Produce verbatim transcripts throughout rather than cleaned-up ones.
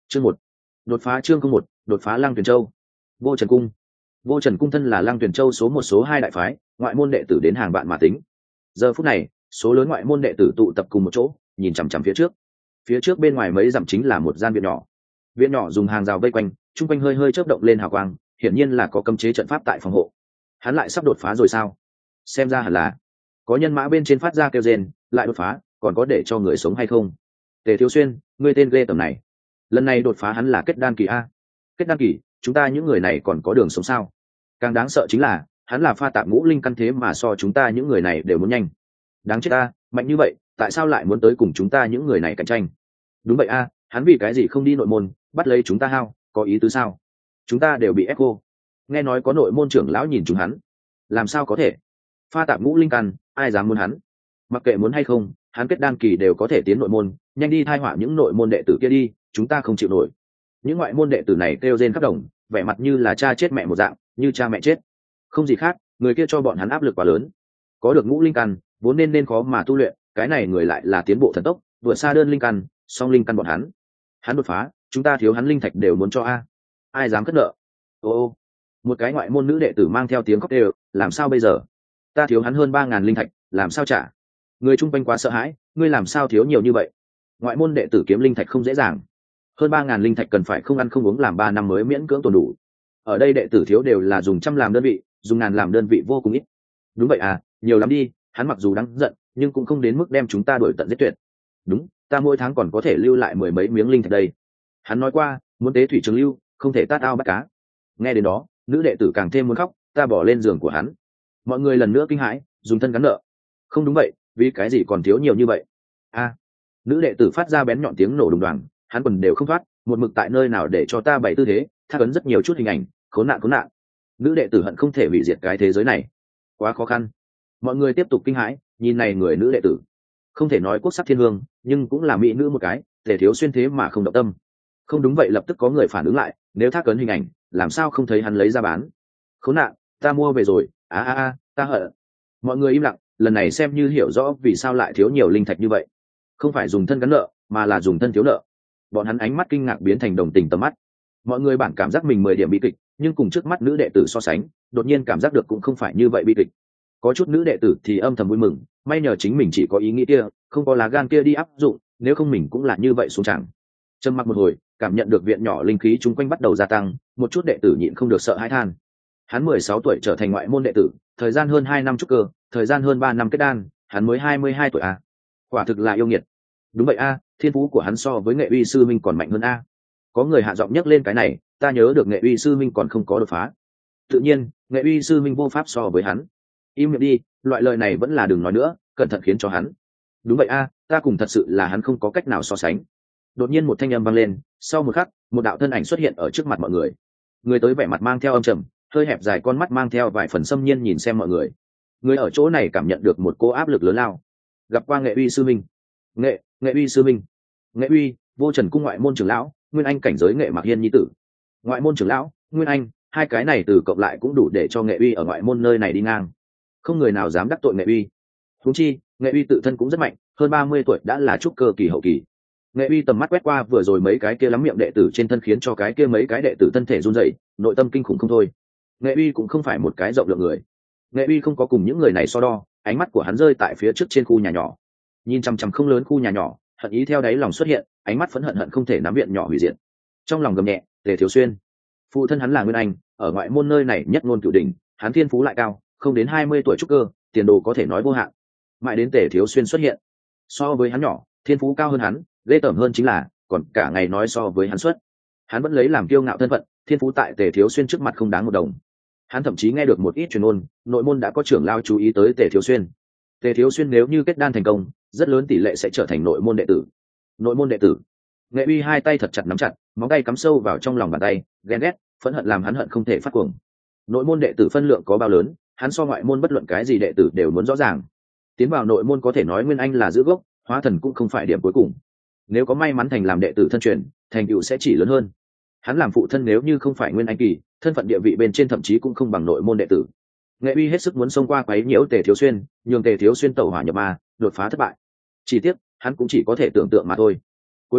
Chương một, đột phá chương không một, đột phá Lăng Tuyền Châu. Vô Trần Cung. Vô Trần Cung thân là Lăng Tuyền Châu số một số hai đại phái, ngoại môn đệ tử đến hàng vạn mà tính. Giờ phút này, số lớn ngoại môn đệ tử tụ tập cùng một chỗ, nhìn chằm chằm phía trước. Phía trước bên ngoài mấy dặm chính là một gian viện nhỏ. Viện nhỏ dùng hàng rào vây quanh, trung quanh hơi hơi chớp động lên hào quang, hiển nhiên là có cấm chế trận pháp tại phòng hộ. Hắn lại sắp đột phá rồi sao? Xem ra hẳn là. Có nhân mã bên trên phát ra kêu rên, lại đột phá, còn có để cho người sống hay không? Tề Thiếu Xuyên, ngươi tên ghê tầm này. Lần này đột phá hắn là kết đan kỳ a. Kết đan kỳ, chúng ta những người này còn có đường sống sao? Càng đáng sợ chính là, hắn là pha tạp ngũ linh căn thế mà so chúng ta những người này đều muốn nhanh. Đáng chết a, mạnh như vậy, tại sao lại muốn tới cùng chúng ta những người này cạnh tranh? Đúng vậy a, hắn vì cái gì không đi nội môn, bắt lấy chúng ta hao, có ý tứ sao? Chúng ta đều bị ép cô. Nghe nói có nội môn trưởng lão nhìn chúng hắn. Làm sao có thể? Pha tạp ngũ linh căn, ai dám muốn hắn? Mặc kệ muốn hay không, hắn kết đan kỳ đều có thể tiến nội môn, nhanh đi thai họa những nội môn đệ tử kia đi, chúng ta không chịu nổi. Những ngoại môn đệ tử này kêu rên khắp đồng, vẻ mặt như là cha chết mẹ một dạng, như cha mẹ chết. Không gì khác, người kia cho bọn hắn áp lực quá lớn. Có được ngũ linh căn, vốn nên nên khó mà tu luyện, cái này người lại là tiến bộ thần tốc, vượt xa đơn linh căn, song linh căn bọn hắn. Hắn đột phá, chúng ta thiếu hắn linh thạch đều muốn cho a. Ai dám cất nợ? Ô ô, một cái ngoại môn nữ đệ tử mang theo tiếng khóc đều, làm sao bây giờ? Ta thiếu hắn hơn ba ngàn linh thạch, làm sao trả? Người chung quanh quá sợ hãi, ngươi làm sao thiếu nhiều như vậy? Ngoại môn đệ tử kiếm linh thạch không dễ dàng, hơn ba ngàn linh thạch cần phải không ăn không uống làm ba năm mới miễn cưỡng tồn đủ. Ở đây đệ tử thiếu đều là dùng trăm làm đơn vị, dùng ngàn làm đơn vị vô cùng ít. Đúng vậy à, nhiều lắm đi, hắn mặc dù đáng giận, nhưng cũng không đến mức đem chúng ta đuổi tận giết tuyệt. Đúng, ta mỗi tháng còn có thể lưu lại mười mấy miếng linh thạch đây. Hắn nói qua, muốn tế thủy trường lưu, không thể tát ao bắt cá. Nghe đến đó, nữ đệ tử càng thêm muốn khóc, ta bỏ lên giường của hắn. Mọi người lần nữa kinh hãi, dùng thân gắn nợ. Không đúng vậy, vì cái gì còn thiếu nhiều như vậy? A, nữ đệ tử phát ra bén nhọn tiếng nổ đùng đoàng, hắn quần đều không thoát, một mực tại nơi nào để cho ta bày tư thế, thác ấn rất nhiều chút hình ảnh, khốn nạn khốn nạn. Nữ đệ tử hận không thể hủy diệt cái thế giới này, quá khó khăn. Mọi người tiếp tục kinh hãi, nhìn này người nữ đệ tử, không thể nói quốc sắc thiên hương, nhưng cũng là mỹ nữ một cái, Tề Thiếu Xuyên thế mà không động tâm. Không đúng vậy, lập tức có người phản ứng lại, nếu thác ấn hình ảnh, làm sao không thấy hắn lấy ra bán? Khốn nạn, ta mua về rồi, a a a, ta hận. Mọi người im lặng, lần này xem như hiểu rõ vì sao lại thiếu nhiều linh thạch như vậy. Không phải dùng thân gắn nợ, mà là dùng thân thiếu nợ. Bọn hắn ánh mắt kinh ngạc biến thành đồng tình tầm mắt. Mọi người bản cảm giác mình mười điểm bi kịch, nhưng cùng trước mắt nữ đệ tử so sánh, đột nhiên cảm giác được cũng không phải như vậy bi kịch. Có chút nữ đệ tử thì âm thầm vui mừng, may nhờ chính mình chỉ có ý nghĩ kia, không có lá gan kia đi áp dụng, nếu không mình cũng là như vậy xuống chẳng. Trầm mặc một hồi, cảm nhận được viện nhỏ linh khí chung quanh bắt đầu gia tăng, một chút đệ tử nhịn không được sợ hãi than. Hắn mười sáu tuổi trở thành ngoại môn đệ tử, thời gian hơn hai năm trúc cơ, thời gian hơn ba năm kết đan, hắn mới hai mươi hai tuổi à? Quả thực là yêu nghiệt. Đúng vậy a, thiên phú của hắn so với Nghệ Uy sư minh còn mạnh hơn a. Có người hạ giọng nhắc lên cái này, ta nhớ được Nghệ Uy sư minh còn không có đột phá. Tự nhiên, Nghệ Uy sư minh vô pháp so với hắn. Im miệng đi, loại lời này vẫn là đừng nói nữa, cẩn thận khiến cho hắn. Đúng vậy a, ta cùng thật sự là hắn không có cách nào so sánh. Đột nhiên một thanh âm vang lên, sau một khắc, một đạo thân ảnh xuất hiện ở trước mặt mọi người. Người tới vẻ mặt mang theo âm trầm, hơi hẹp dài con mắt mang theo vài phần xâm nhiên nhìn xem mọi người. Người ở chỗ này cảm nhận được một cô áp lực lớn lao. Gặp qua Nghệ Uy sư minh. Nghệ, Nghệ Uy sư minh. Nghệ Uy, Vô Trần cung ngoại môn trưởng lão, Nguyên Anh cảnh giới Nghệ Mạc Hiên nhi tử. Ngoại môn trưởng lão, Nguyên Anh, hai cái này từ cộng lại cũng đủ để cho Nghệ Uy ở ngoại môn nơi này đi ngang. Không người nào dám đắc tội Nghệ Uy. Huống chi, Nghệ Uy tự thân cũng rất mạnh, hơn ba mươi tuổi đã là trúc cơ kỳ hậu kỳ. Nghệ Uy tầm mắt quét qua vừa rồi mấy cái kia lắm miệng đệ tử trên thân, khiến cho cái kia mấy cái đệ tử thân thể run rẩy, nội tâm kinh khủng không thôi. Nghệ Uy cũng không phải một cái rộng lượng người. Nghệ Uy không có cùng những người này so đo, ánh mắt của hắn rơi tại phía trước trên khu nhà nhỏ, nhìn chằm chằm không lớn khu nhà nhỏ, hận ý theo đáy lòng xuất hiện, ánh mắt phẫn hận hận không thể nắm viện nhỏ hủy diệt. Trong lòng gầm nhẹ, Tề Thiếu Xuyên, phụ thân hắn là Nguyên Anh, ở ngoại môn nơi này nhất ngôn cửu đỉnh, hắn thiên phú lại cao, không đến hai mươi tuổi trúc cơ, tiền đồ có thể nói vô hạn. Mãi đến Tề Thiếu Xuyên xuất hiện, so với hắn nhỏ, thiên phú cao hơn hắn, ghê tởm hơn chính là, còn cả ngày nói so với hắn xuất, hắn vẫn lấy làm kiêu ngạo thân phận, thiên phú tại Tề Thiếu Xuyên trước mặt không đáng một đồng. Hắn thậm chí nghe được một ít truyền ngôn, nội môn đã có trưởng lao chú ý tới Tề Thiếu Xuyên. Tề Thiếu Xuyên nếu như kết đan thành công, rất lớn tỷ lệ sẽ trở thành nội môn đệ tử. Nội môn đệ tử. Nghệ Uy hai tay thật chặt nắm chặt, móng tay cắm sâu vào trong lòng bàn tay, ghen ghét, phẫn hận làm hắn hận không thể phát cuồng. Nội môn đệ tử phân lượng có bao lớn, hắn so ngoại môn bất luận cái gì đệ tử đều muốn rõ ràng. Tiến vào nội môn có thể nói Nguyên Anh là giữ gốc, hóa thần cũng không phải điểm cuối cùng. Nếu có may mắn thành làm đệ tử thân truyền, thành tựu sẽ chỉ lớn hơn. Hắn làm phụ thân nếu như không phải Nguyên Anh kỳ, thân phận địa vị bên trên thậm chí cũng không bằng nội môn đệ tử. Nghệ Uy hết sức muốn xông qua quấy nhiễu Tề Thiếu Xuyên, nhường Tề Thiếu Xuyên tẩu hỏa nhập ma, đột phá thất bại. Chỉ tiếc, hắn cũng chỉ có thể tưởng tượng mà thôi. Cuối cùng,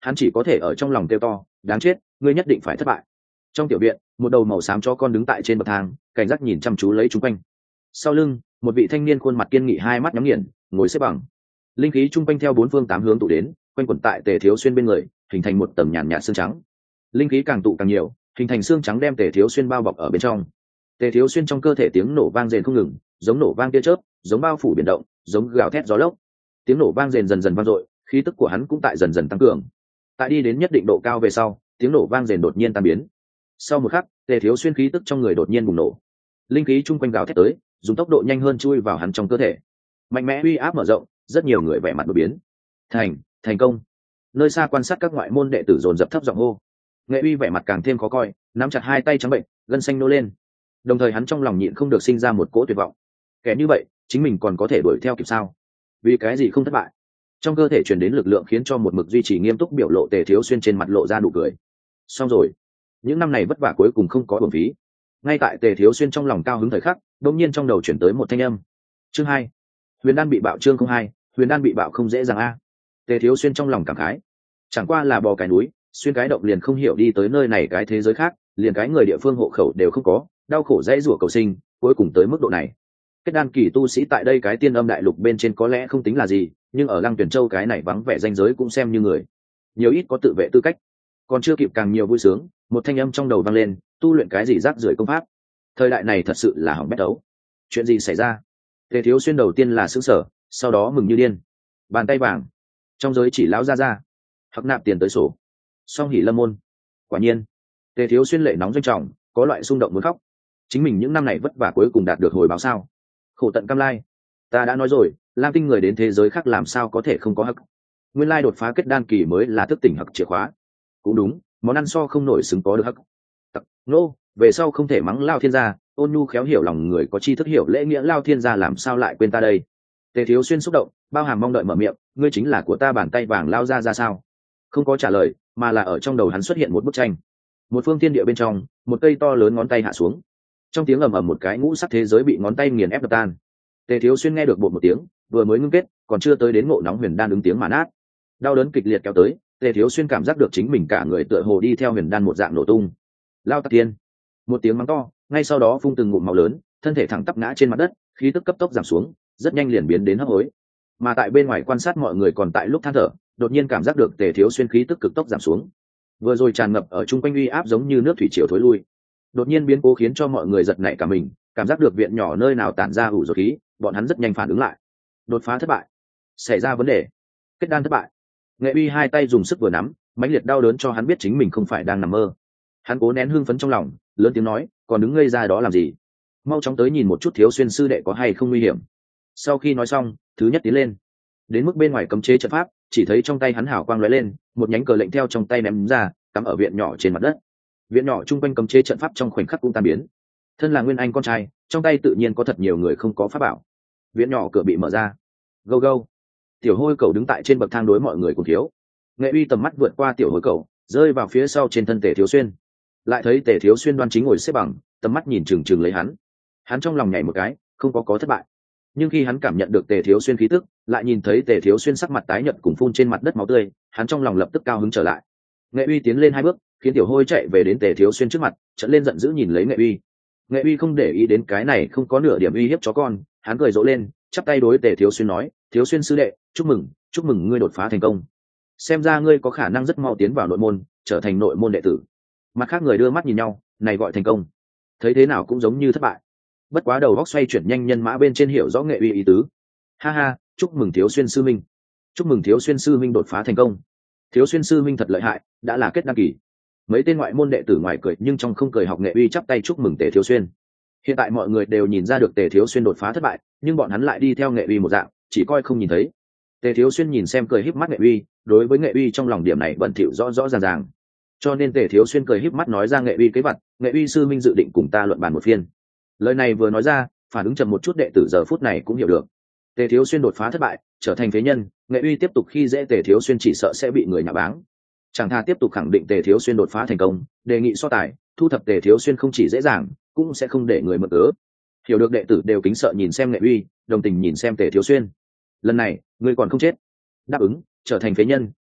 hắn chỉ có thể ở trong lòng kêu to, đáng chết, ngươi nhất định phải thất bại. Trong tiểu viện, một đầu màu xám chó con đứng tại trên bậc thang, cảnh giác nhìn chăm chú lấy chúng quanh. Sau lưng, một vị thanh niên khuôn mặt kiên nghị, hai mắt nhắm nghiền, ngồi xếp bằng. Linh khí chung quanh theo bốn phương tám hướng tụ đến, quanh quẩn tại Tề Thiếu Xuyên bên người, hình thành một tầng nhàn nhạt xương trắng. Linh khí càng tụ càng nhiều, hình thành xương trắng đem Tề Thiếu Xuyên bao bọc ở bên trong. Tề Thiếu Xuyên trong cơ thể tiếng nổ vang rền không ngừng, giống nổ vang tia chớp, giống bao phủ biển động, giống gào thét gió lốc. Tiếng nổ vang rền dần dần vang dội, khí tức của hắn cũng tại dần dần tăng cường. Tại đi đến nhất định độ cao về sau, tiếng nổ vang rền đột nhiên tan biến. Sau một khắc, Tề Thiếu Xuyên khí tức trong người đột nhiên bùng nổ. Linh khí chung quanh gào thét tới, dùng tốc độ nhanh hơn chui vào hắn trong cơ thể. Mạnh mẽ uy áp mở rộng, rất nhiều người vẻ mặt đổi biến. Thành, thành công. Nơi xa quan sát các ngoại môn đệ tử dồn dập thấp giọng hô. Nghệ uy vẻ mặt càng thêm khó coi, nắm chặt hai tay trắng bệnh, gân xanh nô lên. Đồng thời hắn trong lòng nhịn không được sinh ra một cỗ tuyệt vọng. Kẻ như vậy, chính mình còn có thể đuổi theo kịp sao? Vì cái gì không thất bại? Trong cơ thể truyền đến lực lượng khiến cho một mực duy trì nghiêm túc biểu lộ Tề Thiếu Xuyên trên mặt lộ ra nụ cười. Xong rồi, những năm này vất vả cuối cùng không có uổng phí. Ngay tại Tề Thiếu Xuyên trong lòng cao hứng thời khắc, đột nhiên trong đầu chuyển tới một thanh âm. Chương hai, Huyền đan bị bạo. Chương không hai, Huyền đan bị bạo không dễ dàng a. Tề Thiếu Xuyên trong lòng cảm khái. Chẳng qua là bò cái núi, xuyên cái động liền không hiểu đi tới nơi này cái thế giới khác, liền cái người địa phương hộ khẩu đều không có, đau khổ dãy rủa cầu sinh, cuối cùng tới mức độ này. Kết đan kỳ tu sĩ tại đây cái tiên âm đại lục bên trên có lẽ không tính là gì, nhưng ở Lăng Tuyển Châu cái này vắng vẻ danh giới cũng xem như người, nhiều ít có tự vệ tư cách. Còn chưa kịp càng nhiều vui sướng, một thanh âm trong đầu vang lên, tu luyện cái gì rác rưởi công pháp. Thời đại này thật sự là hỏng bét đấu. Chuyện gì xảy ra? Tề Thiếu Xuyên đầu tiên là sững sờ, sau đó mừng như điên. Bàn tay vàng, trong giới chỉ lão ra ra, hắc nạp tiền tới sổ, song hỉ lâm môn. Quả nhiên, Tề Thiếu Xuyên lệ nóng doanh trọng, có loại xung động muốn khóc. Chính mình những năm này vất vả cuối cùng đạt được hồi báo sao? Khổ tận cam lai. Ta đã nói rồi, Lam Tinh người đến thế giới khác làm sao có thể không có hắc. Nguyên lai đột phá kết đan kỳ mới là thức tỉnh hắc chìa khóa. Cũng đúng, món ăn so không nổi xứng có được hắc. Tặc, nô, về sau không thể mắng Lao Thiên gia, ôn nhu khéo hiểu lòng người có tri thức hiểu lễ nghĩa Lao Thiên gia làm sao lại quên ta đây. Tề Thiếu Xuyên xúc động, bao hàm mong đợi mở miệng, ngươi chính là của ta bàn tay vàng Lao ra ra sao? Không có trả lời, mà là ở trong đầu hắn xuất hiện một bức tranh. Một phương thiên địa bên trong, một cây to lớn ngón tay hạ xuống. Trong tiếng ầm ầm một cái ngũ sắc thế giới bị ngón tay nghiền ép đập tan. Tề Thiếu Xuyên nghe được bột một tiếng, vừa mới ngưng kết, còn chưa tới đến ngộ nóng huyền đan ứng tiếng mà nát. Đau đớn kịch liệt kéo tới, Tề Thiếu Xuyên cảm giác được chính mình cả người tựa hồ đi theo huyền đan một dạng nổ tung. Lao Tạc Tiên, một tiếng mắng to, ngay sau đó phun từng ngụm máu lớn, thân thể thẳng tắp ngã trên mặt đất, khí tức cấp tốc giảm xuống, rất nhanh liền biến đến hấp hối. Mà tại bên ngoài quan sát mọi người còn tại lúc than thở, đột nhiên cảm giác được Tề Thiếu Xuyên khí tức cực tốc giảm xuống. Vừa rồi tràn ngập ở trung quanh uy áp giống như nước thủy triều thối lui. Đột nhiên biến cố khiến cho mọi người giật nảy cả mình, cảm giác được viện nhỏ nơi nào tản ra ủ rột khí, bọn hắn rất nhanh phản ứng lại. Đột phá thất bại, xảy ra vấn đề, kết đan thất bại. Nghệ Uy hai tay dùng sức vừa nắm, mãnh liệt đau đớn cho hắn biết chính mình không phải đang nằm mơ. Hắn cố nén hưng phấn trong lòng, lớn tiếng nói, còn đứng ngây ra đó làm gì? Mau chóng tới nhìn một chút Thiếu Xuyên sư đệ có hay không nguy hiểm. Sau khi nói xong, thứ nhất tiến lên, đến mức bên ngoài cấm chế trận pháp, chỉ thấy trong tay hắn hào quang lóe lên, một nhánh cờ lệnh theo trong tay ném ra, cắm ở viện nhỏ trên mặt đất. Viện nhỏ chung quanh cấm chế trận pháp trong khoảnh khắc cũng tan biến. Thân là Nguyên Anh con trai, trong tay tự nhiên có thật nhiều người không có pháp bảo. Viện nhỏ cửa bị mở ra. Go go. Tiểu Hôi Cẩu đứng tại trên bậc thang đối mọi người cùng thiếu. Nghệ Uy tầm mắt vượt qua Tiểu Hôi Cẩu, rơi vào phía sau trên thân Tề Thiếu Xuyên. Lại thấy Tề Thiếu Xuyên đoan chính ngồi xếp bằng, tầm mắt nhìn chừng chừng lấy hắn. Hắn trong lòng nhảy một cái, không có có thất bại. Nhưng khi hắn cảm nhận được Tề Thiếu Xuyên khí tức, lại nhìn thấy Tề Thiếu Xuyên sắc mặt tái nhợt cùng phun trên mặt đất máu tươi, hắn trong lòng lập tức cao hứng trở lại. Nghệ Uy tiến lên hai bước, khiến Tiểu Hôi chạy về đến Tề Thiếu Xuyên trước mặt, trợn lên giận dữ nhìn lấy Nghệ Uy. Nghệ Uy không để ý đến cái này không có nửa điểm uy hiếp chó con, hắn cười rộ lên, chắp tay đối Tề Thiếu Xuyên nói, Thiếu Xuyên sư đệ, chúc mừng, chúc mừng ngươi đột phá thành công. Xem ra ngươi có khả năng rất mau tiến vào nội môn, trở thành nội môn đệ tử. Mặt khác người đưa mắt nhìn nhau, này gọi thành công, thấy thế nào cũng giống như thất bại. Bất quá đầu góc xoay chuyển nhanh, nhân mã bên trên hiểu rõ Nghệ Uy ý tứ. Ha ha, chúc mừng Thiếu Xuyên sư minh, chúc mừng Thiếu Xuyên sư minh đột phá thành công. Thiếu Xuyên sư minh thật lợi hại, đã là kết đăng kỳ. Mấy tên ngoại môn đệ tử ngoài cười nhưng trong không cười học Nghệ Uy chắp tay chúc mừng Tề Thiếu Xuyên. Hiện tại mọi người đều nhìn ra được Tề Thiếu Xuyên đột phá thất bại, nhưng bọn hắn lại đi theo Nghệ Uy một dạng, chỉ coi không nhìn thấy. Tề Thiếu Xuyên nhìn xem cười híp mắt Nghệ Uy, đối với Nghệ Uy trong lòng điểm này bận thỉu rõ rõ ràng ràng. Cho nên Tề Thiếu Xuyên cười híp mắt nói ra Nghệ Uy kế vật, Nghệ Uy sư minh dự định cùng ta luận bàn một phiên. Lời này vừa nói ra, phản ứng chậm một chút đệ tử giờ phút này cũng hiểu được. Tề Thiếu Xuyên đột phá thất bại, trở thành phế nhân, Nghệ Uy tiếp tục khi dễ Tề Thiếu Xuyên chỉ sợ sẽ bị người nhạ báng. Chẳng thà tiếp tục khẳng định Tề Thiếu Xuyên đột phá thành công, đề nghị so tài, thu thập Tề Thiếu Xuyên không chỉ dễ dàng, cũng sẽ không để người mượn cớ. Hiểu được đệ tử đều kính sợ nhìn xem Nghệ Uy, đồng tình nhìn xem Tề Thiếu Xuyên. Lần này, ngươi còn không chết. Đáp ứng, trở thành phế nhân,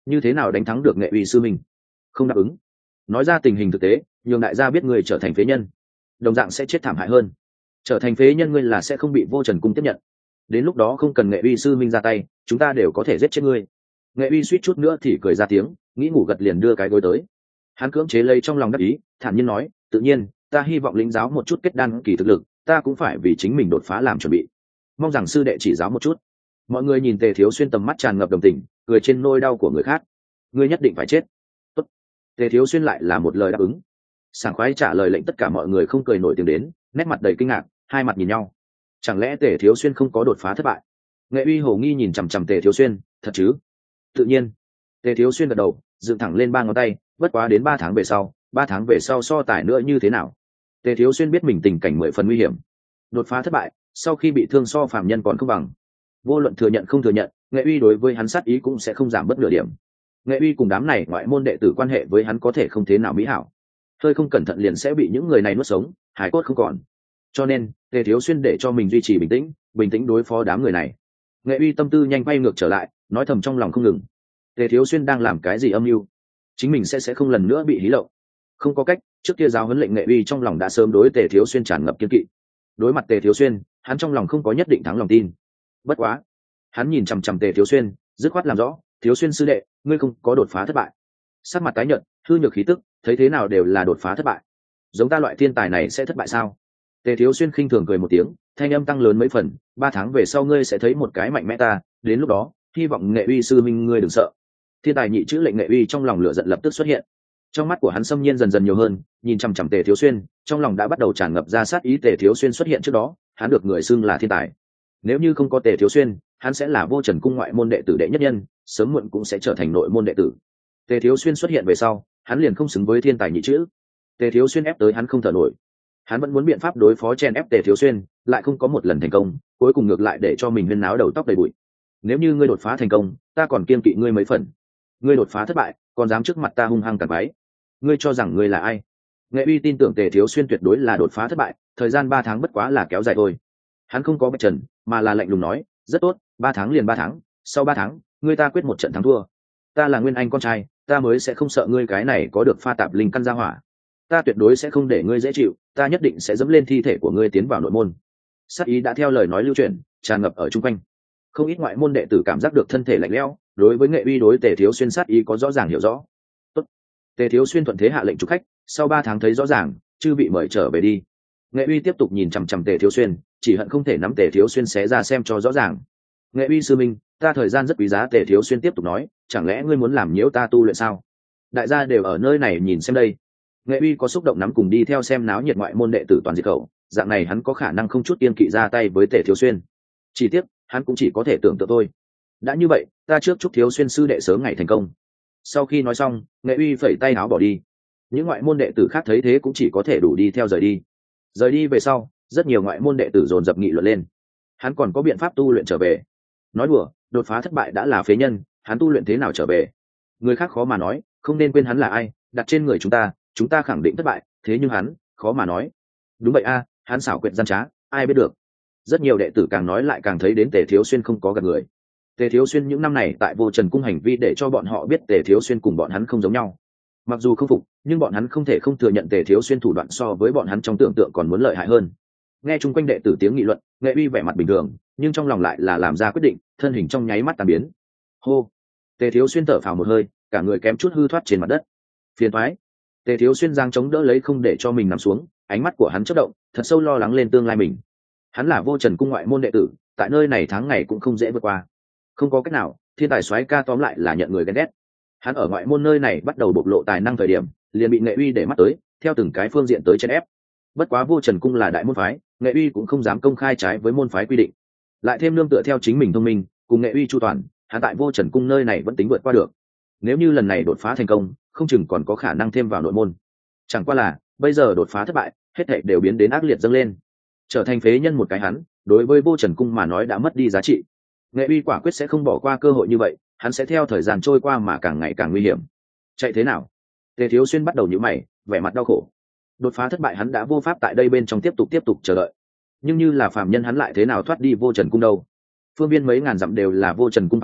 như thế nào đánh thắng được Nghệ uy sư minh? Không đáp ứng. Nói ra tình hình thực tế, nhường đại gia biết người trở thành phế nhân, đồng dạng sẽ chết thảm hại hơn. Trở thành phế nhân ngươi là sẽ không bị Vô Trần cung tiếp nhận. Đến lúc đó không cần Nghệ uy sư minh ra tay, chúng ta đều có thể giết chết ngươi. Nghệ uy suýt chút nữa thì cười ra tiếng, nghĩ ngủ gật liền đưa cái gối tới. Hắn cưỡng chế lấy trong lòng đắc ý, thản nhiên nói, tự nhiên ta hy vọng lĩnh giáo một chút kết đan kỳ thực lực, ta cũng phải vì chính mình đột phá làm chuẩn bị, mong rằng sư đệ chỉ giáo một chút. Mọi người nhìn Tề Thiếu Xuyên tầm mắt tràn ngập đồng tình, cười trên nỗi đau của người khác. Ngươi nhất định phải chết. Tốt. Tề Thiếu Xuyên lại là một lời đáp ứng, sảng khoái trả lời lệnh tất cả mọi người không cười nổi tiếng đến, nét mặt đầy kinh ngạc, hai mặt nhìn nhau. Chẳng lẽ Tề Thiếu Xuyên không có đột phá thất bại? Nghệ uy hồ nghi nhìn chằm chằm Tề Thiếu Xuyên, thật chứ? Tự nhiên. Tề Thiếu Xuyên gật đầu, dựng thẳng lên ba ngón tay, bất quá đến ba tháng về sau, ba tháng về sau so tài nữa như thế nào? Tề Thiếu Xuyên biết mình tình cảnh mười phần nguy hiểm, đột phá thất bại, sau khi bị thương so phàm nhân còn không bằng. Vô luận thừa nhận không thừa nhận, Nghệ uy đối với hắn sát ý cũng sẽ không giảm bất nửa điểm. Nghệ uy cùng đám này ngoại môn đệ tử quan hệ với hắn có thể không thế nào mỹ hảo, hơi không cẩn thận liền sẽ bị những người này nuốt sống, hải cốt không còn. Cho nên Tề Thiếu Xuyên để cho mình duy trì bình tĩnh, bình tĩnh đối phó đám người này. Nghệ uy tâm tư nhanh quay ngược trở lại, nói thầm trong lòng không ngừng, Tề Thiếu Xuyên đang làm cái gì âm mưu, chính mình sẽ sẽ không lần nữa bị hí lậu. Không có cách, trước kia giáo huấn lệnh Nghệ uy trong lòng đã sớm đối Tề Thiếu Xuyên tràn ngập kiên kỵ. Đối mặt Tề Thiếu Xuyên, hắn trong lòng không có nhất định thắng lòng tin. Bất quá, hắn nhìn chằm chằm Tề Thiếu Xuyên, dứt khoát làm rõ, Thiếu Xuyên sư đệ, ngươi không có đột phá thất bại. Sắc mặt tái nhợt, hư nhược khí tức, thấy thế nào đều là đột phá thất bại. Giống ta loại thiên tài này sẽ thất bại sao? Tề Thiếu Xuyên khinh thường cười một tiếng, thanh âm tăng lớn mấy phần, ba tháng về sau ngươi sẽ thấy một cái mạnh mẽ ta, đến lúc đó, hy vọng Nghệ uy sư minh ngươi đừng sợ. Thiên tài nhị chữ lệnh Nghệ uy trong lòng lửa giận lập tức xuất hiện. Trong mắt của hắn xâm nhiên dần dần nhiều hơn, nhìn chằm chằm Tề Thiếu Xuyên, trong lòng đã bắt đầu tràn ngập ra sát ý. Tề Thiếu Xuyên xuất hiện trước đó, hắn được người xưng là thiên tài. Nếu như không có Tề Thiếu Xuyên, hắn sẽ là Vô Trần cung ngoại môn đệ tử đệ nhất nhân, sớm muộn cũng sẽ trở thành nội môn đệ tử. Tề Thiếu Xuyên xuất hiện về sau, hắn liền không xứng với thiên tài nhị chữ. Tề Thiếu Xuyên ép tới hắn không thở nổi, hắn vẫn muốn biện pháp đối phó chen ép Tề Thiếu Xuyên, lại không có một lần thành công, cuối cùng ngược lại để cho mình huyên náo đầu tóc đầy bụi. Nếu như ngươi đột phá thành công, ta còn kiên kỵ ngươi mấy phần. Ngươi đột phá thất bại, còn dám trước mặt ta hung hăng cản váy, ngươi cho rằng ngươi là ai? Nghệ uy tin tưởng Tề Thiếu Xuyên tuyệt đối là đột phá thất bại, thời gian ba tháng bất quá là kéo dài thôi. Hắn không có bạch trần, mà là lạnh lùng nói, rất tốt, ba tháng liền ba tháng, sau ba tháng, ngươi ta quyết một trận thắng thua. Ta là Nguyên Anh con trai, ta mới sẽ không sợ ngươi cái này có được pha tạp linh căn gia hỏa. Ta tuyệt đối sẽ không để ngươi dễ chịu, ta nhất định sẽ dẫm lên thi thể của ngươi tiến vào nội môn. Sát ý đã theo lời nói lưu truyền, tràn ngập ở chung quanh. Không ít ngoại môn đệ tử cảm giác được thân thể lạnh lẽo, đối với Nghệ uy đối Tề Thiếu Xuyên sát ý có rõ ràng hiểu rõ. Tốt. Tề Thiếu Xuyên thuận thế hạ lệnh chúc khách, sau ba tháng thấy rõ ràng, chư bị mời trở về đi. Nghệ uy tiếp tục nhìn chằm chằm Tề Thiếu Xuyên, chỉ hận không thể nắm Tề Thiếu Xuyên xé ra xem cho rõ ràng. Nghệ uy sư minh, ta thời gian rất quý giá. Tề Thiếu Xuyên tiếp tục nói, chẳng lẽ ngươi muốn làm nhiễu ta tu luyện sao? Đại gia đều ở nơi này nhìn xem đây. Nghệ uy có xúc động nắm cùng đi theo xem náo nhiệt ngoại môn đệ tử toàn diệt khẩu, dạng này hắn có khả năng không chút tiên kỵ ra tay với Tề Thiếu Xuyên. Chỉ tiếc, hắn cũng chỉ có thể tưởng tượng thôi. Đã như vậy, ta trước chúc Thiếu Xuyên sư đệ sớm ngày thành công. Sau khi nói xong, Nghệ uy phẩy tay áo bỏ đi. Những ngoại môn đệ tử khác thấy thế cũng chỉ có thể đủ đi theo rời đi. Rời đi về sau, rất nhiều ngoại môn đệ tử dồn dập nghị luận lên. Hắn còn có biện pháp tu luyện trở về. Nói đùa, đột phá thất bại đã là phế nhân, hắn tu luyện thế nào trở về? Người khác khó mà nói, không nên quên hắn là ai, đặt trên người chúng ta, chúng ta khẳng định thất bại, thế nhưng hắn, khó mà nói. Đúng vậy a, hắn xảo quyệt gian trá, ai biết được. Rất nhiều đệ tử càng nói lại càng thấy đến Tề Thiếu Xuyên không có gặp người. Tề Thiếu Xuyên những năm này tại Vô Trần cung hành vi để cho bọn họ biết Tề Thiếu Xuyên cùng bọn hắn không giống nhau. Mặc dù không phục, nhưng bọn hắn không thể không thừa nhận Tề Thiếu Xuyên thủ đoạn so với bọn hắn trong tưởng tượng còn muốn lợi hại hơn. Nghe chung quanh đệ tử tiếng nghị luận, Nghệ uy vẻ mặt bình thường, nhưng trong lòng lại là làm ra quyết định, thân hình trong nháy mắt tan biến. Hô. Tề Thiếu Xuyên thở phào một hơi, cả người kém chút hư thoát trên mặt đất. Phiền toái. Tề Thiếu Xuyên giang chống đỡ lấy không để cho mình nằm xuống, ánh mắt của hắn chớp động, thật sâu lo lắng lên tương lai mình. Hắn là Vô Trần cung ngoại môn đệ tử, tại nơi này tháng ngày cũng không dễ vượt qua. Không có cách nào, thiên tài soái ca tóm lại là nhận người ghen ghét. Hắn ở ngoại môn nơi này bắt đầu bộc lộ tài năng thời điểm, liền bị Nghệ uy để mắt tới, theo từng cái phương diện tới chèn ép. Bất quá Vô Trần cung là đại môn phái, Nghệ uy cũng không dám công khai trái với môn phái quy định. Lại thêm nương tựa theo chính mình thông minh, cùng Nghệ uy chu toàn, hắn tại Vô Trần cung nơi này vẫn tính vượt qua được. Nếu như lần này đột phá thành công, không chừng còn có khả năng thêm vào nội môn. Chẳng qua là, bây giờ đột phá thất bại, hết thảy đều biến đến ác liệt dâng lên. Trở thành phế nhân một cái hắn, đối với Vô Trần cung mà nói đã mất đi giá trị. Nghệ uy quả quyết sẽ không bỏ qua cơ hội như vậy, hắn sẽ theo thời gian trôi qua mà càng ngày càng nguy hiểm. Chạy thế nào? Tề Thiếu Xuyên bắt đầu nhíu mày, vẻ mặt đau khổ. Đột phá thất bại hắn đã vô pháp tại đây bên trong tiếp tục tiếp tục chờ đợi. Nhưng như là phàm nhân hắn lại thế nào thoát đi Vô Trần cung đâu? Phương viên mấy ngàn dặm đều là Vô Trần cung phạm vi,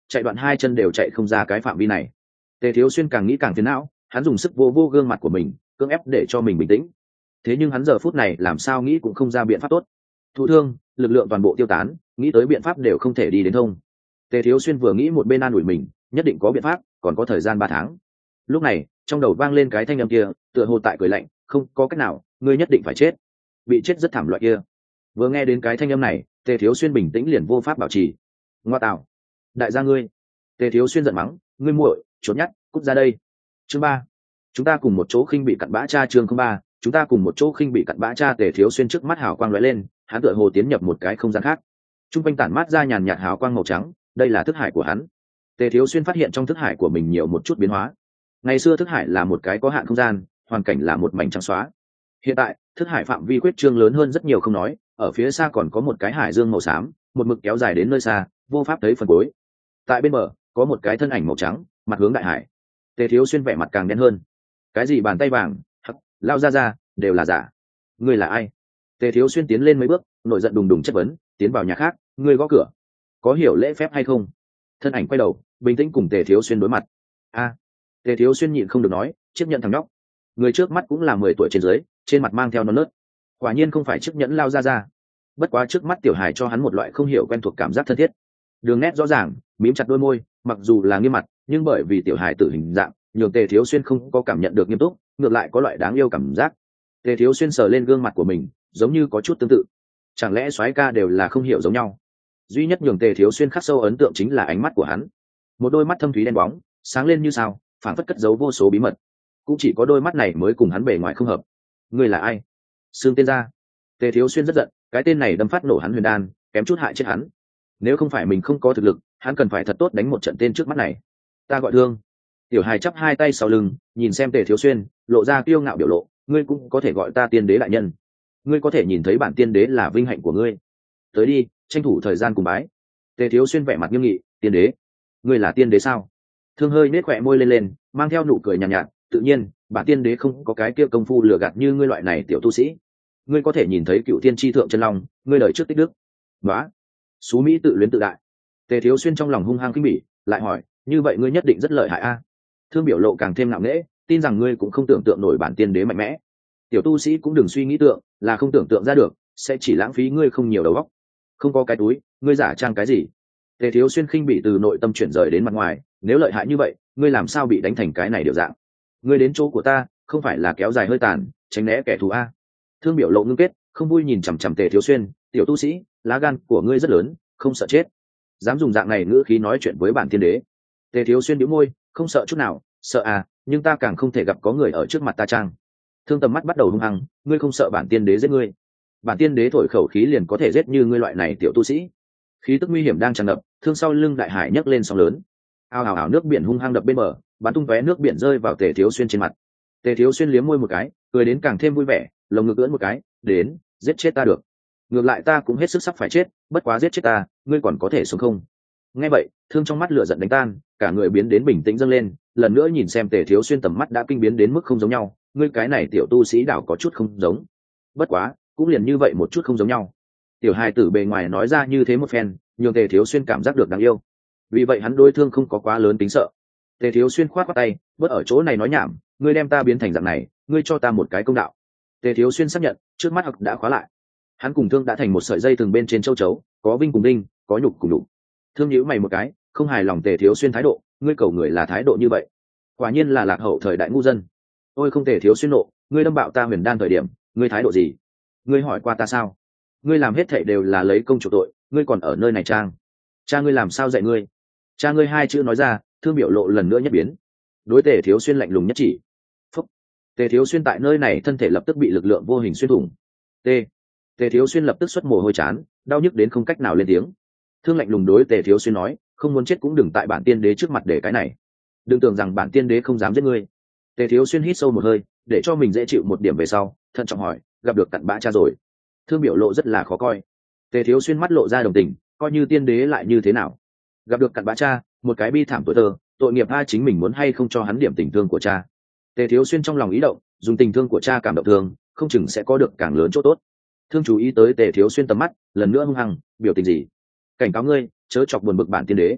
chạy đoạn hai chân đều chạy không ra cái phạm vi này. Tề Thiếu Xuyên càng nghĩ càng phiền não, hắn dùng sức vô vô gương mặt của mình, cưỡng ép để cho mình bình tĩnh. Thế nhưng hắn giờ phút này làm sao nghĩ cũng không ra biện pháp tốt. Thụ thương, lực lượng toàn bộ tiêu tán, nghĩ tới biện pháp đều không thể đi đến thông. Tề Thiếu Xuyên vừa nghĩ một bên an ủi mình, nhất định có biện pháp, còn có thời gian ba tháng. Lúc này, trong đầu vang lên cái thanh âm kia, tựa hồ tại cười lạnh, không có cách nào, ngươi nhất định phải chết, bị chết rất thảm loại kia. Vừa nghe đến cái thanh âm này, Tề Thiếu Xuyên bình tĩnh liền vô pháp bảo trì. Ngoa tạo, đại gia ngươi! Tề Thiếu Xuyên giận mắng, ngươi muội, trốn nhát, cút ra đây. Chương ba, chúng ta cùng một chỗ khinh bị cặn bã cha. Chương không ba, chúng ta cùng một chỗ khinh bị cặn bã cha. Tề Thiếu Xuyên trước mắt hào quang lóe lên, hắn tựa hồ tiến nhập một cái không gian khác. Trung quanh tản mát ra nhàn nhạt hào quang màu trắng, đây là thức hải của hắn. Tề Thiếu Xuyên phát hiện trong thức hải của mình nhiều một chút biến hóa. Ngày xưa thức hải là một cái có hạn không gian, hoàn cảnh là một mảnh trắng xóa. Hiện tại, thức hải phạm vi quyết trương lớn hơn rất nhiều không nói, ở phía xa còn có một cái hải dương màu xám, một mực kéo dài đến nơi xa, vô pháp thấy phần cuối. Tại bên bờ, có một cái thân ảnh màu trắng, mặt hướng đại hải. Tề Thiếu Xuyên vẻ mặt càng đen hơn. Cái gì bàn tay vàng, hắc, lao ra ra, đều là giả. Ngươi là ai? Tề Thiếu Xuyên tiến lên mấy bước, nổi giận đùng đùng chất vấn, tiến vào nhà khác, ngươi gõ cửa, có hiểu lễ phép hay không? Thân ảnh quay đầu, bình tĩnh cùng Tề Thiếu Xuyên đối mặt. A, Tề Thiếu Xuyên nhịn không được nói, chiếc nhẫn thằng nhóc. Người trước mắt cũng là mười tuổi trên dưới, trên mặt mang theo non nớt. Quả nhiên không phải chiếc nhẫn lao ra ra. Bất quá trước mắt tiểu hài cho hắn một loại không hiểu quen thuộc cảm giác thân thiết. Đường nét rõ ràng, mím chặt đôi môi, mặc dù là nghiêm mặt, nhưng bởi vì tiểu hài tử hình dạng, nhường Tề Thiếu Xuyên không có cảm nhận được nghiêm túc, ngược lại có loại đáng yêu cảm giác. Tề Thiếu Xuyên sờ lên gương mặt của mình, giống như có chút tương tự. Chẳng lẽ soái ca đều là không hiểu giống nhau? Duy nhất nhường Tề Thiếu Xuyên khắc sâu ấn tượng chính là ánh mắt của hắn. Một đôi mắt thâm thúy đen bóng, sáng lên như sao, phảng phất cất giấu vô số bí mật. Cũng chỉ có đôi mắt này mới cùng hắn bề ngoài không hợp. Ngươi là ai? Xương tên ra. Tề Thiếu Xuyên rất giận, cái tên này đâm phát nổ hắn huyền đan, kém chút hại chết hắn. Nếu không phải mình không có thực lực, hắn cần phải thật tốt đánh một trận tên trước mắt này. Ta gọi Thương. Tiểu hài chắp hai tay sau lưng, nhìn xem Tề Thiếu Xuyên, lộ ra kiêu ngạo biểu lộ, ngươi cũng có thể gọi ta tiên đế đại nhân. Ngươi có thể nhìn thấy bản tiên đế là vinh hạnh của ngươi. Tới đi, tranh thủ thời gian cùng bái. Tề Thiếu Xuyên vẻ mặt nghiêm nghị, tiên đế? Ngươi là tiên đế sao? Thương hơi nết khỏe môi lên lên, mang theo nụ cười nhàn nhạt, nhạt, tự nhiên, bản tiên đế không có cái kia công phu lừa gạt như ngươi loại này tiểu tu sĩ. Ngươi có thể nhìn thấy cựu tiên tri thượng chân long, ngươi đời trước tích đức. Đó, xú mỹ tự luyến tự đại. Tề Thiếu Xuyên trong lòng hung hăng khinh bỉ, lại hỏi, như vậy ngươi nhất định rất lợi hại a? Thương biểu lộ càng thêm nặng nễ, tin rằng ngươi cũng không tưởng tượng nổi bản tiên đế mạnh mẽ. Tiểu tu sĩ cũng đừng suy nghĩ tượng, là không tưởng tượng ra được, sẽ chỉ lãng phí ngươi không nhiều đầu óc. Không có cái túi, ngươi giả trang cái gì? Tề Thiếu Xuyên khinh bỉ từ nội tâm chuyển rời đến mặt ngoài, nếu lợi hại như vậy, ngươi làm sao bị đánh thành cái này điều dạng? Ngươi đến chỗ của ta, không phải là kéo dài hơi tàn, tránh né kẻ thù a? Thương biểu lộ ngưng kết, không vui nhìn chằm chằm Tề Thiếu Xuyên, tiểu tu sĩ, lá gan của ngươi rất lớn, không sợ chết, dám dùng dạng này ngữ khí nói chuyện với bản tiên đế. Tề Thiếu Xuyên bĩu môi, không sợ chút nào, sợ à, nhưng ta càng không thể gặp có người ở trước mặt ta trang. Thương tầm mắt bắt đầu hung hăng, ngươi không sợ bản tiên đế giết ngươi? Bản tiên đế thổi khẩu khí liền có thể giết như ngươi loại này tiểu tu sĩ. Khí tức nguy hiểm đang tràn ngập, thương sau lưng đại hải nhấc lên sóng lớn, ao ào ào nước biển hung hăng đập bên bờ, bắn tung tóe nước biển rơi vào Tề Thiếu Xuyên trên mặt. Tề Thiếu Xuyên liếm môi một cái, cười đến càng thêm vui vẻ, lồng ngực ưỡn một cái, đến, giết chết ta được. Ngược lại ta cũng hết sức sắp phải chết, bất quá giết chết ta, ngươi còn có thể sống không? Nghe vậy, thương trong mắt lửa giận đánh tan, cả người biến đến bình tĩnh dâng lên, lần nữa nhìn xem Tề Thiếu Xuyên tầm mắt đã kinh biến đến mức không giống nhau, ngươi cái này tiểu tu sĩ đảo có chút không giống. Bất quá, cũng liền như vậy một chút không giống nhau. Tiểu hài tử bề ngoài nói ra như thế một phen, nhường Tề Thiếu Xuyên cảm giác được đáng yêu. Vì vậy hắn đối thương không có quá lớn tính sợ. Tề Thiếu Xuyên khoát qua tay, bớt ở chỗ này nói nhảm, ngươi đem ta biến thành dạng này, ngươi cho ta một cái công đạo. Tề Thiếu Xuyên xác nhận, trước mắt học đã khóa lại. Hắn cùng thương đã thành một sợi dây từng bên trên châu chấu, có vinh cùng đinh, có nhục cùng đục. Thương nhíu mày một cái, không hài lòng Tề Thiếu Xuyên thái độ, ngươi cầu người là thái độ như vậy, quả nhiên là lạc hậu thời đại ngu dân. Ôi không. Tề Thiếu Xuyên nộ, ngươi đâm bạo ta huyền đan thời điểm, ngươi thái độ gì? Ngươi hỏi qua ta sao? Ngươi làm hết thảy đều là lấy công chủ tội, ngươi còn ở nơi này trang. Cha ngươi làm sao dạy ngươi? Cha ngươi hai chữ nói ra, thương biểu lộ lần nữa nhất biến. Đối Tề Thiếu Xuyên lạnh lùng nhất chỉ. Phúc. Tề Thiếu Xuyên tại nơi này thân thể lập tức bị lực lượng vô hình xuyên thủng. T. Tề Thiếu Xuyên lập tức xuất mồ hôi chán, đau nhức đến không cách nào lên tiếng. Thương lạnh lùng đối Tề Thiếu Xuyên nói, không muốn chết cũng đừng tại bản tiên đế trước mặt để cái này. Đừng tưởng rằng bản tiên đế không dám giết ngươi. Tề Thiếu Xuyên hít sâu một hơi, để cho mình dễ chịu một điểm về sau, thận trọng hỏi, gặp được cặn bã cha rồi? Thương biểu lộ rất là khó coi. Tề Thiếu Xuyên mắt lộ ra đồng tình, coi như tiên đế lại như thế nào? Gặp được cặn bã cha, một cái bi thảm tuổi thơ, tội nghiệp a, chính mình muốn hay không cho hắn điểm tình thương của cha. Tề Thiếu Xuyên trong lòng ý động, dùng tình thương của cha cảm động thương, không chừng sẽ có được càng lớn chỗ tốt. Thương chú ý tới Tề Thiếu Xuyên tầm mắt, lần nữa hung hăng, biểu tình gì? Cảnh cáo ngươi, chớ chọc buồn bực bản tiên đế.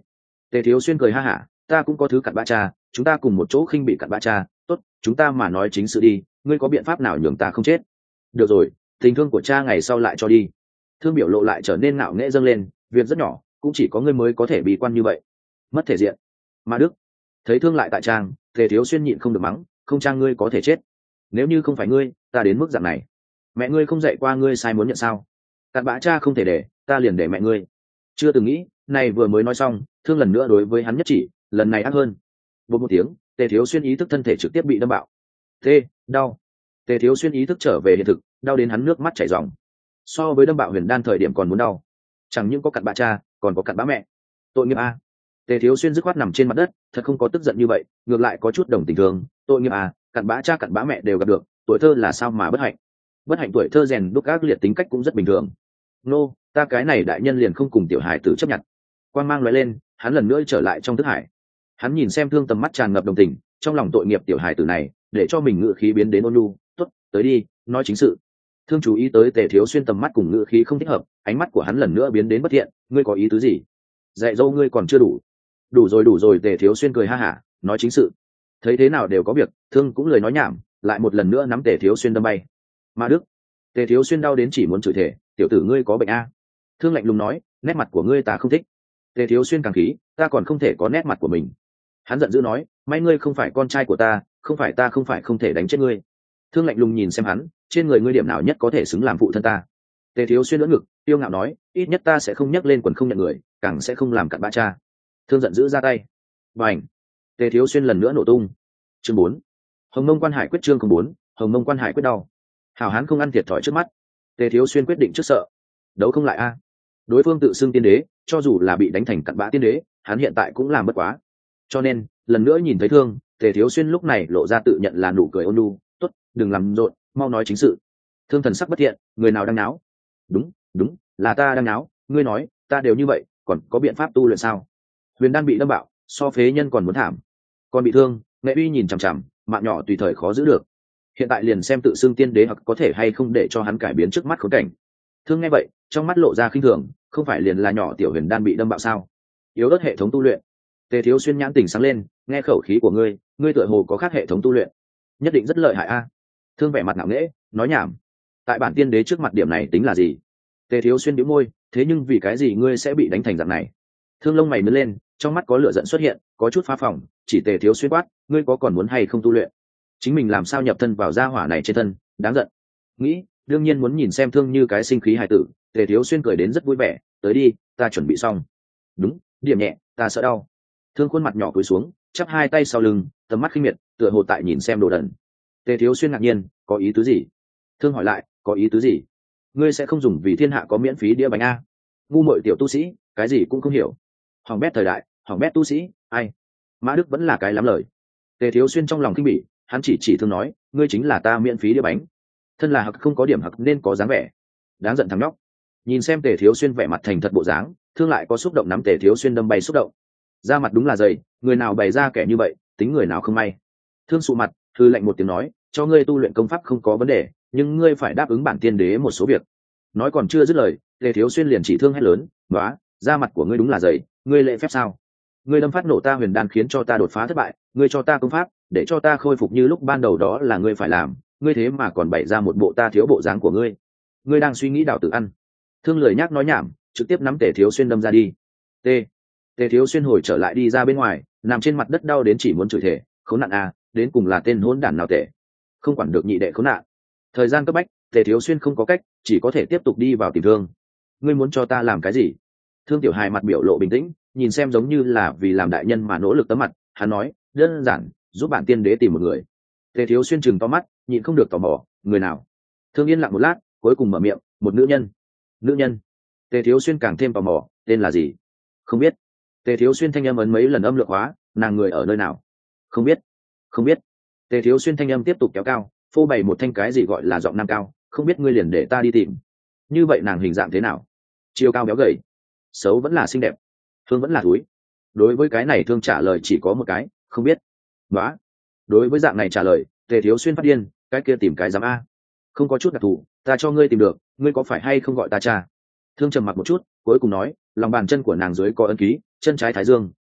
Tề Thiếu Xuyên cười ha hả, ta cũng có thứ cặn bã cha, chúng ta cùng một chỗ khinh bị cặn bã cha, tốt, chúng ta mà nói chính sự đi, ngươi có biện pháp nào nhường ta không chết? Được rồi, tình thương của cha ngày sau lại cho đi. Thương biểu lộ lại trở nên ngạo nghễ dâng lên, việc rất nhỏ, cũng chỉ có ngươi mới có thể bị quan như vậy. Mất thể diện. Ma Đức. Thấy Thương lại tại trang, Tề Thiếu Xuyên nhịn không được mắng, không trang ngươi có thể chết. Nếu như không phải ngươi, ta đến mức dạng này. Mẹ ngươi không dạy qua ngươi sai muốn nhận sao? Cặn bã cha không thể để, ta liền để mẹ ngươi. Chưa từng nghĩ, này vừa mới nói xong, Thương lần nữa đối với hắn nhất chỉ, lần này ác hơn. Một một tiếng, Tề Thiếu Xuyên ý thức thân thể trực tiếp bị đâm bạo. Tê, đau. Tề Thiếu Xuyên ý thức trở về hiện thực, đau đến hắn nước mắt chảy ròng. So với đâm bạo huyền đan thời điểm còn muốn đau. Chẳng những có cặn bã cha, còn có cặn bã mẹ. Tội nghiệp a. Tề Thiếu Xuyên dứt khoát nằm trên mặt đất, thật không có tức giận như vậy, ngược lại có chút đồng tình thương. Tội nghiệp a, cặn bã cha cặn bã mẹ đều gặp được, tuổi thơ là sao mà bất hạnh. Bất hạnh tuổi thơ rèn đúc ác liệt tính cách cũng rất bình thường. Nô, ta cái này đại nhân liền không cùng tiểu hải tử chấp nhận. Quang mang lóe lên, hắn lần nữa trở lại trong thức hải. Hắn nhìn xem Thương tầm mắt tràn ngập đồng tình, trong lòng tội nghiệp tiểu hải tử này, để cho mình ngự khí biến đến ôn nhu. Tốt, tới đi, nói chính sự. Thương chú ý tới Tề Thiếu Xuyên tầm mắt cùng ngự khí không thích hợp, ánh mắt của hắn lần nữa biến đến bất thiện. Ngươi có ý tứ gì? Dạy dỗ ngươi còn chưa đủ. Đủ rồi đủ rồi. Tề Thiếu Xuyên cười ha hả, nói chính sự. Thấy thế nào đều có việc, Thương cũng lời nói nhảm, lại một lần nữa nắm Tề Thiếu Xuyên đâm bay. Ma Đức. Tề Thiếu Xuyên đau đến chỉ muốn chửi thể, tiểu tử ngươi có bệnh a? Thương lạnh lùng nói, nét mặt của ngươi ta không thích. Tề Thiếu Xuyên càng khí, ta còn không thể có nét mặt của mình. Hắn giận dữ nói, may ngươi không phải con trai của ta, không phải ta không phải không thể đánh chết ngươi. Thương lạnh lùng nhìn xem hắn, trên người ngươi điểm nào nhất có thể xứng làm phụ thân ta? Tề Thiếu Xuyên đỡ ngực, tiêu ngạo nói, ít nhất ta sẽ không nhắc lên quần không nhận người, càng sẽ không làm cặn bã cha. Thương giận dữ ra tay, bành. Tề Thiếu Xuyên lần nữa nổ tung. Chương bốn, Hồng Mông Quan Hải quyết. Chương bốn, Hồng Mông Quan Hải quyết. Đau. Hảo hán không ăn thiệt thòi trước mắt. Tề Thiếu Xuyên quyết định trước sợ, đấu không lại a. Đối phương tự xưng tiên đế, cho dù là bị đánh thành cặn bã tiên đế, hắn hiện tại cũng làm bất quá. Cho nên lần nữa nhìn thấy Thương, Tề Thiếu Xuyên lúc này lộ ra tự nhận là nụ cười ôn nhu. Tốt, đừng làm rộn, mau nói chính sự. Thương thần sắc bất thiện, người nào đang náo? Đúng, đúng, là ta đang náo. Ngươi nói, ta đều như vậy, còn có biện pháp tu luyện sao? Huyền đan bị đâm bạo, so phế nhân còn muốn thảm. Còn bị thương, Nghệ Uy nhìn chằm chằm, mạng nhỏ tùy thời khó giữ được. Hiện tại liền xem tự xưng tiên đế hoặc có thể hay không để cho hắn cải biến trước mắt khốn cảnh. Thương nghe vậy, trong mắt lộ ra khinh thường, không phải liền là nhỏ tiểu huyền đan bị đâm bạo sao? Yếu ớt hệ thống tu luyện. Tề Thiếu Xuyên nhãn tỉnh sáng lên, nghe khẩu khí của ngươi, ngươi tựa hồ có khác hệ thống tu luyện, nhất định rất lợi hại a. Thương vẻ mặt ngạo nghễ, nói nhảm. Tại bản tiên đế trước mặt điểm này tính là gì? Tề Thiếu Xuyên nhíu môi, thế nhưng vì cái gì ngươi sẽ bị đánh thành dạng này? Thương lông mày nứt lên, trong mắt có lửa giận xuất hiện, có chút phá phỏng, chỉ Tề Thiếu Xuyên quát, ngươi có còn muốn hay không tu luyện? Chính mình làm sao nhập thân vào gia hỏa này trên thân, đáng giận. Nghĩ, đương nhiên muốn nhìn xem Thương như cái sinh khí hài tử. Tề Thiếu Xuyên cười đến rất vui vẻ, tới đi, ta chuẩn bị xong. Đúng, điểm nhẹ, ta sợ đau. Thương khuôn mặt nhỏ cúi xuống, chắp hai tay sau lưng, tầm mắt khinh miệt, tựa hồ tại nhìn xem đồ đần. Tề Thiếu Xuyên ngạc nhiên, có ý tứ gì? Thương hỏi lại, có ý tứ gì? Ngươi sẽ không dùng vì thiên hạ có miễn phí đĩa bánh a? Ngu muội tiểu tu sĩ, cái gì cũng không hiểu. Hỏng bét thời đại, hỏng bét tu sĩ, ai? Mã Đức vẫn là cái lắm lời. Tề Thiếu Xuyên trong lòng kinh bỉ, hắn chỉ chỉ Thương nói, ngươi chính là ta miễn phí đĩa bánh. Thân là hặc không có điểm hặc nên có dáng vẻ. Đáng giận thằng nhóc. Nhìn xem Tề Thiếu Xuyên vẻ mặt thành thật bộ dáng, Thương lại có xúc động nắm Tề Thiếu Xuyên đâm bay xúc động. Da mặt đúng là dày, người nào bày ra kẻ như vậy, tính người nào không may. Thương sụ mặt, thư lạnh một tiếng nói, cho ngươi tu luyện công pháp không có vấn đề, nhưng ngươi phải đáp ứng bản tiên đế một số việc. Nói còn chưa dứt lời, Tề Thiếu Xuyên liền chỉ Thương hét lớn, "Nóa, da mặt của ngươi đúng là dày, ngươi lễ phép sao? Ngươi đâm phát nổ ta huyền đan khiến cho ta đột phá thất bại, ngươi cho ta công pháp, để cho ta khôi phục như lúc ban đầu đó là ngươi phải làm, ngươi thế mà còn bày ra một bộ ta thiếu bộ dáng của ngươi. Ngươi đang suy nghĩ đào tử ăn." Thương lười nhác nói nhảm, trực tiếp nắm Tề Thiếu Xuyên đâm ra đi. T. Tề Thiếu Xuyên hồi trở lại đi ra bên ngoài, nằm trên mặt đất đau đến chỉ muốn chửi thể, khốn nạn à, đến cùng là tên hỗn đản nào tệ, không quản được nhị đệ khốn nạn. Thời gian cấp bách, Tề Thiếu Xuyên không có cách, chỉ có thể tiếp tục đi vào tìm Thương. Ngươi muốn cho ta làm cái gì? Thương Tiểu Hài mặt biểu lộ bình tĩnh, nhìn xem giống như là vì làm đại nhân mà nỗ lực tấm mặt, hắn nói, đơn giản, giúp bản tiên đế tìm một người. Tề Thiếu Xuyên chừng to mắt, nhịn không được tò mò, người nào? Thương yên lặng một lát, cuối cùng mở miệng, một nữ nhân. Nữ nhân? Tề Thiếu Xuyên càng thêm tò mò, tên là gì? Không biết. Tề Thiếu Xuyên thanh âm ấn mấy lần âm lượng hóa, nàng người ở nơi nào? Không biết. Không biết. Tề Thiếu Xuyên thanh âm tiếp tục kéo cao, phô bày một thanh cái gì gọi là giọng nam cao, không biết ngươi liền để ta đi tìm. Như vậy nàng hình dạng thế nào? Chiều cao béo gầy, xấu vẫn là xinh đẹp, Thương vẫn là túi. Đối với cái này Thương trả lời chỉ có một cái, không biết. Đó. Đối với dạng này trả lời, Tề Thiếu Xuyên phát điên, cái kia tìm cái dám a? Không có chút đặc thù, ta cho ngươi tìm được, ngươi có phải hay không gọi ta cha? Thương trầm mặc một chút, cuối cùng nói, lòng bàn chân của nàng dưới có ấn ký, chân trái thái dương,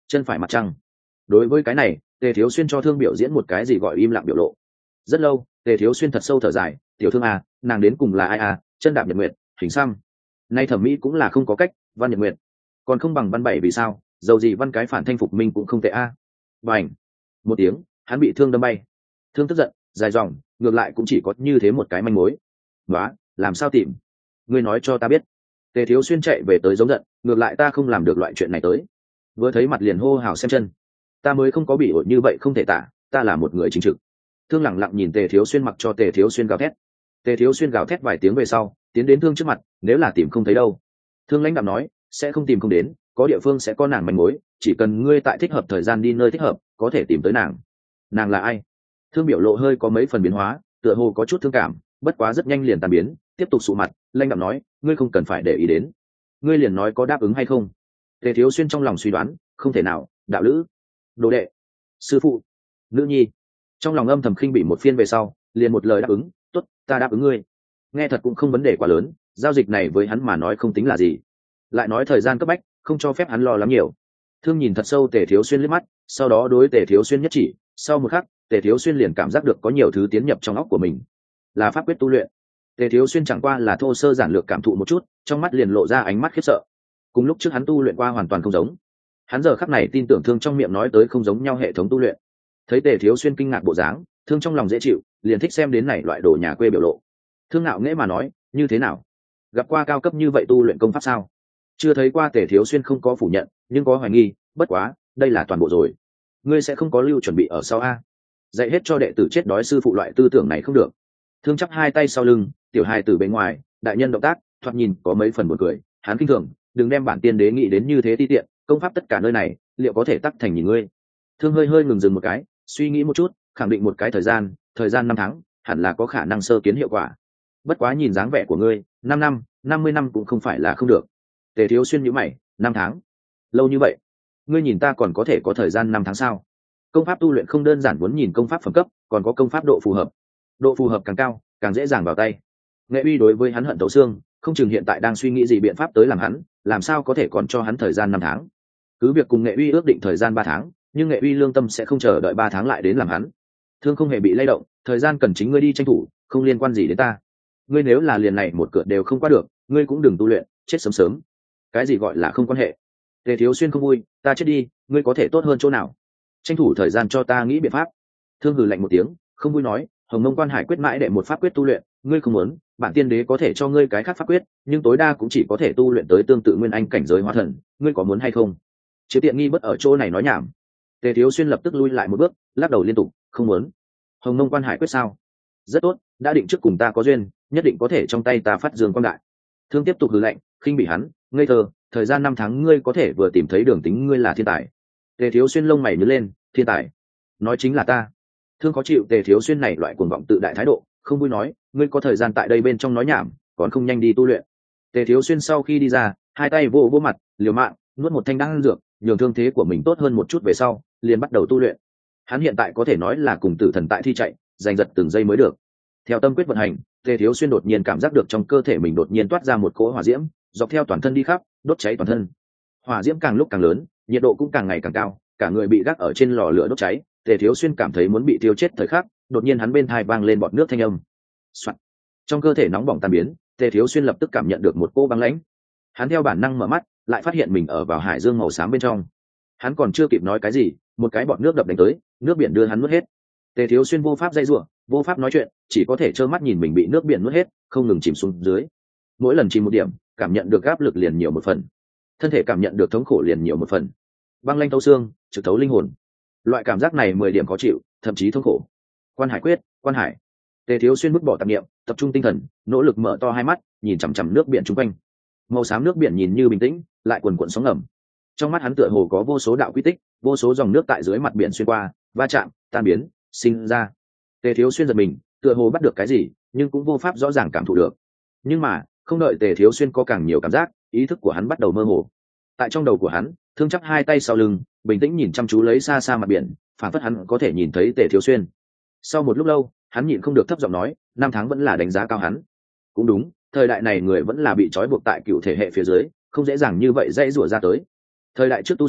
chân phải mặt trăng. Đối với cái này, Tề Thiếu Xuyên cho Thương biểu diễn một cái gì gọi im lặng biểu lộ. Rất lâu, Tề Thiếu Xuyên thật sâu thở dài, tiểu Thương à, nàng đến cùng là ai à, chân đạp nhật nguyệt, hình xăm. Nay thẩm mỹ cũng là không có cách, văn nhật nguyệt còn không bằng văn bảy vì sao, dầu gì văn cái phản thanh phục minh cũng không tệ a. À. Bành, một tiếng, hắn bị Thương đâm bay. Thương tức giận, dài dòng, ngược lại cũng chỉ có như thế một cái manh mối. Đó, làm sao tìm? Ngươi nói cho ta biết. Tề Thiếu Xuyên chạy về tới giống giận, ngược lại ta không làm được loại chuyện này tới. Vừa thấy mặt liền hô hào xem chân, ta mới không có bị ổi như vậy không thể tả, ta là một người chính trực. Thương lẳng lặng nhìn Tề Thiếu Xuyên mặc cho Tề Thiếu Xuyên gào thét. Tề Thiếu Xuyên gào thét vài tiếng về sau, tiến đến Thương trước mặt, nếu là tìm không thấy đâu. Thương lãnh đạm nói, sẽ không tìm không đến, có địa phương sẽ có nàng manh mối, chỉ cần ngươi tại thích hợp thời gian đi nơi thích hợp, có thể tìm tới nàng. Nàng là ai? Thương biểu lộ hơi có mấy phần biến hóa, tựa hồ có chút thương cảm, bất quá rất nhanh liền tan biến, tiếp tục sụ mặt, lãnh đạm nói, ngươi không cần phải để ý đến, ngươi liền nói có đáp ứng hay không. Tề Thiếu Xuyên trong lòng suy đoán, không thể nào, đạo lữ, đồ đệ, sư phụ, nữ nhi. Trong lòng âm thầm khinh bỉ một phiên về sau, liền một lời đáp ứng, tốt, ta đáp ứng ngươi. Nghe thật cũng không vấn đề quá lớn, giao dịch này với hắn mà nói không tính là gì. Lại nói thời gian cấp bách, không cho phép hắn lo lắng nhiều. Thương nhìn thật sâu Tề Thiếu Xuyên liếc mắt, sau đó đối Tề Thiếu Xuyên nhất chỉ, sau một khắc, Tề Thiếu Xuyên liền cảm giác được có nhiều thứ tiến nhập trong óc của mình, là pháp quyết tu luyện. Tề Thiếu Xuyên chẳng qua là thô sơ giản lược cảm thụ một chút, trong mắt liền lộ ra ánh mắt khiếp sợ. Cùng lúc trước hắn tu luyện qua hoàn toàn không giống. Hắn giờ khắc này tin tưởng Thương trong miệng nói tới không giống nhau hệ thống tu luyện. Thấy Tề Thiếu Xuyên kinh ngạc bộ dáng, Thương trong lòng dễ chịu, liền thích xem đến này loại đồ nhà quê biểu lộ. Thương ngạo nghễ mà nói, như thế nào? Gặp qua cao cấp như vậy tu luyện công pháp sao? Chưa thấy qua. Tề Thiếu Xuyên không có phủ nhận, nhưng có hoài nghi, bất quá, đây là toàn bộ rồi. Ngươi sẽ không có lưu chuẩn bị ở sau a? Dạy hết cho đệ tử chết đói sư phụ loại tư tưởng này không được. Thương chắp hai tay sau lưng, tiểu hài tử bên ngoài, đại nhân động tác, thoạt nhìn có mấy phần buồn cười, hắn kinh thường, đừng đem bản tiên đế nghĩ đến như thế ti tiện, công pháp tất cả nơi này, liệu có thể tắc thành nhìn ngươi. Thương hơi hơi ngừng dừng một cái, suy nghĩ một chút, khẳng định một cái thời gian, thời gian năm tháng, hẳn là có khả năng sơ kiến hiệu quả. Bất quá nhìn dáng vẻ của ngươi, năm năm, năm mươi năm cũng không phải là không được. Tề Thiếu Xuyên nhíu mày, năm tháng, lâu như vậy, ngươi nhìn ta còn có thể có thời gian năm tháng sao? Công pháp tu luyện không đơn giản muốn nhìn công pháp phẩm cấp, còn có công pháp độ phù hợp. Độ phù hợp càng cao, càng dễ dàng vào tay. Nghệ Uy đối với hắn hận thấu xương, không chừng hiện tại đang suy nghĩ gì biện pháp tới làm hắn, làm sao có thể còn cho hắn thời gian năm tháng. Cứ việc cùng Nghệ Uy ước định thời gian ba tháng, nhưng Nghệ Uy lương tâm sẽ không chờ đợi ba tháng lại đến làm hắn. Thương không hề bị lay động, thời gian cần chính ngươi đi tranh thủ, không liên quan gì đến ta. Ngươi nếu là liền này một cửa đều không qua được, ngươi cũng đừng tu luyện, chết sớm sớm. Cái gì gọi là không quan hệ? Tề Thiếu Xuyên không vui, ta chết đi, ngươi có thể tốt hơn chỗ nào? Tranh thủ thời gian cho ta nghĩ biện pháp. Thương hừ lạnh một tiếng, không vui nói, Hồng Mông Quan Hải quyết mãi đệ một pháp quyết tu luyện, ngươi không muốn, bản tiên đế có thể cho ngươi cái khác pháp quyết, nhưng tối đa cũng chỉ có thể tu luyện tới tương tự nguyên anh cảnh giới hóa thần, ngươi có muốn hay không? Chiếu tiện nghi bất ở chỗ này nói nhảm. Tề Thiếu Xuyên lập tức lui lại một bước, lắc đầu liên tục, không muốn. Hồng Mông Quan Hải quyết sao? Rất tốt, đã định trước cùng ta có duyên, nhất định có thể trong tay ta phát dương quang đại. Thương tiếp tục hừ lạnh, khinh bị hắn, ngây thơ, thời gian năm tháng ngươi có thể vừa tìm thấy đường tính ngươi là thiên tài. Tề Thiếu Xuyên lông mày nhướng lên, thiên tài? Nói chính là ta. Thương khó chịu Tề Thiếu Xuyên này loại cuồng vọng tự đại thái độ, không vui nói, ngươi có thời gian tại đây bên trong nói nhảm, còn không nhanh đi tu luyện. Tề Thiếu Xuyên sau khi đi ra, hai tay vô vô mặt, liều mạng, nuốt một thanh đan dược, nhường thương thế của mình tốt hơn một chút về sau, liền bắt đầu tu luyện. Hắn hiện tại có thể nói là cùng tử thần tại thi chạy, giành giật từng giây mới được. Theo tâm quyết vận hành, Tề Thiếu Xuyên đột nhiên cảm giác được trong cơ thể mình đột nhiên toát ra một cỗ hỏa diễm, dọc theo toàn thân đi khắp, đốt cháy toàn thân. Hỏa diễm càng lúc càng lớn, nhiệt độ cũng càng ngày càng cao, cả người bị gác ở trên lò lửa đốt cháy. Tề Thiếu Xuyên cảm thấy muốn bị thiêu chết thời khắc, đột nhiên hắn bên tai vang lên bọt nước thanh âm. Soạn. Trong cơ thể nóng bỏng tan biến, Tề Thiếu Xuyên lập tức cảm nhận được một cỗ băng lãnh. Hắn theo bản năng mở mắt, lại phát hiện mình ở vào hải dương màu xám bên trong. Hắn còn chưa kịp nói cái gì, một cái bọt nước đập đánh tới, nước biển đưa hắn nuốt hết. Tề Thiếu Xuyên vô pháp dây rủa, vô pháp nói chuyện, chỉ có thể trơ mắt nhìn mình bị nước biển nuốt hết, không ngừng chìm xuống dưới. Mỗi lần chìm một điểm, cảm nhận được áp lực liền nhiều một phần, thân thể cảm nhận được thống khổ liền nhiều một phần. Băng lanh thấu xương, trực thấu linh hồn. Loại cảm giác này mười điểm khó chịu, thậm chí thống khổ. Quan Hải quyết, Quan Hải. Tề Thiếu Xuyên vứt bỏ tạp niệm, tập trung tinh thần, nỗ lực mở to hai mắt, nhìn chằm chằm nước biển chung quanh. Màu xám nước biển nhìn như bình tĩnh, lại cuồn cuộn sóng ngầm. Trong mắt hắn tựa hồ có vô số đạo quy tích, vô số dòng nước tại dưới mặt biển xuyên qua, va chạm, tan biến, sinh ra. Tề Thiếu Xuyên giật mình, tựa hồ bắt được cái gì, nhưng cũng vô pháp rõ ràng cảm thụ được. Nhưng mà, không đợi Tề Thiếu Xuyên có càng nhiều cảm giác, ý thức của hắn bắt đầu mơ hồ. Tại trong đầu của hắn, Thương chắp hai tay sau lưng, bình tĩnh nhìn chăm chú lấy xa xa mặt biển, phản phất hắn có thể nhìn thấy Tề Thiếu Xuyên. Sau một lúc lâu, hắn nhịn không được thấp giọng nói, năm tháng vẫn là đánh giá cao hắn. Cũng đúng, thời đại này người vẫn là bị trói buộc tại cựu thể hệ phía dưới, không dễ dàng như vậy dãy rủa ra tới. Thời đại trước tu sĩ,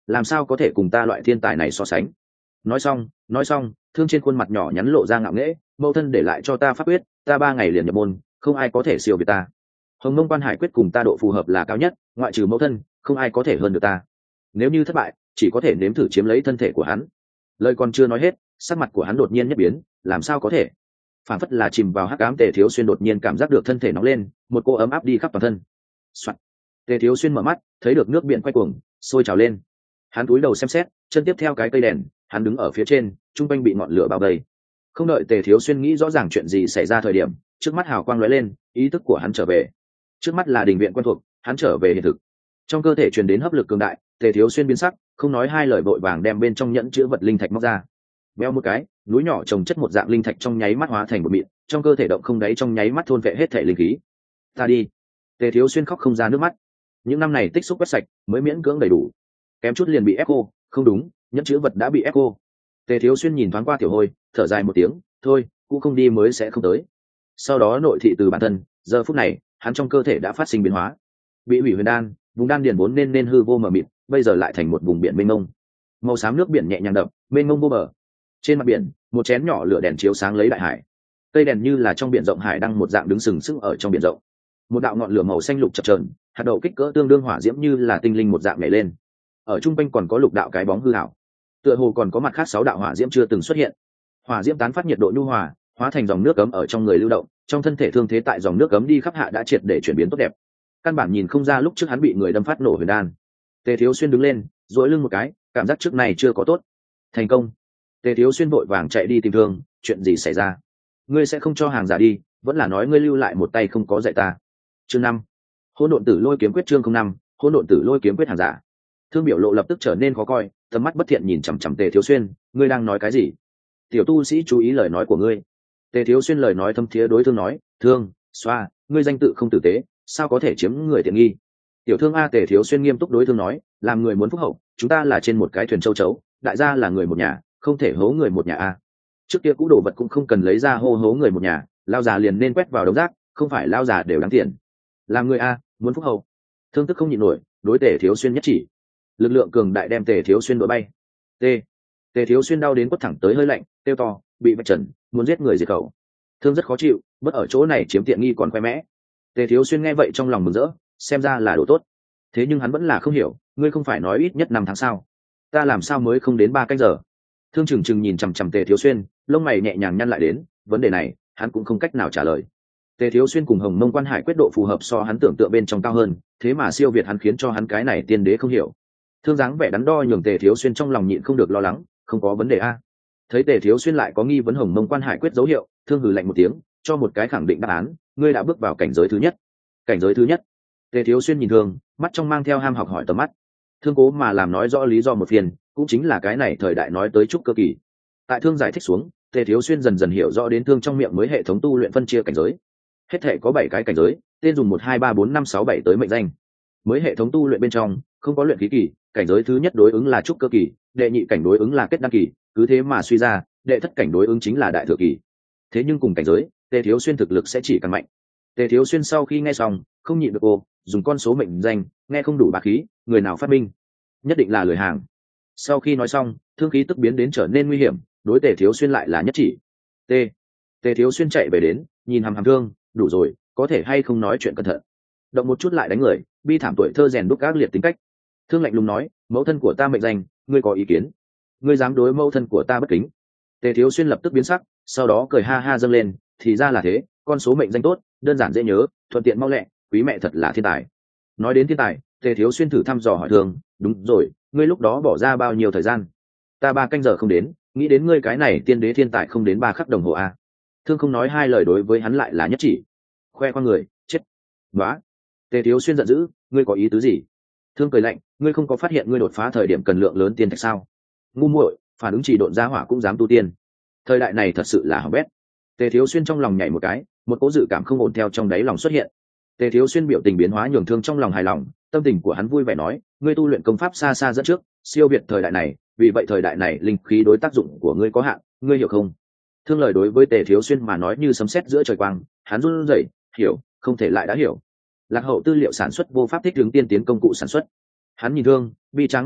làm sao có thể cùng ta loại thiên tài này so sánh. Nói xong nói xong thương trên khuôn mặt nhỏ nhắn lộ ra ngạo nghễ, mẫu thân để lại cho ta pháp quyết, ta ba ngày liền nhập môn, không ai có thể siêu việt ta. Hồng Mông Quan Hải quyết cùng ta độ phù hợp là cao nhất, ngoại trừ mẫu thân không ai có thể hơn được ta. Nếu như thất bại chỉ có thể nếm thử chiếm lấy thân thể của hắn. Lời còn chưa nói hết, sắc mặt của hắn đột nhiên nhất biến, làm sao có thể. Phản phất là chìm vào hắc ám, Tề Thiếu Xuyên đột nhiên cảm giác được thân thể nóng lên, một cô ấm áp đi khắp toàn thân. Soạn. Tề Thiếu Xuyên mở mắt, thấy được nước biển quay cuồng sôi trào lên. Hắn cúi đầu xem xét, chân tiếp theo cái cây đèn, hắn đứng ở phía trên, trung quanh bị ngọn lửa bao vây. Không đợi Tề Thiếu Xuyên nghĩ rõ ràng chuyện gì xảy ra thời điểm, trước mắt hào quang lóe lên, ý thức của hắn trở về. Trước mắt là đình viện quen thuộc, hắn trở về hiện thực. Trong cơ thể truyền đến hấp lực cường đại, Tề Thiếu Xuyên biến sắc, không nói hai lời vội vàng đem bên trong nhẫn chứa vật linh thạch móc ra. Veo một cái, núi nhỏ trồng chất một dạng linh thạch trong nháy mắt hóa thành một mịn, trong cơ thể động không đáy trong nháy mắt thôn vệ hết thể linh khí. Ta đi. Tề Thiếu Xuyên khóc không ra nước mắt. Những năm này tích xúc quét sạch, mới miễn cưỡng đầy đủ. Kém chút liền bị ép cô, không đúng, nhẫn chứa vật đã bị ép cô. Tề Thiếu Xuyên nhìn thoáng qua Tiểu Hôi, thở dài một tiếng, thôi, cũng không đi mới sẽ không tới. Sau đó nội thị từ bản thân, giờ phút này, hắn trong cơ thể đã phát sinh biến hóa. Bị hủy huyền đan, vùng đan điền vốn nên nên hư vô mờ mịt, bây giờ lại thành một vùng biển mênh mông. Màu xám nước biển nhẹ nhàng đập, mênh mông vô bờ. Trên mặt biển, một chén nhỏ lửa đèn chiếu sáng lấy đại hải. Cây đèn như là trong biển rộng hải đăng một dạng đứng sừng sững ở trong biển rộng. Một đạo ngọn lửa màu xanh lục chập chờn, hạt đậu kích cỡ tương đương hỏa diễm như là tinh linh một dạng nhảy lên. Ở trung quanh còn có lục đạo cái bóng hư ảo. Tựa hồ còn có mặt khác sáu đạo hỏa diễm chưa từng xuất hiện. Hỏa diễm tán phát nhiệt độ nhu hòa, hóa thành dòng nước cấm ở trong người lưu động, trong thân thể thương thế tại dòng nước cấm đi khắp hạ đã triệt để chuyển biến tốt đẹp. Căn bản nhìn không ra lúc trước hắn bị người đâm phát nổ huyền đan. Tề Thiếu Xuyên đứng lên, duỗi lưng một cái, cảm giác trước này chưa có tốt. Thành công. Tề Thiếu Xuyên vội vàng chạy đi tìm thương, chuyện gì xảy ra? Ngươi sẽ không cho hàng giả đi, vẫn là nói ngươi lưu lại một tay không có dạy ta. Chương năm. Hỗn độn tử lôi kiếm quyết chương không năm, hỗn độn tử lôi kiếm quyết hàng giả. Thương biểu lộ lập tức trở nên khó coi, tầm mắt bất thiện nhìn chằm chằm Tề Thiếu Xuyên, ngươi đang nói cái gì? Tiểu tu sĩ chú ý lời nói của ngươi. Tề Thiếu Xuyên lời nói thâm thiế đối thương nói, thương, xoa, ngươi danh tự không tử tế, sao có thể chiếm người tiện nghi? Tiểu thương a. Tề Thiếu Xuyên nghiêm túc đối thương nói, làm người muốn phúc hậu, chúng ta là trên một cái thuyền châu chấu, đại gia là người một nhà, không thể hố người một nhà a. Trước kia cũ đồ vật cũng không cần lấy ra hô hố người một nhà, lao già liền nên quét vào đống rác, không phải lao già đều đáng tiền. Làm người a, muốn phúc hậu. Thương tức không nhịn nổi, đối Tề Thiếu Xuyên nhất chỉ. Lực lượng cường đại đem Tề Thiếu Xuyên đuổi bay. T. Tề Thiếu Xuyên đau đến quất thẳng tới hơi lạnh, tiêu to, bị vạch trần, muốn giết người diệt khẩu. Thương rất khó chịu, bất ở chỗ này chiếm tiện nghi còn khoe mẽ. Tề Thiếu Xuyên nghe vậy trong lòng mừng rỡ, xem ra là đồ tốt. Thế nhưng hắn vẫn là không hiểu, ngươi không phải nói ít nhất năm tháng sao? Ta làm sao mới không đến ba canh giờ? Thương Trừng Trừng nhìn chằm chằm Tề Thiếu Xuyên, lông mày nhẹ nhàng nhăn lại đến, vấn đề này, hắn cũng không cách nào trả lời. Tề Thiếu Xuyên cùng Hồng Mông Quan Hải quyết độ phù hợp so hắn tưởng tượng bên trong cao hơn, thế mà siêu việt hắn khiến cho hắn cái này tiên đế không hiểu. Thương dáng vẻ đắn đo nhường Tề Thiếu Xuyên trong lòng nhịn không được lo lắng, không có vấn đề a. Thấy Tề Thiếu Xuyên lại có nghi vấn Hồng Mông Quan Hải quyết dấu hiệu, Thương hừ lạnh một tiếng, cho một cái khẳng định đáp án, ngươi đã bước vào cảnh giới thứ nhất. Cảnh giới thứ nhất? Tề Thiếu Xuyên nhìn Thương, mắt trong mang theo ham học hỏi tầm mắt. Thương cố mà làm nói rõ lý do một phiền, cũng chính là cái này thời đại nói tới trúc cơ kỳ. Tại Thương giải thích xuống, Tề Thiếu Xuyên dần dần hiểu rõ đến Thương trong miệng mới hệ thống tu luyện phân chia cảnh giới. Hết thể có bảy cái cảnh giới, tên dùng một hai ba bốn năm sáu bảy tới mệnh danh. Mới hệ thống tu luyện bên trong, không có luyện khí kỳ, cảnh giới thứ nhất đối ứng là trúc cơ kỳ, đệ nhị cảnh đối ứng là kết đăng kỳ, cứ thế mà suy ra, đệ thất cảnh đối ứng chính là đại thừa kỳ. Thế nhưng cùng cảnh giới, Tề Thiếu Xuyên thực lực sẽ chỉ càng mạnh. Tề Thiếu Xuyên sau khi nghe xong, không nhịn được cô, dùng con số mệnh danh, nghe không đủ bá khí, người nào phát minh, nhất định là lười hàng. Sau khi nói xong, thương khí tức biến đến trở nên nguy hiểm, đối Tề Thiếu Xuyên lại là nhất chỉ. T. Tề Thiếu Xuyên chạy về đến, nhìn hằm hằm Thương, đủ rồi, có thể hay không nói chuyện cẩn thận. Động một chút lại đánh người, bi thảm tuổi thơ rèn đúc ác liệt tính cách. Thương lạnh lùng nói, mẫu thân của ta mệnh danh, ngươi có ý kiến? Ngươi dám đối mẫu thân của ta bất kính? Tề Thiếu Xuyên lập tức biến sắc, sau đó cười ha ha dâng lên, thì ra là thế, con số mệnh danh tốt, đơn giản dễ nhớ, thuận tiện mau lẹ, quý mẹ thật là thiên tài. Nói đến thiên tài, Tề Thiếu Xuyên thử thăm dò hỏi Thương, đúng rồi, ngươi lúc đó bỏ ra bao nhiêu thời gian? Ta ba canh giờ không đến, nghĩ đến ngươi cái này tiên đế thiên tài không đến ba khắc đồng hồ a. Thương không nói hai lời đối với hắn lại là nhất chỉ. Khoe qua người, chết. Nóa. Tề Thiếu Xuyên giận dữ, ngươi có ý tứ gì? Thương cười lạnh, ngươi không có phát hiện ngươi đột phá thời điểm cần lượng lớn tiên thạch sao? Ngu muội, phản ứng chỉ độn giá hỏa cũng dám tu tiên. Thời đại này thật sự là hỏng bét. Tề Thiếu Xuyên trong lòng nhảy một cái, một cỗ dự cảm không ổn theo trong đáy lòng xuất hiện. Tề Thiếu Xuyên biểu tình biến hóa nhường Thương trong lòng hài lòng, tâm tình của hắn vui vẻ nói, ngươi tu luyện công pháp xa xa dẫn trước, siêu việt thời đại này, vì vậy thời đại này linh khí đối tác dụng của ngươi có hạn, ngươi hiểu không? Thương lời đối với Tề Thiếu Xuyên mà nói như sấm sét giữa trời quang, hắn run rẩy, hiểu, không thể lại đã hiểu. Lạc hậu tư liệu sản xuất vô pháp thích ứng tiên tiến công cụ sản xuất. Hắn nhìn Thương, bi tráng mà hỏi,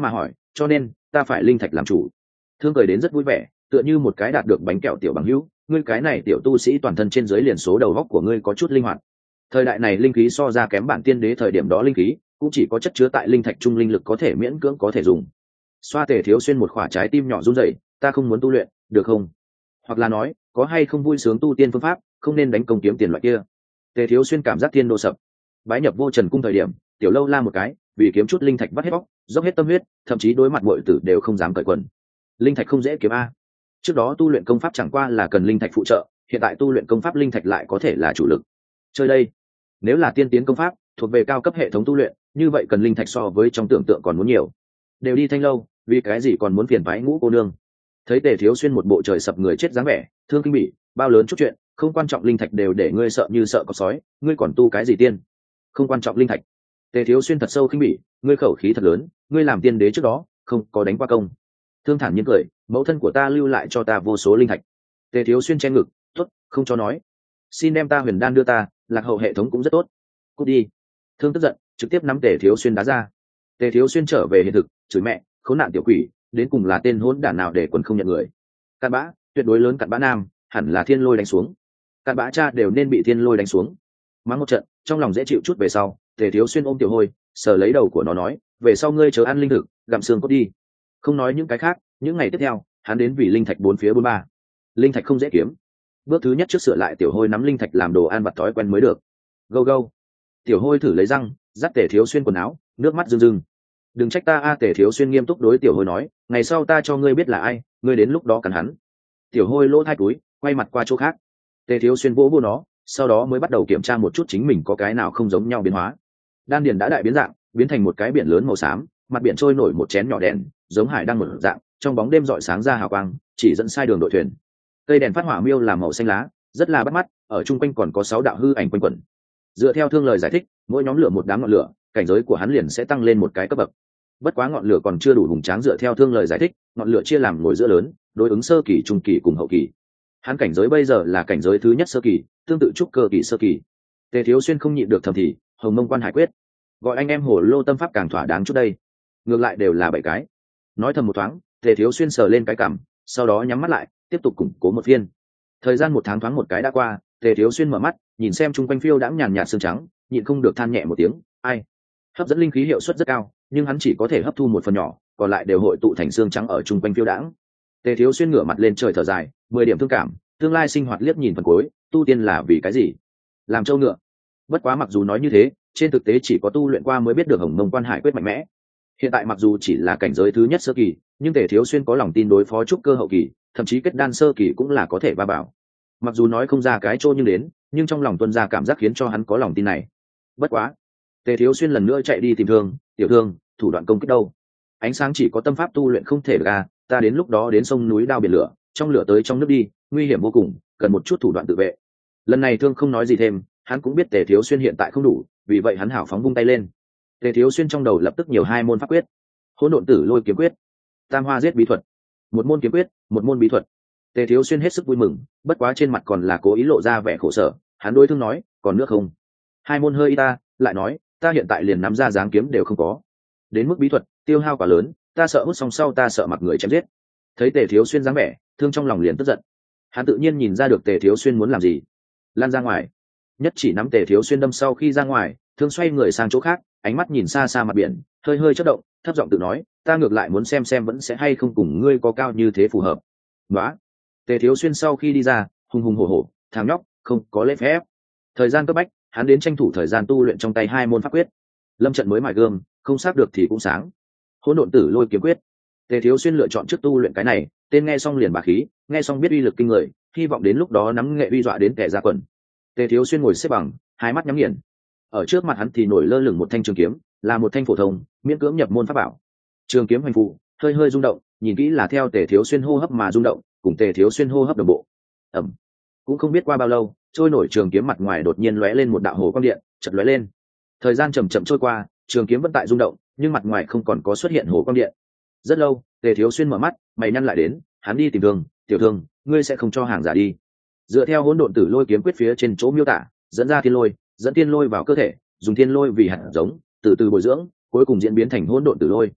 cho nên ta phải linh thạch làm chủ. Thương cười đến rất vui vẻ, tựa như một cái đạt được bánh kẹo tiểu bằng hữu. Ngươi cái này tiểu tu sĩ toàn thân trên dưới liền số đầu góc của ngươi có chút linh hoạt. Thời đại này linh khí so ra kém bản tiên đế thời điểm đó linh khí, cũng chỉ có chất chứa tại linh thạch trung linh lực có thể miễn cưỡng có thể dùng. Xoa Tề Thiếu Xuyên một khỏa trái tim nhỏ run rẩy, ta không muốn tu luyện, được không? Hoặc là nói, có hay không vui sướng tu tiên phương pháp, không nên đánh công kiếm tiền loại kia. Tề Thiếu Xuyên cảm giác thiên đô sập. Bái nhập Vô Trần cung thời điểm, tiểu lâu la một cái, vì kiếm chút linh thạch vắt hết bóc, dốc hết tâm huyết, thậm chí đối mặt muội tử đều không dám cởi quần. Linh thạch không dễ kiếm a. Trước đó tu luyện công pháp chẳng qua là cần linh thạch phụ trợ, hiện tại tu luyện công pháp linh thạch lại có thể là chủ lực. Chơi đây, nếu là tiên tiến công pháp, thuộc về cao cấp hệ thống tu luyện, như vậy cần linh thạch so với trong tưởng tượng còn muốn nhiều. Đều đi Thanh lâu, vì cái gì còn muốn phiền phái Ngũ cô nương? Thấy Tề Thiếu Xuyên một bộ trời sập người chết dáng vẻ, Thương kinh bỉ, bao lớn chút chuyện, không quan trọng linh thạch đều để ngươi sợ như sợ có sói, ngươi còn tu cái gì tiên? Không quan trọng linh thạch. Tề Thiếu Xuyên thật sâu khinh bỉ, ngươi khẩu khí thật lớn, ngươi làm tiên đế trước đó, không có đánh qua công. Thương thản nhiên cười, mẫu thân của ta lưu lại cho ta vô số linh thạch. Tề Thiếu Xuyên che ngực, tốt, không cho nói. Xin đem ta huyền đan đưa ta, lạc hậu hệ thống cũng rất tốt. Cút đi. Thương tức giận, trực tiếp nắm Tề Thiếu Xuyên đá ra. Tề Thiếu Xuyên trở về hiện thực, chửi mẹ, khốn nạn tiểu quỷ, đến cùng là tên hỗn đản nào để quần không nhận người. Cặn bã, tuyệt đối lớn cặn bã nam, hẳn là thiên lôi đánh xuống. Cặn bã cha đều nên bị thiên lôi đánh xuống. Mắng một trận, trong lòng dễ chịu chút về sau, Tề Thiếu Xuyên ôm tiểu hôi, sờ lấy đầu của nó nói, về sau ngươi chớ ăn linh thực, gặm xương cốt đi. Không nói những cái khác, những ngày tiếp theo, hắn đến vì linh thạch bốn phía bốn ba. Linh thạch không dễ kiếm. Bước thứ nhất trước sửa lại tiểu hôi nắm linh thạch làm đồ ăn vặt thói quen mới được. Go go. Tiểu hôi thử lấy răng, dắt Tề Thiếu Xuyên quần áo, nước mắt rưng rưng. Đừng trách ta a. Tề Thiếu Xuyên nghiêm túc đối tiểu hôi nói, ngày sau ta cho ngươi biết là ai, ngươi đến lúc đó cắn hắn. Tiểu hôi lỗ thai túi, quay mặt qua chỗ khác. Tề Thiếu Xuyên vỗ vỗ nó, sau đó mới bắt đầu kiểm tra một chút chính mình có cái nào không giống nhau biến hóa. Đan điền đã đại biến dạng, biến thành một cái biển lớn màu xám, mặt biển trôi nổi một chén nhỏ đèn, giống hải đăng một dạng, trong bóng đêm rọi sáng ra hào quang, chỉ dẫn sai đường đội thuyền. Cây đèn phát hỏa miêu làm màu xanh lá, rất là bắt mắt, ở trung quanh còn có sáu đạo hư ảnh quanh quẩn. Dựa theo Thương lời giải thích, mỗi nhóm lửa một đám ngọn lửa, cảnh giới của hắn liền sẽ tăng lên một cái cấp bậc. Bất quá ngọn lửa còn chưa đủ hùng tráng, dựa theo Thương lời giải thích, ngọn lửa chia làm ngồi giữa lớn, đối ứng sơ kỳ, trung kỳ cùng hậu kỳ. Hắn cảnh giới bây giờ là cảnh giới thứ nhất sơ kỳ, tương tự trúc cơ kỳ sơ kỳ. Tề Thiếu Xuyên không nhịn được thầm thì, Hồng Mông Quan Hải Quyết, gọi anh em Hồ Lô Tâm Pháp càng thỏa đáng chút đây. Ngược lại đều là bảy cái. Nói thầm một thoáng, Tề Thiếu Xuyên sờ lên cái cằm, sau đó nhắm mắt lại, tiếp tục củng cố một viên. Thời gian một tháng thoáng một cái đã qua, Tề Thiếu Xuyên mở mắt, nhìn xem chung quanh phiêu đãng nhàn nhạt sương trắng, nhịn không được than nhẹ một tiếng, ai? Hấp dẫn linh khí hiệu suất rất cao, nhưng hắn chỉ có thể hấp thu một phần nhỏ, còn lại đều hội tụ thành sương trắng ở chung quanh phiêu đãng. Tề Thiếu Xuyên ngửa mặt lên trời thở dài, mười điểm thương cảm, tương lai sinh hoạt liếc nhìn phần cuối, tu tiên là vì cái gì? Làm trâu ngựa. Bất quá mặc dù nói như thế, trên thực tế chỉ có tu luyện qua mới biết được Hồng Mông Quan Hải Quyết mạnh mẽ. Hiện tại mặc dù chỉ là cảnh giới thứ nhất sơ kỳ, nhưng Tề Thiếu Xuyên có lòng tin đối phó trúc cơ hậu kỳ, thậm chí kết đan sơ kỳ cũng là có thể ba bảo. Mặc dù nói không ra cái chỗ nhưng đến, nhưng trong lòng tuân ra cảm giác khiến cho hắn có lòng tin này. Bất quá, Tề Thiếu Xuyên lần nữa chạy đi tìm Thương, tiểu Thương, thủ đoạn công kích đâu? Ánh sáng chỉ có tâm pháp tu luyện không thể được à, ta đến lúc đó đến sông núi đao biển lửa, trong lửa tới trong nước đi, nguy hiểm vô cùng, cần một chút thủ đoạn tự vệ. Lần này Thương không nói gì thêm, hắn cũng biết Tề Thiếu Xuyên hiện tại không đủ, vì vậy hắn hào phóng vung tay lên. Tề Thiếu Xuyên trong đầu lập tức nhiều hai môn pháp quyết: Hỗn Độn Tử Lôi Kiếm Quyết, Tam Hoa Giết Bí Thuật. Một môn kiếm quyết, một môn bí thuật. Tề Thiếu Xuyên hết sức vui mừng, bất quá trên mặt còn là cố ý lộ ra vẻ khổ sở. Hắn đối Thương nói, còn nước không? Hai môn hơi y ta, lại nói, ta hiện tại liền nắm ra dáng kiếm đều không có. Đến mức bí thuật, tiêu hao quá lớn, ta sợ hút xong sau ta sợ mặc người chém giết. Thấy Tề Thiếu Xuyên dáng vẻ, Thương trong lòng liền tức giận. Hắn tự nhiên nhìn ra được Tề Thiếu Xuyên muốn làm gì. Lan ra ngoài. Nhất chỉ nắm Tề Thiếu Xuyên đâm sau khi ra ngoài, Thương xoay người sang chỗ khác, ánh mắt nhìn xa xa mặt biển, hơi hơi chớp động, thấp giọng tự nói, ta ngược lại muốn xem xem vẫn sẽ hay không cùng ngươi có cao như thế phù hợp. Đó. Tề Thiếu Xuyên sau khi đi ra, hùng hùng hổ hổ, thằng nhóc, không có lễ phép. Thời gian cấp bách, hắn đến tranh thủ thời gian tu luyện trong tay hai môn pháp quyết. Lâm trận mới mài gươm, không xác được thì cũng sáng. Hỗn Độn Tử Lôi Kiếm Quyết. Tề Thiếu Xuyên lựa chọn trước tu luyện cái này, tên nghe xong liền bá khí, nghe xong biết uy lực kinh người, hy vọng đến lúc đó nắm nghệ uy dọa đến kẻ ra quần. Tề Thiếu Xuyên ngồi xếp bằng, hai mắt nhắm nghiền. Ở trước mặt hắn thì nổi lơ lửng một thanh trường kiếm, là một thanh phổ thông, miễn cưỡng nhập môn pháp bảo. Trường kiếm hoành phụ, hơi hơi rung động, nhìn kỹ là theo Tề Thiếu Xuyên hô hấp mà rung động, cùng Tề Thiếu Xuyên hô hấp đồng bộ. Ầm. Cũng không biết qua bao lâu, trôi nổi trường kiếm mặt ngoài đột nhiên lóe lên một đạo hồ quang điện, chợt lóe lên. Thời gian chậm chậm trôi qua, trường kiếm vẫn tại rung động, nhưng mặt ngoài không còn có xuất hiện hồ quang điện. Rất lâu, Tề Thiếu Xuyên mở mắt, mày nhăn lại đến, hắn đi tìm Thương, tiểu Thương, ngươi sẽ không cho hàng giả đi. Dựa theo Hỗn Độn Tử Lôi Kiếm Quyết phía trên chỗ miêu tả, dẫn ra thiên lôi, dẫn thiên lôi vào cơ thể, dùng thiên lôi vì hạt giống, từ từ bồi dưỡng, cuối cùng diễn biến thành hỗn độn tử lôi.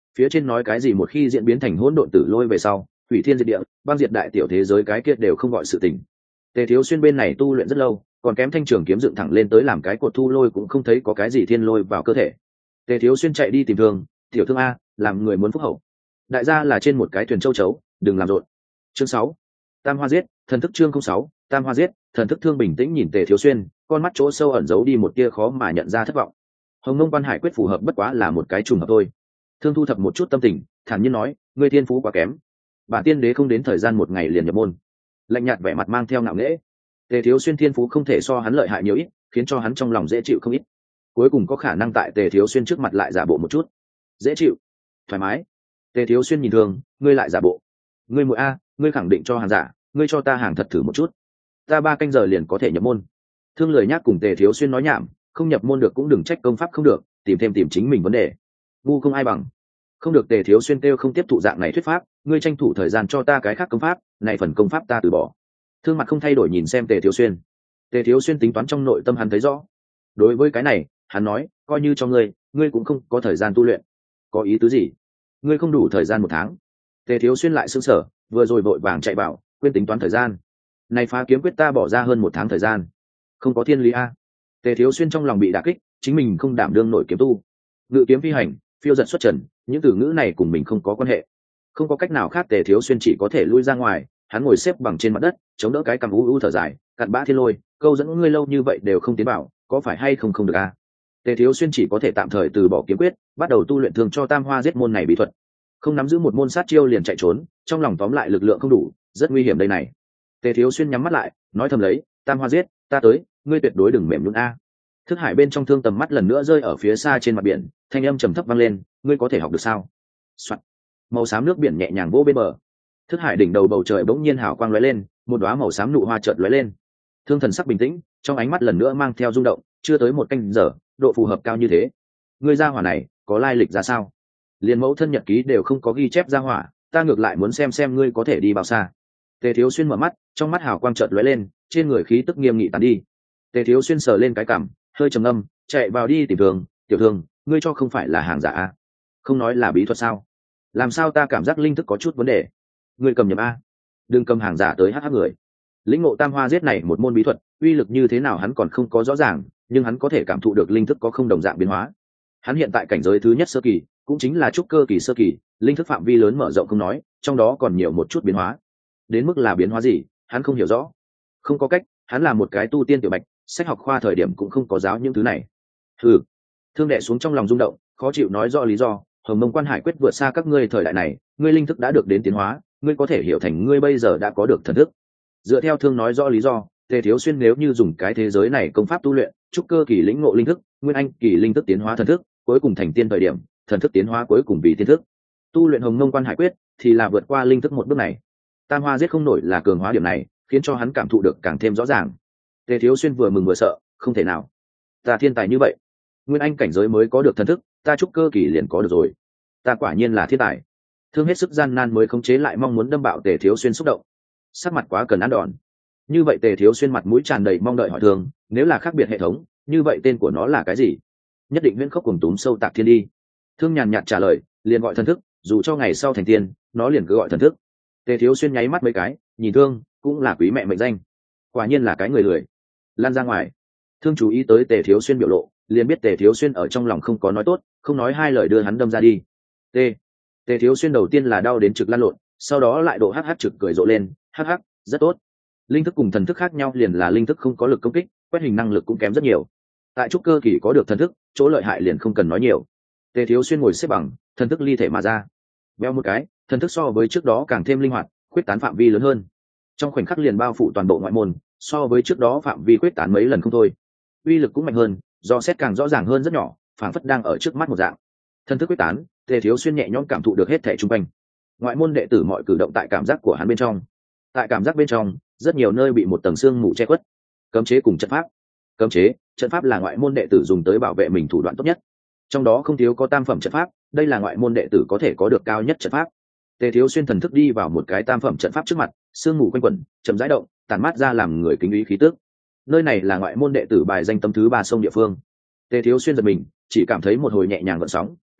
phía trên nói cái gì một khi diễn biến thành hỗn độn tử lôi về sau hủy thiên diệt địa băng diệt đại tiểu thế giới cái kia đều không gọi sự tình. Tề Thiếu Xuyên bên này tu luyện rất lâu, còn kém thanh trường kiếm dựng thẳng lên tới làm cái cột thu lôi cũng không thấy có cái gì thiên lôi vào cơ thể. Tề Thiếu Xuyên chạy đi tìm Thương, tiểu Thương a, làm người muốn phúc hậu. Đại gia là trên một cái thuyền châu chấu, đừng làm rộn. Chương sáu, Tam Hoa giết, thần thức chương không sáu, Tam Hoa giết, thần thức. Thương bình tĩnh nhìn Tề Thiếu Xuyên, con mắt chỗ sâu ẩn giấu đi một tia khó mà nhận ra thất vọng. Hồng Nông Quan Hải quyết phù hợp bất quá là một cái trùng hợp thôi. Thương thu thập một chút tâm tình, thản nhiên nói, ngươi thiên phú quá kém. Bản tiên đế không đến thời gian một ngày liền nhập môn. Lạnh nhạt vẻ mặt mang theo ngạo nghễ. Tề Thiếu Xuyên thiên phú không thể so hắn lợi hại nhiều ít, khiến cho hắn trong lòng dễ chịu không ít. Cuối cùng có khả năng tại Tề Thiếu Xuyên trước mặt lại giả bộ một chút, dễ chịu, thoải mái. Tề Thiếu Xuyên nhìn Thương, ngươi lại giả bộ. Ngươi muội a, ngươi khẳng định cho hàng giả, ngươi cho ta hàng thật thử một chút. Ta ba canh giờ liền có thể nhập môn. Thương lười nhác cùng Tề Thiếu Xuyên nói nhảm, không nhập môn được cũng đừng trách công pháp không được, tìm thêm tìm chính mình vấn đề. Ngu không ai bằng. Không được. Tề Thiếu Xuyên kêu không tiếp thụ dạng này thuyết pháp, ngươi tranh thủ thời gian cho ta cái khác công pháp, này phần công pháp ta từ bỏ. Thương mặt không thay đổi nhìn xem Tề Thiếu Xuyên. Tề Thiếu Xuyên tính toán trong nội tâm hắn thấy rõ. Đối với cái này, hắn nói, coi như cho ngươi, ngươi cũng không có thời gian tu luyện. Có ý tứ gì? Ngươi không đủ thời gian một tháng. Tề Thiếu Xuyên lại sững sờ, vừa rồi vội vàng chạy bảo, quên tính toán thời gian. Này phá kiếm quyết ta bỏ ra hơn một tháng thời gian, không có thiên lý a. Tề Thiếu Xuyên trong lòng bị đả kích, chính mình không đảm đương nổi kiếm tu. Ngự kiếm phi hành, phiêu giật xuất trần, những từ ngữ này cùng mình không có quan hệ. Không có cách nào khác, Tề Thiếu Xuyên chỉ có thể lui ra ngoài, hắn ngồi xếp bằng trên mặt đất, chống đỡ cái cằm u u thở dài, cặn bã thiên lôi, câu dẫn ngươi lâu như vậy đều không tiến bảo, có phải hay không không được a? Tề Thiếu Xuyên chỉ có thể tạm thời từ bỏ kiếm quyết, bắt đầu tu luyện thường cho Tam Hoa giết môn này bí thuật. Không nắm giữ một môn sát chiêu liền chạy trốn, trong lòng tóm lại lực lượng không đủ, rất nguy hiểm đây này. Tề Thiếu Xuyên nhắm mắt lại, nói thầm lấy, Tam Hoa giết, ta tới, ngươi tuyệt đối đừng mềm nhũn a. Thức hải bên trong Thương tầm mắt lần nữa rơi ở phía xa trên mặt biển, thanh âm trầm thấp vang lên, ngươi có thể học được sao? Soạn. Màu xám nước biển nhẹ nhàng vỗ bên bờ. Thức hải đỉnh đầu bầu trời bỗng nhiên hào quang lóe lên, một đóa màu xám nụ hoa chợt lóe lên. Thương thần sắc bình tĩnh, trong ánh mắt lần nữa mang theo rung động, chưa tới một canh giờ, độ phù hợp cao như thế. Ngươi gia hỏa này, có lai lịch ra sao? Liên mẫu thân nhật ký đều không có ghi chép gia hỏa, ta ngược lại muốn xem xem ngươi có thể đi bao xa. Tề Thiếu Xuyên mở mắt, trong mắt hào quang chợt lóe lên, trên người khí tức nghiêm nghị tàn đi. Tề Thiếu Xuyên sờ lên cái cằm, hơi trầm ngâm, chạy vào đi tìm Thương, tiểu Thương, ngươi cho không phải là hàng giả a? Không nói là bí thuật sao? Làm sao ta cảm giác linh thức có chút vấn đề? Ngươi cầm nhầm a? Đừng cầm hàng giả tới hắc hắc người. Lĩnh ngộ Tam Hoa giết này một môn bí thuật, uy lực như thế nào hắn còn không có rõ ràng, nhưng hắn có thể cảm thụ được linh thức có không đồng dạng biến hóa. Hắn hiện tại cảnh giới thứ nhất sơ kỳ, cũng chính là trúc cơ kỳ sơ kỳ, linh thức phạm vi lớn mở rộng không nói, trong đó còn nhiều một chút biến hóa. Đến mức là biến hóa gì, hắn không hiểu rõ. Không có cách, hắn là một cái tu tiên tiểu bạch, sách học khoa thời điểm cũng không có giáo những thứ này. Hừ. Thương đệ xuống trong lòng rung động, khó chịu nói rõ lý do, Hồng Mông Quan Hải quyết vượt xa các ngươi thời đại này, ngươi linh thức đã được đến tiến hóa, ngươi có thể hiểu thành ngươi bây giờ đã có được thần thức. Dựa theo Thương nói rõ lý do, Tề Thiếu Xuyên nếu như dùng cái thế giới này công pháp tu luyện, trúc cơ kỳ lĩnh ngộ linh thức, nguyên anh kỳ linh thức tiến hóa thần thức, cuối cùng thành tiên thời điểm, thần thức tiến hóa cuối cùng vì tiên thức. Tu luyện Hồng Mông Quan Hải quyết thì là vượt qua linh thức một bước này. Tam Hoa giết không nổi là cường hóa điểm này, khiến cho hắn cảm thụ được càng thêm rõ ràng. Tề Thiếu Xuyên vừa mừng vừa sợ, không thể nào, ta thiên tài như vậy, nguyên anh cảnh giới mới có được thần thức, ta trúc cơ kỳ liền có được rồi, ta quả nhiên là thiên tài. Thương hết sức gian nan mới khống chế lại mong muốn đâm bạo Tề Thiếu Xuyên xúc động, sắc mặt quá cần ăn đòn. Như vậy Tề Thiếu Xuyên mặt mũi tràn đầy mong đợi hỏi Thương, nếu là khác biệt hệ thống, như vậy tên của nó là cái gì? Nhất định Viễn Khốc Cùng Túm Sâu Tạc Thiên đi. Thương nhàn nhạt trả lời, liền gọi thần thức, dù cho ngày sau thành tiên, nó liền cứ gọi thần thức. Tề Thiếu Xuyên nháy mắt mấy cái, nhìn Thương, cũng là quý mẹ mệnh danh, quả nhiên là cái người lười. Lan ra ngoài. Thương chú ý tới Tề Thiếu Xuyên biểu lộ, liền biết Tề Thiếu Xuyên ở trong lòng không có nói tốt, không nói hai lời đưa hắn đâm ra đi. T. Tề Thiếu Xuyên đầu tiên là đau đến trực lăn lộn, sau đó lại độ hắc hắc trực cười rộ lên, hắc hắc, rất tốt. Linh thức cùng thần thức khác nhau liền là linh thức không có lực công kích, quét hình năng lực cũng kém rất nhiều. Tại trúc cơ kỳ có được thần thức, chỗ lợi hại liền không cần nói nhiều. Tề Thiếu Xuyên ngồi xếp bằng, thần thức ly thể mà ra. Béo một cái, thần thức so với trước đó càng thêm linh hoạt, quyết tán phạm vi lớn hơn. Trong khoảnh khắc liền bao phủ toàn bộ ngoại môn, so với trước đó phạm vi quyết tán mấy lần không thôi. Uy lực cũng mạnh hơn, do xét càng rõ ràng hơn rất nhỏ, phảng phất đang ở trước mắt một dạng. Thần thức quyết tán, Tề Thiếu Xuyên nhẹ nhõm cảm thụ được hết thảy xung quanh. Ngoại môn đệ tử mọi cử động tại cảm giác của hắn bên trong. Tại cảm giác bên trong, rất nhiều nơi bị một tầng xương mù che khuất. Cấm chế cùng trận pháp. Cấm chế, trận pháp là ngoại môn đệ tử dùng tới bảo vệ mình thủ đoạn tốt nhất. Trong đó không thiếu có tam phẩm trận pháp, đây là ngoại môn đệ tử có thể có được cao nhất trận pháp. Tề Thiếu Xuyên thần thức đi vào một cái tam phẩm trận pháp trước mặt, sương mù quanh quẩn, chậm rãi động, tản mát ra làm người kính ý khí tức. Nơi này là ngoại môn đệ tử bài danh tâm thứ ba sông địa phương. Tề Thiếu Xuyên giật mình, chỉ cảm thấy một hồi nhẹ nhàng gợn sóng,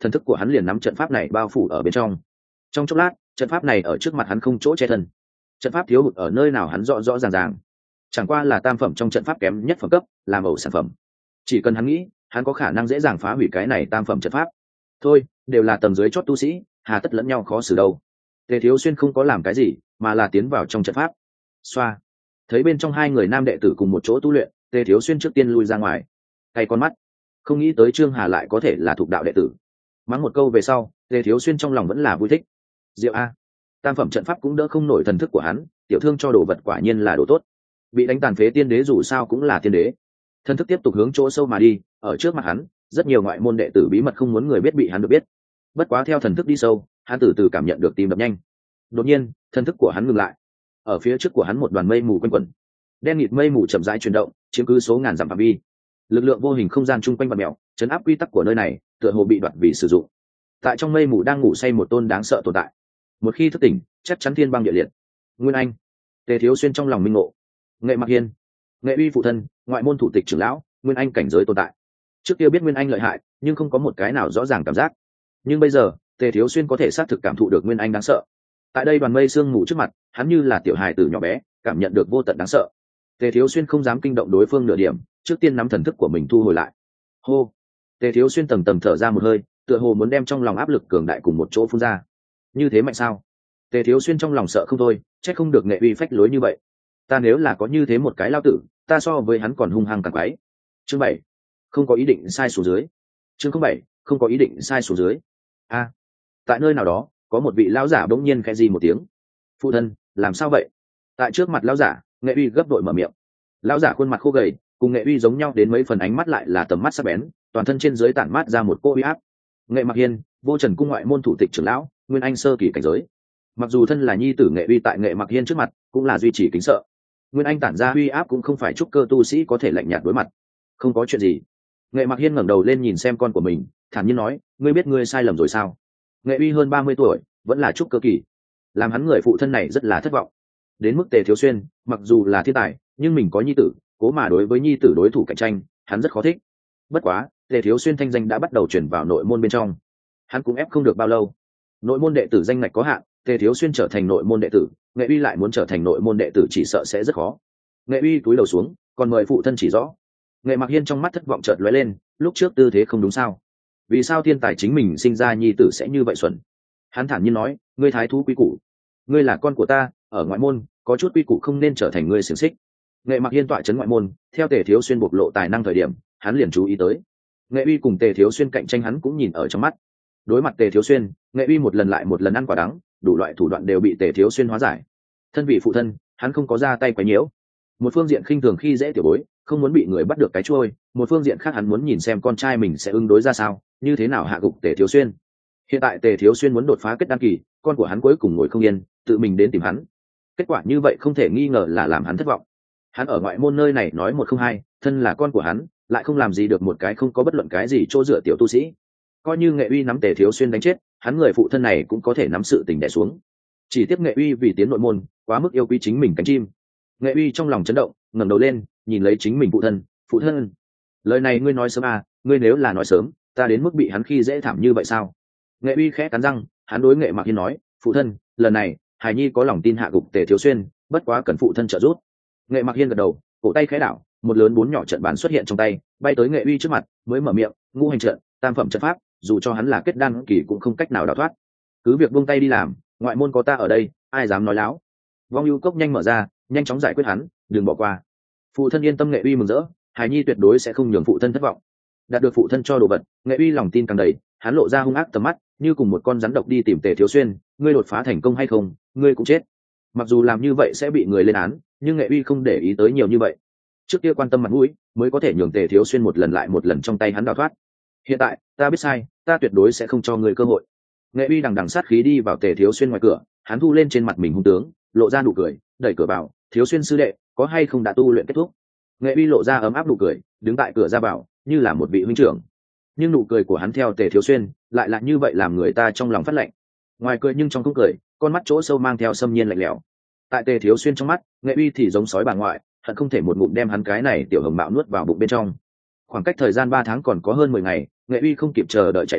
thần thức của hắn liền nắm trận pháp này bao phủ ở bên trong. Trong chốc lát, trận pháp này ở trước mặt hắn không chỗ che thân. Trận pháp thiếu hụt ở nơi nào hắn rõ rõ ràng ràng, chẳng qua là tam phẩm trong trận pháp kém nhất phẩm cấp, làm ẩu sản phẩm. Chỉ cần hắn nghĩ, hắn có khả năng dễ dàng phá hủy cái này tam phẩm trận pháp. Thôi, đều là tầng dưới chót tu sĩ, hà tất lẫn nhau khó xử đâu. Tề Thiếu Xuyên không có làm cái gì, mà là tiến vào trong trận pháp. Xoa, thấy bên trong hai người nam đệ tử cùng một chỗ tu luyện, Tề Thiếu Xuyên trước tiên lui ra ngoài, cay con mắt, không nghĩ tới Trương Hà lại có thể là thuộc đạo đệ tử. Mắng một câu về sau, Tề Thiếu Xuyên trong lòng vẫn là vui thích. Diệu a, tam phẩm trận pháp cũng đỡ không nổi thần thức của hắn, tiểu thương cho đồ vật quả nhiên là đồ tốt. Bị đánh tàn phế tiên đế dù sao cũng là tiên đế. Thần thức tiếp tục hướng chỗ sâu mà đi, ở trước mặt hắn, rất nhiều ngoại môn đệ tử bí mật không muốn người biết bị hắn được biết. Bất quá theo thần thức đi sâu, hắn từ từ cảm nhận được tim đập nhanh. Đột nhiên, thần thức của hắn ngừng lại. Ở phía trước của hắn một đoàn mây mù quanh quẩn, đen nghịt mây mù chậm rãi chuyển động, chiếm cứ số ngàn dặm phạm vi. Lực lượng vô hình không gian chung quanh vặn mèo, chấn áp quy tắc của nơi này, tựa hồ bị đoạt vì sử dụng. Tại trong mây mù đang ngủ say một tôn đáng sợ tồn tại. Một khi thức tỉnh, chắc chắn thiên băng địa liệt. Nguyên Anh. Tề Thiếu Xuyên trong lòng minh ngộ. Nghệ Mặc Hiên, Nghệ Uy phụ thân, ngoại môn thủ tịch trưởng lão, Nguyên Anh cảnh giới tồn tại. Trước kia biết Nguyên Anh lợi hại, nhưng không có một cái nào rõ ràng cảm giác. Nhưng bây giờ, Tề Thiếu Xuyên có thể xác thực cảm thụ được Nguyên Anh đáng sợ. Tại đây đoàn mây sương mù trước mặt, hắn như là tiểu hài tử nhỏ bé, cảm nhận được vô tận đáng sợ. Tề Thiếu Xuyên không dám kinh động đối phương nửa điểm, trước tiên nắm thần thức của mình thu hồi lại. Hô. Tề Thiếu Xuyên tầng tầng thở ra một hơi, tựa hồ muốn đem trong lòng áp lực cường đại cùng một chỗ phun ra. Như thế mạnh sao? Tề Thiếu Xuyên trong lòng sợ không thôi, trách không được Nghệ Uy phách lối như vậy. Ta nếu là có như thế một cái lao tử, ta so với hắn còn hung hăng càng quái. Chương bảy, không có ý định sai xuống dưới. Chương không bảy, không có ý định sai xuống dưới. A, tại nơi nào đó, có một vị lão giả bỗng nhiên khẽ gì một tiếng. Phụ thân, làm sao vậy? Tại trước mặt lão giả, Nghệ Uy gấp đội mở miệng. Lão giả khuôn mặt khô gầy, cùng Nghệ Uy giống nhau đến mấy phần, ánh mắt lại là tầm mắt sắc bén, toàn thân trên dưới tản mát ra một cỗ uy áp. Nghệ Mặc Hiên, Vô Trần cung ngoại môn thủ tịch trưởng lão, Nguyên Anh sơ kỳ cảnh giới. Mặc dù thân là nhi tử Nghệ Uy, tại Nghệ Mặc Hiên trước mặt cũng là duy trì kính sợ. Nguyên Anh tản ra uy áp cũng không phải trúc cơ tu sĩ có thể lạnh nhạt đối mặt. Không có chuyện gì. Nghệ Mặc Hiên ngẩng đầu lên nhìn xem con của mình, thản nhiên nói, ngươi biết ngươi sai lầm rồi sao? Nghệ Uy hơn ba mươi tuổi, vẫn là trúc cơ kỳ, làm hắn người phụ thân này rất là thất vọng. Đến mức Tề Thiếu Xuyên, mặc dù là thiên tài, nhưng mình có nhi tử, cố mà đối với nhi tử đối thủ cạnh tranh, hắn rất khó thích. Bất quá, Tề Thiếu Xuyên thanh danh đã bắt đầu chuyển vào nội môn bên trong, hắn cũng ép không được bao lâu. Nội môn đệ tử danh ngạch có hạn, Tề Thiếu Xuyên trở thành nội môn đệ tử, Nghệ Uy lại muốn trở thành nội môn đệ tử chỉ sợ sẽ rất khó. Nghệ Uy cúi đầu xuống, còn mời phụ thân chỉ rõ. Nghệ Mặc Hiên trong mắt thất vọng chợt lóe lên, lúc trước tư thế không đúng sao? Vì sao thiên tài chính mình sinh ra nhi tử sẽ như vậy xuẩn? Hắn thản nhiên nói, ngươi thái thú quy củ, ngươi là con của ta, ở ngoại môn có chút quy củ không nên trở thành ngươi xiềng xích. Nghệ Mặc Hiên tọa trấn ngoại môn, theo Tề Thiếu Xuyên bộc lộ tài năng thời điểm, hắn liền chú ý tới. Nghệ Uy cùng Tề Thiếu Xuyên cạnh tranh hắn cũng nhìn ở trong mắt. Đối mặt Tề Thiếu Xuyên, Nghệ Uy một lần lại một lần ăn quả đắng, đủ loại thủ đoạn đều bị Tề Thiếu Xuyên hóa giải. Thân vị phụ thân, hắn không có ra tay quấy nhiễu. Một phương diện khinh thường khi dễ tiểu bối, không muốn bị người bắt được cái trôi, một phương diện khác hắn muốn nhìn xem con trai mình sẽ ứng đối ra sao, như thế nào hạ gục Tề Thiếu Xuyên. Hiện tại Tề Thiếu Xuyên muốn đột phá kết đan kỳ, con của hắn cuối cùng ngồi không yên, tự mình đến tìm hắn. Kết quả như vậy không thể nghi ngờ là làm hắn thất vọng. Hắn ở ngoại môn nơi này nói một không hai, thân là con của hắn, lại không làm gì được một cái không có bất luận cái gì chỗ dựa tiểu tu sĩ. Coi như Nghệ Uy nắm Tề Thiếu Xuyên đánh chết, hắn người phụ thân này cũng có thể nắm sự tình đè xuống. Chỉ tiếc Nghệ Uy vì tiến nội môn, quá mức yêu quý chính mình cánh chim. Nghệ Uy trong lòng chấn động, ngẩng đầu lên, nhìn lấy chính mình phụ thân, phụ thân, lời này ngươi nói sớm à, ngươi nếu là nói sớm, ta đến mức bị hắn khi dễ thảm như vậy sao? Nghệ Uy khẽ cắn răng, hắn đối Nghệ Mặc Hiên nói, phụ thân, lần này Hải Nhi có lòng tin hạ gục Tề Thiếu Xuyên, bất quá cần phụ thân trợ giúp. Nghệ Mặc Hiên gật đầu, cổ tay khẽ đảo, một lớn bốn nhỏ trận bàn xuất hiện trong tay, bay tới Nghệ Uy trước mặt, mới mở miệng, ngũ hành trận, tam phẩm trận pháp, dù cho hắn là kết đan kỳ cũng không cách nào đào thoát. Cứ việc buông tay đi làm, ngoại môn có ta ở đây, ai dám nói láo. Vong ưu cốc nhanh mở ra, nhanh chóng giải quyết hắn, đừng bỏ qua. Phụ thân yên tâm. Nghệ Uy mừng rỡ, Hải Nhi tuyệt đối sẽ không nhường phụ thân thất vọng. Đạt được phụ thân cho đồ vật, Nghệ Uy lòng tin càng đầy, hắn lộ ra hung ác tầm mắt, như cùng một con rắn độc đi tìm Tề Thiếu Xuyên, ngươi đột phá thành công hay không, ngươi cũng chết. Mặc dù làm như vậy sẽ bị người lên án, nhưng Nghệ Uy không để ý tới nhiều như vậy. Trước kia quan tâm mặt mũi, mới có thể nhường Tề Thiếu Xuyên một lần lại một lần trong tay hắn đào thoát. Hiện tại, ta biết sai, ta tuyệt đối sẽ không cho ngươi cơ hội. Nghệ Uy đằng đằng sát khí đi vào Tề Thiếu Xuyên ngoài cửa, hắn thu lên trên mặt mình hung tướng, lộ ra nụ cười, đẩy cửa vào, Thiếu Xuyên sư đệ, có hay không đã tu luyện kết thúc? Nghệ Uy lộ ra ấm áp nụ cười, đứng tại cửa ra vào, như là một vị huynh trưởng. Nhưng nụ cười của hắn theo Tề Thiếu Xuyên, lại là như vậy làm người ta trong lòng phát lạnh. Ngoài cười nhưng trong cũng cười, con mắt chỗ sâu mang theo xâm nhiên lạnh lẽo. Tại Tề Thiếu Xuyên trong mắt, Nghệ Uy thì giống sói bà ngoại, hận không thể một ngụm đem hắn cái này tiểu hồng mạo nuốt vào bụng bên trong. Khoảng cách thời gian ba tháng còn có hơn mười ngày, Nghệ Uy không kịp chờ đợi chạy đến,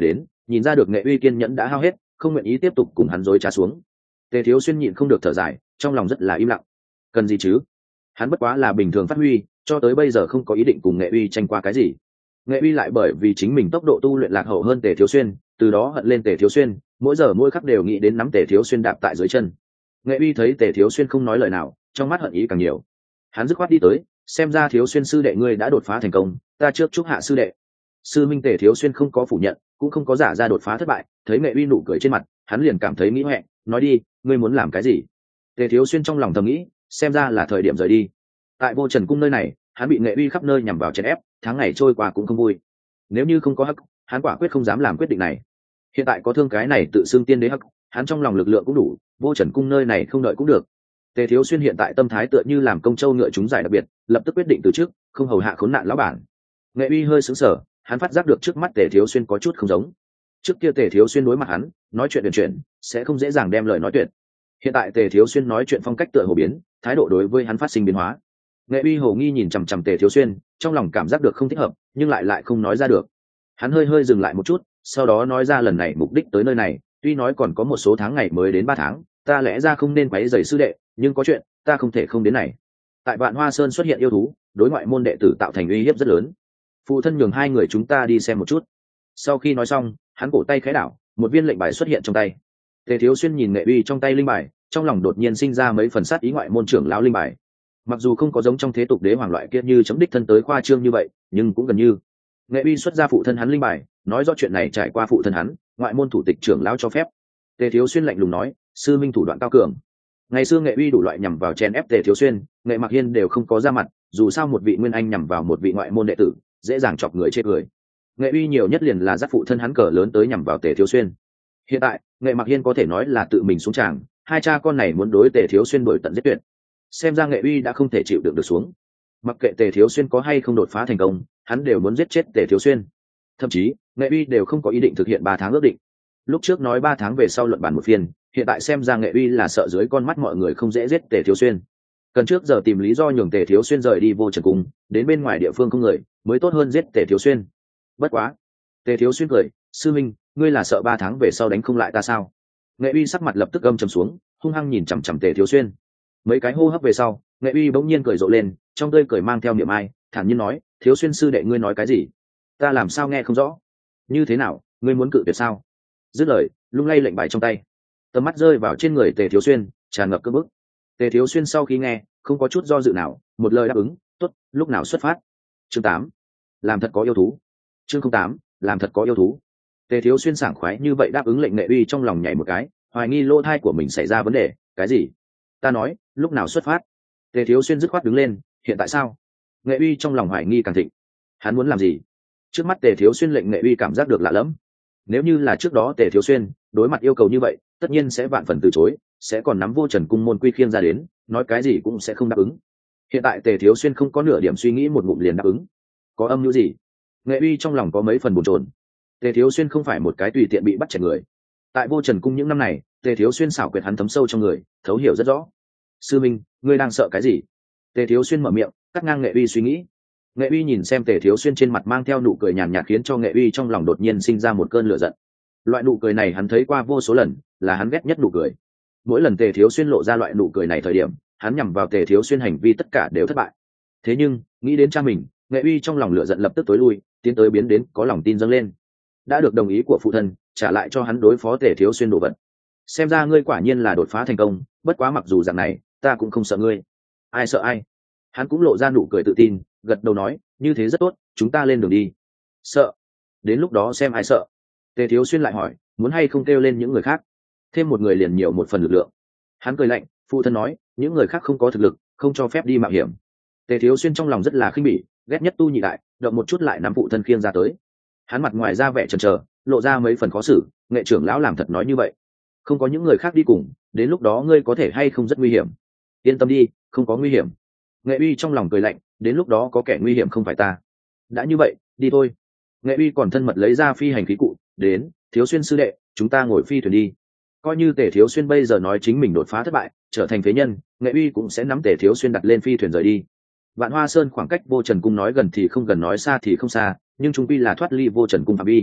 nhìn ra được Nghệ Uy kiên nhẫn đã hao hết, không nguyện ý tiếp tục cùng hắn dối trá xuống. Tề Thiếu Xuyên nhịn không được thở dài, trong lòng rất là im lặng. Cần gì chứ? Hắn bất quá là bình thường phát huy, cho tới bây giờ không có ý định cùng Nghệ Uy tranh qua cái gì. Nghệ Uy lại bởi vì chính mình tốc độ tu luyện lạc hậu hơn Tề Thiếu Xuyên, từ đó hận lên Tề Thiếu Xuyên, mỗi giờ mỗi khắc đều nghĩ đến nắm Tề Thiếu Xuyên đạp tại dưới chân. Nghệ Uy thấy Tề Thiếu Xuyên không nói lời nào, trong mắt hận ý càng nhiều. Hắn dứt khoát đi tới, xem ra Thiếu Xuyên sư đệ ngươi đã đột phá thành công, ta trước chúc hạ sư đệ. Sư minh. Tề Thiếu Xuyên không có phủ nhận, cũng không có giả ra đột phá thất bại, thấy Nghệ Uy nụ cười trên mặt, hắn liền cảm thấy nghĩ hoẹ, nói đi, ngươi muốn làm cái gì? Tề Thiếu Xuyên trong lòng thầm nghĩ, xem ra là thời điểm rời đi. Tại Vô Trần cung nơi này, hắn bị Nghệ Uy khắp nơi nhằm vào chèn ép, tháng ngày trôi qua cũng không vui. Nếu như không có hắc, hắn quả quyết không dám làm quyết định này. Hiện tại có thương cái này tự xưng tiên đế hắc, hắn trong lòng lực lượng cũng đủ, Vô Trần cung nơi này không đợi cũng được. Tề Thiếu Xuyên hiện tại tâm thái tựa như làm công châu ngựa chúng giải đặc biệt, lập tức quyết định từ trước, không hầu hạ khốn nạn lão bản. Nghệ Uy hơi sững sờ, hắn phát giác được trước mắt Tề Thiếu Xuyên có chút không giống. Trước kia Tề Thiếu Xuyên đối mặt hắn, nói chuyện huyền chuyển, sẽ không dễ dàng đem lời nói tuyệt. Hiện tại Tề Thiếu Xuyên nói chuyện phong cách tựa hồ biến, thái độ đối với hắn phát sinh biến hóa. Nghệ Uy hồ nghi nhìn chằm chằm Tề Thiếu Xuyên, trong lòng cảm giác được không thích hợp, nhưng lại lại không nói ra được. Hắn hơi hơi dừng lại một chút, sau đó nói ra lần này mục đích tới nơi này, tuy nói còn có một số tháng ngày mới đến ba tháng, ta lẽ ra không nên quấy rầy sư đệ, nhưng có chuyện, ta không thể không đến này. Tại Vạn Hoa Sơn xuất hiện yêu thú, đối ngoại môn đệ tử tạo thành uy hiếp rất lớn. Phụ thân nhường hai người chúng ta đi xem một chút. Sau khi nói xong, hắn cổ tay khẽ đảo, một viên lệnh bài xuất hiện trong tay. Tề Thiếu Xuyên nhìn Nghệ Uy trong tay linh bài, trong lòng đột nhiên sinh ra mấy phần sát ý ngoại môn trưởng lão linh bài. Mặc dù không có giống trong thế tục đế hoàng loại kia như chấm đích thân tới khoa trương như vậy, nhưng cũng gần như. Nghệ Uy xuất ra phụ thân hắn linh bài, nói rõ chuyện này trải qua phụ thân hắn, ngoại môn thủ tịch trưởng lão cho phép. Tề Thiếu Xuyên lạnh lùng nói, sư minh thủ đoạn cao cường. Ngày xưa Nghệ Uy đủ loại nhằm vào chen ép Tề Thiếu Xuyên, Nghệ Mặc Hiên đều không có ra mặt, dù sao một vị nguyên anh nhằm vào một vị ngoại môn đệ tử, dễ dàng chọc người chê cười. Nghệ Uy nhiều nhất liền là dắt phụ thân hắn cờ lớn tới nhằm vào Tề Thiếu Xuyên. Hiện tại, Nghệ Mặc Hiên có thể nói là tự mình xuống tràng, hai cha con này muốn đối Tề Thiếu Xuyên đổi tận giết tuyệt. Xem ra Nghệ Uy đã không thể chịu đựng được xuống. Mặc kệ Tề Thiếu Xuyên có hay không đột phá thành công, hắn đều muốn giết chết Tề Thiếu Xuyên. Thậm chí, Nghệ Uy đều không có ý định thực hiện ba tháng ước định. Lúc trước nói ba tháng về sau luận bàn một phiên, hiện tại xem ra Nghệ Uy là sợ dưới con mắt mọi người không dễ giết Tề Thiếu Xuyên. Cần trước giờ tìm lý do nhường Tề Thiếu Xuyên rời đi Vô Trần cung, đến bên ngoài địa phương không người, mới tốt hơn giết Tề Thiếu Xuyên. Bất quá, Tề Thiếu Xuyên cười, sư minh, ngươi là sợ ba tháng về sau đánh không lại ta sao? Nghệ Uy sắc mặt lập tức âm trầm xuống, hung hăng nhìn chằm chằm Tề Thiếu Xuyên. Mấy cái hô hấp về sau, Nghệ Uy bỗng nhiên cười rộ lên, trong tươi cười mang theo niệm ai, thản nhiên nói, Thiếu Xuyên sư đệ ngươi nói cái gì? Ta làm sao nghe không rõ? Như thế nào, ngươi muốn cự tuyệt sao? Dứt lời, lung lay lệnh bài trong tay, tầm mắt rơi vào trên người Tề Thiếu Xuyên, tràn ngập cưỡng bức. Tề Thiếu Xuyên sau khi nghe, không có chút do dự nào, một lời đáp ứng, tốt, lúc nào xuất phát? Chương tám, làm thật có yêu thú. Chương không tám, làm thật có yêu thú. Tề Thiếu Xuyên sảng khoái như vậy đáp ứng lệnh Nghệ Uy trong lòng nhảy một cái, hoài nghi lỗ thai của mình xảy ra vấn đề, cái gì? Ta nói, lúc nào xuất phát? Tề Thiếu Xuyên dứt khoát đứng lên, hiện tại sao? Nghệ Uy trong lòng hoài nghi càng thịnh. Hắn muốn làm gì? Trước mắt Tề Thiếu Xuyên lệnh Nghệ Uy cảm giác được lạ lẫm. Nếu như là trước đó Tề Thiếu Xuyên đối mặt yêu cầu như vậy, tất nhiên sẽ vạn phần từ chối, sẽ còn nắm Vô Trần cung môn quy khiêng ra đến, nói cái gì cũng sẽ không đáp ứng. Hiện tại Tề Thiếu Xuyên không có nửa điểm suy nghĩ, một ngụm liền đáp ứng. Có âm mưu gì? Nghệ Uy trong lòng có mấy phần bồn chồn. Tề Thiếu Xuyên không phải một cái tùy tiện bị bắt chẹt người. Tại Vô Trần cung những năm này, Tề Thiếu Xuyên xảo quyệt hắn thấm sâu trong người, thấu hiểu rất rõ. Sư minh, ngươi đang sợ cái gì? Tề Thiếu Xuyên mở miệng, cắt ngang Nghệ Uy suy nghĩ. Nghệ Uy nhìn xem Tề Thiếu Xuyên trên mặt mang theo nụ cười nhàn nhạt, khiến cho Nghệ Uy trong lòng đột nhiên sinh ra một cơn lửa giận. Loại nụ cười này hắn thấy qua vô số lần, là hắn ghét nhất nụ cười. Mỗi lần Tề Thiếu Xuyên lộ ra loại nụ cười này thời điểm, hắn nhằm vào Tề Thiếu Xuyên hành vi tất cả đều thất bại. Thế nhưng, nghĩ đến cha mình, Nghệ Uy trong lòng lửa giận lập tức tối lui, tiến tới biến đến có lòng tin dâng lên. Đã được đồng ý của phụ thân, trả lại cho hắn đối phó Tề Thiếu Xuyên đồ vật. Xem ra ngươi quả nhiên là đột phá thành công, bất quá mặc dù dạng này, ta cũng không sợ ngươi. Ai sợ ai? Hắn cũng lộ ra nụ cười tự tin, gật đầu nói, như thế rất tốt, chúng ta lên đường đi. Sợ? Đến lúc đó xem ai sợ. Tề Thiếu Xuyên lại hỏi, muốn hay không kêu lên những người khác, thêm một người liền nhiều một phần lực lượng. Hắn cười lạnh, phụ thân nói, những người khác không có thực lực, không cho phép đi mạo hiểm. Tề Thiếu Xuyên trong lòng rất là khinh bỉ, ghét nhất tu nhị đại, động một chút lại nắm phụ thân khiêng ra tới. Hắn mặt ngoài ra vẻ chần chờ, lộ ra mấy phần khó xử, Nghệ trưởng lão làm thật nói như vậy, không có những người khác đi cùng, đến lúc đó ngươi có thể hay không rất nguy hiểm. Yên tâm đi, không có nguy hiểm. Nghệ Uy trong lòng cười lạnh, đến lúc đó có kẻ nguy hiểm không phải ta. Đã như vậy, đi thôi. Nghệ Uy còn thân mật lấy ra phi hành khí cụ, đến, Thiếu Xuyên sư đệ, chúng ta ngồi phi thuyền đi. Coi như Tề Thiếu Xuyên bây giờ nói chính mình đột phá thất bại, trở thành phế nhân, Nghệ Uy cũng sẽ nắm Tề Thiếu Xuyên đặt lên phi thuyền rời đi. Vạn Hoa Sơn khoảng cách Vô Trần cung nói gần thì không gần, nói xa thì không xa, nhưng chung quy là thoát ly Vô Trần cung phạm vi.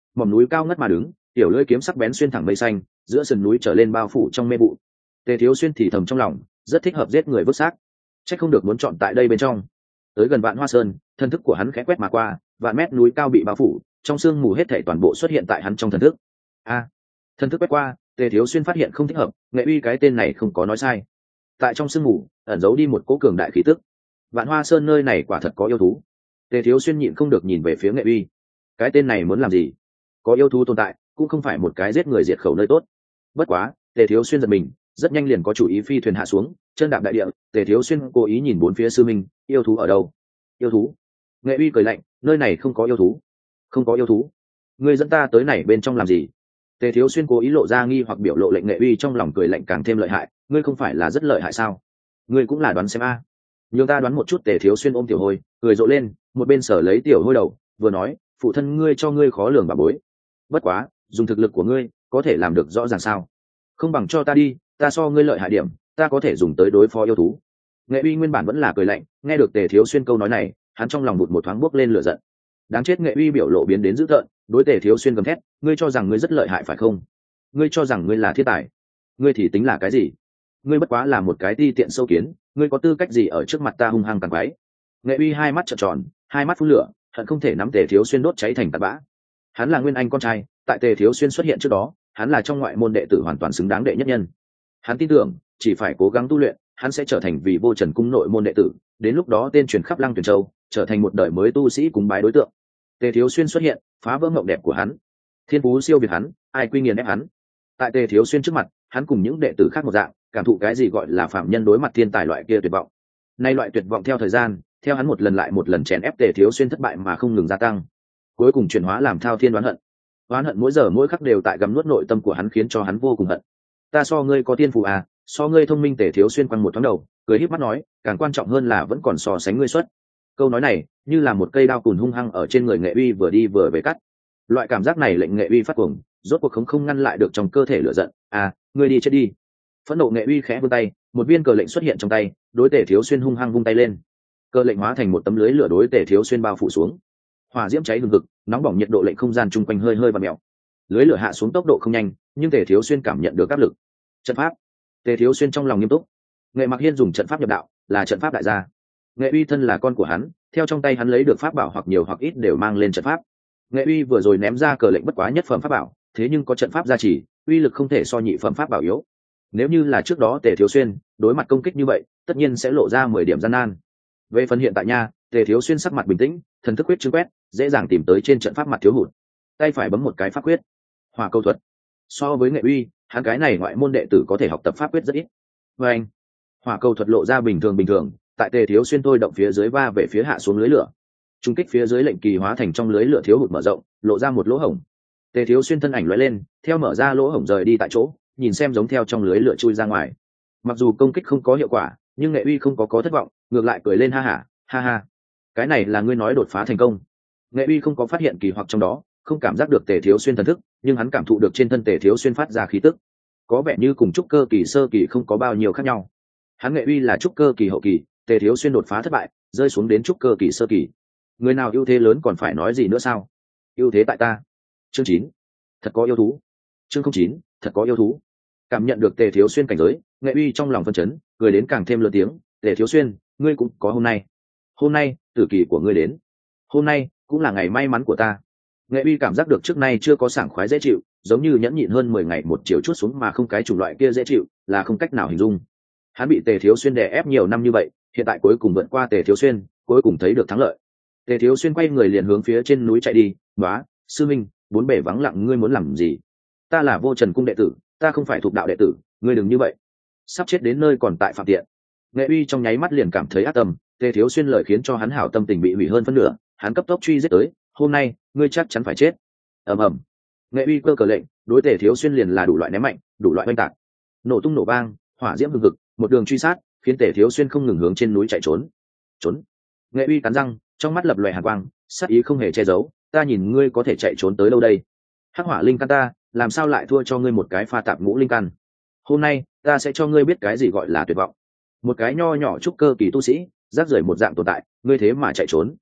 mỏm núi cao ngất mà đứng, tiểu lưỡi kiếm sắc bén xuyên thẳng mây xanh, giữa sườn núi trở lên bao phủ trong mê vụ. Tề Thiếu Xuyên thì thầm trong lòng, rất thích hợp giết người vứt xác, chắc không được muốn chọn tại đây bên trong. Tới gần Vạn Hoa Sơn, thân thức của hắn khẽ quét mà qua, vạn mét núi cao bị bao phủ, trong sương mù hết thảy toàn bộ xuất hiện tại hắn trong thần thức. A, thân thức quét qua, Tề Thiếu Xuyên phát hiện không thích hợp, Nghệ Uy cái tên này không có nói sai. Tại trong sương mù ẩn giấu đi một cỗ cường đại khí tức. Vạn Hoa Sơn nơi này quả thật có yêu thú. Tề Thiếu Xuyên nhịn không được nhìn về phía Nghệ Uy. Cái tên này muốn làm gì? Có yêu thú tồn tại, cũng không phải một cái giết người diệt khẩu nơi tốt. Bất quá, Tề Thiếu Xuyên giật mình, rất nhanh liền có chủ ý phi thuyền hạ xuống, chân đạp đại địa. Tề Thiếu Xuyên cố ý nhìn bốn phía sư minh, yêu thú ở đâu? Yêu thú? Nghệ Uy cười lạnh, nơi này không có yêu thú. Không có yêu thú? Ngươi dẫn ta tới này bên trong làm gì? Tề Thiếu Xuyên cố ý lộ ra nghi hoặc biểu lộ lệnh Nghệ Uy trong lòng cười lạnh càng thêm lợi hại, ngươi không phải là rất lợi hại sao? Ngươi cũng là đoán xem a. À. Nhưng ta đoán một chút. Tề Thiếu Xuyên ôm tiểu hôi, cười rộ lên, một bên sở lấy tiểu hôi đầu, vừa nói, phụ thân ngươi cho ngươi khó lường bà bối. Bất quá, dùng thực lực của ngươi, có thể làm được rõ ràng sao? Không bằng cho ta đi, ta so ngươi lợi hại điểm, ta có thể dùng tới đối phó yêu thú. Nghệ Uy nguyên bản vẫn là cười lạnh, nghe được Tề Thiếu Xuyên câu nói này, hắn trong lòng bụt một thoáng bốc lên lửa giận. Đáng chết. Nghệ Uy biểu lộ biến đến dữ tợn, đối Tề Thiếu Xuyên gầm thét, ngươi cho rằng ngươi rất lợi hại phải không? Ngươi cho rằng ngươi là thiên tài? Ngươi thì tính là cái gì? Ngươi bất quá là một cái ti tiện sâu kiến, ngươi có tư cách gì ở trước mặt ta hung hăng càn quái? Nghệ Uy hai mắt trợn tròn, hai mắt phun lửa, hận không thể nắm Tề Thiếu Xuyên đốt cháy thành tạt bã. Hắn là Nguyên Anh con trai, tại Tề Thiếu Xuyên xuất hiện trước đó, hắn là trong ngoại môn đệ tử hoàn toàn xứng đáng đệ nhất nhân. Hắn tin tưởng, chỉ phải cố gắng tu luyện, hắn sẽ trở thành vì Vô Trần cung nội môn đệ tử, đến lúc đó tên truyền khắp Lăng Tuyền Châu, trở thành một đời mới tu sĩ cúng bái đối tượng. Tề Thiếu Xuyên xuất hiện, phá vỡ mộng đẹp của hắn. Thiên phú siêu việt hắn, ai quy nghiền ép hắn. Tại Tề Thiếu Xuyên trước mặt, hắn cùng những đệ tử khác một dạng, cảm thụ cái gì gọi là phạm nhân đối mặt thiên tài loại kia tuyệt vọng. Nay loại tuyệt vọng theo thời gian, theo hắn một lần lại một lần chèn ép Tề Thiếu Xuyên thất bại mà không ngừng gia tăng, cuối cùng chuyển hóa làm thao thiên đoán hận. Đoán hận mỗi giờ mỗi khắc đều tại gặm nuốt nội tâm của hắn, khiến cho hắn vô cùng hận. Ta so ngươi có tiên phù à, so ngươi thông minh. Tề Thiếu Xuyên quăng một thoáng đầu, cười híp mắt nói, càng quan trọng hơn là vẫn còn so sánh ngươi xuất. Câu nói này như là một cây đao cùn hung hăng ở trên người Nghệ Uy vừa đi vừa về cắt. Loại cảm giác này lệnh Nghệ Uy phát cuồng, rốt cuộc không không ngăn lại được trong cơ thể lửa giận. À, ngươi đi chết đi. Phẫn nộ Nghệ Uy khẽ vươn tay, một viên cờ lệnh xuất hiện trong tay, đối Tề Thiếu Xuyên hung hăng vung tay lên. Cờ lệnh hóa thành một tấm lưới lửa đối Tề Thiếu Xuyên bao phủ xuống. Hỏa diễm cháy hừng hực, nóng bỏng nhiệt độ lệnh không gian chung quanh hơi hơi và mèo. Lưới lửa hạ xuống tốc độ không nhanh, nhưng Tề Thiếu Xuyên cảm nhận được áp lực. Trận pháp. Tề Thiếu Xuyên trong lòng nghiêm túc. Nghệ Mặc Hiên dùng trận pháp nhập đạo, là trận pháp đại gia. Nghệ Uy thân là con của hắn, theo trong tay hắn lấy được pháp bảo hoặc nhiều hoặc ít đều mang lên trận pháp. Nghệ Uy vừa rồi ném ra cờ lệnh bất quá nhất phẩm pháp bảo, thế nhưng có trận pháp gia trì, uy lực không thể so nhị phẩm pháp bảo yếu. Nếu như là trước đó Tề Thiếu Xuyên đối mặt công kích như vậy, tất nhiên sẽ lộ ra mười điểm gian nan. Về phần hiện tại nha, Tề Thiếu Xuyên sắc mặt bình tĩnh, thần thức quyết chứng quét, dễ dàng tìm tới trên trận pháp mặt thiếu hụt. Tay phải bấm một cái pháp quyết, Hỏa Câu thuật. So với Nghệ Uy, hắn cái này ngoại môn đệ tử có thể học tập pháp quyết rất ít. Và anh, Hỏa Câu thuật lộ ra bình thường bình thường, tại Tề Thiếu Xuyên thôi động phía dưới va về phía hạ xuống lưới lửa. Trung kích phía dưới lệnh kỳ hóa thành trong lưới lửa thiếu hụt mở rộng, lộ ra một lỗ hổng. Tề Thiếu Xuyên thân ảnh lóe lên, theo mở ra lỗ hổng rời đi tại chỗ, nhìn xem giống theo trong lưới lửa chui ra ngoài. Mặc dù công kích không có hiệu quả, nhưng Nghệ Uy không có có thất vọng, ngược lại cười lên ha hả, ha ha. Cái này là ngươi nói đột phá thành công. Nghệ Uy không có phát hiện kỳ hoặc trong đó, không cảm giác được Tề Thiếu Xuyên thần thức, nhưng hắn cảm thụ được trên thân Tề Thiếu Xuyên phát ra khí tức, có vẻ như cùng trúc cơ kỳ sơ kỳ không có bao nhiêu khác nhau. Hắn Nghệ Uy là trúc cơ kỳ hậu kỳ, Tề Thiếu Xuyên đột phá thất bại, rơi xuống đến trúc cơ kỳ sơ kỳ. Người nào ưu thế lớn còn phải nói gì nữa sao? Ưu thế tại ta. Chương chín, thật có yêu thú. Chương không chín, thật có yêu thú. Cảm nhận được Tề Thiếu Xuyên cảnh giới, Nghệ Uy trong lòng phân chấn, cười đến càng thêm lớn tiếng. Tề Thiếu Xuyên, ngươi cũng có hôm nay. Hôm nay, tử kỳ của ngươi đến. Hôm nay cũng là ngày may mắn của ta. Nghệ Uy cảm giác được trước nay chưa có sảng khoái dễ chịu, giống như nhẫn nhịn hơn mười ngày một chiều chút xuống mà không cái chủng loại kia dễ chịu, là không cách nào hình dung. Hắn bị Tề Thiếu Xuyên đè ép nhiều năm như vậy, hiện tại cuối cùng vượt qua Tề Thiếu Xuyên, cuối cùng thấy được thắng lợi. Tề Thiếu Xuyên quay người liền hướng phía trên núi chạy đi. Nóa, sư minh, bốn bể vắng lặng, ngươi muốn làm gì? Ta là Vô Trần cung đệ tử, ta không phải thuộc đạo đệ tử, ngươi đừng như vậy. Sắp chết đến nơi còn tại phạm tiện. Nghệ Uy trong nháy mắt liền cảm thấy ác tâm, Tề Thiếu Xuyên lời khiến cho hắn hảo tâm tình bị hủy hơn phân nửa, hắn cấp tốc truy giết tới. Hôm nay, ngươi chắc chắn phải chết. Ầm ầm. Nghệ Uy cơ cờ lệnh, đối Tề Thiếu Xuyên liền là đủ loại ném mạnh, đủ loại oanh tạc. Nổ tung nổ vang, hỏa diễm hừng hực, một đường truy sát, khiến Tề Thiếu Xuyên không ngừng hướng trên núi chạy trốn. Trốn. Nghệ Uy cắn răng, trong mắt lập lòe hàn quang, sát ý không hề che giấu, ta nhìn ngươi có thể chạy trốn tới đâu đây? Hắc hỏa linh căn ta, làm sao lại thua cho ngươi một cái pha tạp ngũ linh căn? Hôm nay, ta sẽ cho ngươi biết cái gì gọi là tuyệt vọng. Một cái nho nhỏ trúc cơ kỳ tu sĩ, rác rưởi một dạng tồn tại, ngươi thế mà chạy trốn.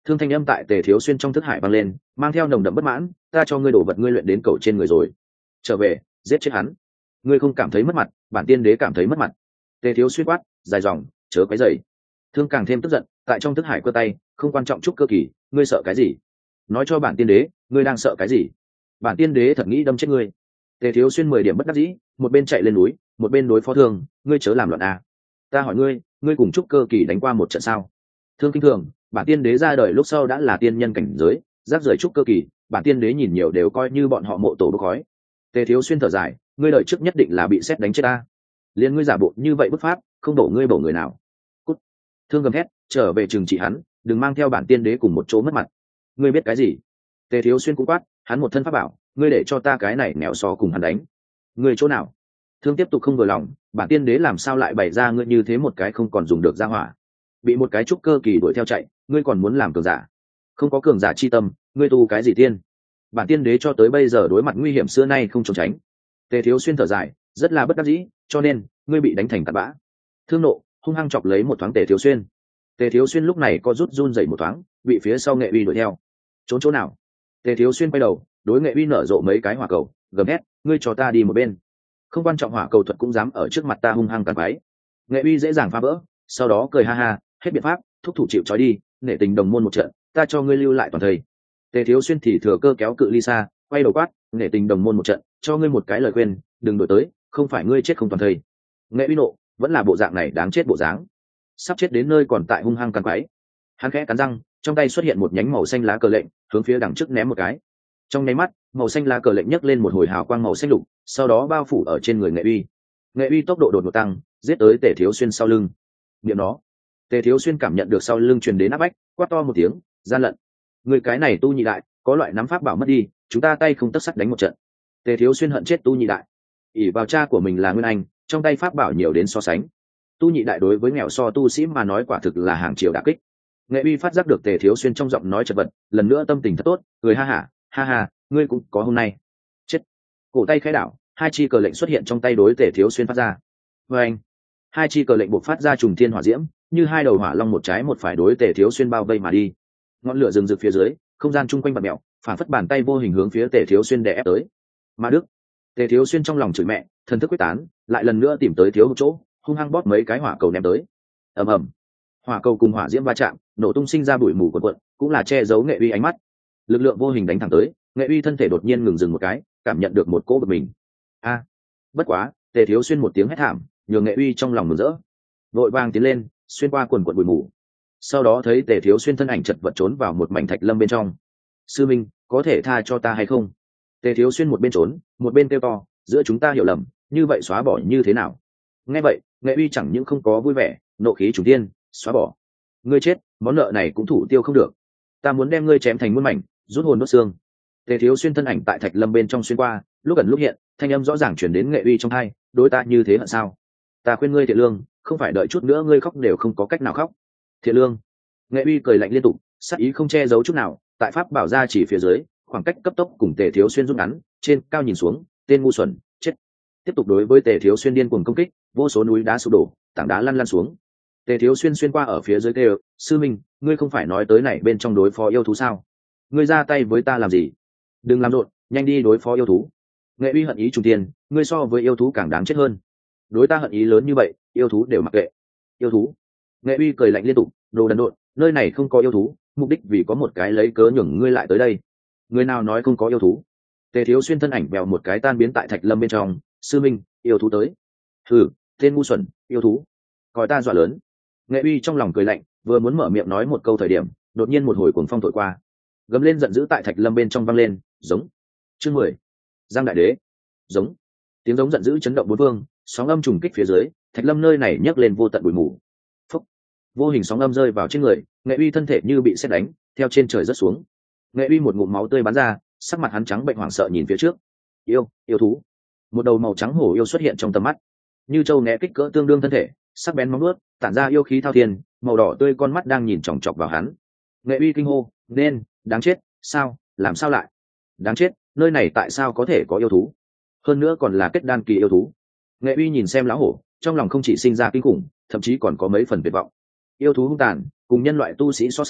Thương thanh âm tại Tề Thiếu Xuyên trong thức hải vang lên, mang theo nồng đậm bất mãn. Ta cho ngươi đổ vật ngươi luyện đến cầu trên người rồi, trở về giết chết hắn. Ngươi không cảm thấy mất mặt, bản tiên đế cảm thấy mất mặt. Tề Thiếu Xuyên quát dài dòng, chớ quấy rầy. Thương càng thêm tức giận, tại trong thức hải cơ tay, không quan trọng chút cơ kỳ, ngươi sợ cái gì? Nói cho bản tiên đế, ngươi đang sợ cái gì? Bản tiên đế thật nghĩ đâm chết ngươi. Tề Thiếu Xuyên mười điểm bất đắc dĩ, một bên chạy lên núi, một bên đối phó Thương, ngươi chớ làm loạn à. Ta hỏi ngươi, ngươi cùng trúc cơ kỳ đánh qua một trận sao? Thương kinh thường, bản tiên đế ra đời lúc sau đã là tiên nhân cảnh giới, rác rưởi trúc cơ kỳ, bản tiên đế nhìn nhiều đều coi như bọn họ mộ tổ bốc khói. Tề Thiếu Xuyên thở dài, ngươi đợi trước nhất định là bị xét đánh chết ta. Liên ngươi giả bộ như vậy bức pháp, không đổ ngươi bổ người nào. Cút. Thương gầm thét, trở về trừng trị hắn, đừng mang theo bản tiên đế cùng một chỗ mất mặt. Ngươi biết cái gì? Tề Thiếu Xuyên cũng quát, hắn một thân pháp bảo, ngươi để cho ta cái này nẻo so cùng hắn đánh. Ngươi chỗ nào? Thương tiếp tục không vừa lòng, bản tiên đế làm sao lại bày ra ngươi như thế một cái không còn dùng được ra hỏa, bị một cái trúc cơ kỳ đuổi theo chạy, ngươi còn muốn làm cường giả? Không có cường giả chi tâm, ngươi tu cái gì tiên? Bản tiên đế cho tới bây giờ đối mặt nguy hiểm xưa nay không trốn tránh. Tề Thiếu Xuyên thở dài, rất là bất đắc dĩ, cho nên ngươi bị đánh thành tạt bã. Thương nộ hung hăng chọc lấy một thoáng Tề Thiếu Xuyên. Tề Thiếu Xuyên lúc này có rút run dậy một thoáng, bị phía sau Nghệ Uy đuổi theo. Trốn chỗ nào? Tề Thiếu Xuyên quay đầu, đối Nghệ Uy nở rộ mấy cái hỏa cầu, gầm hét, ngươi cho ta đi một bên. Không quan trọng hỏa cầu thuật cũng dám ở trước mặt ta hung hăng càn quái. Nghệ Uy dễ dàng phá vỡ, sau đó cười ha ha, hết biện pháp, thúc thủ chịu trói đi, nể tình đồng môn một trận, ta cho ngươi lưu lại toàn thây. Tề Thiếu Xuyên thì thừa cơ kéo cự ly xa, quay đầu quát, nể tình đồng môn một trận, cho ngươi một cái lời khuyên, đừng đổi tới, không phải ngươi chết không toàn thây. Nghệ Uy nộ, vẫn là bộ dạng này đáng chết bộ dáng, sắp chết đến nơi còn tại hung hăng càn quái. Hắn khẽ cắn răng, trong tay xuất hiện một nhánh màu xanh lá cờ lệnh, hướng phía đằng trước ném một cái. Trong nháy mắt, màu xanh lá cờ lệnh nhấc lên một hồi hào quang màu xanh lục, sau đó bao phủ ở trên người Nghệ Uy. Nghệ Uy tốc độ đột ngột tăng, giết tới Tề Thiếu Xuyên sau lưng. Niệm nó, Tề Thiếu Xuyên cảm nhận được sau lưng truyền đến áp bách, quát to một tiếng, gian lận. Người cái này tu nhị đại, có loại nắm pháp bảo mất đi, chúng ta tay không tất sắt đánh một trận. Tề Thiếu Xuyên hận chết tu nhị đại, ỷ vào cha của mình là Nguyên Anh, trong tay pháp bảo nhiều đến so sánh. Tu nhị đại đối với nghèo so tu sĩ mà nói quả thực là hàng triệu đả kích. Nghệ Uy phát giác được Tề Thiếu Xuyên trong giọng nói chật vật, lần nữa tâm tình thật tốt, cười ha hả, ha ha, ngươi cũng có hôm nay. Chết. Cổ tay khẽ đảo, hai chi cờ lệnh xuất hiện trong tay đối Tề Thiếu Xuyên phát ra. Và anh, hai chi cờ lệnh buộc phát ra trùng thiên hỏa diễm, như hai đầu hỏa long một trái một phải đối Tề Thiếu Xuyên bao vây mà đi. Ngọn lửa rừng rực phía dưới, không gian chung quanh bạt mèo, phản phất bàn tay vô hình hướng phía Tề Thiếu Xuyên đè ép tới. Ma Đức. Tề Thiếu Xuyên trong lòng chửi mẹ, thần thức quyết tán, lại lần nữa tìm tới thiếu một chỗ, hung hăng bóp mấy cái hỏa cầu ném tới. Ầm ầm. Hỏa cầu cùng hỏa diễm va chạm, nổ tung sinh ra bụi mù cuộn cuộn, cũng là che giấu Nghệ Uy ánh mắt. Lực lượng vô hình đánh thẳng tới, Nghệ Uy thân thể đột nhiên ngừng dừng một cái, cảm nhận được một cỗ bực mình. A! Bất quá, Tề Thiếu Xuyên một tiếng hét thảm, nhường Nghệ Uy trong lòng mừng rỡ, vội vàng tiến lên, xuyên qua quần quần bụi mù. Sau đó thấy Tề Thiếu Xuyên thân ảnh chật vật trốn vào một mảnh thạch lâm bên trong. Sư minh, có thể tha cho ta hay không? Tề Thiếu Xuyên một bên trốn, một bên kêu to, giữa chúng ta hiểu lầm, như vậy xóa bỏ như thế nào? Nghe vậy, Nghệ Uy chẳng những không có vui vẻ, nộ khí trùng thiên, xóa bỏ. Ngươi chết, món nợ này cũng thủ tiêu không được. Ta muốn đem ngươi chém thành muôn mảnh, rút hồn đốt xương. Tề Thiếu Xuyên thân ảnh tại thạch lâm bên trong xuyên qua, lúc ẩn lúc hiện, thanh âm rõ ràng chuyển đến Nghệ Uy trong tai, đối ta như thế hận sao? Ta khuyên ngươi Thiện Lương, không phải đợi chút nữa ngươi khóc đều không có cách nào khóc. Thiện Lương. Nghệ Uy cười lạnh liên tục, sắc ý không che giấu chút nào, tại pháp bảo ra chỉ phía dưới, khoảng cách cấp tốc cùng Tề Thiếu Xuyên rút ngắn, trên cao nhìn xuống, tên ngu xuẩn, chết. Tiếp tục đối với Tề Thiếu Xuyên điên cuồng công kích, vô số núi đá sụp đổ, tảng đá lăn lăn xuống. Tề Thiếu Xuyên xuyên qua ở phía dưới kêu, sư minh, ngươi không phải nói tới này bên trong đối phó yêu thú sao? Ngươi ra tay với ta làm gì? Đừng làm rộn, nhanh đi đối phó yêu thú. Nghệ Uy hận ý trùng tiền, ngươi so với yêu thú càng đáng chết hơn. Đối ta hận ý lớn như vậy, yêu thú đều mặc kệ. Yêu thú? Nghệ Uy cười lạnh liên tục, đồ đần độn, nơi này không có yêu thú, mục đích vì có một cái lấy cớ nhường ngươi lại tới đây. Người nào nói không có yêu thú? Tề Thiếu Xuyên thân ảnh bèo một cái tan biến tại thạch lâm bên trong, sư minh, yêu thú tới. Hừ, tên ngu xuẩn, yêu thú. Coi ta dọa lớn. Nghệ Uy trong lòng cười lạnh, vừa muốn mở miệng nói một câu thời điểm, đột nhiên một hồi cuồng phong thổi qua, gầm lên giận dữ tại thạch lâm bên trong vang lên, giống. Chương mười. Giang đại đế. Giống. Tiếng giống giận dữ chấn động bốn phương, sóng âm trùng kích phía dưới, thạch lâm nơi này nhấc lên vô tận bụi mù. Phúc. Vô hình sóng âm rơi vào trên người, Nghệ Uy thân thể như bị sét đánh, theo trên trời rớt xuống. Nghệ Uy một ngụm máu tươi bắn ra, sắc mặt hắn trắng bệnh hoảng sợ nhìn phía trước. Yêu, yêu thú. Một đầu màu trắng hổ yêu xuất hiện trong tầm mắt, như châu né kích cỡ tương đương thân thể, sắc bén móng vuốt, tản ra yêu khí thao thiên, màu đỏ tươi con mắt đang nhìn chòng chọc vào hắn. Nghệ Uy kinh hô, nên, đáng chết, sao, làm sao lại? Đáng chết, nơi này tại sao có thể có yêu thú? Hơn nữa còn là kết đan kỳ yêu thú. Nghệ Uy nhìn xem lão hổ, trong lòng không chỉ sinh ra kinh khủng, thậm chí còn có mấy phần tuyệt vọng. Yêu thú hung tàn, cùng nhân loại tu sĩ so sánh,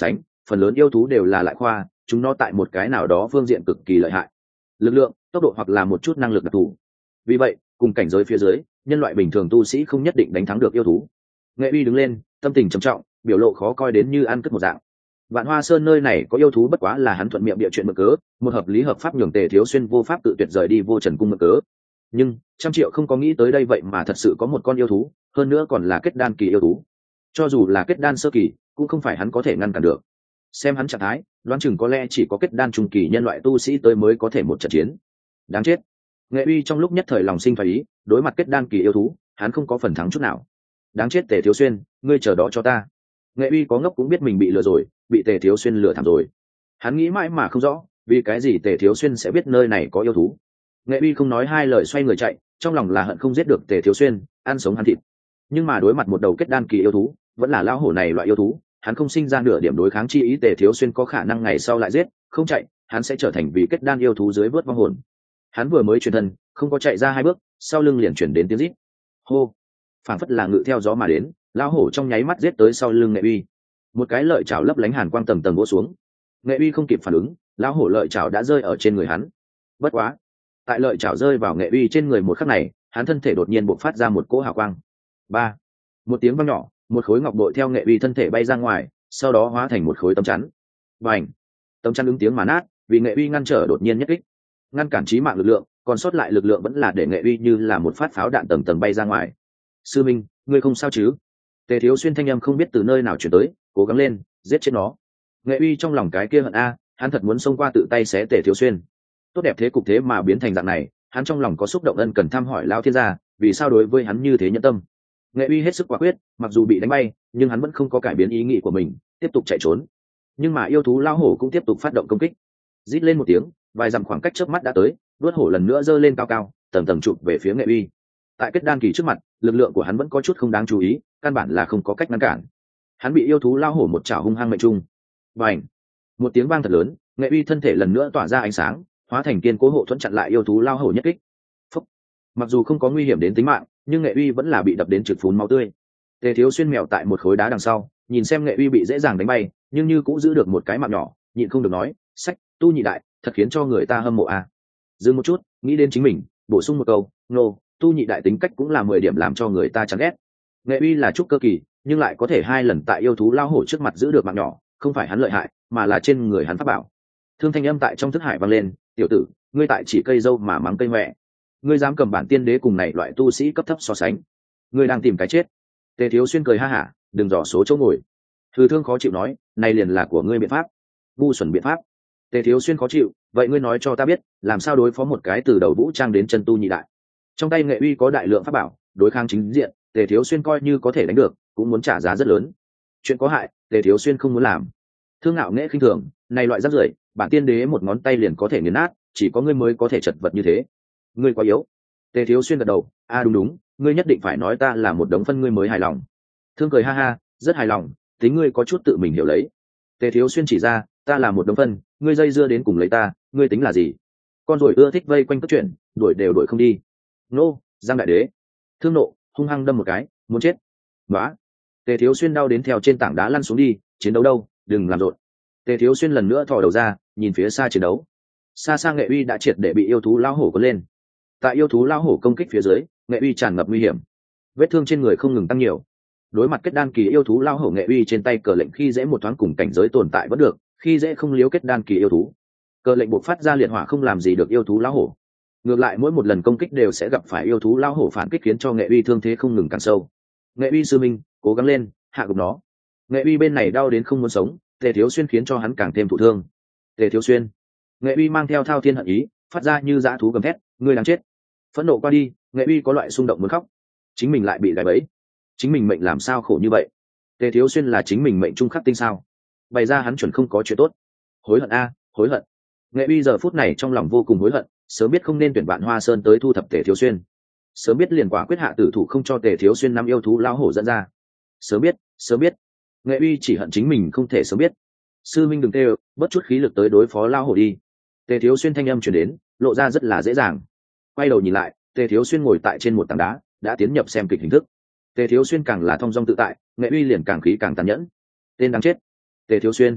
phần lớn yêu thú đều là lại khoa, chúng nó tại một cái nào đó phương diện cực kỳ lợi hại, lực lượng, tốc độ hoặc là một chút năng lực đặc thù. Vì vậy cùng cảnh giới phía dưới, nhân loại bình thường tu sĩ không nhất định đánh thắng được yêu thú. Nghệ uy đứng lên, tâm tình trầm trọng, biểu lộ khó coi đến như ăn cất một dạng. Vạn Hoa Sơn nơi này có yêu thú bất quá là hắn thuận miệng bịa chuyện mượn cớ, một hợp lý hợp pháp nhường Tề Thiếu Xuyên vô pháp tự tuyệt rời đi Vô Trần cung mượn cớ. Nhưng trăm triệu không có nghĩ tới đây vậy mà thật sự có một con yêu thú, hơn nữa còn là kết đan kỳ yêu thú. Cho dù là kết đan sơ kỳ, cũng không phải hắn có thể ngăn cản được. Xem hắn trạng thái, đoán chừng có lẽ chỉ có kết đan trung kỳ nhân loại tu sĩ tới mới có thể một trận chiến. Đáng chết. Nghệ uy trong lúc nhất thời lòng sinh thoái ý, đối mặt kết đan kỳ yêu thú, hắn không có phần thắng chút nào. Đáng chết Tề Thiếu Xuyên, ngươi chờ đó cho ta. Nghệ uy có ngốc cũng biết mình bị lừa rồi, bị Tề Thiếu Xuyên lừa thảm rồi. Hắn nghĩ mãi mà không rõ, vì cái gì Tề Thiếu Xuyên sẽ biết nơi này có yêu thú. Nghệ uy không nói hai lời xoay người chạy, trong lòng là hận không giết được Tề Thiếu Xuyên, ăn sống hắn thịt. Nhưng mà đối mặt một đầu kết đan kỳ yêu thú, vẫn là lão hổ này loại yêu thú, hắn không sinh ra nửa điểm đối kháng chi ý. Tề Thiếu Xuyên có khả năng ngày sau lại giết, không chạy, hắn sẽ trở thành vì kết đan yêu thú dưới vớt vong hồn. Hắn vừa mới chuyển thân, không có chạy ra hai bước, sau lưng liền chuyển đến tiếng rít. Hô, phảng phất là ngự theo gió mà đến, lão hổ trong nháy mắt giết tới sau lưng Nghệ uy. Một cái lợi chảo lấp lánh hàn quang tầng tầng vỗ xuống. Nghệ uy không kịp phản ứng, lão hổ lợi chảo đã rơi ở trên người hắn. Bất quá, tại lợi chảo rơi vào Nghệ uy trên người một khắc này, hắn thân thể đột nhiên bộc phát ra một cỗ hào quang. Ba, một tiếng vang nhỏ, một khối ngọc bội theo Nghệ uy thân thể bay ra ngoài, sau đó hóa thành một khối tấm chắn. Bành, tấm chắn ứng tiếng mà nát, vì Nghệ uy ngăn trở đột nhiên nhất kích, ngăn cản chí mạng lực lượng, còn sót lại lực lượng vẫn là để Nghệ uy như là một phát pháo đạn tầng tầng bay ra ngoài. Sư minh, ngươi không sao chứ? Tề Thiếu Xuyên thanh âm không biết từ nơi nào chuyển tới, cố gắng lên, giết chết nó. Nghệ uy trong lòng cái kia hận a, hắn thật muốn xông qua tự tay xé Tề Thiếu Xuyên. Tốt đẹp thế cục thế mà biến thành dạng này, hắn trong lòng có xúc động ân cần thăm hỏi lão thiên gia, vì sao đối với hắn như thế nhẫn tâm. Nghệ uy hết sức quả quyết, mặc dù bị đánh bay, nhưng hắn vẫn không có cải biến ý nghĩ của mình, tiếp tục chạy trốn. Nhưng mà yêu thú lão hổ cũng tiếp tục phát động công kích. Rít lên một tiếng, vài dặm khoảng cách chớp mắt đã tới, đuốt hổ lần nữa giơ lên cao cao, tầng tầng chụp về phía Nghệ uy. Tại kết đan kỳ trước mặt, lực lượng của hắn vẫn có chút không đáng chú ý, căn bản là không có cách ngăn cản. Hắn bị yêu thú lao hổ một chảo hung hăng mệnh trung. Bành! Một tiếng vang thật lớn, Nghệ uy thân thể lần nữa tỏa ra ánh sáng, hóa thành kiên cố hộ thuẫn chặn lại yêu thú lao hổ nhất kích. Phúc! Mặc dù không có nguy hiểm đến tính mạng, nhưng Nghệ uy vẫn là bị đập đến trực phún máu tươi. Tề Thiếu Xuyên mèo tại một khối đá đằng sau, nhìn xem Nghệ uy bị dễ dàng đánh bay, nhưng như cũng giữ được một cái mạng nhỏ, nhịn không được nói, sách, tu nhị đại, thật khiến cho người ta hâm mộ à. Dừng một chút, nghĩ đến chính mình, bổ sung một câu, nô, tu nhị đại tính cách cũng là mười điểm làm cho người ta chán ghét. Nghệ uy là trúc cơ kỳ, nhưng lại có thể hai lần tại yêu thú lao hổ trước mặt giữ được mạng nhỏ, không phải hắn lợi hại, mà là trên người hắn pháp bảo. Thương thanh âm tại trong thức hải vang lên, tiểu tử, ngươi tại chỉ cây dâu mà mắng cây mẹ, ngươi dám cầm bản tiên đế cùng này loại tu sĩ cấp thấp so sánh, ngươi đang tìm cái chết. Tề Thiếu Xuyên cười ha hả, đừng dò số chỗ ngồi. Thư Thương khó chịu nói, này liền là của ngươi biện pháp, ngu xuẩn biện pháp. Tề Thiếu Xuyên khó chịu, vậy ngươi nói cho ta biết, làm sao đối phó một cái từ đầu vũ trang đến chân tu nhị đại. Trong tay Nghệ uy có đại lượng pháp bảo, đối kháng chính diện, Tề Thiếu Xuyên coi như có thể đánh được, cũng muốn trả giá rất lớn. Chuyện có hại, Tề Thiếu Xuyên không muốn làm. Thương ngạo nghệ khinh thường, này loại rác rưởi, bản tiên đế một ngón tay liền có thể nghiền nát, chỉ có ngươi mới có thể chật vật như thế. Ngươi quá yếu. Tề Thiếu Xuyên gật đầu, a đúng đúng, ngươi nhất định phải nói ta là một đống phân ngươi mới hài lòng. Thương cười ha ha, rất hài lòng, tính ngươi có chút tự mình hiểu lấy. Tề Thiếu Xuyên chỉ ra, ta là một đống phân, ngươi dây dưa đến cùng lấy ta, ngươi tính là gì? Con ruồi ưa thích vây quanh cất chuyện, đuổi đều đuổi không đi. Nô, Giang đại đế. Thương nộ, hung hăng đâm một cái, muốn chết. Đó. Tề Thiếu Xuyên đau đến theo trên tảng đá lăn xuống đi, chiến đấu đâu, đừng làm rộn. Tề Thiếu Xuyên lần nữa thò đầu ra, nhìn phía xa chiến đấu. Xa xa Nghệ uy đã triệt để bị yêu thú lao hổ cuốn lên. Tại yêu thú lao hổ công kích phía dưới, Nghệ uy tràn ngập nguy hiểm, vết thương trên người không ngừng tăng nhiều. Đối mặt kết đan kỳ yêu thú lao hổ, Nghệ uy trên tay cờ lệnh khi dễ một thoáng cùng cảnh giới tồn tại vẫn được, khi dễ không liếu kết đan kỳ yêu thú. Cờ lệnh buộc phát ra liệt hỏa không làm gì được yêu thú lao hổ. Ngược lại mỗi một lần công kích đều sẽ gặp phải yêu thú lao hổ phản kích, khiến cho Nghệ uy thương thế không ngừng càng sâu. Nghệ uy sư minh, cố gắng lên, hạ gục nó. Nghệ uy bên này đau đến không muốn sống, Tề Thiếu Xuyên khiến cho hắn càng thêm thụ thương. Tề Thiếu Xuyên. Nghệ uy mang theo thao thiên hận ý, phát ra như dã thú gầm thét, ngươi đáng chết. Phẫn nộ qua đi, Nghệ uy có loại xung động muốn khóc. Chính mình lại bị gài bẫy, chính mình mệnh làm sao khổ như vậy. Tề Thiếu Xuyên là chính mình mệnh trung khắc tinh sao? Bày ra hắn chuẩn không có chuyện tốt. Hối hận a, hối hận. Nghệ uy giờ phút này trong lòng vô cùng hối hận, sớm biết không nên tuyển Vạn Hoa Sơn tới thu thập Tề Thiếu Xuyên, sớm biết liền quả quyết hạ tử thủ không cho Tề Thiếu Xuyên năm yêu thú lao hổ dẫn ra. Sớm biết, sớm biết. Nghệ uy chỉ hận chính mình không thể sớm biết. Sư minh đừng tê, bất chút khí lực tới đối phó lao hổ đi. Tề Thiếu Xuyên thanh âm truyền đến, lộ ra rất là dễ dàng. Quay đầu nhìn lại, Tề Thiếu Xuyên ngồi tại trên một tảng đá, đã tiến nhập xem kịch hình thức. Tề Thiếu Xuyên càng là thong dong tự tại, Nghệ uy liền càng khí càng tàn nhẫn. Tên đáng chết. Tề Thiếu Xuyên.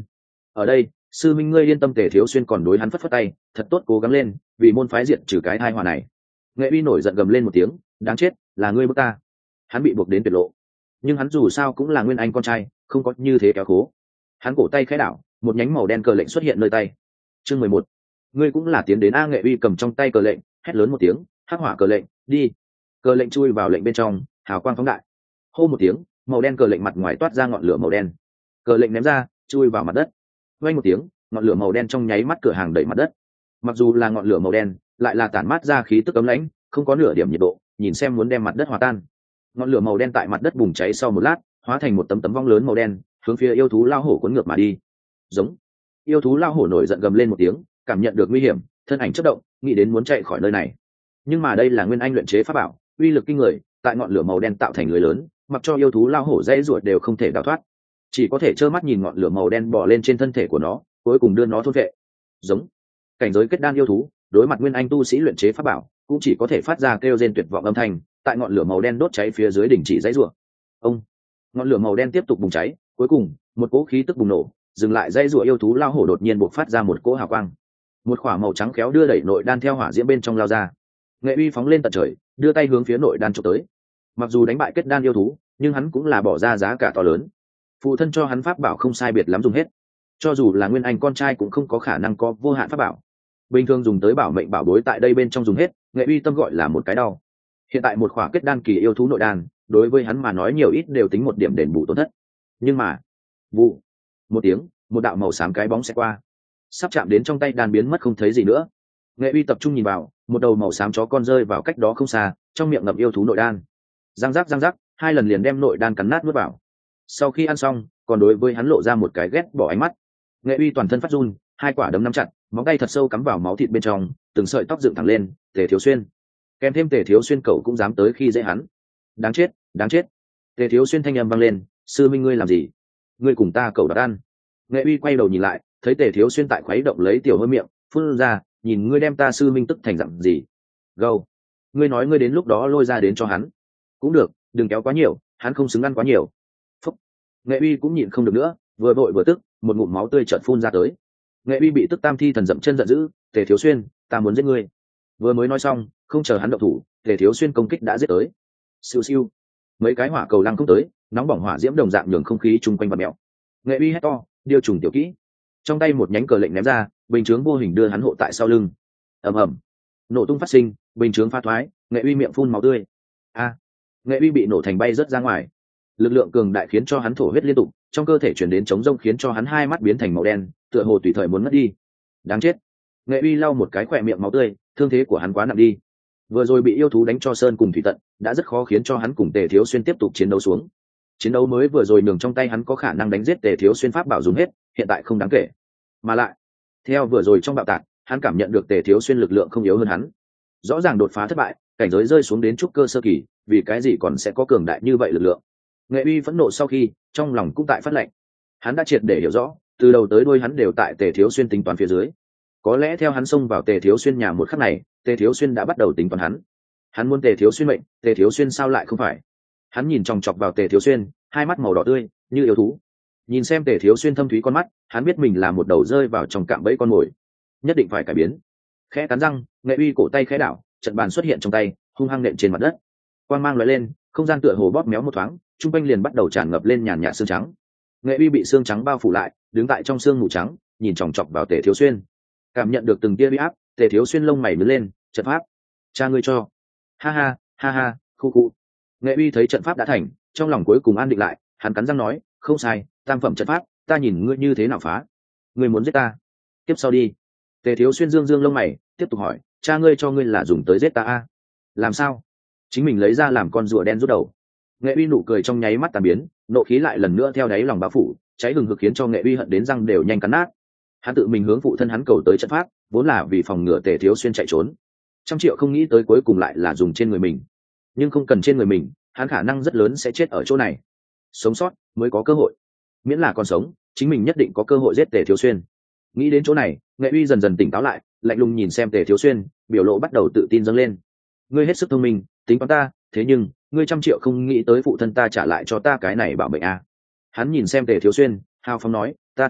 ở đây sư minh ngươi yên tâm, tề thiếu xuyên còn đối hắn phất phất tay, thật tốt cố gắng lên, vì môn phái diệt trừ cái tai họa này. Nghệ uy nổi giận gầm lên một tiếng, đáng chết, là ngươi bức ta. Hắn bị buộc đến tuyệt lộ, nhưng hắn dù sao cũng là nguyên anh con trai, không có như thế kéo khố. Hắn cổ tay khẽ đảo, một nhánh màu đen cờ lệnh xuất hiện nơi tay. Chương mười một, ngươi cũng là tiến đến a. Nghệ uy cầm trong tay cờ lệnh, hét lớn một tiếng, hắc hỏa cờ lệnh, đi. Cờ lệnh chui vào lệnh bên trong, hào quang phóng đại. Hô một tiếng, màu đen cờ lệnh mặt ngoài toát ra ngọn lửa màu đen. Cờ lệnh ném ra, chui vào mặt đất. Vang một tiếng, ngọn lửa màu đen trong nháy mắt cửa hàng đẩy mặt đất. Mặc dù là ngọn lửa màu đen, lại là tản mát ra khí tức ấm lãnh, không có nửa điểm nhiệt độ, nhìn xem muốn đem mặt đất hòa tan. Ngọn lửa màu đen tại mặt đất bùng cháy sau một lát, hóa thành một tấm tấm vong lớn màu đen, hướng phía yêu thú lao hổ cuốn ngược mà đi. Giống. Yêu thú lao hổ nổi giận gầm lên một tiếng, cảm nhận được nguy hiểm, thân ảnh chớp động, nghĩ đến muốn chạy khỏi nơi này. Nhưng mà đây là nguyên anh luyện chế pháp bảo, uy lực kinh người, tại ngọn lửa màu đen tạo thành lưới lớn, mặc cho yêu thú lao hổ dãy ruột đều không thể đào thoát, chỉ có thể trơ mắt nhìn ngọn lửa màu đen bò lên trên thân thể của nó, cuối cùng đưa nó thôn vệ. Giống. Cảnh giới kết đan yêu thú, đối mặt nguyên anh tu sĩ luyện chế pháp bảo, cũng chỉ có thể phát ra kêu rên tuyệt vọng âm thanh, tại ngọn lửa màu đen đốt cháy phía dưới đỉnh chỉ dãy rủa. Ông. Ngọn lửa màu đen tiếp tục bùng cháy, cuối cùng, một cỗ khí tức bùng nổ, dừng lại dãy rủa yêu thú lao hổ đột nhiên bộc phát ra một cỗ hào quang. Một khỏa màu trắng khéo đưa đẩy nội đan theo hỏa diễm bên trong lao ra. Nghệ uy phóng lên tận trời, đưa tay hướng phía nội đan chụp tới. Mặc dù đánh bại kết đan yêu thú, nhưng hắn cũng là bỏ ra giá cả to lớn. Phụ thân cho hắn pháp bảo không sai biệt lắm dùng hết, cho dù là nguyên anh con trai cũng không có khả năng có vô hạn pháp bảo. Bình thường dùng tới bảo mệnh bảo bối tại đây bên trong dùng hết, Nghệ uy tâm gọi là một cái đau. Hiện tại một khỏa kết đan kỳ yêu thú nội đan, đối với hắn mà nói nhiều ít đều tính một điểm đền bù tổn thất. Nhưng mà, vụ một tiếng, một đạo màu xám cái bóng sẽ qua, sắp chạm đến trong tay đan biến mất không thấy gì nữa. Nghệ uy tập trung nhìn vào, một đầu màu xám chó con rơi vào cách đó không xa, trong miệng ngậm yêu thú nội đan. Răng rắc răng rắc, hai lần liền đem nội đan cắn nát nuốt vào. Sau khi ăn xong, còn đối với hắn lộ ra một cái ghét bỏ ánh mắt. Nghệ uy toàn thân phát run, hai quả đấm nắm chặt, móng tay thật sâu cắm vào máu thịt bên trong, từng sợi tóc dựng thẳng lên. Tề Thiếu Xuyên, kèm thêm Tề Thiếu Xuyên cậu cũng dám tới khi dễ hắn. Đáng chết, đáng chết. Tề Thiếu Xuyên thanh âm vang lên, sư minh ngươi làm gì? Ngươi cùng ta cậu đoạt ăn. Nghệ uy quay đầu nhìn lại, thấy Tề Thiếu Xuyên tại khuấy động lấy tiểu hơi miệng, phun ra, nhìn ngươi đem ta sư minh tức thành dặn gì? Gâu, ngươi nói ngươi đến lúc đó lôi ra đến cho hắn. Cũng được, đừng kéo quá nhiều, hắn không xứng ăn quá nhiều. Phúc. Nghệ uy cũng nhịn không được nữa, vừa vội vừa tức, một ngụm máu tươi chợt phun ra tới. Nghệ uy bị tức tam thi thần dậm chân giận dữ, Tề Thiếu Xuyên, ta muốn giết ngươi. Vừa mới nói xong, không chờ hắn động thủ, Tề Thiếu Xuyên công kích đã giết tới. Siêu siêu, mấy cái hỏa cầu lăng không tới, nóng bỏng hỏa diễm đồng dạng nhường không khí chung quanh bạt mèo. Nghệ uy hét to, điều trùng tiểu kỹ. Trong tay một nhánh cờ lệnh ném ra, bình chướng vô hình đưa hắn hộ tại sau lưng. Ầm ầm, nổ tung phát sinh, bình chướng pha thoái, Nghệ uy miệng phun máu tươi. A, Nghệ uy bị nổ thành bay rớt ra ngoài. Lực lượng cường đại khiến cho hắn thổ huyết liên tục, trong cơ thể chuyển đến chống rông khiến cho hắn hai mắt biến thành màu đen, tựa hồ tùy thời muốn mất đi. Đáng chết. Nghệ uy lau một cái khỏe miệng máu tươi, thương thế của hắn quá nặng đi. Vừa rồi bị yêu thú đánh cho sơn cùng thủy tận, đã rất khó khiến cho hắn cùng Tề Thiếu Xuyên tiếp tục chiến đấu xuống. Chiến đấu mới vừa rồi nhường trong tay hắn có khả năng đánh giết Tề Thiếu Xuyên pháp bảo dùng hết, hiện tại không đáng kể. Mà lại, theo vừa rồi trong bạo tạc, hắn cảm nhận được Tề Thiếu Xuyên lực lượng không yếu hơn hắn. Rõ ràng đột phá thất bại, cảnh giới rơi xuống đến trúc cơ sơ kỳ, vì cái gì còn sẽ có cường đại như vậy lực lượng? Nghệ uy phẫn nộ sau khi, trong lòng cũng tại phát lệnh. Hắn đã triệt để hiểu rõ, từ đầu tới đuôi hắn đều tại Tề Thiếu Xuyên tính toán phía dưới. Có lẽ theo hắn xông vào Tề Thiếu Xuyên nhà một khắc này, Tề Thiếu Xuyên đã bắt đầu tính toán hắn. Hắn muốn Tề Thiếu Xuyên mệnh, Tề Thiếu Xuyên sao lại không phải? Hắn nhìn chòng chọc vào Tề Thiếu Xuyên, hai mắt màu đỏ tươi, như yêu thú. Nhìn xem Tề Thiếu Xuyên thâm thúy con mắt, hắn biết mình là một đầu rơi vào trong cạm bẫy con mồi, nhất định phải cải biến. Khẽ cắn răng, Nghệ uy cổ tay khẽ đảo, trận bàn xuất hiện trong tay, hung hăng nện trên mặt đất. Quang mang lóe lên, không gian tựa hồ bóp méo một thoáng, trung quanh liền bắt đầu tràn ngập lên nhàn nhạt xương trắng. Nghệ uy bị xương trắng bao phủ lại, đứng tại trong xương mù trắng, nhìn chòng chọc vào Tề Thiếu Xuyên. Cảm nhận được từng tia uy áp, Tề Thiếu Xuyên lông mày nhướng lên, trận pháp, cha ngươi cho. Ha ha, ha ha, khu khu. Nghệ uy thấy trận pháp đã thành, trong lòng cuối cùng an định lại, hắn cắn răng nói, không sai, tam phẩm trận pháp, ta nhìn ngươi như thế nào phá. Ngươi muốn giết ta? Tiếp sau đi. Tề Thiếu Xuyên dương dương lông mày, tiếp tục hỏi, cha ngươi cho ngươi là dùng tới giết ta a? Làm sao? Chính mình lấy ra làm con rùa đen rút đầu. Nghệ uy nụ cười trong nháy mắt tàn biến, nộ khí lại lần nữa theo đáy lòng bao phủ, cháy hừng hực khiến cho Nghệ uy hận đến răng đều nhanh cắn nát. Hắn tự mình hướng phụ thân hắn cầu tới trận pháp, vốn là vì phòng ngừa Tề Thiếu Xuyên chạy trốn. Trăm triệu không nghĩ tới cuối cùng lại là dùng trên người mình. Nhưng không cần trên người mình, hắn khả năng rất lớn sẽ chết ở chỗ này. Sống sót mới có cơ hội. Miễn là còn sống, chính mình nhất định có cơ hội giết Tề Thiếu Xuyên. Nghĩ đến chỗ này, Nghệ uy dần dần tỉnh táo lại, lạnh lùng nhìn xem Tề Thiếu Xuyên, biểu lộ bắt đầu tự tin dâng lên. Ngươi hết sức thông minh, tính toán ta, thế nhưng ngươi trăm triệu không nghĩ tới phụ thân ta trả lại cho ta cái này bảo mệnh à. Hắn nhìn xem Tề Thiếu Xuyên, hào phóng nói, ta thừa nhận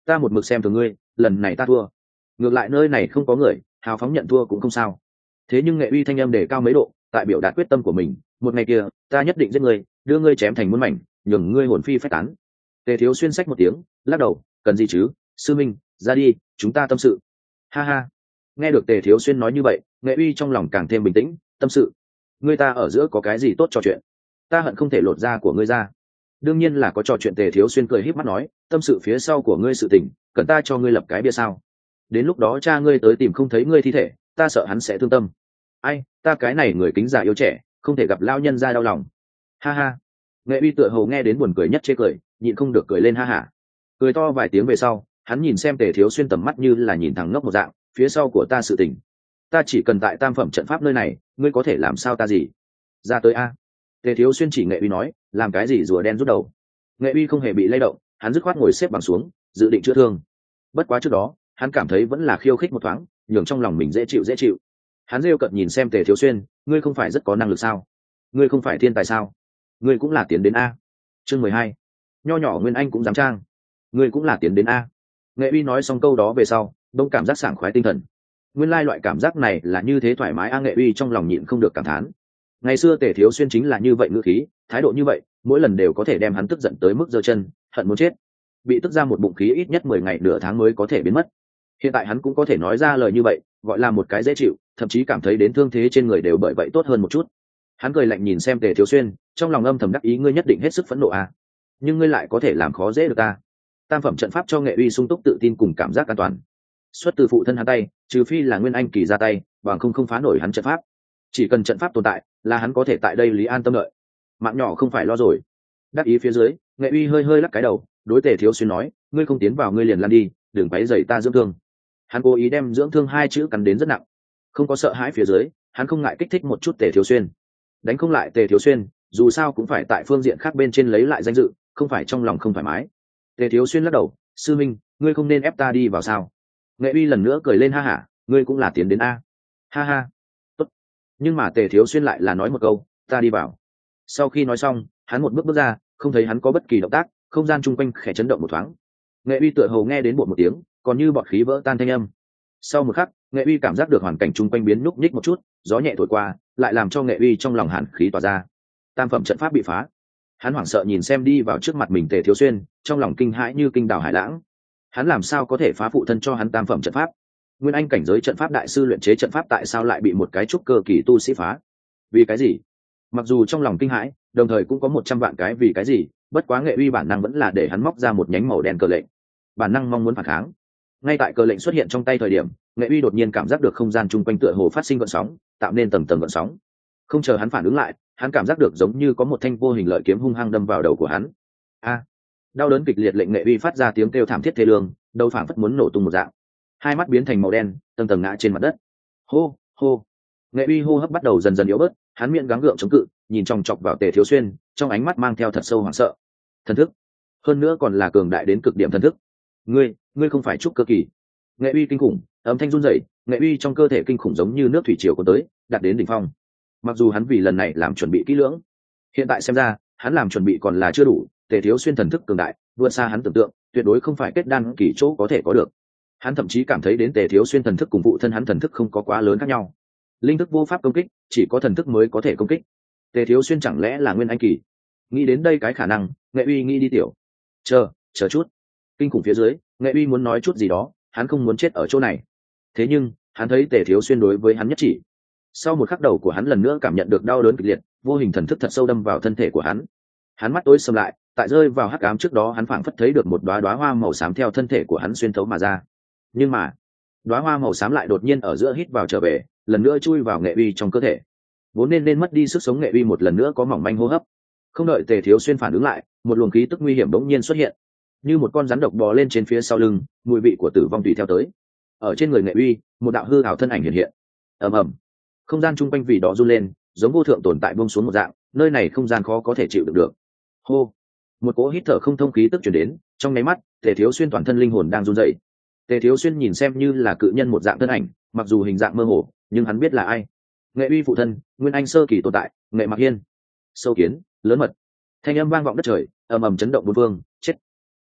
ta một mực xem thường ngươi, lần này ta thua. Ngược lại nơi này không có người, hào phóng nhận thua cũng không sao. Thế nhưng Nghệ Uy thanh âm đề cao mấy độ, tại biểu đạt quyết tâm của mình, một ngày kia ta nhất định giết ngươi, đưa ngươi chém thành muôn mảnh, nhường ngươi hồn phi phách tán. Tề Thiếu Xuyên xách một tiếng, lắc đầu, cần gì chứ, sư minh, ra đi, chúng ta tâm sự. Ha ha. Nghe được Tề Thiếu Xuyên nói như vậy, Nghệ Uy trong lòng càng thêm bình tĩnh. Tâm sự? Ngươi ta ở giữa có cái gì tốt trò chuyện? Ta hận không thể lột da của ngươi ra. Đương nhiên là có trò chuyện. Tề Thiếu Xuyên cười híp mắt nói, tâm sự phía sau của ngươi sự tình, cần ta cho ngươi lập cái bia sao? Đến lúc đó cha ngươi tới tìm không thấy ngươi thi thể, ta sợ hắn sẽ thương tâm. Ai, ta cái này người kính già yêu trẻ, không thể gặp lao nhân ra đau lòng. Ha ha. Nghệ Uy tựa hồ nghe đến buồn cười nhất chê cười, nhịn không được cười lên ha hả. Cười to vài tiếng về sau, hắn nhìn xem Tề Thiếu Xuyên tầm mắt như là nhìn thằng ngốc một dạng. Phía sau của ta sự tình, ta chỉ cần tại tam phẩm trận pháp nơi này, ngươi có thể làm sao ta gì? Ra tới a. Tề Thiếu Xuyên chỉ Nghệ Uy nói, làm cái gì rùa đen rút đầu. Nghệ Uy không hề bị lay động, hắn dứt khoát ngồi xếp bằng xuống, dự định chữa thương. Bất quá trước đó, hắn cảm thấy vẫn là khiêu khích một thoáng, nhường trong lòng mình dễ chịu dễ chịu. Hắn rêu cợt nhìn xem Tề Thiếu Xuyên, ngươi không phải rất có năng lực sao? Ngươi không phải thiên tài sao? Ngươi cũng là tiến đến a. Chương mười hai. Nho nhỏ Nguyên Anh cũng dám trang. Ngươi cũng là tiến đến a. Nghệ Uy nói xong câu đó về sau, đông cảm giác sảng khoái tinh thần. Nguyên lai loại cảm giác này là như thế thoải mái a. Nghệ Uy trong lòng nhịn không được cảm thán. Ngày xưa Tề Thiếu Xuyên chính là như vậy ngữ khí, thái độ như vậy, mỗi lần đều có thể đem hắn tức giận tới mức giơ chân, hận muốn chết. Bị tức ra một bụng khí ít nhất mười ngày nửa tháng mới có thể biến mất. Hiện tại hắn cũng có thể nói ra lời như vậy, gọi là một cái dễ chịu, thậm chí cảm thấy đến thương thế trên người đều bởi vậy tốt hơn một chút. Hắn cười lạnh nhìn xem Tề Thiếu Xuyên, trong lòng âm thầm đắc ý, ngươi nhất định hết sức phẫn nộ à? Nhưng ngươi lại có thể làm khó dễ được ta. Tam phẩm trận pháp cho Nghệ Uy sung túc tự tin cùng cảm giác an toàn. Xuất từ phụ thân hắn tay, trừ phi là Nguyên Anh kỳ ra tay, bằng không không phá nổi hắn trận pháp. Chỉ cần trận pháp tồn tại, là hắn có thể tại đây lý an tâm lợi. Mạng nhỏ không phải lo rồi. Đắc ý phía dưới, Nghệ Uy hơi hơi lắc cái đầu, đối Tề Thiếu Xuyên nói, ngươi không tiến vào ngươi liền lăn đi, đừng quấy rầy ta dưỡng thương. Hắn cố ý đem dưỡng thương hai chữ cắn đến rất nặng. Không có sợ hãi phía dưới, hắn không ngại kích thích một chút Tề Thiếu Xuyên. Đánh không lại Tề Thiếu Xuyên, dù sao cũng phải tại phương diện khác bên trên lấy lại danh dự, không phải trong lòng không thoải mái. Tề Thiếu Xuyên lắc đầu, sư minh, ngươi không nên ép ta đi vào sao? Nghệ Uy lần nữa cười lên ha hả, ngươi cũng là tiến đến a. Ha ha. Tốt. Nhưng mà Tề Thiếu Xuyên lại là nói một câu, ta đi vào. Sau khi nói xong, hắn một bước bước ra, không thấy hắn có bất kỳ động tác, không gian chung quanh khẽ chấn động một thoáng. Nghệ Uy tựa hồ nghe đến bột một tiếng, còn như bọt khí vỡ tan thanh âm. Sau một khắc, Nghệ Uy cảm giác được hoàn cảnh chung quanh biến núc nhích một chút, gió nhẹ thổi qua, lại làm cho Nghệ Uy trong lòng hàn khí tỏa ra. Tam phẩm trận pháp bị phá. Hắn hoảng sợ nhìn xem đi vào trước mặt mình Tề Thiếu Xuyên, trong lòng kinh hãi như kinh đào hải lãng. Hắn làm sao có thể phá phụ thân cho hắn tam phẩm trận pháp? Nguyên Anh cảnh giới trận pháp đại sư luyện chế trận pháp tại sao lại bị một cái trúc cơ kỳ tu sĩ phá? Vì cái gì? Mặc dù trong lòng kinh hãi, đồng thời cũng có một trăm vạn cái vì cái gì, bất quá Nghệ Uy bản năng vẫn là để hắn móc ra một nhánh màu đen cờ lệnh. Bản năng mong muốn phản kháng. Ngay tại cờ lệnh xuất hiện trong tay thời điểm, Nghệ Uy đột nhiên cảm giác được không gian chung quanh tựa hồ phát sinh gợn sóng, tạo nên tầng tầng gợn sóng. Không chờ hắn phản ứng lại, hắn cảm giác được giống như có một thanh vô hình lợi kiếm hung hăng đâm vào đầu của hắn. A! Đau đớn kịch liệt lệnh Nghệ Uy phát ra tiếng kêu thảm thiết thê lương, đầu phảng phất muốn nổ tung một dạng. Hai mắt biến thành màu đen, tầng tầng ngã trên mặt đất. Hô, hô. Nghệ Uy hô hấp bắt đầu dần dần yếu bớt, hắn miệng gắng gượng chống cự, nhìn chòng chọc vào Tề Thiếu Xuyên, trong ánh mắt mang theo thật sâu hoảng sợ. Thần thức, hơn nữa còn là cường đại đến cực điểm thần thức. Ngươi, ngươi không phải trúc cơ kỳ. Nghệ Uy kinh khủng, âm thanh run rẩy, Nghệ Uy trong cơ thể kinh khủng giống như nước thủy triều cuốn tới, đạt đến đỉnh phong. Mặc dù hắn vì lần này làm chuẩn bị kỹ lưỡng, hiện tại xem ra, hắn làm chuẩn bị còn là chưa đủ. Tề Thiếu Xuyên thần thức cường đại, vượt xa hắn tưởng tượng, tuyệt đối không phải kết đan kỳ chỗ có thể có được. Hắn thậm chí cảm thấy đến Tề Thiếu Xuyên thần thức cùng phụ thân hắn thần thức không có quá lớn khác nhau. Linh thức vô pháp công kích, chỉ có thần thức mới có thể công kích. Tề Thiếu Xuyên chẳng lẽ là Nguyên Anh kỳ? Nghĩ đến đây cái khả năng, Nghệ Uy nghĩ đi tiểu. Chờ, chờ chút. Kinh khủng phía dưới, Nghệ Uy muốn nói chút gì đó, hắn không muốn chết ở chỗ này. Thế nhưng, hắn thấy Tề Thiếu Xuyên đối với hắn nhất chỉ. Sau một khắc đầu của hắn lần nữa cảm nhận được đau đớn kịch liệt, vô hình thần thức thật sâu đâm vào thân thể của hắn. Hắn mắt tối sầm lại, tại rơi vào hắc ám trước đó hắn phảng phất thấy được một đóa đóa hoa màu xám theo thân thể của hắn xuyên thấu mà ra. Nhưng mà, đóa hoa màu xám lại đột nhiên ở giữa hít vào trở về, lần nữa chui vào Nghệ Uy trong cơ thể. Vốn nên nên mất đi sức sống Nghệ Uy một lần nữa có mỏng manh hô hấp. Không đợi Tề Thiếu Xuyên phản ứng lại, một luồng khí tức nguy hiểm bỗng nhiên xuất hiện, như một con rắn độc bò lên trên phía sau lưng, mùi vị của tử vong tùy theo tới. Ở trên người Nghệ Uy, một đạo hư ảo thân ảnh hiện hiện. Ầm ầm, không gian chung quanh vì đó run lên, giống vô thượng tồn tại buông xuống một dạng, nơi này không gian khó có thể chịu đựng được. Hô, một cỗ hít thở không thông khí tức truyền đến, trong nháy mắt, Tề Thiếu Xuyên toàn thân linh hồn đang run rẩy. Tề Thiếu Xuyên nhìn xem như là cự nhân một dạng thân ảnh, mặc dù hình dạng mơ hồ, nhưng hắn biết là ai. Nghệ Uy phụ thân, Nguyên Anh sơ kỳ tồn tại, Nghệ Mặc Hiên. Sâu kiến, lớn mật. Thanh âm vang vọng đất trời, ầm ầm chấn động bốn phương, chết.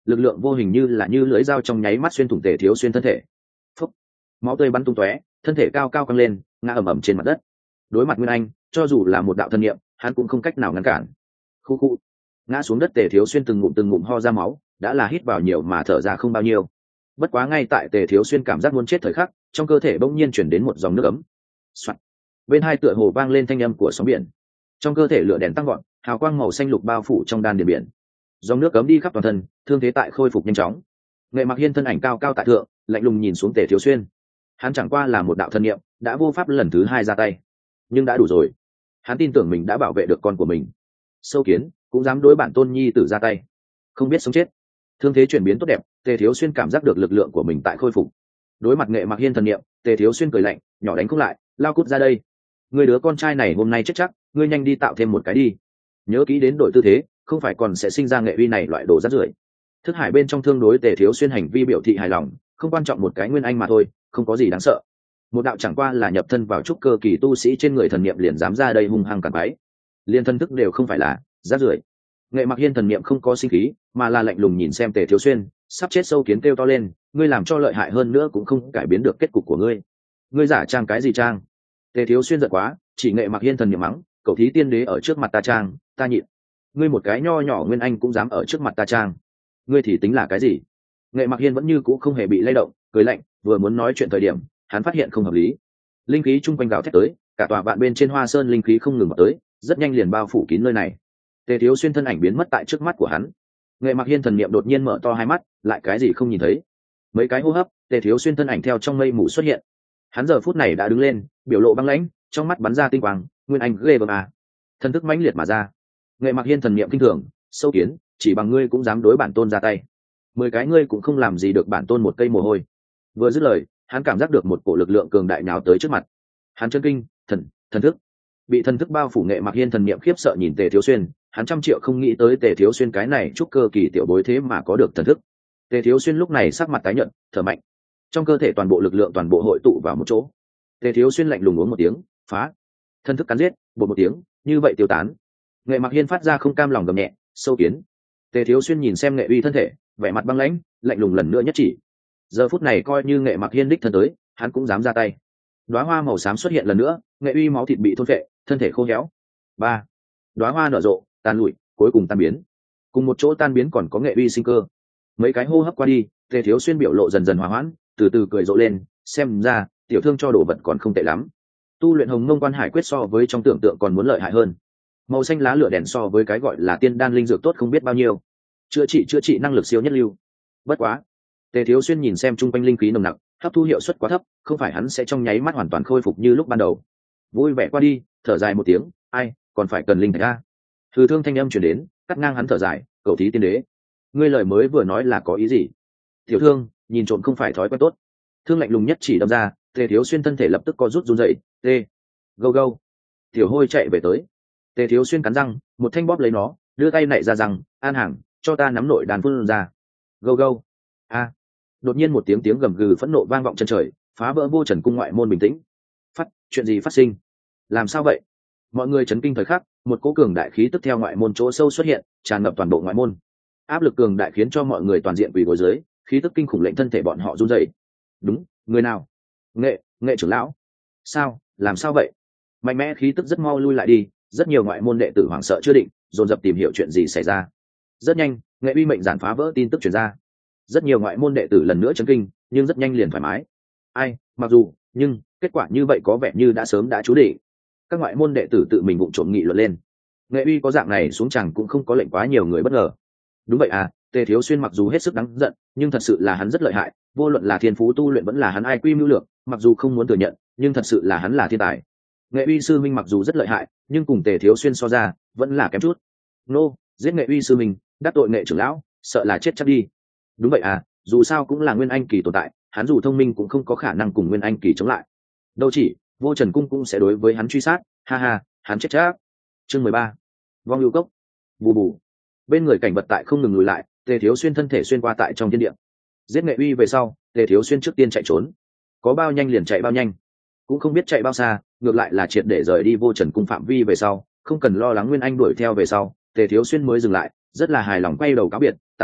lực lượng vô hình như là như lưỡi dao trong nháy mắt xuyên thủng Tề Thiếu Xuyên thân thể. Phúc. Máu tươi bắn tung tóe, thân thể cao cao căng lên, ngã ầm ầm trên mặt đất. Đối mặt Nguyên Anh, cho dù là một đạo thân niệm, hắn cũng không cách nào ngăn cản. Khu khu. Ngã xuống đất Tề Thiếu Xuyên từng ngụm từng ngụm ho ra máu, đã là hít vào nhiều mà thở ra không bao nhiêu. Bất quá ngay tại Tề Thiếu Xuyên cảm giác muốn chết thời khắc, trong cơ thể bỗng nhiên chuyển đến một dòng nước ấm. Soạt. Bên hai tựa hồ vang lên thanh âm của sóng biển. Trong cơ thể lửa đèn tăng gọn, hào quang màu xanh lục bao phủ trong đan điền biển. Dòng nước ấm đi khắp toàn thân, thương thế tại khôi phục nhanh chóng. Nghệ Mặc Hiên thân ảnh cao cao tại thượng, lạnh lùng nhìn xuống Tề Thiếu Xuyên. Hắn chẳng qua là một đạo thân niệm, đã vô pháp lần thứ hai ra tay, nhưng đã đủ rồi. Hắn tin tưởng mình đã bảo vệ được con của mình. Sâu kiến cũng dám đối bản tôn nhi tử ra tay, không biết sống chết. Thương thế chuyển biến tốt đẹp, Tề Thiếu Xuyên cảm giác được lực lượng của mình tại khôi phục. Đối mặt Nghệ Mặc Hiên thần niệm, Tề Thiếu Xuyên cười lạnh, nhỏ đánh không lại, lao cút ra đây. Người đứa con trai này hôm nay chết chắc, ngươi nhanh đi tạo thêm một cái đi. Nhớ kỹ đến đổi tư thế, không phải còn sẽ sinh ra Nghệ uy này loại đồ rác rưởi. Thức hải bên trong thương đối Tề Thiếu Xuyên hành vi biểu thị hài lòng, không quan trọng một cái nguyên anh mà thôi, không có gì đáng sợ. Một đạo chẳng qua là nhập thân vào trúc cơ kỳ tu sĩ trên người thần niệm liền dám ra đây hung hăng cản bái, liên thân thức đều không phải là rác rưởi. Nghệ Mặc Hiên thần niệm không có sinh khí, mà là lạnh lùng nhìn xem Tề Thiếu Xuyên, sắp chết sâu kiến kêu to lên, ngươi làm cho lợi hại hơn nữa cũng không cải biến được kết cục của ngươi. Ngươi giả trang cái gì trang? Tề Thiếu Xuyên giận quá, chỉ Nghệ Mặc Hiên thần niệm mắng, cậu thí tiên đế ở trước mặt ta trang, ta nhịn. Ngươi một cái nho nhỏ nguyên anh cũng dám ở trước mặt ta trang, ngươi thì tính là cái gì? Nghệ Mặc Hiên vẫn như cũ không hề bị lay động, cười lạnh, vừa muốn nói chuyện thời điểm, hắn phát hiện không hợp lý. Linh khí chung quanh gào thét tới, cả tòa vạn bên trên Hoa Sơn linh khí không ngừng vào tới, rất nhanh liền bao phủ kín nơi này. Tề Thiếu Xuyên thân ảnh biến mất tại trước mắt của hắn. Nghệ Mặc Hiên thần niệm đột nhiên mở to hai mắt, lại cái gì không nhìn thấy. Mấy cái hô hấp, Tề Thiếu Xuyên thân ảnh theo trong mây mù xuất hiện. Hắn giờ phút này đã đứng lên, biểu lộ băng lãnh, trong mắt bắn ra tinh quang, nguyên anh ghê gớm à. Thần thức mãnh liệt mà ra. Nghệ Mặc Hiên thần niệm kinh thường, sâu kiến, chỉ bằng ngươi cũng dám đối bản tôn ra tay. Mười cái ngươi cũng không làm gì được bản tôn một cây mồ hôi. Vừa dứt lời, hắn cảm giác được một cổ lực lượng cường đại nào tới trước mặt. Hắn chân kinh, thần, thần thức. Bị thần thức bao phủ Nghệ Mặc Hiên thần niệm khiếp sợ nhìn Tề Thiếu Xuyên, hắn trăm triệu không nghĩ tới Tề Thiếu Xuyên cái này trúc cơ kỳ tiểu bối thế mà có được thần thức. Tề Thiếu Xuyên lúc này sắc mặt tái nhợt, thở mạnh. Trong cơ thể toàn bộ lực lượng toàn bộ hội tụ vào một chỗ. Tề Thiếu Xuyên lạnh lùng uống một tiếng, phá. Thần thức cắn giết, bột một tiếng, như vậy tiêu tán. Nghệ Mặc Hiên phát ra không cam lòng gầm nhẹ, sâu kiến. Tề Thiếu Xuyên nhìn xem Nghệ uy thân thể, vẻ mặt băng lãnh, lạnh lùng lần nữa nhất chỉ. Giờ phút này coi như Nghệ Mặc Hiên đích thân tới, hắn cũng dám ra tay. Đóa hoa màu xám xuất hiện lần nữa, Nghệ uy máu thịt bị thôn phệ, thân thể khô héo. Ba. Đóa hoa nở rộ, tan lụi, cuối cùng tan biến. Cùng một chỗ tan biến còn có Nghệ uy sinh cơ. Mấy cái hô hấp qua đi, Tề Thiếu Xuyên biểu lộ dần dần hòa hoãn, từ từ cười rộ lên, xem ra tiểu thương cho đồ vật còn không tệ lắm. Tu luyện Hồng Mông Quan Hải quyết so với trong tưởng tượng còn muốn lợi hại hơn. Màu xanh lá lửa đèn so với cái gọi là tiên đan linh dược tốt không biết bao nhiêu. Chữa trị chữa trị năng lực siêu nhất lưu. Bất quá, Tề Thiếu Xuyên nhìn xem trung quanh linh khí nồng nặc, hấp thu hiệu suất quá thấp, không phải hắn sẽ trong nháy mắt hoàn toàn khôi phục như lúc ban đầu. Vui vẻ qua đi, thở dài một tiếng, ai, còn phải cần linh thạch a. Hư thương thanh âm truyền đến, cắt ngang hắn thở dài, cậu thí tiên đế, ngươi lời mới vừa nói là có ý gì? Tiểu thương, nhìn trộm không phải thói quen tốt. Thương lạnh lùng nhất chỉ đâm ra, Tề Thiếu Xuyên thân thể lập tức co rút run dậy, tê, gâu gâu. Tiểu hôi chạy về tới. Tề Thiếu Xuyên cắn răng, một thanh bóp lấy nó, đưa tay nảy ra rằng, an hàng, cho ta nắm nội đàn phun ra. Gâu gâu. A. Đột nhiên một tiếng tiếng gầm gừ phẫn nộ vang vọng chân trời, phá vỡ Vô Trần cung ngoại môn bình tĩnh. Phát, chuyện gì phát sinh? Làm sao vậy? Mọi người chấn kinh thời khắc, một cỗ cường đại khí tức theo ngoại môn chỗ sâu xuất hiện, tràn ngập toàn bộ ngoại môn. Áp lực cường đại khiến cho mọi người toàn diện quỳ gối dưới, khí tức kinh khủng lệnh thân thể bọn họ run rẩy. Đúng, người nào? Nghệ, Nghệ trưởng lão. Sao, làm sao vậy? Mạnh mẽ khí tức rất mau lui lại đi, rất nhiều ngoại môn đệ tử hoảng sợ chưa định, dồn dập tìm hiểu chuyện gì xảy ra. Rất nhanh, Nghệ uy mệnh giản phá vỡ tin tức truyền ra. Rất nhiều ngoại môn đệ tử lần nữa chấn kinh, nhưng rất nhanh liền thoải mái. Ai, mặc dù, nhưng kết quả như vậy có vẻ như đã sớm đã chú định. Các ngoại môn đệ tử tự mình vụng trộm nghị luận lên. Nghệ uy có dạng này xuống chẳng cũng không có lệnh quá nhiều người bất ngờ. Đúng vậy à, Tề Thiếu Xuyên mặc dù hết sức đáng giận, nhưng thật sự là hắn rất lợi hại, vô luận là thiên phú tu luyện vẫn là hắn ai quy mưu lược, mặc dù không muốn thừa nhận, nhưng thật sự là hắn là thiên tài. Nghệ uy sư minh mặc dù rất lợi hại, nhưng cùng Tề Thiếu Xuyên so ra, vẫn là kém chút. Nô, giết Nghệ uy sư minh, đắc tội Nghệ trưởng lão, sợ là chết chắc đi. Đúng vậy à, dù sao cũng là nguyên anh kỳ tồn tại, hắn dù thông minh cũng không có khả năng cùng nguyên anh kỳ chống lại. Đâu chỉ, Vô Trần cung cũng sẽ đối với hắn truy sát, ha ha, hắn chết chắc. Chương mười ba. Vong lưu cốc. Bù bù. Bên người cảnh vật tại không ngừng lùi lại, Tề Thiếu Xuyên thân thể xuyên qua tại trong thiên địa. Giết Nghệ uy về sau, Tề Thiếu Xuyên trước tiên chạy trốn, có bao nhanh liền chạy bao nhanh, cũng không biết chạy bao xa, ngược lại là triệt để rời đi Vô Trần cung phạm vi về sau, không cần lo lắng nguyên anh đuổi theo về sau, Tề Thiếu Xuyên mới dừng lại, rất là hài lòng quay đầu cáo biệt, tạm biệt,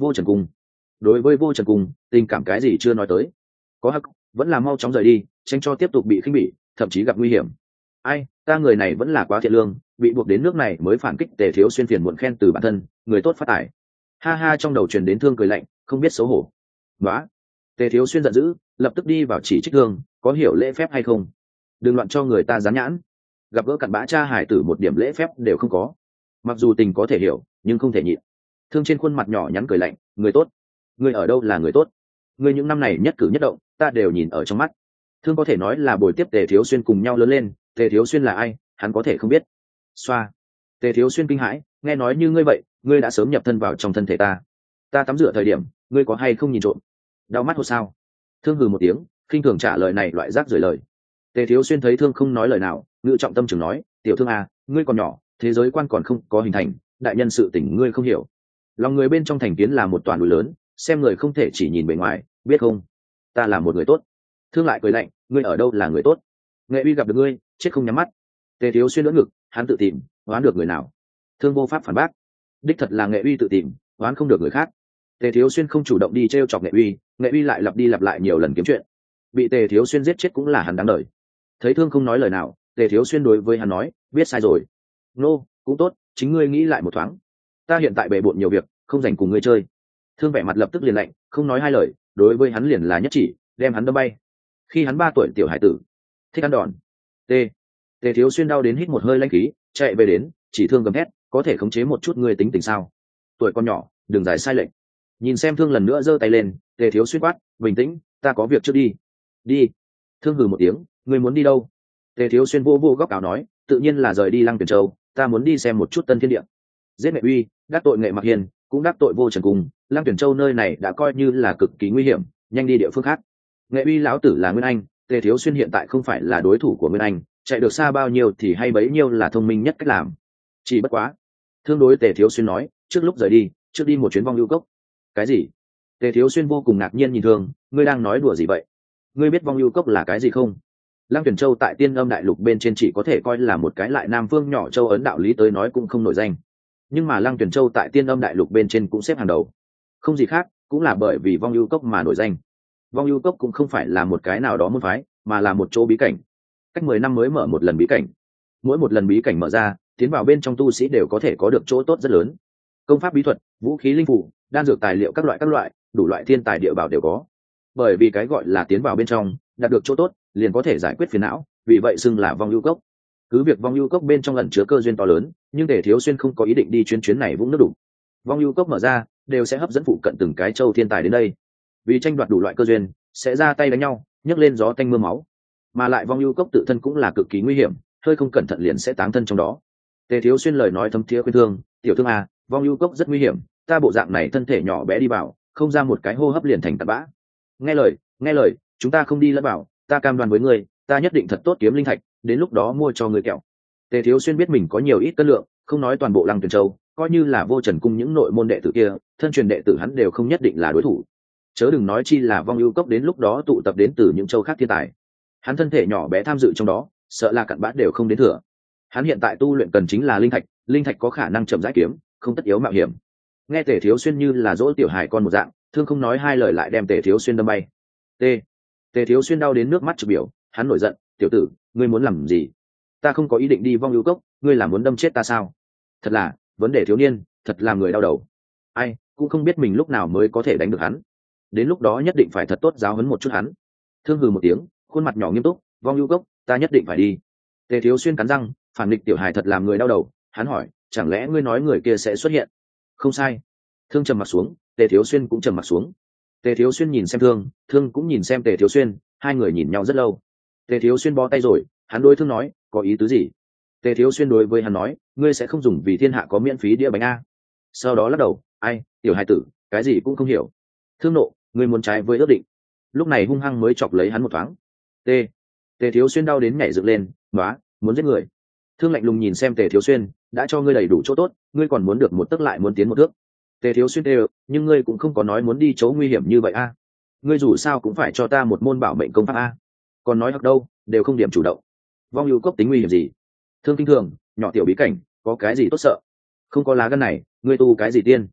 vô trần cung. Đối với vô trần cung, tình cảm cái gì chưa nói tới, có hắc vẫn là mau chóng rời đi, tránh cho tiếp tục bị khinh bỉ, thậm chí gặp nguy hiểm. Ai, ta người này vẫn là quá thiện lương, bị buộc đến nước này mới phản kích. Tề Thiếu Xuyên phiền muộn khen từ bản thân, người tốt phát tài. Ha ha, trong đầu truyền đến Thương cười lạnh, không biết xấu hổ. Đó. Tề Thiếu Xuyên giận dữ, lập tức đi vào chỉ trích Thương, có hiểu lễ phép hay không? Đừng loạn cho người ta dán nhãn. Gặp gỡ cặn bã cha hải tử một điểm lễ phép đều không có. Mặc dù tình có thể hiểu, nhưng không thể nhịn. Thương trên khuôn mặt nhỏ nhắn cười lạnh, người tốt. Người ở đâu là người tốt? Người những năm này nhất cử nhất động, ta đều nhìn ở trong mắt. Thương có thể nói là bồi tiếp Tề Thiếu Xuyên cùng nhau lớn lên, Tề Thiếu Xuyên là ai, hắn có thể không biết. Xoa. Tề Thiếu Xuyên kinh hãi, nghe nói như ngươi vậy, ngươi đã sớm nhập thân vào trong thân thể ta. Ta tắm rửa thời điểm, ngươi có hay không nhìn trộm? Đau mắt hột sao? Thương hừ một tiếng, khinh thường trả lời này loại rác rưởi lời. Tề Thiếu Xuyên thấy Thương không nói lời nào, ngự trọng tâm trường nói, tiểu Thương à, ngươi còn nhỏ, thế giới quan còn không có hình thành, đại nhân sự tình ngươi không hiểu. Lòng người bên trong thành kiến là một toàn núi lớn, xem người không thể chỉ nhìn bề ngoài, biết không? Ta là một người tốt. Thương lại cười lạnh, ngươi ở đâu là người tốt? Nghệ Uy gặp được ngươi, chết không nhắm mắt. Tề Thiếu Xuyên đỡ ngực, hắn tự tìm, oán được người nào? Thương vô pháp phản bác, đích thật là Nghệ Uy tự tìm, oán không được người khác. Tề Thiếu Xuyên không chủ động đi trêu chọc Nghệ Uy, Nghệ Uy lại lặp đi lặp lại nhiều lần kiếm chuyện, bị Tề Thiếu Xuyên giết chết cũng là hắn đáng đời. Thấy Thương không nói lời nào, Tề Thiếu Xuyên đối với hắn nói, biết sai rồi. Nô, cũng tốt, chính ngươi nghĩ lại một thoáng. Ta hiện tại bề bộn nhiều việc, không dành cùng ngươi chơi. Thương vẻ mặt lập tức liền lạnh, không nói hai lời, đối với hắn liền là nhất chỉ, đem hắn đâm bay. Khi hắn ba tuổi tiểu hải tử, thích ăn đòn. T. Tề Thiếu Xuyên đau đến hít một hơi lãnh khí, chạy về đến, chỉ Thương gầm hét, có thể khống chế một chút ngươi tính tình sao? Tuổi con nhỏ, đừng giải sai lệnh. Nhìn xem Thương lần nữa giơ tay lên, Tề Thiếu Xuyên quát, bình tĩnh, ta có việc trước đi. Đi. Thương hừ một tiếng, ngươi muốn đi đâu? Tề Thiếu Xuyên vô vô góc áo nói, tự nhiên là rời đi Lăng Tuyển Châu, ta muốn đi xem một chút Tân Thiên Địa. Giết Nghệ Uy, đắc tội Nghệ Mặc Hiền, cũng đắc tội Vô Trần Cung, Lăng Tuyển Châu nơi này đã coi như là cực kỳ nguy hiểm, nhanh đi địa phương khác. Nghệ Uy lão tử là Nguyên Anh, Tề Thiếu Xuyên hiện tại không phải là đối thủ của Nguyên Anh, chạy được xa bao nhiêu thì hay bấy nhiêu là thông minh nhất cách làm. Chỉ bất quá, Thương đối Tề Thiếu Xuyên nói, trước lúc rời đi, trước đi một chuyến Vong Ưu Cốc. Cái gì? Tề Thiếu Xuyên vô cùng ngạc nhiên nhìn Thương, ngươi đang nói đùa gì vậy? Ngươi biết Vong Ưu Cốc là cái gì không? Lăng Tuyển Châu tại Tiên Âm Đại Lục bên trên chỉ có thể coi là một cái lại Nam Phương nhỏ châu ấn, đạo lý tới nói cũng không nổi danh. Nhưng mà Lăng Tuyển Châu tại Tiên Âm Đại Lục bên trên cũng xếp hàng đầu. Không gì khác, cũng là bởi vì Vong Ưu Cốc mà nổi danh. Vong Ưu Cốc cũng không phải là một cái nào đó môn phái, mà là một chỗ bí cảnh. Cách mười năm mới mở một lần bí cảnh. Mỗi một lần bí cảnh mở ra, tiến vào bên trong tu sĩ đều có thể có được chỗ tốt rất lớn. Công pháp bí thuật, vũ khí linh phủ, đan dược tài liệu các loại các loại, đủ loại thiên tài địa bảo đều có. Bởi vì cái gọi là tiến vào bên trong, đạt được chỗ tốt, liền có thể giải quyết phiền não, vì vậy xưng là Vong Ưu Cốc. Cứ việc Vong Ưu Cốc bên trong ẩn chứa cơ duyên to lớn, nhưng Tề Thiếu Xuyên không có ý định đi chuyến chuyến này vũng nước đủ. Vong Ưu Cốc mở ra, đều sẽ hấp dẫn phụ cận từng cái châu thiên tài đến đây. Vì tranh đoạt đủ loại cơ duyên, sẽ ra tay đánh nhau, nhấc lên gió tanh mưa máu. Mà lại Vong Ưu Cốc tự thân cũng là cực kỳ nguy hiểm, hơi không cẩn thận liền sẽ táng thân trong đó. Tề Thiếu Xuyên lời nói thấm thía khuyên Thương, tiểu Thương à, Vong Ưu Cốc rất nguy hiểm, ta bộ dạng này thân thể nhỏ bé đi vào, không ra một cái hô hấp liền thành tạt bã. Nghe lời, nghe lời, chúng ta không đi lẫn vào, ta cam đoan với ngươi, ta nhất định thật tốt kiếm linh thạch, đến lúc đó mua cho ngươi kẹo. Tề Thiếu Xuyên biết mình có nhiều ít cân lượng, không nói toàn bộ Lăng Tuyển Châu, coi như là Vô Trần Cung những nội môn đệ tử kia, thân truyền đệ tử hắn đều không nhất định là đối thủ. Chớ đừng nói chi là Vong Ưu Cốc đến lúc đó tụ tập đến từ những châu khác thiên tài. Hắn thân thể nhỏ bé tham dự trong đó, sợ là cặn bã đều không đến thừa. Hắn hiện tại tu luyện cần chính là linh thạch, linh thạch có khả năng chậm rãi kiếm, không tất yếu mạo hiểm. Nghe Tề Thiếu Xuyên như là dỗ tiểu hài con một dạng, Thương không nói hai lời lại đem Tề Thiếu Xuyên đâm bay. T. Tề Thiếu Xuyên đau đến nước mắt trực biểu, hắn nổi giận, tiểu tử, ngươi muốn làm gì? Ta không có ý định đi Vong Ưu Cốc, ngươi là muốn đâm chết ta sao? Thật là, vấn đề thiếu niên, thật làm người đau đầu. Ai, cũng không biết mình lúc nào mới có thể đánh được hắn. Đến lúc đó nhất định phải thật tốt giáo huấn một chút hắn. Thương hừ một tiếng, khuôn mặt nhỏ nghiêm túc, Vong Ưu Cốc, ta nhất định phải đi. Tề Thiếu Xuyên cắn răng, phản nghịch tiểu hài thật làm người đau đầu, hắn hỏi, chẳng lẽ ngươi nói người kia sẽ xuất hiện? Không sai. Thương trầm mặt xuống, Tề Thiếu Xuyên cũng trầm mặt xuống. Tề Thiếu Xuyên nhìn xem Thương, Thương cũng nhìn xem Tề Thiếu Xuyên, hai người nhìn nhau rất lâu. Tề Thiếu Xuyên bó tay rồi, hắn đối Thương nói, có ý tứ gì? Tề Thiếu Xuyên đối với hắn nói, ngươi sẽ không dùng vì thiên hạ có miễn phí đĩa bánh a? Sau đó lắc đầu, ai, tiểu hai tử, cái gì cũng không hiểu. Thương nộ, ngươi muốn trái với ước định. Lúc này hung hăng mới chọc lấy hắn một thoáng. T. Tề Thiếu Xuyên đau đến nhảy dựng lên, nói, muốn giết người. Thương lạnh lùng nhìn xem Tề Thiếu Xuyên, đã cho ngươi đầy đủ chỗ tốt, ngươi còn muốn được một tấc lại muốn tiến một thước. Tề Thiếu Xuyên đều, nhưng ngươi cũng không có nói muốn đi chỗ nguy hiểm như vậy a. Ngươi dù sao cũng phải cho ta một môn bảo mệnh công pháp a. Còn nói hoặc đâu, đều không điểm chủ động. Vong Ưu Cốc tính nguy hiểm gì? Thương kinh thường, nhỏ tiểu bí cảnh, có cái gì tốt sợ? Không có lá gan này, ngươi tu cái gì tiên?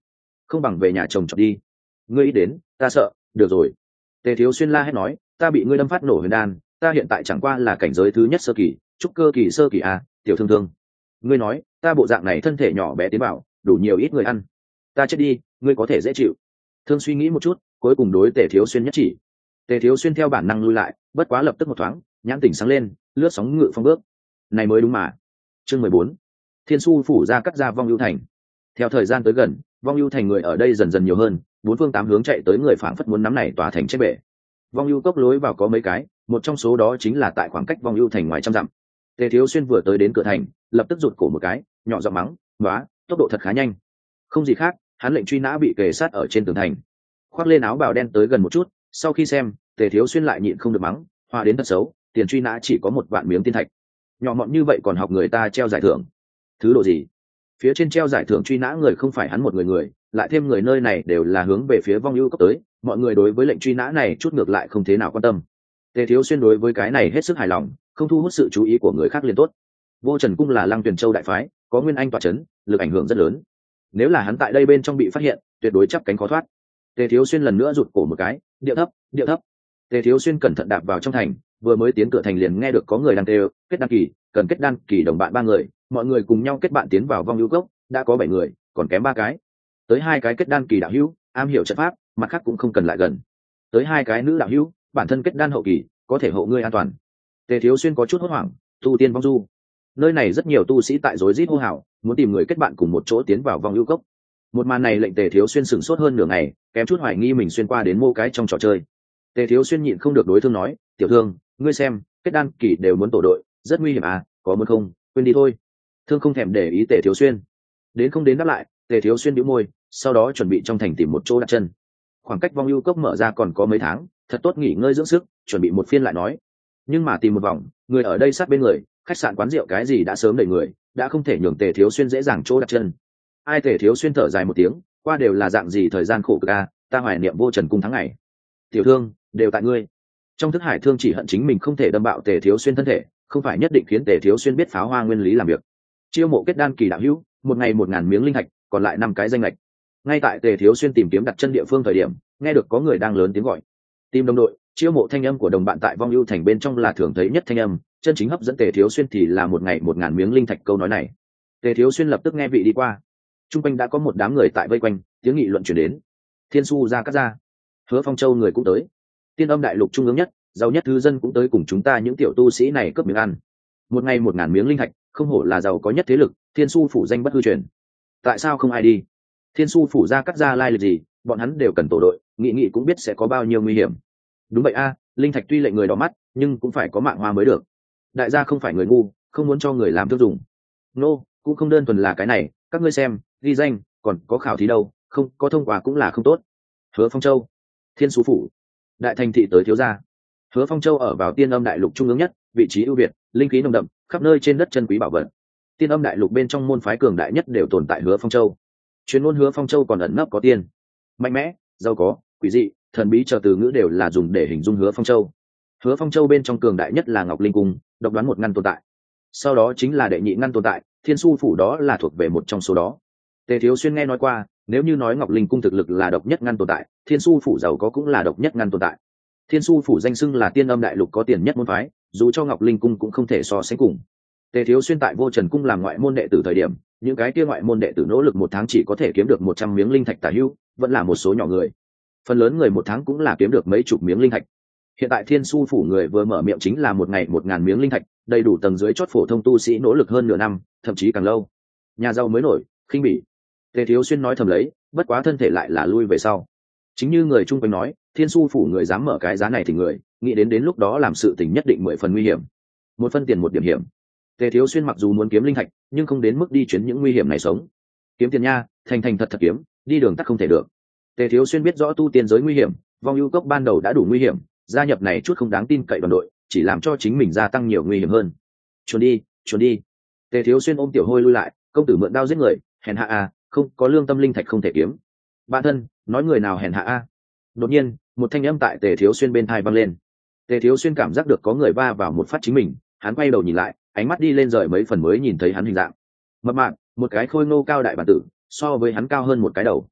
không bằng về nhà chồng trọt đi. Ngươi ý đến ta sợ. Được rồi. Tề Thiếu Xuyên la hét nói, ta bị ngươi đâm phát nổ huyền đan, ta hiện tại chẳng qua là cảnh giới thứ nhất sơ kỳ, trúc cơ kỳ sơ kỳ à, tiểu thương thương. Ngươi nói ta bộ dạng này thân thể nhỏ bé tế bào đủ nhiều ít người ăn, ta chết đi ngươi có thể dễ chịu. Thương suy nghĩ một chút, cuối cùng đối Tề Thiếu Xuyên nhất chỉ. Tề Thiếu Xuyên theo bản năng lui lại, bất quá lập tức một thoáng nhãn tỉnh sáng lên, lướt sóng ngự phong bước. Này mới đúng mà. Chương mười bốn. Thiên Su phủ ra cắt ra Vong Ưu Thành. Theo thời gian tới gần, Vong Ưu Thành người ở đây dần dần nhiều hơn, bốn phương tám hướng chạy tới người phảng phất muốn nắm này tòa thành chết bể. Vong Ưu cốc lối vào có mấy cái, một trong số đó chính là tại khoảng cách Vong Ưu Thành ngoài trăm dặm. Tề Thiếu Xuyên vừa tới đến cửa thành, lập tức rụt cổ một cái, nhỏ giọng mắng, "Nóa, tốc độ thật khá nhanh." Không gì khác, hắn lệnh truy nã bị kề sát ở trên tường thành. Khoác lên áo bào đen tới gần một chút, sau khi xem, Tề Thiếu Xuyên lại nhịn không được mắng, "Hoa đến thật xấu, tiền truy nã chỉ có một vạn miếng tiên thạch. Nhỏ mọn như vậy còn học người ta treo giải thưởng. Thứ độ gì?" Phía trên treo giải thưởng truy nã người không phải hắn một người người, lại thêm người nơi này đều là hướng về phía Vong Ưu cốc tới, mọi người đối với lệnh truy nã này chút ngược lại không thế nào quan tâm. Tề Thiếu Xuyên đối với cái này hết sức hài lòng, không thu hút sự chú ý của người khác liền tốt. Vô Trần cung là Lăng Tuyền Châu đại phái, có Nguyên Anh tọa chấn, lực ảnh hưởng rất lớn. Nếu là hắn tại đây bên trong bị phát hiện, tuyệt đối chắp cánh khó thoát. Tề Thiếu Xuyên lần nữa rụt cổ một cái, điệu thấp, điệu thấp. Tề Thiếu Xuyên cẩn thận đạp vào trong thành, vừa mới tiến cửa thành liền nghe được có người đang kêu, kết đan kỳ, cần kết đan kỳ đồng bạn ba người, mọi người cùng nhau kết bạn tiến vào Vong Ưu cốc, đã có bảy người, còn kém ba cái. Tới hai cái kết đan kỳ đạo hữu, am hiểu trận pháp, mặt khác cũng không cần lại gần. Tới hai cái nữ đạo hữu, bản thân kết đan hậu kỳ, có thể hộ ngươi an toàn. Tề Thiếu Xuyên có chút hốt hoảng, tu tiên vong du. Nơi này rất nhiều tu sĩ tại rối rít hô hào, muốn tìm người kết bạn cùng một chỗ tiến vào Vong Ưu cốc. Một màn này lệnh Tề Thiếu Xuyên sửng sốt hơn nửa ngày, kém chút hoài nghi mình xuyên qua đến mô cái trong trò chơi. Tề Thiếu Xuyên nhịn không được đối Thương nói, "Tiểu Thương, ngươi xem, kết đan kỳ đều muốn tổ đội, rất nguy hiểm à, có muốn không, quên đi thôi." Thương không thèm để ý Tề Thiếu Xuyên. Đến không đến đáp lại, Tề Thiếu Xuyên bĩu môi, sau đó chuẩn bị trong thành tìm một chỗ đặt chân. Khoảng cách Vong Ưu cốc mở ra còn có mấy tháng, thật tốt nghỉ ngơi dưỡng sức, chuẩn bị một phiên lại nói. Nhưng mà tìm một vòng, người ở đây sát bên người, khách sạn quán rượu cái gì đã sớm đầy người, đã không thể nhường Tề Thiếu Xuyên dễ dàng chỗ đặt chân. Ai Tề Thiếu Xuyên thở dài một tiếng, qua đều là dạng gì thời gian khổ cực a, ta hoài niệm Vô Trần cung tháng ngày. Tiểu Thương, đều tại ngươi. Trong thức hải Thương chỉ hận chính mình không thể đâm bạo Tề Thiếu Xuyên thân thể, không phải nhất định khiến Tề Thiếu Xuyên biết pháo hoa nguyên lý làm việc. Chiêu mộ kết đan kỳ đạo hữu, một ngày một ngàn miếng linh thạch, còn lại năm cái danh lệch. Ngay tại Tề Thiếu Xuyên tìm kiếm đặt chân địa phương thời điểm, nghe được có người đang lớn tiếng gọi. Tìm đồng đội, chiêu mộ thanh âm của đồng bạn tại Vong Ưu thành bên trong là thường thấy nhất thanh âm, chân chính hấp dẫn Tề Thiếu Xuyên thì là một ngày một ngàn miếng linh thạch câu nói này. Tề Thiếu Xuyên lập tức nghe vị đi qua. Trung quanh đã có một đám người tại vây quanh, tiếng nghị luận chuyển đến. Thiên Su ra cắt ra, Hứa Phong Châu người cũng tới. Tiên Âm đại lục trung ương nhất, giàu nhất thứ dân cũng tới cùng chúng ta những tiểu tu sĩ này cướp miếng ăn. Một ngày một ngàn miếng linh thạch, không hổ là giàu có nhất thế lực, Thiên Su phủ danh bất hư truyền. Tại sao không ai đi? Thiên Su phủ ra cắt ra lai lịch gì, bọn hắn đều cần tổ đội, nghị nghị cũng biết sẽ có bao nhiêu nguy hiểm. Đúng vậy a, linh thạch tuy lệnh người đỏ mắt, nhưng cũng phải có mạng hoa mới được. Đại gia không phải người ngu, không muốn cho người làm tiêu dùng. Nô, cũng không đơn thuần là cái này, các ngươi xem, ghi danh, còn có khảo thí đâu, không có thông qua cũng là không tốt. Hứa Phong Châu, Thiên Su phủ, đại thành thị tới thiếu gia. Hứa Phong Châu ở vào Tiên Âm đại lục trung ương nhất, vị trí ưu việt, linh khí nồng đậm, khắp nơi trên đất chân quý bảo vật. Tiên Âm đại lục bên trong môn phái cường đại nhất đều tồn tại Hứa Phong Châu. Chuyên môn Hứa Phong Châu còn ẩn nấp có tiên, mạnh mẽ, giàu có, quỷ dị, thần bí chờ từ ngữ đều là dùng để hình dung Hứa Phong Châu. Hứa Phong Châu bên trong cường đại nhất là Ngọc Linh cung, độc đoán một ngăn tồn tại. Sau đó chính là đệ nhị ngăn tồn tại, Thiên Su phủ đó là thuộc về một trong số đó. Tề Thiếu Xuyên nghe nói qua, nếu như nói Ngọc Linh cung thực lực là độc nhất ngăn tồn tại, Thiên Su phủ giàu có cũng là độc nhất ngăn tồn tại. Thiên Su phủ danh xưng là Tiên Âm đại lục có tiền nhất môn phái, dù cho Ngọc Linh cung cũng không thể so sánh cùng. Tề Thiếu Xuyên tại Vô Trần cung làm ngoại môn đệ tử thời điểm, những cái kia ngoại môn đệ tử nỗ lực một tháng chỉ có thể kiếm được một trăm miếng linh thạch tả hữu, vẫn là một số nhỏ người. Phần lớn người một tháng cũng là kiếm được mấy chục miếng linh thạch. Hiện tại Thiên Su phủ người vừa mở miệng chính là một ngày một ngàn miếng linh thạch, đầy đủ tầng dưới chót phổ thông tu sĩ nỗ lực hơn nửa năm, thậm chí càng lâu. Nhà giàu mới nổi, khinh bỉ. Tề Thiếu Xuyên nói thầm lấy, bất quá thân thể lại là lui về sau. Chính như người chung quanh nói, Thiên Su phủ người dám mở cái giá này thì người, nghĩ đến đến lúc đó làm sự tình nhất định mười phần nguy hiểm. Một phân tiền một điểm hiểm. Tề Thiếu Xuyên mặc dù muốn kiếm linh thạch, nhưng không đến mức đi chuyến những nguy hiểm này sống. Kiếm tiền nha, thành thành thật thật kiếm, đi đường tắt không thể được. Tề Thiếu Xuyên biết rõ tu tiên giới nguy hiểm, Vong Ưu cốc ban đầu đã đủ nguy hiểm, gia nhập này chút không đáng tin cậy đoàn đội, chỉ làm cho chính mình gia tăng nhiều nguy hiểm hơn. Chuồn đi, chuồn đi. Tề Thiếu Xuyên ôm Tiểu Hôi lui lại, công tử mượn đao giết người, hèn hạ à, không có lương tâm linh thạch không thể kiếm. Bạn thân, nói người nào hèn hạ a? À? Đột nhiên, một thanh âm tại Tề Thiếu Xuyên bên tai vang lên. Tề Thiếu Xuyên cảm giác được có người va vào một phát chính mình, hắn quay đầu nhìn lại, ánh mắt đi lên rời mấy phần mới nhìn thấy hắn hình dạng. Mập mạp, một cái khôi ngô cao đại bản tử, so với hắn cao hơn một cái đầu.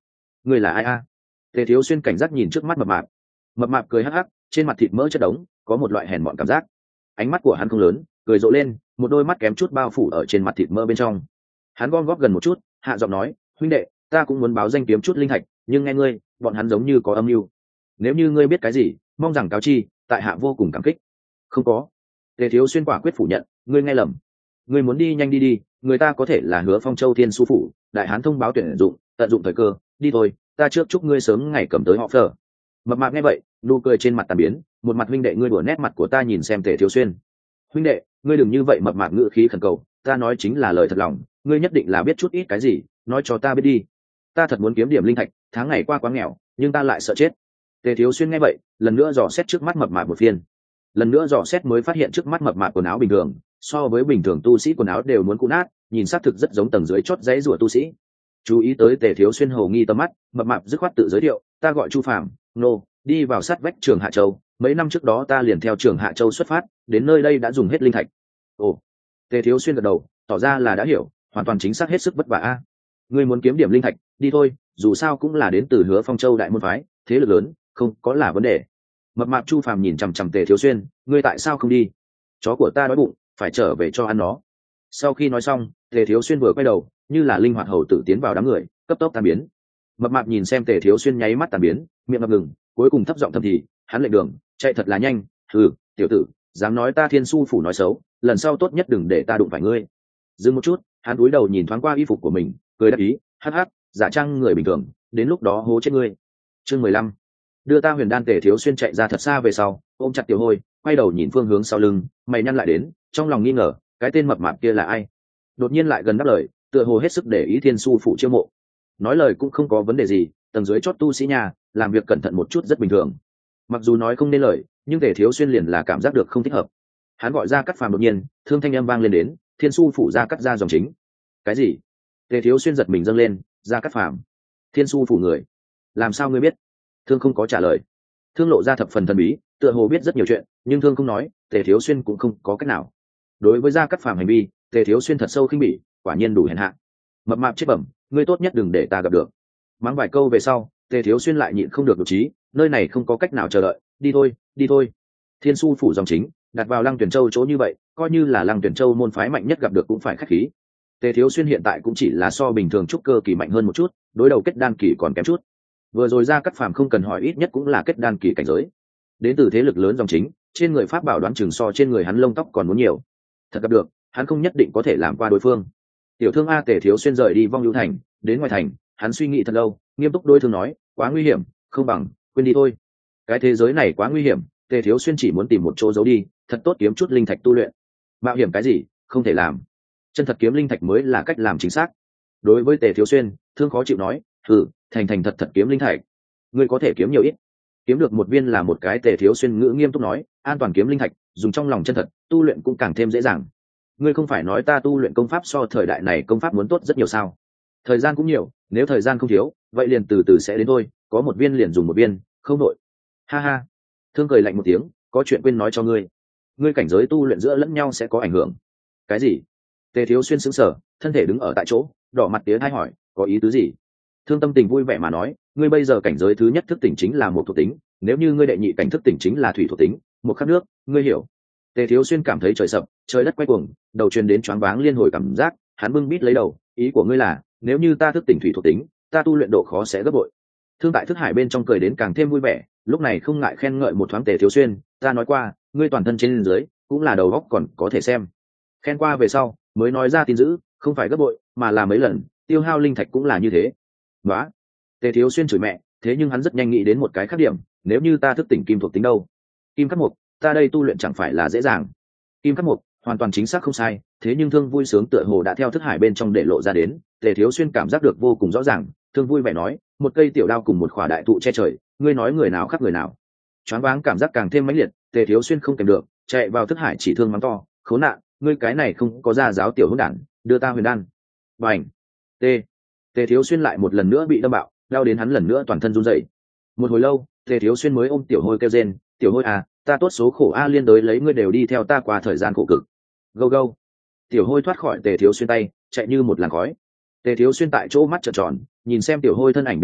ngươi là ai a? Tề Thiếu Xuyên cảnh giác nhìn trước mắt mập mạp. Mập mạp cười hắc hắc, trên mặt thịt mỡ chất đống, có một loại hèn mọn cảm giác. Ánh mắt của hắn không lớn, cười rộ lên, một đôi mắt kém chút bao phủ ở trên mặt thịt mỡ bên trong. Hắn gom góp gần một chút, hạ giọng nói, huynh đệ, ta cũng muốn báo danh kiếm chút linh thạch, nhưng nghe ngươi, bọn hắn giống như có âm mưu. Nếu như ngươi biết cái gì, mong rằng cáo chi, tại hạ vô cùng cảm kích. Không có. Tề Thiếu Xuyên quả quyết phủ nhận, ngươi nghe lầm. Ngươi muốn đi nhanh đi đi, người ta có thể là Hứa Phong Châu Thiên Su phủ, đại hán thông báo tuyển dụng, tận dụng thời cơ, đi thôi, ta trước chúc ngươi sớm ngày cầm tới họ phở. Mập mạp nghe vậy, nụ cười trên mặt tàn biến, một mặt huynh đệ ngươi đùa nét mặt của ta nhìn xem Tề Thiếu Xuyên. Huynh đệ, ngươi đừng như vậy. Mập mạp ngữ khí khẩn cầu, ta nói chính là lời thật lòng, ngươi nhất định là biết chút ít cái gì, nói cho ta biết đi. Ta thật muốn kiếm điểm linh thạch, tháng ngày qua quá nghèo, nhưng ta lại sợ chết. Tề Thiếu Xuyên nghe vậy, lần nữa dò xét trước mắt mập mạp một phiên, lần nữa dò xét mới phát hiện trước mắt mập mạp quần áo bình thường, so với bình thường tu sĩ quần áo đều muốn cũ nát, nhìn xác thực rất giống tầng dưới chót dãy rủa tu sĩ. Chú ý tới Tề Thiếu Xuyên hồ nghi tầm mắt, mập mạp dứt khoát tự giới thiệu, ta gọi Chu Phàm, nô, đi vào sát vách Trường Hạ Châu, mấy năm trước đó ta liền theo Trường Hạ Châu xuất phát, đến nơi đây đã dùng hết linh thạch. Ồ. Tề Thiếu Xuyên gật đầu, tỏ ra là đã hiểu, hoàn toàn chính xác hết sức vất vả a. Ngươi muốn kiếm điểm linh thạch, đi thôi, dù sao cũng là đến từ Hứa Phong Châu đại môn phái, thế lực lớn, không có là vấn đề. Mập mạp Chu Phàm nhìn chằm chằm Tề Thiếu Xuyên, ngươi tại sao không đi? Chó của ta đói bụng, phải trở về cho ăn nó. Sau khi nói xong, Tề Thiếu Xuyên vừa quay đầu, như là linh hoạt hầu tử tiến vào đám người, cấp tốc tan biến. Mập mạp nhìn xem Tề Thiếu Xuyên nháy mắt tan biến, miệng ngập ngừng, cuối cùng thấp giọng thầm thì, hắn lệnh đường, chạy thật là nhanh, hừ, tiểu tử, dám nói ta Thiên Su phủ nói xấu, lần sau tốt nhất đừng để ta đụng phải ngươi. Dừng một chút, hắn cúi đầu nhìn thoáng qua y phục của mình, cười đáp ý, hắc hắc, giả trang người bình thường, đến lúc đó hố chết ngươi. Chương mười lăm. Đưa ta huyền đan. Tề Thiếu Xuyên chạy ra thật xa về sau, ôm chặt Tiểu Hôi, quay đầu nhìn phương hướng sau lưng, mày nhăn lại đến, trong lòng nghi ngờ, cái tên mập mạp kia là ai? Đột nhiên lại gần đáp lời, tựa hồ hết sức để ý Thiên Su phủ chiêu mộ. Nói lời cũng không có vấn đề gì, tầng dưới chót tu sĩ nhà, làm việc cẩn thận một chút rất bình thường. Mặc dù nói không nên lời, nhưng Tề Thiếu Xuyên liền là cảm giác được không thích hợp. Hắn gọi ra Cắt Phàm, đột nhiên, thương thanh âm vang lên đến, Thiên Su phủ ra cắt ra dòng chính. Cái gì? Tề Thiếu Xuyên giật mình dâng lên, ra Cắt Phàm, Thiên Su phủ người, làm sao ngươi biết? Thương không có trả lời. Thương lộ ra thập phần thần bí, tựa hồ biết rất nhiều chuyện, nhưng Thương không nói, Tề Thiếu Xuyên cũng không có cách nào. Đối với Gia Cắt Phàm hành vi, Tề Thiếu Xuyên thật sâu khinh bỉ, quả nhiên đủ hèn hạ. Mập mạp chết bẩm, ngươi tốt nhất đừng để ta gặp được. Mắng vài câu về sau, Tề Thiếu Xuyên lại nhịn không được đột trí, nơi này không có cách nào chờ đợi, đi thôi, đi thôi. Thiên Su phủ dòng chính, đặt vào Lăng Tuyển Châu chỗ như vậy, coi như là Lăng Tuyển Châu môn phái mạnh nhất gặp được cũng phải khách khí. Tề Thiếu Xuyên hiện tại cũng chỉ là so bình thường trúc cơ kỳ mạnh hơn một chút, đối đầu kết đan kỳ còn kém chút. Vừa rồi Gia Cắt Phàm không cần hỏi, ít nhất cũng là kết đan kỳ cảnh giới. Đến từ thế lực lớn dòng chính, trên người pháp bảo đoán chừng so trên người hắn lông tóc còn muốn nhiều. Thật gặp được, hắn không nhất định có thể làm qua đối phương. Tiểu Thương a. Tề Thiếu Xuyên rời đi Vong Lưu Thành, đến ngoài thành, hắn suy nghĩ thật lâu, nghiêm túc đối Thương nói, quá nguy hiểm, không bằng quên đi thôi. Cái thế giới này quá nguy hiểm, Tề Thiếu Xuyên chỉ muốn tìm một chỗ giấu đi, thật tốt kiếm chút linh thạch tu luyện. Mạo hiểm cái gì, không thể làm. Chân thật kiếm linh thạch mới là cách làm chính xác. Đối với Tề Thiếu Xuyên, Thương khó chịu nói, thử thành thành thật thật kiếm linh thạch, ngươi có thể kiếm nhiều ít, kiếm được một viên là một cái. Tề Thiếu Xuyên ngữ nghiêm túc nói, an toàn kiếm linh thạch, dùng trong lòng chân thật, tu luyện cũng càng thêm dễ dàng. Ngươi không phải nói ta tu luyện công pháp so thời đại này công pháp muốn tốt rất nhiều sao? Thời gian cũng nhiều, nếu thời gian không thiếu, vậy liền từ từ sẽ đến thôi, có một viên liền dùng một viên, không nội. Ha ha. Thương cười lạnh một tiếng, có chuyện quên nói cho ngươi, ngươi cảnh giới tu luyện giữa lẫn nhau sẽ có ảnh hưởng. Cái gì? Tề Thiếu Xuyên sững sờ, thân thể đứng ở tại chỗ, đỏ mặt tía thai hỏi, có ý tứ gì? Thương tâm tình vui vẻ mà nói, ngươi bây giờ cảnh giới thứ nhất thức tỉnh chính là một thuộc tính, nếu như ngươi đệ nhị cảnh thức tỉnh chính là thủy thuộc tính, một khắc nước, ngươi hiểu? Tề Thiếu Xuyên cảm thấy trời sập, trời đất quay cuồng, đầu truyền đến choáng váng liên hồi cảm giác, hắn bưng bít lấy đầu, ý của ngươi là, nếu như ta thức tỉnh thủy thuộc tính, ta tu luyện độ khó sẽ gấp bội. Thương tại thức hải bên trong cười đến càng thêm vui vẻ, lúc này không ngại khen ngợi một thoáng Tề Thiếu Xuyên, ta nói qua, ngươi toàn thân trên dưới, cũng là đầu óc còn có thể xem. Khen qua về sau, mới nói ra tin dữ, không phải gấp bội, mà là mấy lần, tiêu hao linh thạch cũng là như thế. Đó. Tề Thiếu Xuyên chửi mẹ, thế nhưng hắn rất nhanh nghĩ đến một cái khác điểm, nếu như ta thức tỉnh kim thuộc tính đâu? Kim khắc mục, ta đây tu luyện chẳng phải là dễ dàng. Kim khắc mục, hoàn toàn chính xác không sai, thế nhưng Thương vui sướng tựa hồ đã theo thức hải bên trong để lộ ra đến, Tề Thiếu Xuyên cảm giác được vô cùng rõ ràng. Thương vui vẻ nói, một cây tiểu đao cùng một khỏa đại thụ che trời, ngươi nói người nào khác người nào? Choáng váng cảm giác càng thêm mãnh liệt, Tề Thiếu Xuyên không kèm được, chạy vào thức hải chỉ Thương mắng to, khốn nạn, ngươi cái này không có gia giáo tiểu hỗn đản, đưa ta huyền đan. Bành. T. Tề Thiếu Xuyên lại một lần nữa bị đâm bạo, đau đến hắn lần nữa toàn thân run rẩy. Một hồi lâu, Tề Thiếu Xuyên mới ôm Tiểu Hôi kêu rên, Tiểu Hôi à, ta tốt số khổ a, liên đối lấy ngươi đều đi theo ta qua thời gian khổ cực. Gâu gâu. Tiểu Hôi thoát khỏi Tề Thiếu Xuyên tay, chạy như một làn khói. Tề Thiếu Xuyên tại chỗ mắt trợn tròn, nhìn xem Tiểu Hôi thân ảnh biến mất,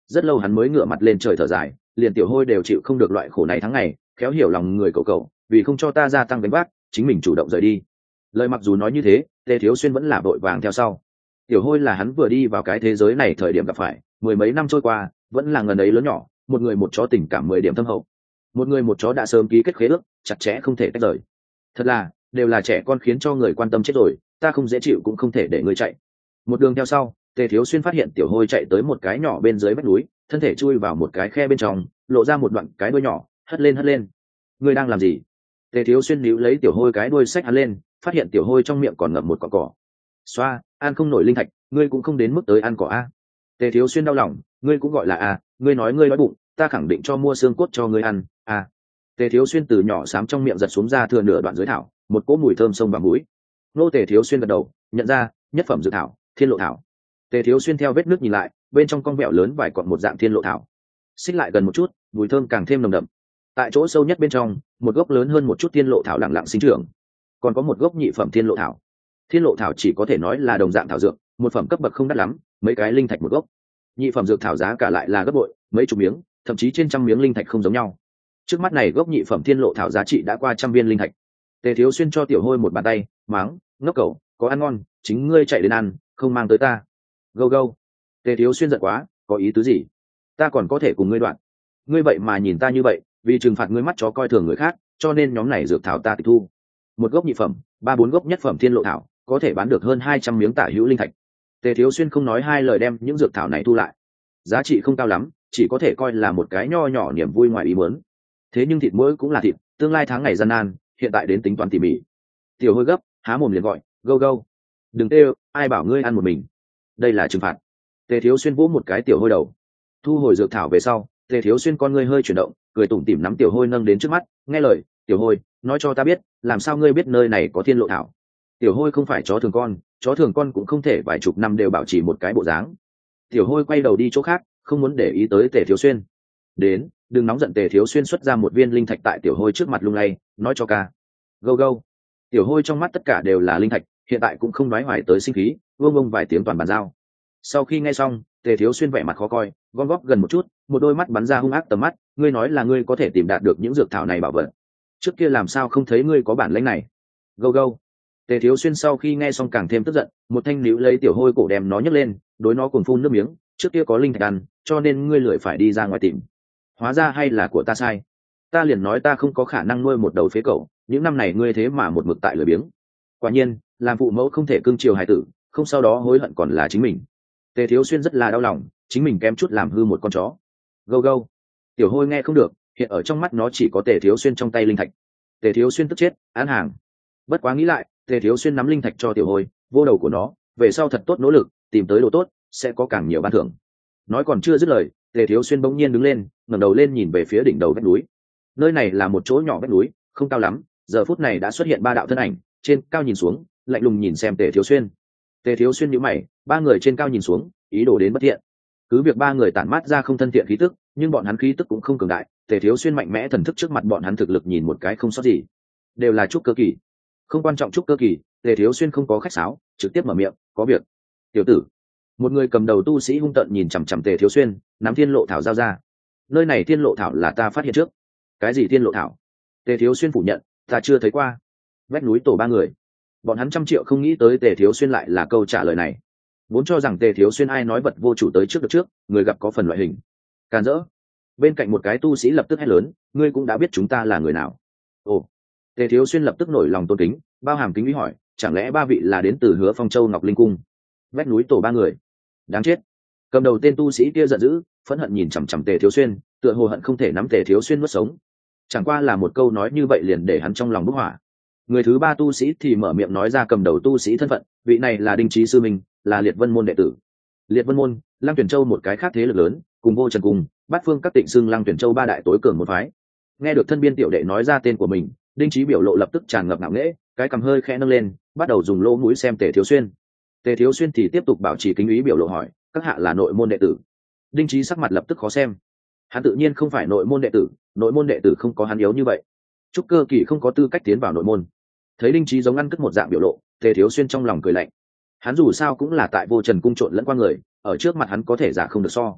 rất lâu hắn mới ngửa mặt lên trời thở dài, liền tiểu hôi đều chịu không được loại khổ này tháng ngày, khéo hiểu lòng người cậu cậu, vì không cho ta gia tăng gánh vác, chính mình chủ động rời đi. Lời mặc dù nói như thế, Tề Thiếu Xuyên vẫn là vội vàng theo sau. Tiểu hôi là hắn vừa đi vào cái thế giới này thời điểm gặp phải, mười mấy năm trôi qua vẫn là ngần ấy lớn nhỏ, một người một chó tình cảm mười điểm thâm hậu, một người một chó đã sớm ký kết khế ước chặt chẽ không thể tách rời. Thật là đều là trẻ con khiến cho người quan tâm chết rồi, ta không dễ chịu cũng không thể để ngươi chạy. Một đường theo sau, Tề Thiếu Xuyên phát hiện tiểu hôi chạy tới một cái nhỏ bên dưới vách núi, thân thể chui vào một cái khe bên trong, lộ ra một đoạn cái đuôi nhỏ, hất lên hất lên. Ngươi đang làm gì? Tề Thiếu Xuyên níu lấy tiểu hôi cái đuôi xách hắn lên, phát hiện tiểu hôi trong miệng còn ngậm một cọng cỏ. Xoa, ăn không nổi linh thạch, ngươi cũng không đến mức tới ăn cỏ a. Tề Thiếu Xuyên đau lòng, ngươi cũng gọi là a, ngươi nói ngươi đói bụng, ta khẳng định cho mua xương cốt cho ngươi ăn a. Tề Thiếu Xuyên từ nhỏ xám trong miệng giật xuống ra thừa nửa đoạn dưới thảo, một cỗ mùi thơm sông vào mũi. Nô Tề Thiếu Xuyên gật đầu, nhận ra, nhất phẩm dự thảo, thiên lộ thảo. Tề Thiếu Xuyên theo vết nước nhìn lại, bên trong con vẹo lớn vài cọn một dạng thiên lộ thảo. Xích lại gần một chút, mùi thơm càng thêm nồng đậm. Tại chỗ sâu nhất bên trong, một gốc lớn hơn một chút thiên lộ thảo lặng lặng sinh trưởng, còn có một gốc nhị phẩm thiên lộ thảo. Thiên lộ thảo chỉ có thể nói là đồng dạng thảo dược, một phẩm cấp bậc không đắt lắm, mấy cái linh thạch một gốc. Nhị phẩm dược thảo giá cả lại là gấp bội, mấy chục miếng, thậm chí trên trăm miếng linh thạch không giống nhau. Trước mắt này gốc nhị phẩm thiên lộ thảo giá trị đã qua trăm viên linh thạch. Tề Thiếu Xuyên cho tiểu hôi một bàn tay, máng, ngốc cẩu, có ăn ngon, chính ngươi chạy đến ăn, không mang tới ta. Gâu gâu. Tề Thiếu Xuyên giận quá, có ý tứ gì? Ta còn có thể cùng ngươi đoạn. Ngươi vậy mà nhìn ta như vậy, vì trừng phạt ngươi mắt chó coi thường người khác, cho nên nhóm này dược thảo ta tịch thu. Một gốc nhị phẩm, ba bốn gốc nhất phẩm thiên lộ thảo, có thể bán được hơn hai trăm miếng tả hữu linh thạch. Tề Thiếu Xuyên không nói hai lời đem những dược thảo này thu lại. Giá trị không cao lắm, chỉ có thể coi là một cái nho nhỏ niềm vui ngoài ý muốn. Thế nhưng thịt mỗi cũng là thịt, tương lai tháng ngày gian nan, hiện tại đến tính toán tỉ mỉ. Tiểu hôi gấp, há mồm liền gọi, gâu gâu. Đừng tê, ai bảo ngươi ăn một mình. Đây là trừng phạt. Tề Thiếu Xuyên vỗ một cái tiểu hôi đầu. Thu hồi dược thảo về sau, Tề Thiếu Xuyên con ngươi hơi chuyển động, cười tủm tỉm nắm tiểu hôi nâng đến trước mắt, nghe lời, tiểu hôi, nói cho ta biết, làm sao ngươi biết nơi này có thiên lộ thảo? Tiểu hôi không phải chó thường con, chó thường con cũng không thể vài chục năm đều bảo trì một cái bộ dáng. Tiểu hôi quay đầu đi chỗ khác, không muốn để ý tới Tề Thiếu Xuyên. Đến, đừng nóng giận. Tề Thiếu Xuyên xuất ra một viên linh thạch tại tiểu hôi trước mặt lung lay, nói cho ca. Gâu gâu. Tiểu hôi trong mắt tất cả đều là linh thạch, hiện tại cũng không nói hoài tới sinh khí, vương vương vài tiếng toàn bàn giao. Sau khi nghe xong, Tề Thiếu Xuyên vẻ mặt khó coi, gom góp gần một chút, một đôi mắt bắn ra hung ác tầm mắt, ngươi nói là ngươi có thể tìm đạt được những dược thảo này bảo vật, trước kia làm sao không thấy ngươi có bản lĩnh này? Gâu gâu. Tề Thiếu Xuyên sau khi nghe xong càng thêm tức giận, một thanh níu lấy tiểu hôi cổ đem nó nhấc lên, đối nó cùng phun nước miếng, trước kia có linh thạch ăn, cho nên ngươi lười phải đi ra ngoài tìm. Hóa ra hay là của ta sai, ta liền nói ta không có khả năng nuôi một đầu phế cẩu, những năm này ngươi thế mà một mực tại lười biếng. Quả nhiên, làm phụ mẫu không thể cưng chiều hài tử, không sau đó hối hận còn là chính mình. Tề Thiếu Xuyên rất là đau lòng, chính mình kém chút làm hư một con chó. Gâu gâu. Tiểu hôi nghe không được, hiện ở trong mắt nó chỉ có Tề Thiếu Xuyên trong tay linh thạch. Tề Thiếu Xuyên tức chết, án hàng. Bất quá nghĩ lại, Tề Thiếu Xuyên nắm linh thạch cho tiểu hôi, vô đầu của nó, về sau thật tốt nỗ lực, tìm tới đồ tốt, sẽ có càng nhiều ban thưởng. Nói còn chưa dứt lời, Tề Thiếu Xuyên bỗng nhiên đứng lên, ngẩng đầu lên nhìn về phía đỉnh đầu vách núi. Nơi này là một chỗ nhỏ vách núi, không cao lắm, giờ phút này đã xuất hiện ba đạo thân ảnh, trên cao nhìn xuống, lạnh lùng nhìn xem Tề Thiếu Xuyên. Tề Thiếu Xuyên nhíu mày, ba người trên cao nhìn xuống, ý đồ đến bất thiện. Cứ việc ba người tản mát ra không thân thiện khí tức, nhưng bọn hắn khí tức cũng không cường đại, Tề Thiếu Xuyên mạnh mẽ thần thức trước mặt bọn hắn thực lực nhìn một cái không sót gì, đều là trúc cơ kỳ. Không quan trọng trúc cơ kỳ, Tề Thiếu Xuyên không có khách sáo, trực tiếp mở miệng, có việc. Tiểu tử. Một người cầm đầu tu sĩ hung tợn nhìn chằm chằm Tề Thiếu Xuyên, nắm thiên lộ thảo giao ra. Nơi này thiên lộ thảo là ta phát hiện trước. Cái gì thiên lộ thảo? Tề Thiếu Xuyên phủ nhận, ta chưa thấy qua. Vách núi tổ ba người, bọn hắn trăm triệu không nghĩ tới Tề Thiếu Xuyên lại là câu trả lời này. Vốn cho rằng Tề Thiếu Xuyên ai nói vật vô chủ tới trước được trước, người gặp có phần loại hình. Càn rỡ. Bên cạnh một cái tu sĩ lập tức hét lớn, ngươi cũng đã biết chúng ta là người nào? Ồ. Tề Thiếu Xuyên lập tức nổi lòng tôn kính, bao hàm kính ý hỏi, chẳng lẽ ba vị là đến từ Hứa Phong Châu Ngọc Linh Cung? Vách núi tổ ba người. Đáng chết. Cầm đầu tên tu sĩ kia giận dữ, phẫn hận nhìn chằm chằm Tề Thiếu Xuyên, tựa hồ hận không thể nắm Tề Thiếu Xuyên nuốt sống. Chẳng qua là một câu nói như vậy liền để hắn trong lòng bốc hỏa. Người thứ ba tu sĩ thì mở miệng nói ra cầm đầu tu sĩ thân phận, vị này là Đinh Trí sư minh, là Liệt Vân môn đệ tử. Liệt Vân môn, Lăng Tuyển Châu một cái khác thế lực lớn, cùng Vô Trần Cung, Bát Phương các tịnh xưng Lăng Tuyển Châu ba đại tối cường một phái. Nghe được thân biên tiểu đệ nói ra tên của mình, Đinh Trí biểu lộ lập tức tràn ngập ngạo nghễ, cái cằm hơi khẽ nâng lên, bắt đầu dùng lỗ mũi xem Tề Thiếu Xuyên. Tề Thiếu Xuyên thì tiếp tục bảo trì kính ý biểu lộ hỏi, các hạ là nội môn đệ tử? Đinh Trí sắc mặt lập tức khó xem. Hắn tự nhiên không phải nội môn đệ tử, nội môn đệ tử không có hắn yếu như vậy. Trúc cơ kỳ không có tư cách tiến vào nội môn. Thấy Đinh Trí giống ăn cất một dạng biểu lộ, Tề Thiếu Xuyên trong lòng cười lạnh. Hắn dù sao cũng là tại Vô Trần Cung trộn lẫn qua người, ở trước mặt hắn có thể giả không được so.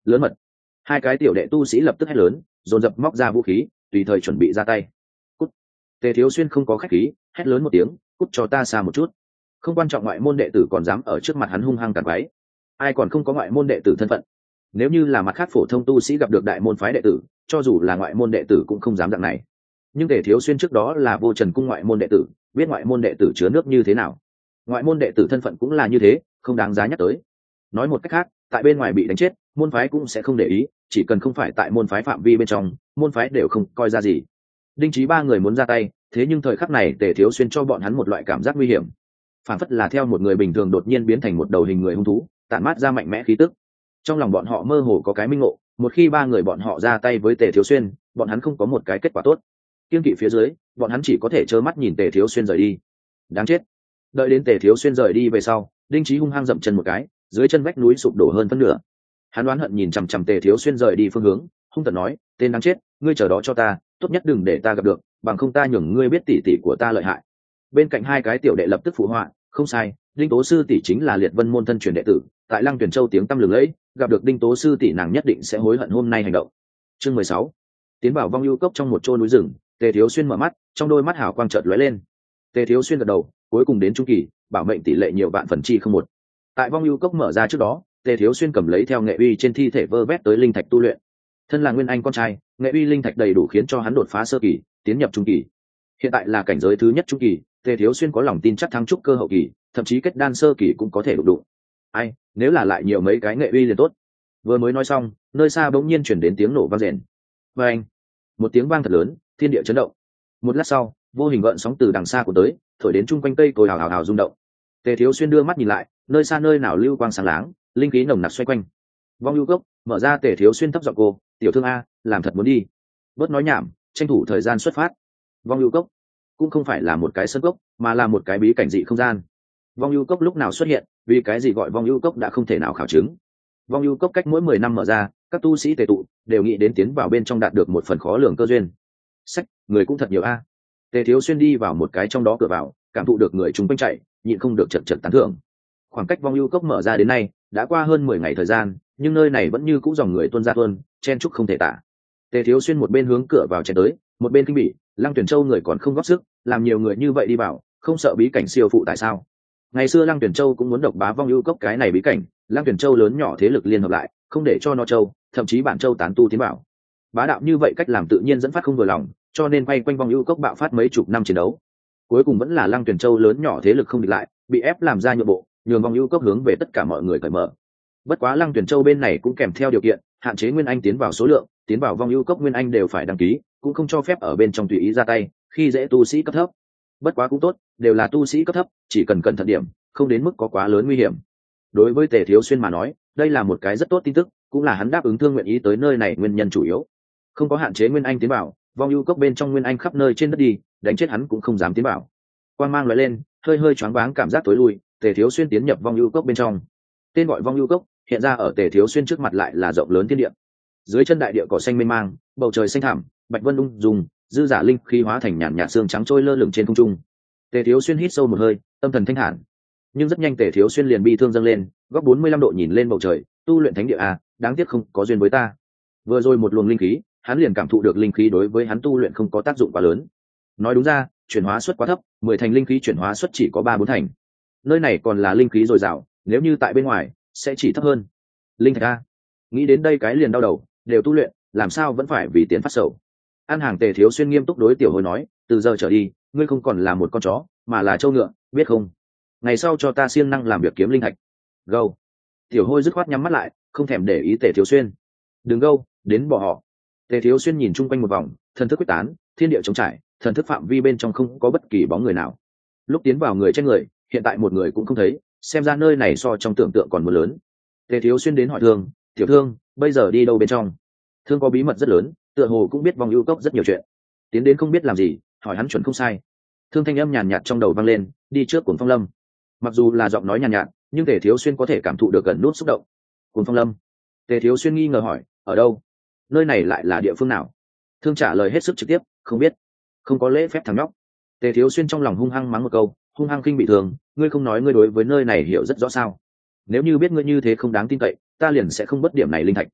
lớn mật. Hai cái tiểu đệ tu sĩ lập tức hét lớn, dồn dập móc ra vũ khí, tùy thời chuẩn bị ra tay. Cút. Tề Thiếu Xuyên không có khách khí, hét lớn một tiếng, cút cho ta xa một chút. Không quan trọng ngoại môn đệ tử còn dám ở trước mặt hắn hung hăng cản quấy, ai còn không có ngoại môn đệ tử thân phận. Nếu như là mặt khác phổ thông tu sĩ gặp được đại môn phái đệ tử, cho dù là ngoại môn đệ tử cũng không dám dạng này. Nhưng Tề Thiếu Xuyên trước đó là Vô Trần cung ngoại môn đệ tử, biết ngoại môn đệ tử chứa nước như thế nào. Ngoại môn đệ tử thân phận cũng là như thế, không đáng giá nhắc tới. Nói một cách khác, tại bên ngoài bị đánh chết, môn phái cũng sẽ không để ý, chỉ cần không phải tại môn phái phạm vi bên trong, môn phái đều không coi ra gì. Đinh Chí ba người muốn ra tay, thế nhưng thời khắc này Tề Thiếu Xuyên cho bọn hắn một loại cảm giác nguy hiểm, phản phất là theo một người bình thường đột nhiên biến thành một đầu hình người hung thú, tản mát ra mạnh mẽ khí tức. Trong lòng bọn họ mơ hồ có cái minh ngộ, một khi ba người bọn họ ra tay với Tề Thiếu Xuyên, bọn hắn không có một cái kết quả tốt. Kiên kỵ phía dưới, bọn hắn chỉ có thể trơ mắt nhìn Tề Thiếu Xuyên rời đi. Đáng chết. Đợi đến Tề Thiếu Xuyên rời đi về sau, Đinh Chí hung hăng dậm chân một cái, dưới chân vách núi sụp đổ hơn phân nửa. Hắn đoán hận nhìn chằm chằm Tề Thiếu Xuyên rời đi phương hướng, hung tợn nói, tên đáng chết, ngươi chờ đó cho ta, tốt nhất đừng để ta gặp được, bằng không ta nhường ngươi biết tỷ tỷ của ta lợi hại. Bên cạnh hai cái tiểu đệ lập tức phụ họa, không sai, Đinh Tố sư tỷ chính là Liệt Vân môn thân truyền đệ tử, tại Lăng Tuyển Châu tiếng tăm lừng lẫy, gặp được Đinh Tố sư tỷ nàng nhất định sẽ hối hận hôm nay hành động. Chương mười sáu. Tiến vào vong ưu cốc trong một chôn núi rừng, Tề Thiếu Xuyên mở mắt, trong đôi mắt hào quang chợt lóe lên. Tề Thiếu Xuyên gật đầu, cuối cùng đến trung kỳ, bảo mệnh tỷ lệ nhiều vạn phần chi không một. Tại vong ưu cốc mở ra trước đó, Tề Thiếu Xuyên cầm lấy theo nghệ uy trên thi thể vơ vét tới linh thạch tu luyện. Thân là nguyên anh con trai, nghệ uy linh thạch đầy đủ khiến cho hắn đột phá sơ kỳ, tiến nhập trung kỳ. Hiện tại là cảnh giới thứ nhất trung kỳ, Tề Thiếu Xuyên có lòng tin chắc thắng trúc cơ hậu kỳ, thậm chí kết đan sơ kỳ cũng có thể đụng đụng. Ai, nếu là lại nhiều mấy cái nghệ uy liền tốt. Vừa mới nói xong, nơi xa bỗng nhiên chuyển đến tiếng nổ vang rền. Và anh, một tiếng vang thật lớn, thiên địa chấn động. Một lát sau, vô hình gợn sóng từ đằng xa của tới, thổi đến chung quanh cây cối hào hào hào rung động. Tề Thiếu Xuyên đưa mắt nhìn lại, nơi xa nơi nào lưu quang sáng láng, linh khí nồng nặc xoay quanh. Vong ưu cốc mở ra, Tề Thiếu Xuyên thấp giọng cô, tiểu thương a, làm thật muốn đi. Bớt nói nhảm, tranh thủ thời gian xuất phát. Vong ưu cốc cũng không phải là một cái sân cốc, mà là một cái bí cảnh dị không gian. Vong ưu cốc lúc nào xuất hiện, vì cái gì gọi vong ưu cốc đã không thể nào khảo chứng. Vong ưu cốc cách mỗi mười năm mở ra, các tu sĩ tề tụ đều nghĩ đến tiến vào bên trong đạt được một phần khó lường cơ duyên. Sách, người cũng thật nhiều a. Tề Thiếu Xuyên đi vào một cái trong đó cửa vào, cảm thụ được người chúng quanh chạy, nhịn không được chật chật tán thưởng. Khoảng cách vong ưu cốc mở ra đến nay đã qua hơn mười ngày thời gian, nhưng nơi này vẫn như cũ dòng người tuôn ra tuôn, chen chúc không thể tả. Tề Thiếu Xuyên một bên hướng cửa vào chen tới, một bên kinh bỉ, Lăng Tuyển Châu người còn không góp sức, làm nhiều người như vậy đi vào, không sợ bí cảnh siêu phụ tại sao? Ngày xưa Lăng Tuyển Châu cũng muốn độc bá vong ưu cốc cái này bí cảnh, Lăng Tuyển Châu lớn nhỏ thế lực liên hợp lại, không để cho nó châu, thậm chí bản châu tán tu tiến bảo. Bá đạo như vậy cách làm tự nhiên dẫn phát không vừa lòng, cho nên quay quanh vong ưu cốc bạo phát mấy chục năm chiến đấu. Cuối cùng vẫn là Lăng Tuyển Châu lớn nhỏ thế lực không địch lại, bị ép làm ra nhượng bộ, nhường vong ưu cốc hướng về tất cả mọi người cởi mở. Bất quá Lăng Tuyển Châu bên này cũng kèm theo điều kiện, hạn chế nguyên anh tiến vào số lượng, tiến vào vong ưu cốc nguyên anh đều phải đăng ký, cũng không cho phép ở bên trong tùy ý ra tay, khi dễ tu sĩ cấp thấp. Bất quá cũng tốt, đều là tu sĩ cấp thấp, chỉ cần cẩn thận điểm, không đến mức có quá lớn nguy hiểm. Đối với Tề Thiếu Xuyên mà nói, đây là một cái rất tốt tin tức, cũng là hắn đáp ứng thương nguyện ý tới nơi này nguyên nhân chủ yếu. Không có hạn chế nguyên anh tiến vào, vong ưu cốc bên trong nguyên anh khắp nơi trên đất đi, đánh chết hắn cũng không dám tiến vào. Quang mang lóe lên, hơi hơi choáng váng cảm giác tối lui, Tề Thiếu Xuyên tiến nhập vong ưu cốc bên trong. Tên gọi vong ưu cốc hiện ra ở Tề Thiếu Xuyên trước mặt lại là rộng lớn thiên địa. Dưới chân đại địa cỏ xanh mênh mang, bầu trời xanh thẳm, bạch vân ung dùng, dư giả linh khí hóa thành nhàn nhạt xương trắng trôi lơ lửng trên không trung. Tề Thiếu Xuyên hít sâu một hơi, tâm thần thanh hẳn. Nhưng rất nhanh Tề Thiếu Xuyên liền bi thương dâng lên, góc bốn mươi lăm độ nhìn lên bầu trời, tu luyện thánh địa à, đáng tiếc không có duyên với ta. Vừa rồi một luồng linh khí, hắn liền cảm thụ được linh khí đối với hắn tu luyện không có tác dụng quá lớn. Nói đúng ra, chuyển hóa suất quá thấp, mười thành linh khí chuyển hóa suất chỉ có ba bốn thành. Nơi này còn là linh khí dồi dào, nếu như tại bên ngoài sẽ chỉ thấp hơn. Linh thạch a, nghĩ đến đây cái liền đau đầu, đều tu luyện, làm sao vẫn phải vì tiền phát sầu. An hàng Tề Thiếu Xuyên nghiêm túc đối tiểu hồi nói, từ giờ trở đi, ngươi không còn là một con chó, mà là trâu ngựa, biết không? Ngày sau cho ta siêng năng làm việc kiếm linh thạch. Gâu. Tiểu hôi dứt khoát nhắm mắt lại, không thèm để ý Tề Thiếu Xuyên. Đừng gâu, đến bỏ họ. Tề Thiếu Xuyên nhìn chung quanh một vòng, thần thức quyết tán, thiên địa trống trải, thần thức phạm vi bên trong không có bất kỳ bóng người nào. Lúc tiến vào người trên người, hiện tại một người cũng không thấy, xem ra nơi này so trong tưởng tượng còn mưa lớn. Tề Thiếu Xuyên đến hỏi Thương, tiểu thương, bây giờ đi đâu bên trong? Thương có bí mật rất lớn, tựa hồ cũng biết vong ưu cốc rất nhiều chuyện. Tiến đến không biết làm gì, hỏi hắn chuẩn không sai. Thương thanh âm nhàn nhạt trong đầu vang lên, đi trước Cuồng Phong Lâm. Mặc dù là giọng nói nhàn nhạt, nhưng Tề Thiếu Xuyên có thể cảm thụ được gần nút xúc động. Cuồng Phong Lâm. Tề Thiếu Xuyên nghi ngờ hỏi, ở đâu? Nơi này lại là địa phương nào? Thương trả lời hết sức trực tiếp, không biết. Không có lễ phép thằng nhóc. Tề Thiếu Xuyên trong lòng hung hăng mắng một câu, hung hăng khinh bị thường, ngươi không nói ngươi đối với nơi này hiểu rất rõ sao? Nếu như biết ngươi như thế không đáng tin cậy, ta liền sẽ không bất điểm này linh thạch.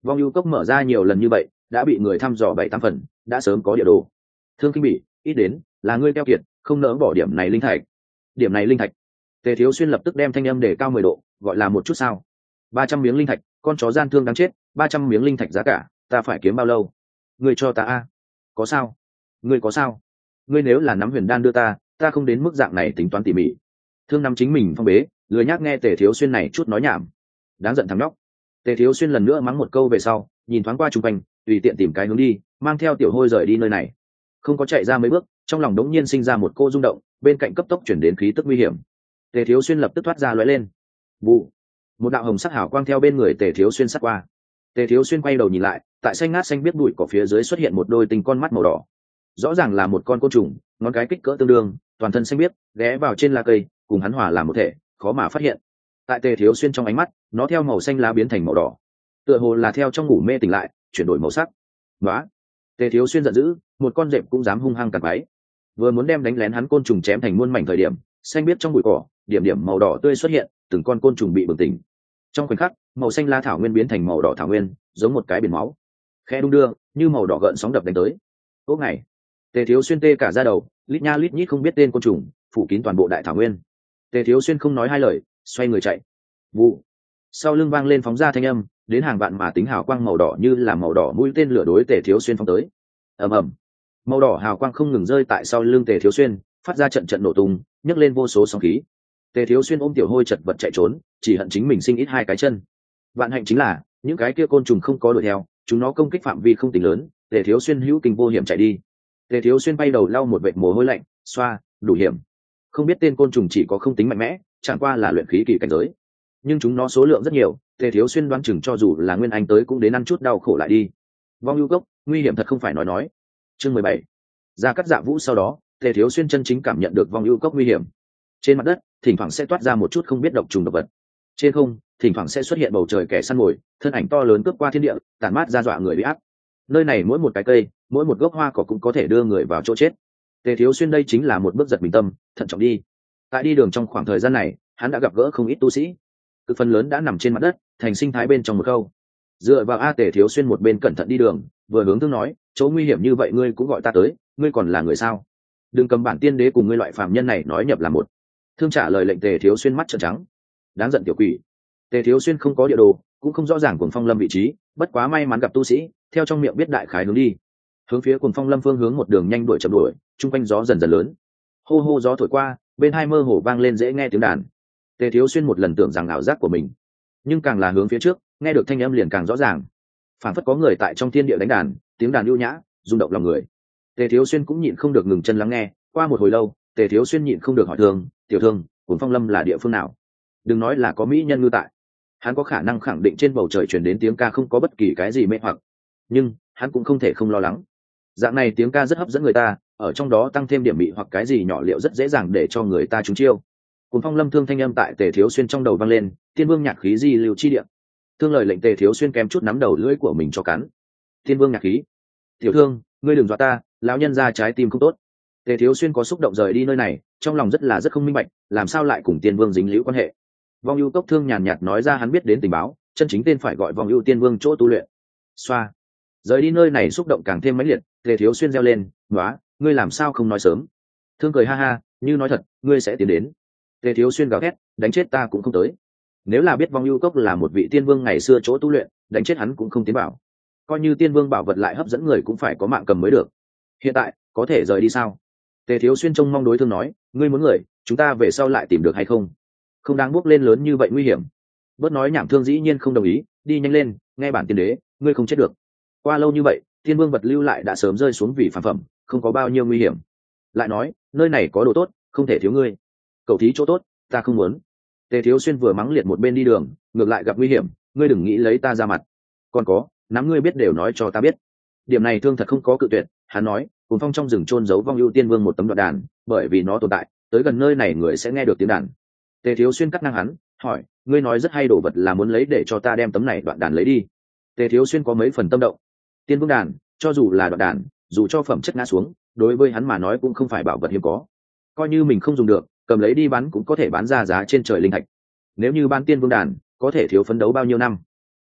Vong ưu cốc mở ra nhiều lần như vậy đã bị người thăm dò bảy tám phần, đã sớm có địa đồ. Thương Kinh Bỉ, ít đến là ngươi keo kiệt, không nỡ bỏ điểm này linh thạch. Điểm này linh thạch. Tề Thiếu Xuyên lập tức đem thanh âm để cao mười độ, gọi là một chút sao? Ba trăm miếng linh thạch, con chó gian thương đáng chết, ba trăm miếng linh thạch giá cả, ta phải kiếm bao lâu? Ngươi cho ta a? Có sao? Ngươi có sao? Ngươi nếu là nắm huyền đan đưa ta, ta không đến mức dạng này tính toán tỉ mỉ. Thương nắm chính mình phong bế, lười nhác nghe Tề Thiếu Xuyên này chút nói nhảm. Đáng giận thằng nhóc. Tề Thiếu Xuyên lần nữa mắng một câu về sau, nhìn thoáng qua chung quanh, tùy tiện tìm cái hướng đi, mang theo Tiểu Hôi rời đi nơi này. Không có chạy ra mấy bước, trong lòng đống nhiên sinh ra một cô rung động, bên cạnh cấp tốc chuyển đến khí tức nguy hiểm. Tề Thiếu Xuyên lập tức thoát ra lóe lên. Vụ. Một đạo hồng sắc hào quang theo bên người Tề Thiếu Xuyên sát qua. Tề Thiếu Xuyên quay đầu nhìn lại, tại xanh ngát xanh biết bụi cỏ phía dưới xuất hiện một đôi tinh con mắt màu đỏ. Rõ ràng là một con côn trùng, ngón cái kích cỡ tương đương, toàn thân xanh biếc, ghé vào trên lá cây, cùng hắn hòa làm một thể, khó mà phát hiện. Tại Tề Thiếu Xuyên trong ánh mắt, nó theo màu xanh lá biến thành màu đỏ, tựa hồ là theo trong ngủ mê tỉnh lại, chuyển đổi màu sắc. Nóa! Tề Thiếu Xuyên giận dữ, một con dẹp cũng dám hung hăng cắn váy. Vừa muốn đem đánh lén hắn côn trùng chém thành muôn mảnh thời điểm, xanh biếc trong bụi cỏ, điểm điểm màu đỏ tươi xuất hiện, từng con côn trùng bị bừng tỉnh. Trong khoảnh khắc, màu xanh lá thảo nguyên biến thành màu đỏ thảo nguyên, giống một cái biển máu. Khe đung đưa, như màu đỏ gợn sóng đập đánh tới. Ốc này, Tề Thiếu Xuyên tê cả da đầu, lít nha lít nhít không biết tên côn trùng, phủ kín toàn bộ đại thảo nguyên. Tề Thiếu Xuyên không nói hai lời, xoay người chạy. Vụ. Sau lưng vang lên phóng ra thanh âm, đến hàng vạn mà tính hào quang màu đỏ như là màu đỏ mũi tên lửa đối Tề Thiếu Xuyên phóng tới. Ầm ầm. Màu đỏ hào quang không ngừng rơi tại sau lưng Tề Thiếu Xuyên, phát ra trận trận nổ tung, nhấc lên vô số sóng khí. Tề Thiếu Xuyên ôm Tiểu Hôi chật vật chạy trốn, chỉ hận chính mình sinh ít hai cái chân. Vạn hạnh chính là những cái kia côn trùng không có đuổi theo, chúng nó công kích phạm vi không tính lớn. Tề Thiếu Xuyên hữu kinh vô hiểm chạy đi. Tề Thiếu Xuyên bay đầu lau một vệt mồ hôi lạnh, xoa, đủ hiểm. Không biết tên côn trùng chỉ có không tính mạnh mẽ, chẳng qua là luyện khí kỳ cảnh giới, nhưng chúng nó số lượng rất nhiều. Tề Thiếu Xuyên đoán chừng cho dù là nguyên anh tới cũng đến ăn chút đau khổ lại đi. Vong ưu cốc nguy hiểm thật không phải nói nói. Chương mười bảy. Ra cắt dạ vũ sau đó, Tề Thiếu Xuyên chân chính cảm nhận được vong ưu cốc nguy hiểm. Trên mặt đất thỉnh thoảng sẽ toát ra một chút không biết độc trùng độc vật, trên không thỉnh thoảng sẽ xuất hiện bầu trời kẻ săn mồi, thân ảnh to lớn cướp qua thiên địa, tản mát ra dọa người bị áp. Nơi này mỗi một cái cây, mỗi một gốc hoa cỏ cũng có thể đưa người vào chỗ chết. Tề Thiếu Xuyên đây chính là một bước giật mình tâm, thận trọng đi. Tại đi đường trong khoảng thời gian này, hắn đã gặp gỡ không ít tu sĩ, cực phần lớn đã nằm trên mặt đất, thành sinh thái bên trong một câu. Dựa vào a Tề Thiếu Xuyên một bên cẩn thận đi đường, vừa hướng Thương nói, chỗ nguy hiểm như vậy ngươi cũng gọi ta tới, ngươi còn là người sao? Đừng cầm bản tiên đế cùng ngươi loại phàm nhân này nói nhập là một. Thương trả lời lệnh Tề Thiếu Xuyên mắt trợn trắng. Đáng giận tiểu quỷ. Tề Thiếu Xuyên không có địa đồ, cũng không rõ ràng Cuồng Phong Lâm vị trí, bất quá may mắn gặp tu sĩ, theo trong miệng biết đại khái hướng đi. Hướng phía Cuồng Phong Lâm phương hướng một đường nhanh đuổi chậm đuổi, trung quanh gió dần dần lớn. Hô hô gió thổi qua, bên hai mơ hồ vang lên dễ nghe tiếng đàn. Tề Thiếu Xuyên một lần tưởng rằng ảo giác của mình, nhưng càng là hướng phía trước, nghe được thanh âm liền càng rõ ràng. Phảng phất có người tại trong thiên địa đánh đàn, tiếng đàn ưu nhã, rung động lòng người. Tề Thiếu Xuyên cũng nhịn không được ngừng chân lắng nghe. Qua một hồi lâu, Tề Thiếu Xuyên nhịn không được hỏi Thương, tiểu Thương, Cuồng Phong Lâm là địa phương nào? Đừng nói là có mỹ nhân ngư tại, hắn có khả năng khẳng định trên bầu trời truyền đến tiếng ca không có bất kỳ cái gì mê hoặc, nhưng hắn cũng không thể không lo lắng. Dạng này tiếng ca rất hấp dẫn người ta, ở trong đó tăng thêm điểm mị hoặc cái gì nhỏ liệu rất dễ dàng để cho người ta trúng chiêu. Cuồng Phong Lâm Thương thanh âm tại Tề Thiếu Xuyên trong đầu vang lên, Tiên Vương nhạc khí di lưu chi địa. Thương lời lệnh Tề Thiếu Xuyên kém chút nắm đầu lưỡi của mình cho cắn. Tiên Vương nhạc khí? Tiểu Thương, ngươi đừng dọa ta, lão nhân ra trái tim không tốt. Tề Thiếu Xuyên có xúc động rời đi nơi này, trong lòng rất là rất không minh bạch, làm sao lại cùng Tiên Vương dính liễu quan hệ. Vong ưu cốc Thương nhàn nhạt nói ra hắn biết đến tình báo, chân chính tên phải gọi Vong ưu Tiên Vương chỗ tu luyện. Xoa. Rời đi nơi này xúc động càng thêm mãnh liệt, Tề Thiếu Xuyên reo lên, "Nóa, ngươi làm sao không nói sớm?" Thương cười ha ha, như nói thật, ngươi sẽ tiến đến. Tề Thiếu Xuyên gào thét, đánh chết ta cũng không tới. Nếu là biết Vong ưu cốc là một vị tiên vương ngày xưa chỗ tu luyện, đánh chết hắn cũng không tiến bảo. Coi như tiên vương bảo vật lại hấp dẫn người cũng phải có mạng cầm mới được. Hiện tại, có thể rời đi sao? Tề Thiếu Xuyên trông mong đối Thương nói, ngươi muốn người, chúng ta về sau lại tìm được hay không? Không đáng bước lên lớn như vậy nguy hiểm. Bớt nói nhảm. Thương dĩ nhiên không đồng ý, đi nhanh lên, nghe bản tiên đế, ngươi không chết được. Qua lâu như vậy, tiên vương vật lưu lại đã sớm rơi xuống vì phản phẩm, không có bao nhiêu nguy hiểm. Lại nói, nơi này có đồ tốt, không thể thiếu ngươi. Cầu thí chỗ tốt, ta không muốn. Tề Thiếu Xuyên vừa mắng liệt một bên đi đường, ngược lại gặp nguy hiểm, ngươi đừng nghĩ lấy ta ra mặt. Còn có, nắm ngươi biết đều nói cho ta biết. Điểm này Thương thật không có cự tuyệt, hắn nói, Cuồng Phong trong rừng chôn giấu Vong ưu Tiên Vương một tấm đoạn đàn, bởi vì nó tồn tại, tới gần nơi này người sẽ nghe được tiếng đàn. Tề Thiếu Xuyên cắt ngang hắn, hỏi, ngươi nói rất hay đồ vật là muốn lấy để cho ta đem tấm này đoạn đàn lấy đi. Tề Thiếu Xuyên có mấy phần tâm động. Tiên Vương đàn, cho dù là đoạn đàn, dù cho phẩm chất ngã xuống, đối với hắn mà nói cũng không phải bảo vật hiếm có. Coi như mình không dùng được, cầm lấy đi bán cũng có thể bán ra giá trên trời linh thạch. Nếu như bán Tiên Vương đàn, có thể thiếu phấn đấu bao nhiêu năm.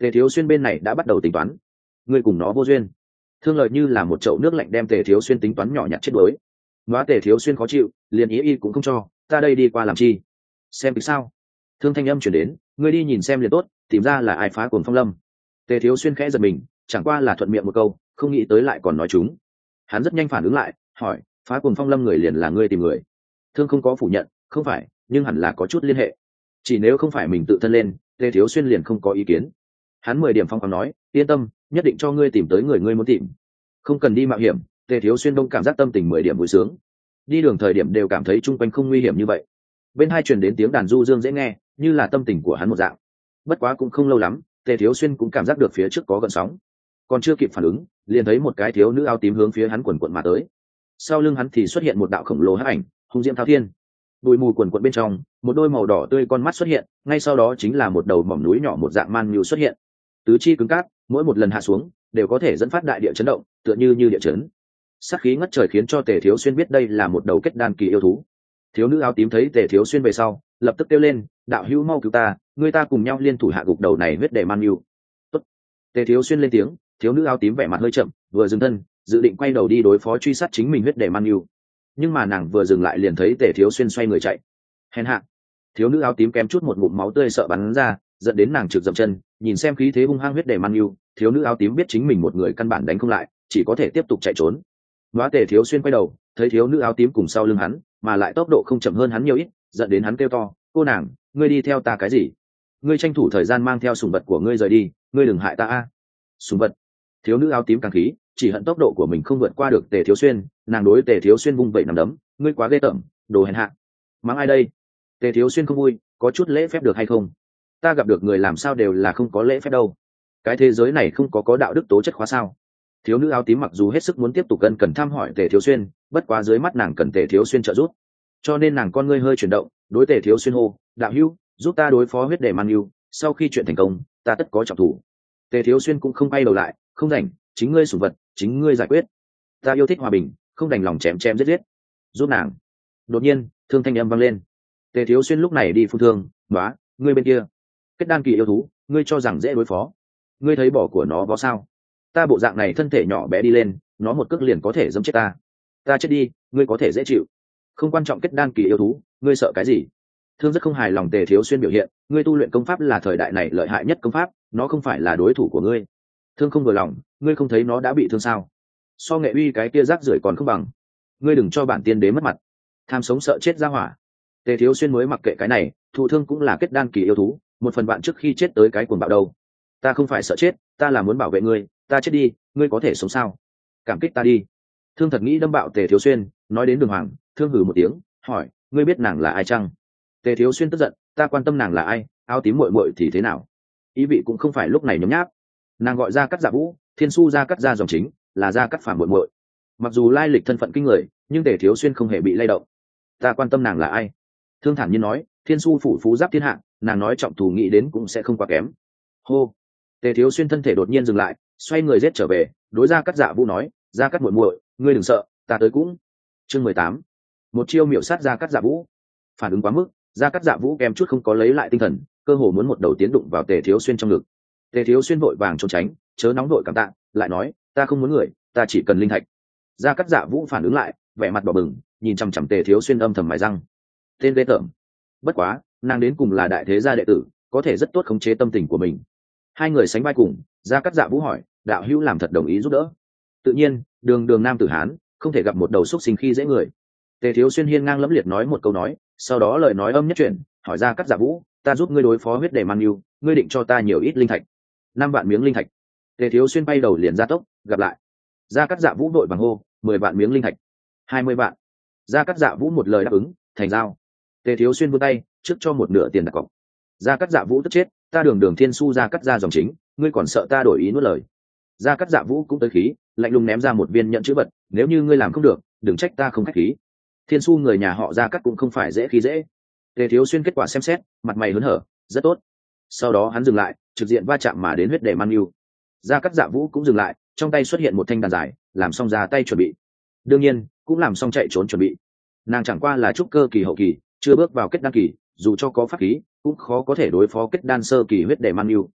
Tề Thiếu Xuyên bên này đã bắt đầu tính toán. Ngươi cùng nó vô duyên. Thương Lợi như là một chậu nước lạnh đem Tề Thiếu Xuyên tính toán nhỏ nhặt chết đuối. Nóa Tề Thiếu Xuyên khó chịu, liền ý y cũng không cho, ta đây đi qua làm chi? Xem kịch sao? Thương thanh âm chuyển đến, ngươi đi nhìn xem liền tốt, tìm ra là ai phá Cuồng Phong Lâm. Tề Thiếu Xuyên khẽ giật mình, chẳng qua là thuận miệng một câu, không nghĩ tới lại còn nói chúng. Hắn rất nhanh phản ứng lại, hỏi, phá Cuồng Phong Lâm người liền là ngươi tìm người? Thương không có phủ nhận, không phải, nhưng hẳn là có chút liên hệ. Chỉ nếu không phải mình tự thân lên, Tề Thiếu Xuyên liền không có ý kiến. Hắn mười điểm phong khoáng nói, yên tâm, nhất định cho ngươi tìm tới người ngươi muốn tìm. Không cần đi mạo hiểm. Tề Thiếu Xuyên đông cảm giác tâm tình mười điểm vui sướng. Đi đường thời điểm đều cảm thấy chung quanh không nguy hiểm như vậy. Bên hai truyền đến tiếng đàn du dương dễ nghe, như là tâm tình của hắn một dạng. Bất quá cũng không lâu lắm, Tề Thiếu Xuyên cũng cảm giác được phía trước có gợn sóng. Còn chưa kịp phản ứng, liền thấy một cái thiếu nữ áo tím hướng phía hắn quần quần mà tới. Sau lưng hắn thì xuất hiện một đạo khổng lồ hắc ảnh, hung diễm thao thiên. Bụi mù quần quần bên trong, một đôi màu đỏ tươi con mắt xuất hiện, ngay sau đó chính là một đầu mỏm núi nhỏ một dạng man nhu xuất hiện. Tứ chi cứng cáp, mỗi một lần hạ xuống đều có thể dẫn phát đại địa chấn động, tựa như như địa chấn. Sát khí ngất trời khiến cho Tề Thiếu Xuyên biết đây là một đầu kết đan kỳ yêu thú. Thiếu nữ áo tím thấy Tề Thiếu Xuyên về sau, lập tức kêu lên, đạo hữu mau cứu ta, người ta cùng nhau liên thủ hạ gục đầu này huyết để man nhu. Tốt. Tề Thiếu Xuyên lên tiếng, thiếu nữ áo tím vẻ mặt hơi chậm, vừa dừng thân, dự định quay đầu đi đối phó truy sát chính mình huyết để man nhu. Nhưng mà nàng vừa dừng lại liền thấy Tề Thiếu Xuyên xoay người chạy. Hèn hạ. Thiếu nữ áo tím kém chút một ngụm máu tươi sợ bắn ra, dẫn đến nàng trực dậm chân, nhìn xem khí thế hung hăng huyết để man nhu, thiếu nữ áo tím biết chính mình một người căn bản đánh không lại, chỉ có thể tiếp tục chạy trốn. Nóa Tề Thiếu Xuyên quay đầu, thấy thiếu nữ áo tím cùng sau lưng hắn, mà lại tốc độ không chậm hơn hắn nhiều ít, dẫn đến hắn kêu to, cô nàng, ngươi đi theo ta cái gì? Ngươi tranh thủ thời gian mang theo sủng vật của ngươi rời đi, ngươi đừng hại ta a. Sủng vật? Thiếu nữ áo tím càng khí, chỉ hận tốc độ của mình không vượt qua được Tề Thiếu Xuyên, nàng đối Tề Thiếu Xuyên vung vẩy nằm đấm, ngươi quá ghê tởm, đồ hèn hạ. Mắng ai đây? Tề Thiếu Xuyên không vui, có chút lễ phép được hay không? Ta gặp được người làm sao đều là không có lễ phép đâu. Cái thế giới này không có có đạo đức tố chất khóa sao? Thiếu nữ áo tím mặc dù hết sức muốn tiếp tục cân cần thăm hỏi Tề Thiếu Xuyên, bất quá dưới mắt nàng cần Tề Thiếu Xuyên trợ giúp, cho nên nàng con ngươi hơi chuyển động, đối Tề Thiếu Xuyên hô, đạo hữu, giúp ta đối phó huyết đề man yêu, sau khi chuyện thành công, ta tất có trọng thủ. Tề Thiếu Xuyên cũng không quay đầu lại, không rảnh, chính ngươi sủng vật, chính ngươi giải quyết. Ta yêu thích hòa bình, không đành lòng chém chém giết giết. Giúp nàng. Đột nhiên, thương thanh âm vang lên. Tề Thiếu Xuyên lúc này đi phun thương, "Nóa, ngươi bên kia, kết đan kỳ yêu thú, ngươi cho rằng dễ đối phó? Ngươi thấy bỏ của nó có sao? Ta bộ dạng này thân thể nhỏ bé đi lên, nó một cước liền có thể giẫm chết ta. Ta chết đi, ngươi có thể dễ chịu. Không quan trọng kết đan kỳ yêu thú, ngươi sợ cái gì?" Thương rất không hài lòng Tề Thiếu Xuyên biểu hiện, ngươi tu luyện công pháp là thời đại này lợi hại nhất công pháp, nó không phải là đối thủ của ngươi. Thương không vừa lòng, ngươi không thấy nó đã bị thương sao? So nghệ uy cái kia rác rưởi còn không bằng. Ngươi đừng cho bản tiên đế mất mặt. Tham sống sợ chết ra hỏa. Tề Thiếu Xuyên mới mặc kệ cái này, thụ thương cũng là kết đan kỳ yêu thú, một phần bạn trước khi chết tới cái cuồng bạo đâu. Ta không phải sợ chết, ta là muốn bảo vệ ngươi, ta chết đi, ngươi có thể sống sao? Cảm kích ta đi. Thương thật nghĩ đâm bạo Tề Thiếu Xuyên, nói đến Đường Hoàng, Thương hừ một tiếng, hỏi, ngươi biết nàng là ai chăng? Tề Thiếu Xuyên tức giận, ta quan tâm nàng là ai, áo tím muội muội thì thế nào? Ý vị cũng không phải lúc này nhấm nháp. Nàng gọi ra cắt Dạ Vũ, Thiên Su ra cắt ra dòng chính, là ra cắt phàm muội muội. Mặc dù lai lịch thân phận kinh người, nhưng Tề Thiếu Xuyên không hề bị lay động. Ta quan tâm nàng là ai? Thương thản nhiên nói, Thiên Su phủ phú giáp thiên hạ, nàng nói trọng thù nghĩ đến cũng sẽ không quá kém. Hô. Tề Thiếu Xuyên thân thể đột nhiên dừng lại, xoay người giết trở về, đối ra cắt Dạ Vũ nói, ra cắt muội muội, ngươi đừng sợ, ta tới cũng. Chương mười tám. Một chiêu miểu sát ra cắt Dạ Vũ. Phản ứng quá mức, ra cắt Dạ Vũ kèm chút không có lấy lại tinh thần, cơ hồ muốn một đầu tiến đụng vào Tề Thiếu Xuyên trong ngực. Tề Thiếu Xuyên vội vàng trốn tránh, chớ nóng vội cảm tạ, lại nói, ta không muốn người, ta chỉ cần linh thạch. Ra cắt Dạ Vũ phản ứng lại, vẻ mặt đỏ bừng, nhìn chằm chằm Tề Thiếu Xuyên âm thầm mài răng. Tên ghê tởm. Bất quá, nàng đến cùng là đại thế gia đệ tử, có thể rất tốt khống chế tâm tình của mình. Hai người sánh vai cùng, ra cắt Dạ Vũ hỏi, đạo hữu làm thật đồng ý giúp đỡ. Tự nhiên, đường đường nam tử hán, không thể gặp một đầu xúc sinh khi dễ người. Tề Thiếu Xuyên hiên ngang lẫm liệt nói một câu nói, sau đó lời nói âm nhất chuyển, hỏi ra cắt Dạ Vũ, ta giúp ngươi đối phó huyết đề man yêu, ngươi định cho ta nhiều ít linh thạch? Năm vạn miếng linh thạch. Tề Thiếu Xuyên bay đầu liền ra tốc, gặp lại. Ra cắt Dạ Vũ đội bằng hô, mười vạn miếng linh thạch. Hai mươi vạn. Ra cắt Dạ Vũ một lời đáp ứng, thành giao. Tề Thiếu Xuyên vươn tay, trước cho một nửa tiền đặt cọc. Ra cắt Dạ Vũ tức chết, ta đường đường Thiên Su ra cắt ra dòng chính, ngươi còn sợ ta đổi ý nuốt lời? Ra cắt Dạ Vũ cũng tới khí, lạnh lùng ném ra một viên nhận chữ vật, nếu như ngươi làm không được, đừng trách ta không khách khí. Thiên Su người nhà họ Ra cắt cũng không phải dễ khí dễ. Tề Thiếu Xuyên kết quả xem xét, mặt mày hớn hở, rất tốt. Sau đó hắn dừng lại, trực diện va chạm mà đến huyết đề man yêu. Ra cắt Dạ Vũ cũng dừng lại, trong tay xuất hiện một thanh đàn dài, làm xong ra tay chuẩn bị. Đương nhiên, cũng làm xong chạy trốn chuẩn bị. Nàng chẳng qua là trúc cơ kỳ hậu kỳ, chưa bước vào kết đan kỳ, dù cho có pháp khí, cũng khó có thể đối phó kết đan sơ kỳ huyết đề man yêu.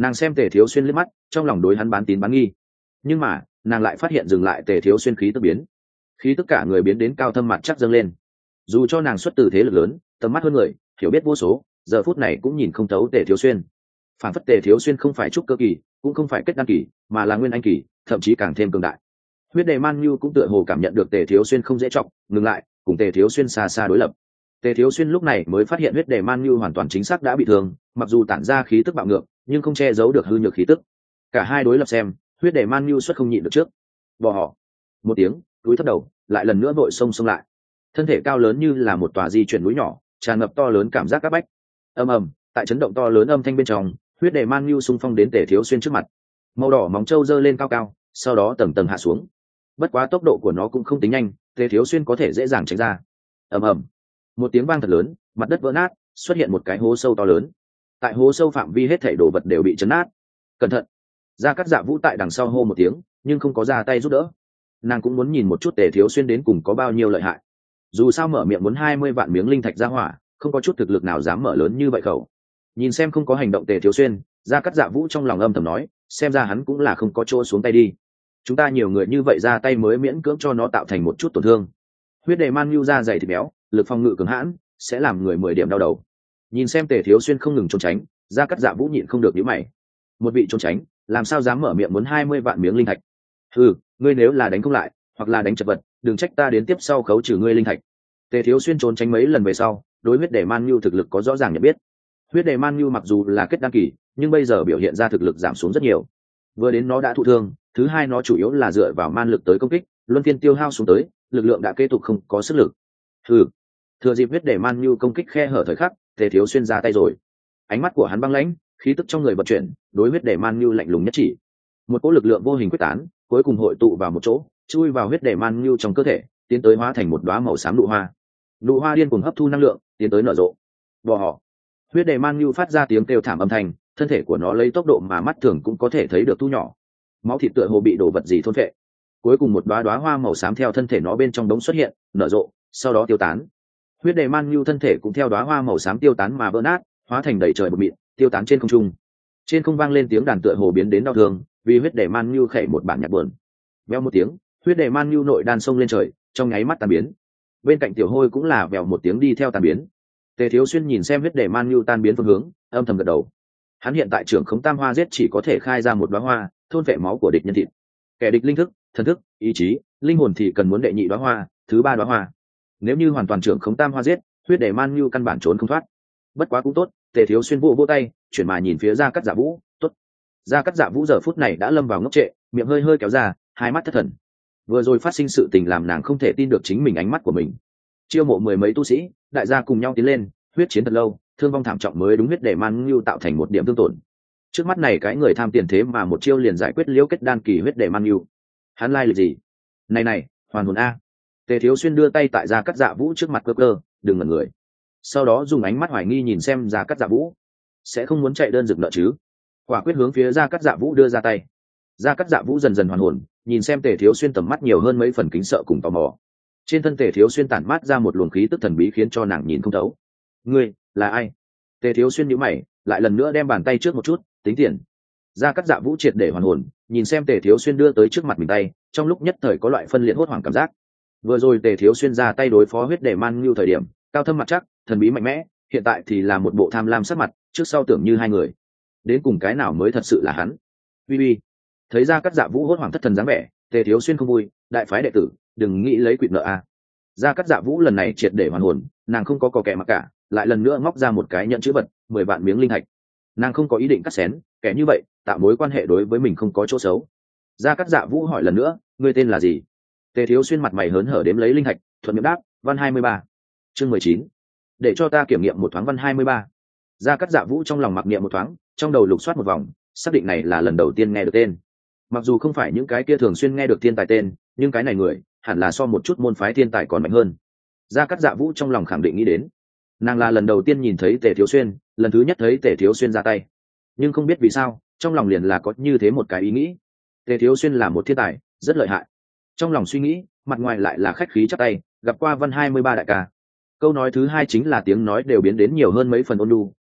Nàng xem Tề Thiếu Xuyên liếc mắt, trong lòng đối hắn bán tín bán nghi, nhưng mà nàng lại phát hiện dừng lại Tề Thiếu Xuyên khí tức biến, khí tức cả người biến đến cao thâm mặt chắc dâng lên. Dù cho nàng xuất từ thế lực lớn, tầm mắt hơn người, hiểu biết vô số, giờ phút này cũng nhìn không thấu Tề Thiếu Xuyên. Phản phất Tề Thiếu Xuyên không phải trúc cơ kỳ, cũng không phải kết đan kỳ, mà là nguyên anh kỳ, thậm chí càng thêm cường đại. Huyết Đề Man Nhu cũng tựa hồ cảm nhận được Tề Thiếu Xuyên không dễ trọng, ngừng lại, cùng Tề Thiếu Xuyên xa xa đối lập. Tề Thiếu Xuyên lúc này mới phát hiện Huyết Đề Man Nhu hoàn toàn chính xác đã bị thương, mặc dù tản ra khí tức bạo ngược, nhưng không che giấu được hư nhược khí tức. Cả hai đối lập xem, Huyết Đề Man Nhu xuất không nhịn được trước. Bò họ một tiếng, túi thấp đầu, lại lần nữa vội xông xông lại. Thân thể cao lớn như là một tòa di chuyển núi nhỏ, tràn ngập to lớn cảm giác áp bách. Ầm ầm, tại chấn động to lớn âm thanh bên trong, Huyết Đề Man Nhu xung phong đến Tề Thiếu Xuyên trước mặt. Màu đỏ móng trâu giơ lên cao cao, sau đó tầng tầng hạ xuống. Bất quá tốc độ của nó cũng không tính nhanh, Tề Thiếu Xuyên có thể dễ dàng tránh ra. Ầm ầm, một tiếng vang thật lớn, mặt đất vỡ nát, xuất hiện một cái hố sâu to lớn. Tại hố sâu phạm vi hết thảy đồ vật đều bị chấn nát. Cẩn thận! Gia Cát Dạ Vũ tại đằng sau hô một tiếng, nhưng không có ra tay giúp đỡ. Nàng cũng muốn nhìn một chút Tề Thiếu Xuyên đến cùng có bao nhiêu lợi hại. Dù sao mở miệng muốn hai mươi vạn miếng linh thạch ra hỏa, không có chút thực lực nào dám mở lớn như vậy khẩu. Nhìn xem không có hành động Tề Thiếu Xuyên, Gia Cát Dạ Vũ trong lòng âm thầm nói, xem ra hắn cũng là không có chỗ xuống tay đi. Chúng ta nhiều người như vậy ra tay mới miễn cưỡng cho nó tạo thành một chút tổn thương. Huyết Đề Man Nhu da dày thịt béo, lực phòng ngự cường hãn, sẽ làm người mười điểm đau đầu. Nhìn xem Tề Thiếu Xuyên không ngừng trốn tránh, Gia Cát Dạ Vũ nhịn không được nhíu mày. Một vị trốn tránh, làm sao dám mở miệng muốn hai mươi vạn miếng linh thạch? Ừ, ngươi nếu là đánh không lại, hoặc là đánh chật vật, đừng trách ta đến tiếp sau khấu trừ ngươi linh thạch. Tề Thiếu Xuyên trốn tránh mấy lần về sau, đối Huyết Đề Man Nhu thực lực có rõ ràng nhận biết. Huyết Đề Man Nhu mặc dù là kết đan kỳ, nhưng bây giờ biểu hiện ra thực lực giảm xuống rất nhiều. Vừa đến nó đã thụ thương, thứ hai nó chủ yếu là dựa vào man lực tới công kích, luân phiên tiêu hao xuống tới, lực lượng đã kế tục không có sức lực. Ừ, thừa dịp Huyết Đề Man Nhu công kích khe hở thời khắc, Tề Thiếu Xuyên ra tay rồi. Ánh mắt của hắn băng lãnh, khí tức trong người vận chuyển, đối Huyết Đề Man Nhu lạnh lùng nhất chỉ. Một cỗ lực lượng vô hình quyết tán, cuối cùng hội tụ vào một chỗ, chui vào Huyết Đề Man Nhu trong cơ thể, tiến tới hóa thành một đóa màu xám nụ hoa. Nụ hoa điên cuồng hấp thu năng lượng, tiến tới nở rộ. Bò họ. Huyết Đề Man Nhu phát ra tiếng kêu thảm âm thanh, thân thể của nó lấy tốc độ mà mắt thường cũng có thể thấy được thu nhỏ. Máu thịt tựa hồ bị đổ vật gì thôn phệ. Cuối cùng một đóa đóa hoa màu xám theo thân thể nó bên trong đống xuất hiện, nở rộ, sau đó tiêu tán. Huyết Đề Man Nhu thân thể cũng theo đóa hoa màu xám tiêu tán mà vỡ nát, hóa thành đầy trời bụi mịn, tiêu tán trên không trung. Trên không vang lên tiếng đàn tựa hồ biến đến đau thương, vì Huyết Đề Man Nhu khẩy một bản nhạc buồn. Vèo một tiếng, Huyết Đề Man Nhu nội đan sông lên trời, trong nháy mắt tan biến. Bên cạnh Tiểu Hôi cũng là vèo một tiếng đi theo tan biến. Tề Thiếu Xuyên nhìn xem Huyết Đề Man Nhu tan biến phương hướng, âm thầm gật đầu. Hắn hiện tại trưởng khống tam hoa giết chỉ có thể khai ra một đóa hoa, thôn vệ máu của địch nhân thịt. Kẻ địch linh thức, thần thức, ý chí, linh hồn thì cần muốn đệ nhị đóa hoa, thứ ba đóa hoa. Nếu như hoàn toàn trưởng khống tam hoa giết, Huyết Đề Man Nhu căn bản trốn không thoát. Bất quá cũng tốt, Tề Thiếu Xuyên vỗ vỗ tay, chuyển mà nhìn phía Gia Cát Dạ Vũ, tốt. Gia Cát Dạ Vũ giờ phút này đã lâm vào ngốc trệ, miệng hơi hơi kéo ra, hai mắt thất thần. Vừa rồi phát sinh sự tình làm nàng không thể tin được chính mình ánh mắt của mình. Chiêu mộ mười mấy tu sĩ, đại gia cùng nhau tiến lên, huyết chiến thật lâu, thương vong thảm trọng mới đúng Huyết Đề Man Nhu tạo thành một điểm thương tổn. Trước mắt này cái người tham tiền thế mà một chiêu liền giải quyết liễu kết đan kỳ Huyết Đề Man Nhu. Hắn lai lịch gì? Này này, hoàn hồn a. Tề Thiếu Xuyên đưa tay tại Gia Cát Dạ Vũ trước mặt cơ cơ, đừng ngẩn người. Sau đó dùng ánh mắt hoài nghi nhìn xem Gia Cát Dạ Vũ, sẽ không muốn chạy đơn rực nợ chứ? Quả quyết hướng phía Gia Cát Dạ Vũ đưa ra tay. Gia Cát Dạ Vũ dần dần hoàn hồn, nhìn xem Tề Thiếu Xuyên tầm mắt nhiều hơn mấy phần kính sợ cùng tò mò. Trên thân Tề Thiếu Xuyên tản mát ra một luồng khí tức thần bí khiến cho nàng nhìn không thấu. Ngươi là ai? Tề Thiếu Xuyên nhíu mày, lại lần nữa đem bàn tay trước một chút, tính tiền. Gia Cát Dạ Vũ triệt để hoàn hồn, nhìn xem Tề Thiếu Xuyên đưa tới trước mặt mình tay, trong lúc nhất thời có loại phân liệt hốt hoảng cảm giác. Vừa rồi Tề Thiếu Xuyên ra tay đối phó Huyết Đề Man Nhu thời điểm, cao thâm mặt chắc, thần bí mạnh mẽ, hiện tại thì là một bộ tham lam sắc mặt, trước sau tưởng như hai người. Đến cùng cái nào mới thật sự là hắn? Uy uy. Thấy Gia Cát Dạ Vũ hốt hoảng thất thần dáng vẻ, Tề Thiếu Xuyên không vui, đại phái đệ tử, đừng nghĩ lấy quỵt nợ a. Gia Cát Dạ Vũ lần này triệt để hoàn hồn, nàng không có cò kẻ mặc cả, lại lần nữa móc ra một cái nhẫn chữ vật, mười vạn miếng linh thạch. Nàng không có ý định cắt xén, kẻ như vậy, tạo mối quan hệ đối với mình không có chỗ xấu. Gia Cát Dạ Vũ hỏi lần nữa, ngươi tên là gì? Tề Thiếu Xuyên mặt mày hớn hở đếm lấy linh thạch, thuận miệng đáp, văn hai mươi ba. Chương mười chín. Để cho ta kiểm nghiệm một thoáng văn hai mươi ba. Gia Cát Dạ Vũ trong lòng mặc niệm một thoáng, trong đầu lục soát một vòng, xác định này là lần đầu tiên nghe được tên. Mặc dù không phải những cái kia thường xuyên nghe được thiên tài tên, nhưng cái này người hẳn là so một chút môn phái thiên tài còn mạnh hơn. Gia Cát Dạ Vũ trong lòng khẳng định nghĩ đến, nàng là lần đầu tiên nhìn thấy Tề Thiếu Xuyên, lần thứ nhất thấy Tề Thiếu Xuyên ra tay, nhưng không biết vì sao trong lòng liền là có như thế một cái ý nghĩ, Tề Thiếu Xuyên là một thiên tài rất lợi hại. Trong lòng suy nghĩ, mặt ngoài lại là khách khí chắp tay, gặp qua văn hai mươi ba đại ca. Câu nói thứ hai chính là tiếng nói đều biến đến nhiều hơn mấy phần ôn nhu,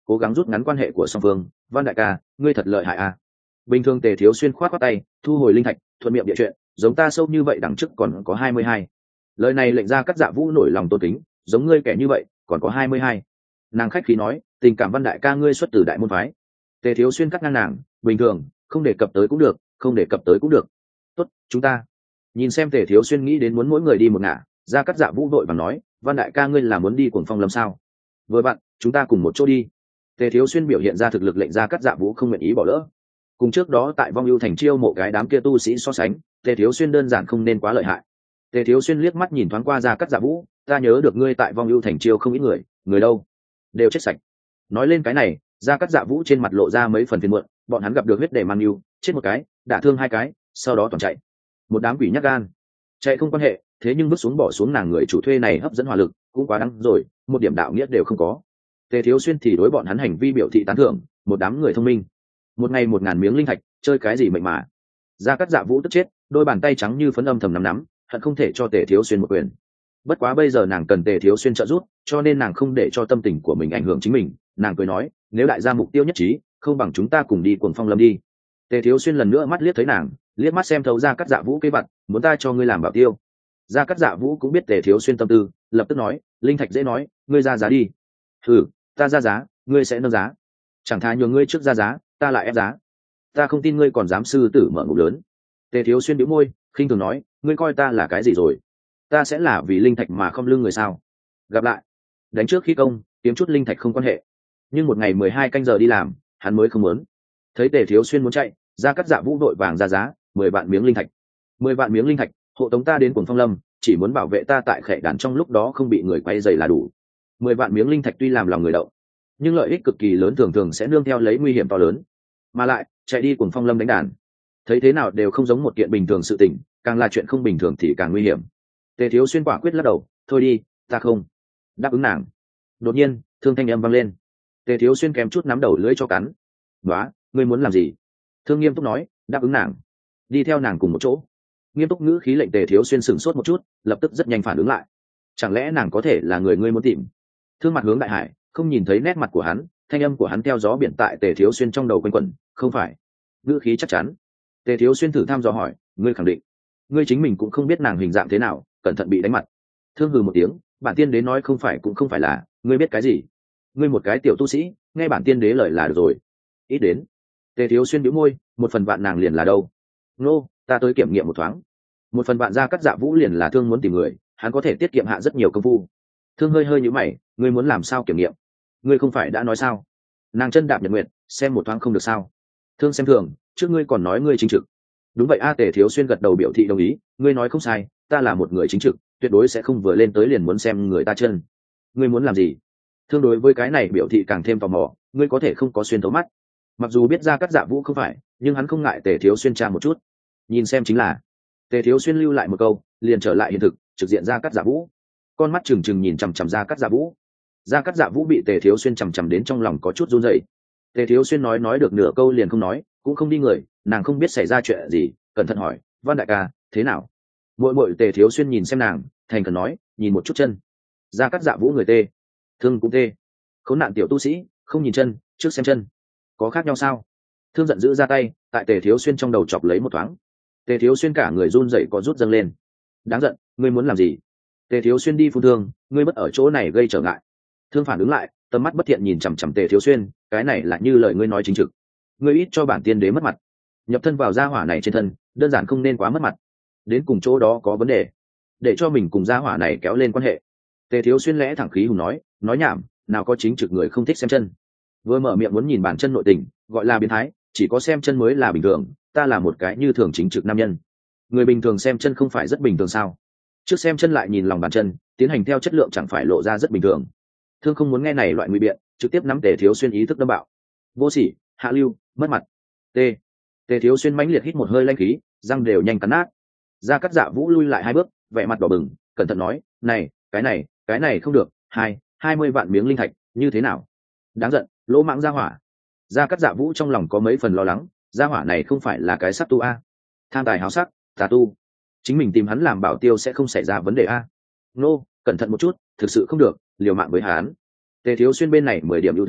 cố gắng rút ngắn quan hệ của song phương. Văn đại ca, ngươi thật lợi hại à. Bình thường Tề Thiếu Xuyên khoát khoát tay, thu hồi linh thạch, thuận miệng địa chuyện, giống ta sâu như vậy đằng trước còn có hai mươi hai. Lời này lệnh ra Cát Dạ Vũ nổi lòng tôn kính, giống ngươi kẻ như vậy còn có hai mươi hai. Nàng khách khí nói, tình cảm Văn đại ca ngươi xuất từ đại môn phái. Tề Thiếu Xuyên cắt ngang nàng, bình thường, không đề cập tới cũng được, không đề cập tới cũng được. Tốt, chúng ta. Nhìn xem Tề Thiếu Xuyên nghĩ đến muốn mỗi người đi một ngả, ra Cát Dạ Vũ vội vàng nói, Văn đại ca ngươi là muốn đi Cuồng Phong Lâm sao? Vừa bạn, chúng ta cùng một chỗ đi. Tề Thiếu Xuyên biểu hiện ra thực lực lệnh ra Cát Dạ Vũ không nguyện ý bỏ lỡ. Cùng trước đó tại Vong Ưu Thành chiêu mộ cái đám kia tu sĩ so sánh, Tề Thiếu Xuyên đơn giản không nên quá lợi hại. Tề Thiếu Xuyên liếc mắt nhìn thoáng qua ra Cát Dạ Vũ, ta nhớ được ngươi tại Vong Ưu Thành chiêu không ít người, người đâu? Đều chết sạch. Nói lên cái này, ra Cát Dạ Vũ trên mặt lộ ra mấy phần phiền muộn, bọn hắn gặp được huyết để mang yêu, chết một cái, đả thương hai cái, sau đó toàn chạy. Một đám quỷ nhát gan. Chạy không quan hệ, thế nhưng bước xuống bỏ xuống nàng người chủ thuê này hấp dẫn hỏa lực, cũng quá đáng rồi, một điểm đạo nghĩa đều không có. Tề Thiếu Xuyên thì đối bọn hắn hành vi biểu thị tán thưởng, một đám người thông minh. Một ngày một ngàn miếng linh thạch, chơi cái gì mệnh mà. Ra Cát Dạ Vũ tức chết, đôi bàn tay trắng như phấn âm thầm nắm nắm, hận không thể cho Tề Thiếu Xuyên một quyền. Bất quá bây giờ nàng cần Tề Thiếu Xuyên trợ giúp, cho nên nàng không để cho tâm tình của mình ảnh hưởng chính mình, nàng cười nói, nếu đại gia mục tiêu nhất trí, không bằng chúng ta cùng đi Cuồng Phong Lâm đi. Tề Thiếu Xuyên lần nữa mắt liếc thấy nàng, liếc mắt xem thấu Ra Cát Dạ Vũ kế vật, muốn ta cho ngươi làm bảo tiêu. Ra Cát Dạ Vũ cũng biết Tề Thiếu Xuyên tâm tư, lập tức nói, linh thạch dễ nói, ngươi ra giá đi. Thử, ta ra giá, ngươi sẽ nâng giá. Chẳng thà nhường ngươi trước ra giá, ta lại ép giá. Ta không tin ngươi còn dám sư tử mở ngục lớn. Tề Thiếu Xuyên bĩu môi, khinh thường nói, ngươi coi ta là cái gì rồi? Ta sẽ là vì linh thạch mà không lưng người sao? Gặp lại. Đánh trước khi công, kiếm chút linh thạch không quan hệ. Nhưng một ngày mười hai canh giờ đi làm, hắn mới không muốn. Thấy Tề Thiếu Xuyên muốn chạy, Ra Cát Dạ Vũ đội vàng ra giá, mười vạn miếng linh thạch. Mười vạn miếng linh thạch, hộ tống ta đến Cuồng Phong Lâm, chỉ muốn bảo vệ ta tại Khệ Đàn trong lúc đó không bị người quay dày là đủ. Mười vạn miếng linh thạch tuy làm lòng người đậu, nhưng lợi ích cực kỳ lớn thường thường sẽ nương theo lấy nguy hiểm to lớn. Mà lại, chạy đi Cuồng Phong Lâm đánh đàn, thấy thế nào đều không giống một kiện bình thường sự tình, càng là chuyện không bình thường thì càng nguy hiểm. Tề Thiếu Xuyên quả quyết lắc đầu, thôi đi, ta không đáp ứng nàng. Đột nhiên, thương thanh âm vang lên. Tề Thiếu Xuyên kém chút nắm đầu lưỡi cho cắn. Nói, ngươi muốn làm gì? Thương nghiêm túc nói, đáp ứng nàng, đi theo nàng cùng một chỗ. Nghiêm túc ngữ khí lệnh Tề Thiếu Xuyên sửng sốt một chút, lập tức rất nhanh phản ứng lại. Chẳng lẽ nàng có thể là người ngươi muốn tìm? Thương mặt hướng đại hải, không nhìn thấy nét mặt của hắn, thanh âm của hắn theo gió biển tại Tề Thiếu Xuyên trong đầu quanh quẩn, không phải. Ngữ khí chắc chắn. Tề Thiếu Xuyên thử thăm dò hỏi, ngươi khẳng định? Ngươi chính mình cũng không biết nàng hình dạng thế nào, cẩn thận bị đánh mặt. Thương hừ một tiếng, bản tiên đế nói không phải cũng không phải là, ngươi biết cái gì? Ngươi một cái tiểu tu sĩ, nghe bản tiên đế lời là được rồi. Ít đến. Tề Thiếu Xuyên bĩu môi, một phần vạn nàng liền là đâu? Nô, ta tới kiểm nghiệm một thoáng. Một phần vạn Ra Cát Dạ Vũ liền là Thương muốn tìm người, hắn có thể tiết kiệm hạ rất nhiều công phu. Thương hơi hơi nhíu mày, ngươi muốn làm sao kiểm nghiệm? Ngươi không phải đã nói sao? Nàng chân đạp nhật nguyện, xem một thoáng không được sao? Thương xem thường, trước ngươi còn nói ngươi chính trực. Đúng vậy a. Tề Thiếu Xuyên gật đầu biểu thị đồng ý, ngươi nói không sai, ta là một người chính trực, tuyệt đối sẽ không vừa lên tới liền muốn xem người ta chân. Ngươi muốn làm gì? Thương đối với cái này biểu thị càng thêm tò mò, ngươi có thể không có xuyên thấu mắt. Mặc dù biết Ra Cát Dạ Vũ không phải, nhưng hắn không ngại Tề Thiếu Xuyên tra một chút. Nhìn xem chính là. Tề Thiếu Xuyên lưu lại một câu, liền trở lại hiện thực, trực diện Ra Cát Dạ Vũ. Con mắt trừng trừng nhìn chằm chằm Ra Cát Dạ Vũ. Ra Cát Dạ Vũ bị Tề Thiếu Xuyên chằm chằm đến trong lòng có chút run rẩy. Tề Thiếu Xuyên nói nói được nửa câu liền không nói, cũng không đi người, nàng không biết xảy ra chuyện gì, cẩn thận hỏi, Văn đại ca, thế nào? Muội muội. Tề Thiếu Xuyên nhìn xem nàng, thành khẩn nói, nhìn một chút chân. Ra Cát Dạ Vũ người tê, Thương cũng tê. Khốn nạn tiểu tu sĩ, không nhìn chân, trước xem chân. Có khác nhau sao? Thương giận dữ ra tay, tại Tề Thiếu Xuyên trong đầu chọc lấy một thoáng. Tề Thiếu Xuyên cả người run rẩy có rút dâng lên. Đáng giận, ngươi muốn làm gì? Tề Thiếu Xuyên đi phun thương, ngươi bất ở chỗ này gây trở ngại. Thương phản ứng lại, tầm mắt bất thiện nhìn chằm chằm Tề Thiếu Xuyên, cái này là như lời ngươi nói chính trực. Ngươi ít cho bản tiên đế mất mặt. Nhập thân vào gia hỏa này trên thân, đơn giản không nên quá mất mặt. Đến cùng chỗ đó có vấn đề, để cho mình cùng gia hỏa này kéo lên quan hệ. Tề Thiếu Xuyên lẽ thẳng khí hùng nói, nói nhảm, nào có chính trực người không thích xem chân. Vừa mở miệng muốn nhìn bản chân nội tình, gọi là biến thái, chỉ có xem chân mới là bình thường, ta là một cái như thường chính trực nam nhân. Người bình thường xem chân không phải rất bình thường sao? Trước xem chân lại nhìn lòng bàn chân, tiến hành theo chất lượng chẳng phải lộ ra rất bình thường. Thương không muốn nghe này loại nguy biện, trực tiếp nắm Tề Thiếu Xuyên ý thức đâm bạo. Vô sỉ, hạ lưu, mất mặt. T. Tề Thiếu Xuyên mãnh liệt hít một hơi lanh khí, răng đều nhanh cắn nát. Ra Cát Dạ Vũ lui lại hai bước, vẻ mặt đỏ bừng, cẩn thận nói, này, cái này, cái này không được, hai, hai mươi vạn miếng linh thạch, như thế nào? Đáng giận, lỗ mãng gia hỏa. Ra Cát Dạ Vũ trong lòng có mấy phần lo lắng, gia hỏa này không phải là cái sắc tu a? Tham tài háo sắc, tà tu. Chính mình tìm hắn làm bảo tiêu sẽ không xảy ra vấn đề a? Nô, cẩn thận một chút, thực sự không được, liều mạng với hắn. Tề Thiếu Xuyên bên này mười điểm yêu thương,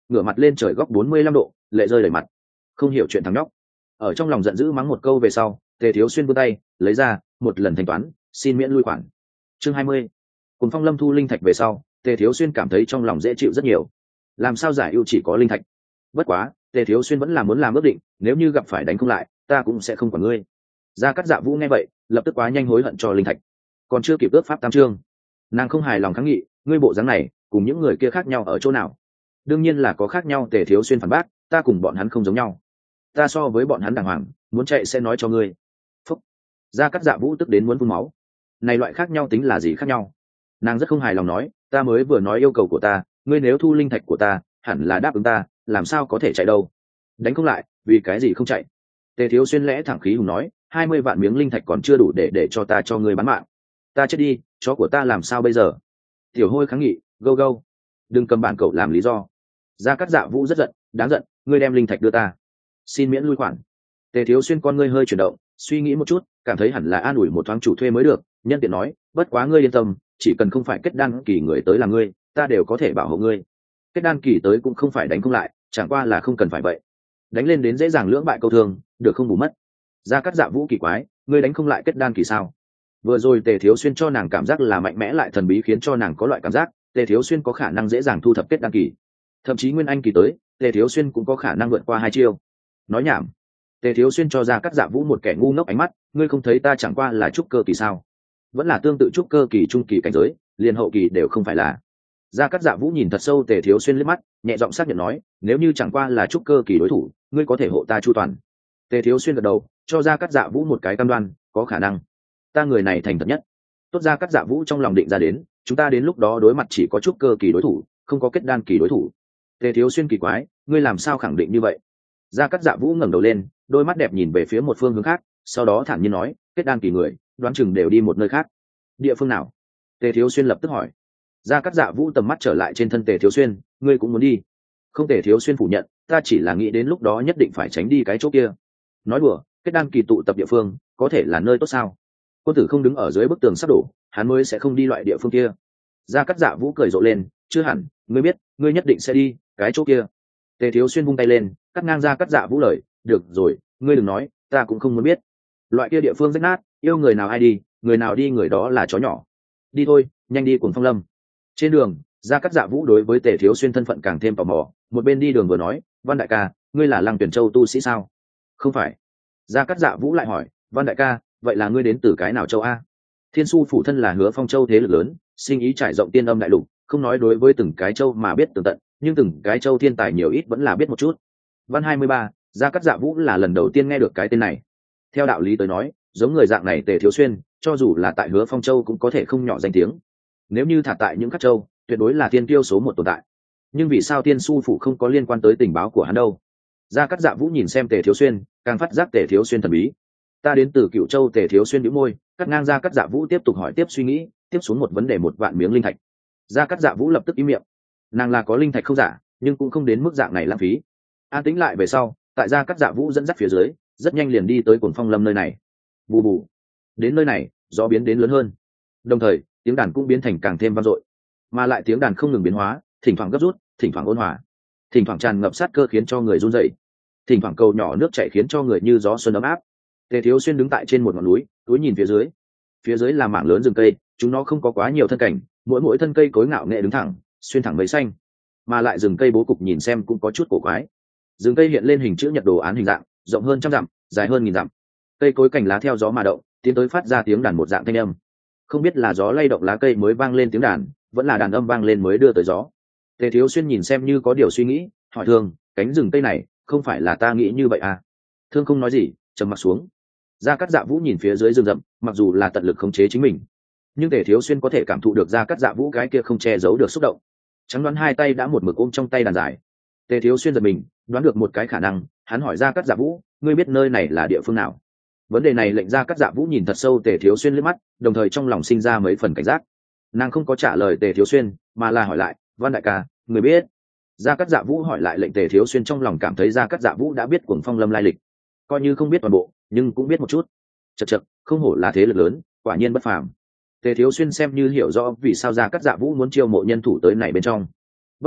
ngửa mặt lên trời góc bốn mươi lăm độ, lệ rơi đầy mặt. Không hiểu chuyện thằng nhóc. Ở trong lòng giận dữ mắng một câu về sau, Tề Thiếu Xuyên vươn tay, lấy ra, một lần thanh toán, xin miễn lui khoản. Chương hai mươi. Cùng Phong Lâm thu linh thạch về sau, Tề Thiếu Xuyên cảm thấy trong lòng dễ chịu rất nhiều. Làm sao giải ưu chỉ có linh thạch? Bất quá, Tề Thiếu Xuyên vẫn là muốn làm ước định, nếu như gặp phải đánh không lại, ta cũng sẽ không quản ngươi. Gia Cát Dạ Vũ nghe vậy, lập tức quá nhanh hối hận cho linh thạch. Còn chưa kịp ước pháp tam chương, nàng không hài lòng kháng nghị, ngươi bộ dáng này, cùng những người kia khác nhau ở chỗ nào? Đương nhiên là có khác nhau. Tề Thiếu Xuyên phản bác, ta cùng bọn hắn không giống nhau, ta so với bọn hắn đàng hoàng, muốn chạy sẽ nói cho ngươi. Phúc. Gia Cát Dạ Vũ tức đến muốn phun máu. Này loại khác nhau tính là gì khác nhau? Nàng rất không hài lòng nói, ta mới vừa nói yêu cầu của ta, ngươi nếu thu linh thạch của ta, hẳn là đáp ứng ta, làm sao có thể chạy đâu? Đánh không lại, vì cái gì không chạy? Tề Thiếu Xuyên lẽ thẳng khí hùng nói, hai mươi vạn miếng linh thạch còn chưa đủ để để cho ta cho ngươi bán mạng. Ta chết đi, chó của ta làm sao bây giờ? Tiểu Hôi kháng nghị, gâu gâu, đừng cầm bản cậu làm lý do. Gia Cát Dạ Vũ rất giận, đáng giận, ngươi đem linh thạch đưa ta, xin miễn lui khoản. Tề Thiếu Xuyên con ngươi hơi chuyển động, suy nghĩ một chút, cảm thấy hẳn là an ủi một thoáng chủ thuê mới được, nhân tiện nói, bất quá ngươi yên tâm, chỉ cần không phải kết đan kỳ người tới là ngươi, ta đều có thể bảo hộ ngươi. Kết đan kỳ tới cũng không phải đánh không lại, chẳng qua là không cần phải vậy. Đánh lên đến dễ dàng lưỡng bại câu thương, được không bù mất. Gia Cát Dạ Vũ kỳ quái, ngươi đánh không lại kết đan kỳ sao? Vừa rồi Tề Thiếu Xuyên cho nàng cảm giác là mạnh mẽ lại thần bí, khiến cho nàng có loại cảm giác Tề Thiếu Xuyên có khả năng dễ dàng thu thập kết đan kỳ, thậm chí nguyên anh kỳ tới, Tề Thiếu Xuyên cũng có khả năng vượt qua hai chiêu. Nói nhảm. Tề Thiếu Xuyên cho Gia Cát Dạ Vũ một kẻ ngu ngốc ánh mắt, ngươi không thấy ta chẳng qua là trúc cơ kỳ sao? Vẫn là tương tự trúc cơ kỳ trung kỳ cảnh giới, liền hậu kỳ đều không phải là. Gia Cát Dạ Vũ nhìn thật sâu Tề Thiếu Xuyên liếc mắt, nhẹ giọng xác nhận nói, nếu như chẳng qua là trúc cơ kỳ đối thủ, ngươi có thể hộ ta chu toàn. Tề Thiếu Xuyên gật đầu, cho Gia Cát Dạ Vũ một cái cam đoan, có khả năng. Ta người này thành thật nhất. Tốt. Gia Cát Dạ Vũ trong lòng định ra đến, chúng ta đến lúc đó đối mặt chỉ có trúc cơ kỳ đối thủ, không có kết đan kỳ đối thủ. Tề Thiếu Xuyên kỳ quái, ngươi làm sao khẳng định như vậy? Gia Cát Dạ Vũ ngẩng đầu lên, đôi mắt đẹp nhìn về phía một phương hướng khác, sau đó thản nhiên nói, kết đan kỳ người, đoán chừng đều đi một nơi khác. Địa phương nào? Tề Thiếu Xuyên lập tức hỏi. Gia Cát Dạ Vũ tầm mắt trở lại trên thân Tề Thiếu Xuyên, ngươi cũng muốn đi? Không. Tề Thiếu Xuyên phủ nhận, ta chỉ là nghĩ đến lúc đó nhất định phải tránh đi cái chỗ kia. Nói đùa, kết đan kỳ tụ tập địa phương, có thể là nơi tốt sao? Quân tử không đứng ở dưới bức tường sắp đổ, hắn mới sẽ không đi loại địa phương kia. Gia Cát Dạ Vũ cười rộ lên, chưa hẳn, ngươi biết, ngươi nhất định sẽ đi cái chỗ kia. Tề Thiếu Xuyên vung tay lên, cắt ngang Gia Cát Dạ Vũ lời, được rồi, ngươi đừng nói, ta cũng không muốn biết. Loại kia địa phương rách nát, yêu người nào ai đi, người nào đi người đó là chó nhỏ. Đi thôi, nhanh đi Cuồng Phong Lâm. Trên đường, Gia Cát Dạ Vũ đối với Tề Thiếu Xuyên thân phận càng thêm tò mò, một bên đi đường vừa nói, Văn đại ca, ngươi là Lăng Tuyển Châu tu sĩ sao? Không phải. Gia Cát Dạ Vũ lại hỏi, Văn đại ca, vậy là ngươi đến từ cái nào châu a? Thiên Su phủ thân là Hứa Phong Châu thế lực lớn, sinh ý trải rộng tiên âm đại lục, không nói đối với từng cái châu mà biết tường tận, nhưng từng cái châu thiên tài nhiều ít vẫn là biết một chút. Văn hai mươi ba, Gia Cát Dạ Vũ là lần đầu tiên nghe được cái tên này. Theo đạo lý tới nói, giống người dạng này Tề Thiếu Xuyên, cho dù là tại Hứa Phong Châu cũng có thể không nhỏ danh tiếng. Nếu như thả tại những các châu, tuyệt đối là thiên kiêu số một tồn tại. Nhưng vì sao Thiên Su phủ không có liên quan tới tình báo của hắn đâu? Gia Cát Dạ Vũ nhìn xem Tề Thiếu Xuyên, càng phát giác Tề Thiếu Xuyên thần bí. Ta đến từ Cựu Châu. Tề Thiếu Xuyên bĩu môi, cắt ngang Gia Cát Dạ Vũ tiếp tục hỏi tiếp suy nghĩ, tiếp xuống một vấn đề một vạn miếng linh thạch. Gia Cát Dạ Vũ lập tức im miệng. Nàng là có linh thạch không giả, nhưng cũng không đến mức dạng này lãng phí. An tĩnh lại về sau, tại Gia Cát Dạ Vũ dẫn dắt phía dưới, rất nhanh liền đi tới Cuồng Phong Lâm nơi này. Bù bù. Đến nơi này, gió biến đến lớn hơn, đồng thời tiếng đàn cũng biến thành càng thêm vang dội, mà lại tiếng đàn không ngừng biến hóa, thỉnh thoảng gấp rút, thỉnh thoảng ôn hòa, thỉnh thoảng tràn ngập sát cơ khiến cho người run rẩy, thỉnh thoảng cầu nhỏ nước chảy khiến cho người như gió xuân ấm áp. Tề Thiếu Xuyên đứng tại trên một ngọn núi, túi nhìn phía dưới. Phía dưới là mảng lớn rừng cây, chúng nó không có quá nhiều thân cảnh, mỗi mỗi thân cây cối ngạo nghệ đứng thẳng, xuyên thẳng mấy xanh, mà lại rừng cây bố cục nhìn xem cũng có chút cổ quái. Rừng cây hiện lên hình chữ nhật đồ án hình dạng, rộng hơn trăm dặm, dài hơn nghìn dặm. Cây cối cành lá theo gió mà động, tiến tới phát ra tiếng đàn một dạng thanh âm. Không biết là gió lay động lá cây mới vang lên tiếng đàn, vẫn là đàn âm vang lên mới đưa tới gió. Tề Thiếu Xuyên nhìn xem như có điều suy nghĩ, hỏi Thương, cánh rừng cây này, không phải là ta nghĩ như vậy à? Thương không nói gì, trầm mặc xuống. Gia Cát Dạ Vũ nhìn phía dưới rừng rậm, mặc dù là tận lực khống chế chính mình, nhưng Tề Thiếu Xuyên có thể cảm thụ được Gia Cát Dạ Vũ cái kia không che giấu được xúc động. Trắng đoán hai tay đã một mực ôm trong tay đàn dài. Tề Thiếu Xuyên giật mình, đoán được một cái khả năng, hắn hỏi Gia Cát Dạ Vũ, ngươi biết nơi này là địa phương nào? Vấn đề này lệnh Gia Cát Dạ Vũ nhìn thật sâu Tề Thiếu Xuyên liếc mắt, đồng thời trong lòng sinh ra mấy phần cảnh giác. Nàng không có trả lời Tề Thiếu Xuyên, mà là hỏi lại, Văn đại ca, người biết? Gia Cát Dạ Vũ hỏi lại lệnh Tề Thiếu Xuyên trong lòng cảm thấy Gia Cát Dạ Vũ đã biết Cuồng Phong Lâm lai lịch, coi như không biết toàn bộ, nhưng cũng biết một chút. Chậc chậc, không hổ là thế lực lớn, quả nhiên bất phàm. Tề Thiếu Xuyên xem như hiểu rõ vì sao Gia Cát Dạ Vũ muốn chiêu mộ nhân thủ tới này bên trong. Bất quá,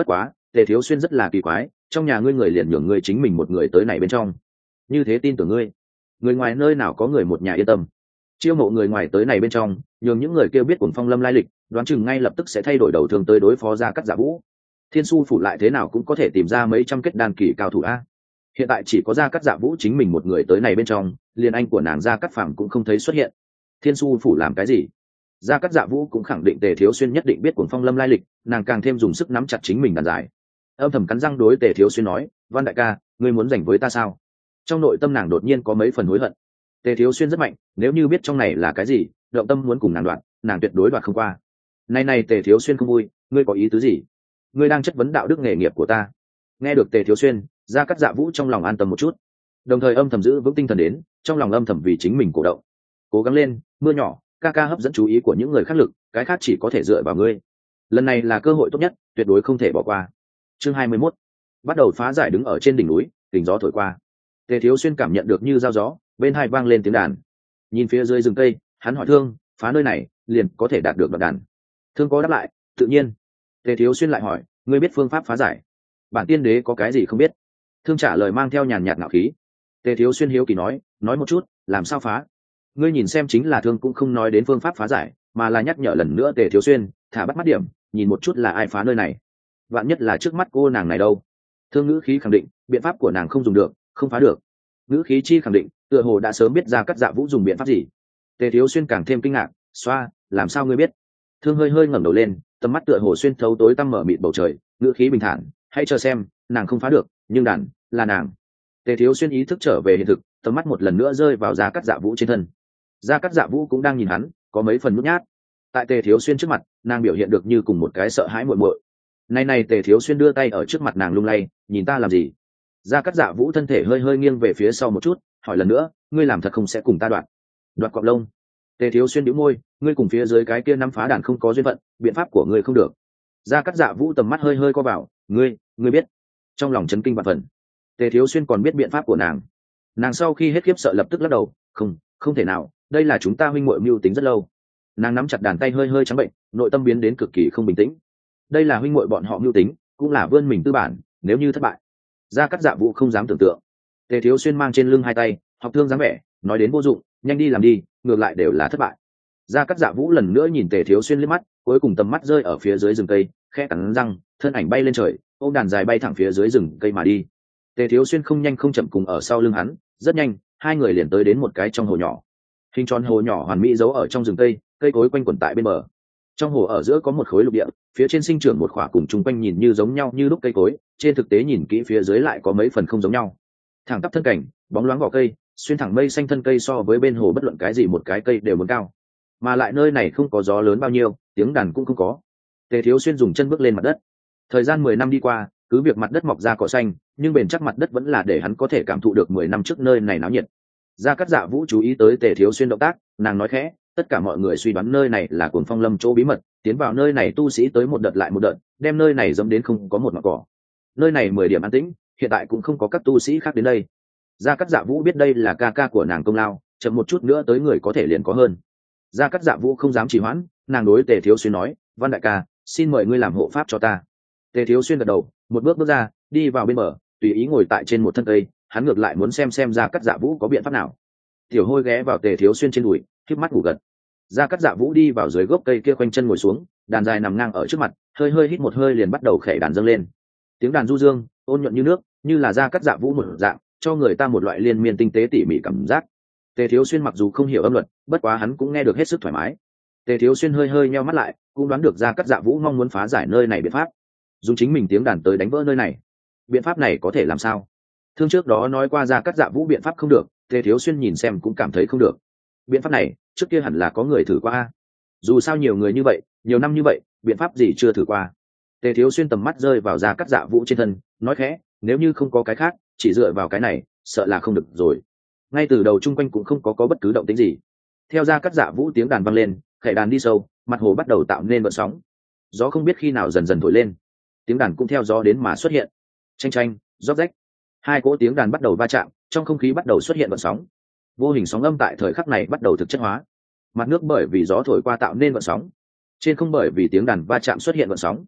Tề Thiếu Xuyên rất là kỳ quái, trong nhà ngươi người liền nhường ngươi chính mình một người tới này bên trong, như thế tin tưởng ngươi, người ngoài nơi nào có người một nhà yên tâm. Chiêu mộ người ngoài tới này bên trong, nhường những người kêu biết Cuồng Phong Lâm lai lịch, đoán chừng ngay lập tức sẽ thay đổi đầu thường tới đối phó Gia Cát Dạ Vũ. Thiên Su phủ lại thế nào cũng có thể tìm ra mấy trăm kết đan kỳ cao thủ a. Hiện tại chỉ có Gia Cát Dạ Vũ chính mình một người tới này bên trong, liền anh của nàng Gia Cát Phàm cũng không thấy xuất hiện. Thiên Su phủ làm cái gì? Gia Cát Dạ Vũ cũng khẳng định Tề Thiếu Xuyên nhất định biết Cuồng Phong Lâm lai lịch, nàng càng thêm dùng sức nắm chặt chính mình đàn giải. Âm thầm cắn răng đối Tề Thiếu Xuyên nói, "Văn đại ca, ngươi muốn giành với ta sao?" Trong nội tâm nàng đột nhiên có mấy phần hối hận. Tề Thiếu Xuyên rất mạnh, nếu như biết trong này là cái gì, động tâm muốn cùng nàng đoạn, nàng tuyệt đối đoạt không qua. Này này Tề Thiếu Xuyên không vui, ngươi có ý tứ gì? Ngươi đang chất vấn đạo đức nghề nghiệp của ta. Nghe được Tề Thiếu Xuyên, Gia Cát Dạ Vũ trong lòng an tâm một chút, đồng thời âm thầm giữ vững tinh thần đến, trong lòng âm thầm vì chính mình cổ động. Cố gắng lên, mưa nhỏ, ca ca hấp dẫn chú ý của những người khác lực, cái khác chỉ có thể dựa vào ngươi. Lần này là cơ hội tốt nhất, tuyệt đối không thể bỏ qua. Chương hai mươi mốt, bắt đầu phá giải. Đứng ở trên đỉnh núi, kình gió thổi qua. Tề Thiếu Xuyên cảm nhận được như dao gió, bên hai vang lên tiếng đàn. Nhìn phía dưới rừng cây, hắn hỏi Thương, phá nơi này, liền có thể đạt được đoạn đàn. Thương có đáp lại, tự nhiên. Tề Thiếu Xuyên lại hỏi, ngươi biết phương pháp phá giải? Bản tiên đế có cái gì không biết? Thương trả lời mang theo nhàn nhạt ngạo khí. Tề Thiếu Xuyên hiếu kỳ nói, nói một chút, làm sao phá? Ngươi nhìn xem, chính là Thương cũng không nói đến phương pháp phá giải, mà là nhắc nhở lần nữa Tề Thiếu Xuyên, thả bắt mắt điểm, nhìn một chút là ai phá nơi này. Vạn nhất là trước mắt cô nàng này đâu? Thương ngữ khí khẳng định, biện pháp của nàng không dùng được, không phá được. Ngữ khí chi khẳng định, tựa hồ đã sớm biết Gia Cát Dạ Vũ dùng biện pháp gì. Tề Thiếu Xuyên càng thêm kinh ngạc, xoa, làm sao ngươi biết? Thương hơi hơi ngẩng đầu lên, tầm mắt tựa hồ xuyên thấu tối tăm mở mịt bầu trời, ngữ khí bình thản, hãy chờ xem, nàng không phá được, nhưng đàn là nàng. Tề Thiếu Xuyên ý thức trở về hiện thực, tầm mắt một lần nữa rơi vào Gia Cát Dạ Vũ trên thân. Gia Cát Dạ Vũ cũng đang nhìn hắn, có mấy phần nhút nhát. Tại Tề Thiếu Xuyên trước mặt, nàng biểu hiện được như cùng một cái sợ hãi muội muội. Này này Tề Thiếu Xuyên đưa tay ở trước mặt nàng lung lay, nhìn ta làm gì? Gia Cát Dạ Vũ thân thể hơi hơi nghiêng về phía sau một chút, hỏi lần nữa, ngươi làm thật không sẽ cùng ta đoạn? Đoạt cọp lông. Tề Thiếu Xuyên bĩu môi, ngươi cùng phía dưới cái kia nắm phá đàn không có duyên phận, biện pháp của ngươi không được. Gia Cát Dạ Vũ tầm mắt hơi hơi co vào, ngươi, ngươi biết? Trong lòng chấn kinh vạn phần. Tề Thiếu Xuyên còn biết biện pháp của nàng. Nàng sau khi hết khiếp sợ lập tức lắc đầu, không, không thể nào, đây là chúng ta huynh muội mưu tính rất lâu. Nàng nắm chặt đàn tay hơi hơi trắng bệnh, nội tâm biến đến cực kỳ không bình tĩnh. Đây là huynh muội bọn họ mưu tính, cũng là vươn mình tư bản, nếu như thất bại. Gia Cát Dạ Vũ không dám tưởng tượng. Tề Thiếu Xuyên mang trên lưng hai tay, học Thương dáng vẻ, nói đến vô dụng, nhanh đi làm đi, ngược lại đều là thất bại. Gia Cát Dạ Vũ lần nữa nhìn Tề Thiếu Xuyên liếc mắt, cuối cùng tầm mắt rơi ở phía dưới rừng cây, khẽ cắn răng, thân ảnh bay lên trời, ôm đàn dài bay thẳng phía dưới rừng cây mà đi. Tề Thiếu Xuyên không nhanh không chậm cùng ở sau lưng hắn, rất nhanh, hai người liền tới đến một cái trong hồ nhỏ. Hình tròn hồ nhỏ hoàn mỹ giấu ở trong rừng cây, cây cối quanh quẩn tại bên bờ. Trong hồ ở giữa có một khối lục địa, phía trên sinh trưởng một khỏa cùng chung quanh nhìn như giống nhau như lúc cây cối, trên thực tế nhìn kỹ phía dưới lại có mấy phần không giống nhau. Thẳng tắp thân cảnh, bóng loáng vỏ cây, xuyên thẳng mây xanh thân cây so với bên hồ bất luận cái gì một cái cây đều muốn cao. Mà lại nơi này không có gió lớn bao nhiêu, tiếng đàn cũng không có. Tề Thiếu Xuyên dùng chân bước lên mặt đất. Thời gian mười năm đi qua, cứ việc mặt đất mọc ra cỏ xanh, nhưng bền chắc mặt đất vẫn là để hắn có thể cảm thụ được mười năm trước nơi này náo nhiệt. Gia Cát Dạ Vũ chú ý tới Tề Thiếu Xuyên động tác, nàng nói khẽ, tất cả mọi người suy đoán nơi này là Cuồng Phong Lâm chỗ bí mật, tiến vào nơi này tu sĩ tới một đợt lại một đợt, đem nơi này dẫm đến không có một mảng cỏ. Nơi này mười điểm an tĩnh, hiện tại cũng không có các tu sĩ khác đến đây. Gia Cát Dạ Vũ biết đây là ca ca của nàng công lao, chậm một chút nữa tới người có thể liền có hơn. Gia Cát Dạ Vũ không dám trì hoãn, nàng đối Tề Thiếu Xuyên nói, Văn đại ca, xin mời ngươi làm hộ pháp cho ta. Tề Thiếu Xuyên gật đầu, một bước bước ra, đi vào bên bờ, tùy ý ngồi tại trên một thân cây, hắn ngược lại muốn xem xem Gia Cát Dạ Vũ có biện pháp nào. Tiểu Hôi ghé vào Tề Thiếu Xuyên trên đùi, khép mắt ngủ gật. Gia Cát Dạ Vũ đi vào dưới gốc cây kia khoanh chân ngồi xuống, đàn dài nằm ngang ở trước mặt, hơi hơi hít một hơi liền bắt đầu khẽ đàn dâng lên. Tiếng đàn du dương, ôn nhuận như nước, như là Gia Cát Dạ Vũ một dạng, cho người ta một loại liên miên tinh tế tỉ mỉ cảm giác. Tề Thiếu Xuyên mặc dù không hiểu âm luật, bất quá hắn cũng nghe được hết sức thoải mái. Tề Thiếu Xuyên hơi hơi nheo mắt lại, cũng đoán được Gia Cát Dạ Vũ mong muốn phá giải nơi này biện pháp, dùng chính mình tiếng đàn tới đánh vỡ nơi này. Biện pháp này có thể làm sao? Thương trước đó nói qua Gia Cát Dạ Vũ biện pháp không được, Tề Thiếu Xuyên nhìn xem cũng cảm thấy không được. Biện pháp này, trước kia hẳn là có người thử qua. Dù sao nhiều người như vậy, nhiều năm như vậy, biện pháp gì chưa thử qua. Tề Thiếu Xuyên tầm mắt rơi vào Gia Cát Dạ Vũ trên thân, nói khẽ, nếu như không có cái khác, chỉ dựa vào cái này, sợ là không được rồi. Ngay từ đầu chung quanh cũng không có có bất cứ động tĩnh gì. Theo Gia Cát Dạ Vũ tiếng đàn vang lên, khẽ đàn đi sâu, mặt hồ bắt đầu tạo nên gợn sóng. Gió không biết khi nào dần dần thổi lên, tiếng đàn cũng theo gió đến mà xuất hiện. Chênh chênh, róc rách. Hai cỗ tiếng đàn bắt đầu va chạm, trong không khí bắt đầu xuất hiện gợn sóng. Vô hình sóng âm tại thời khắc này bắt đầu thực chất hóa. Mặt nước bởi vì gió thổi qua tạo nên gợn sóng, trên không bởi vì tiếng đàn va chạm xuất hiện gợn sóng.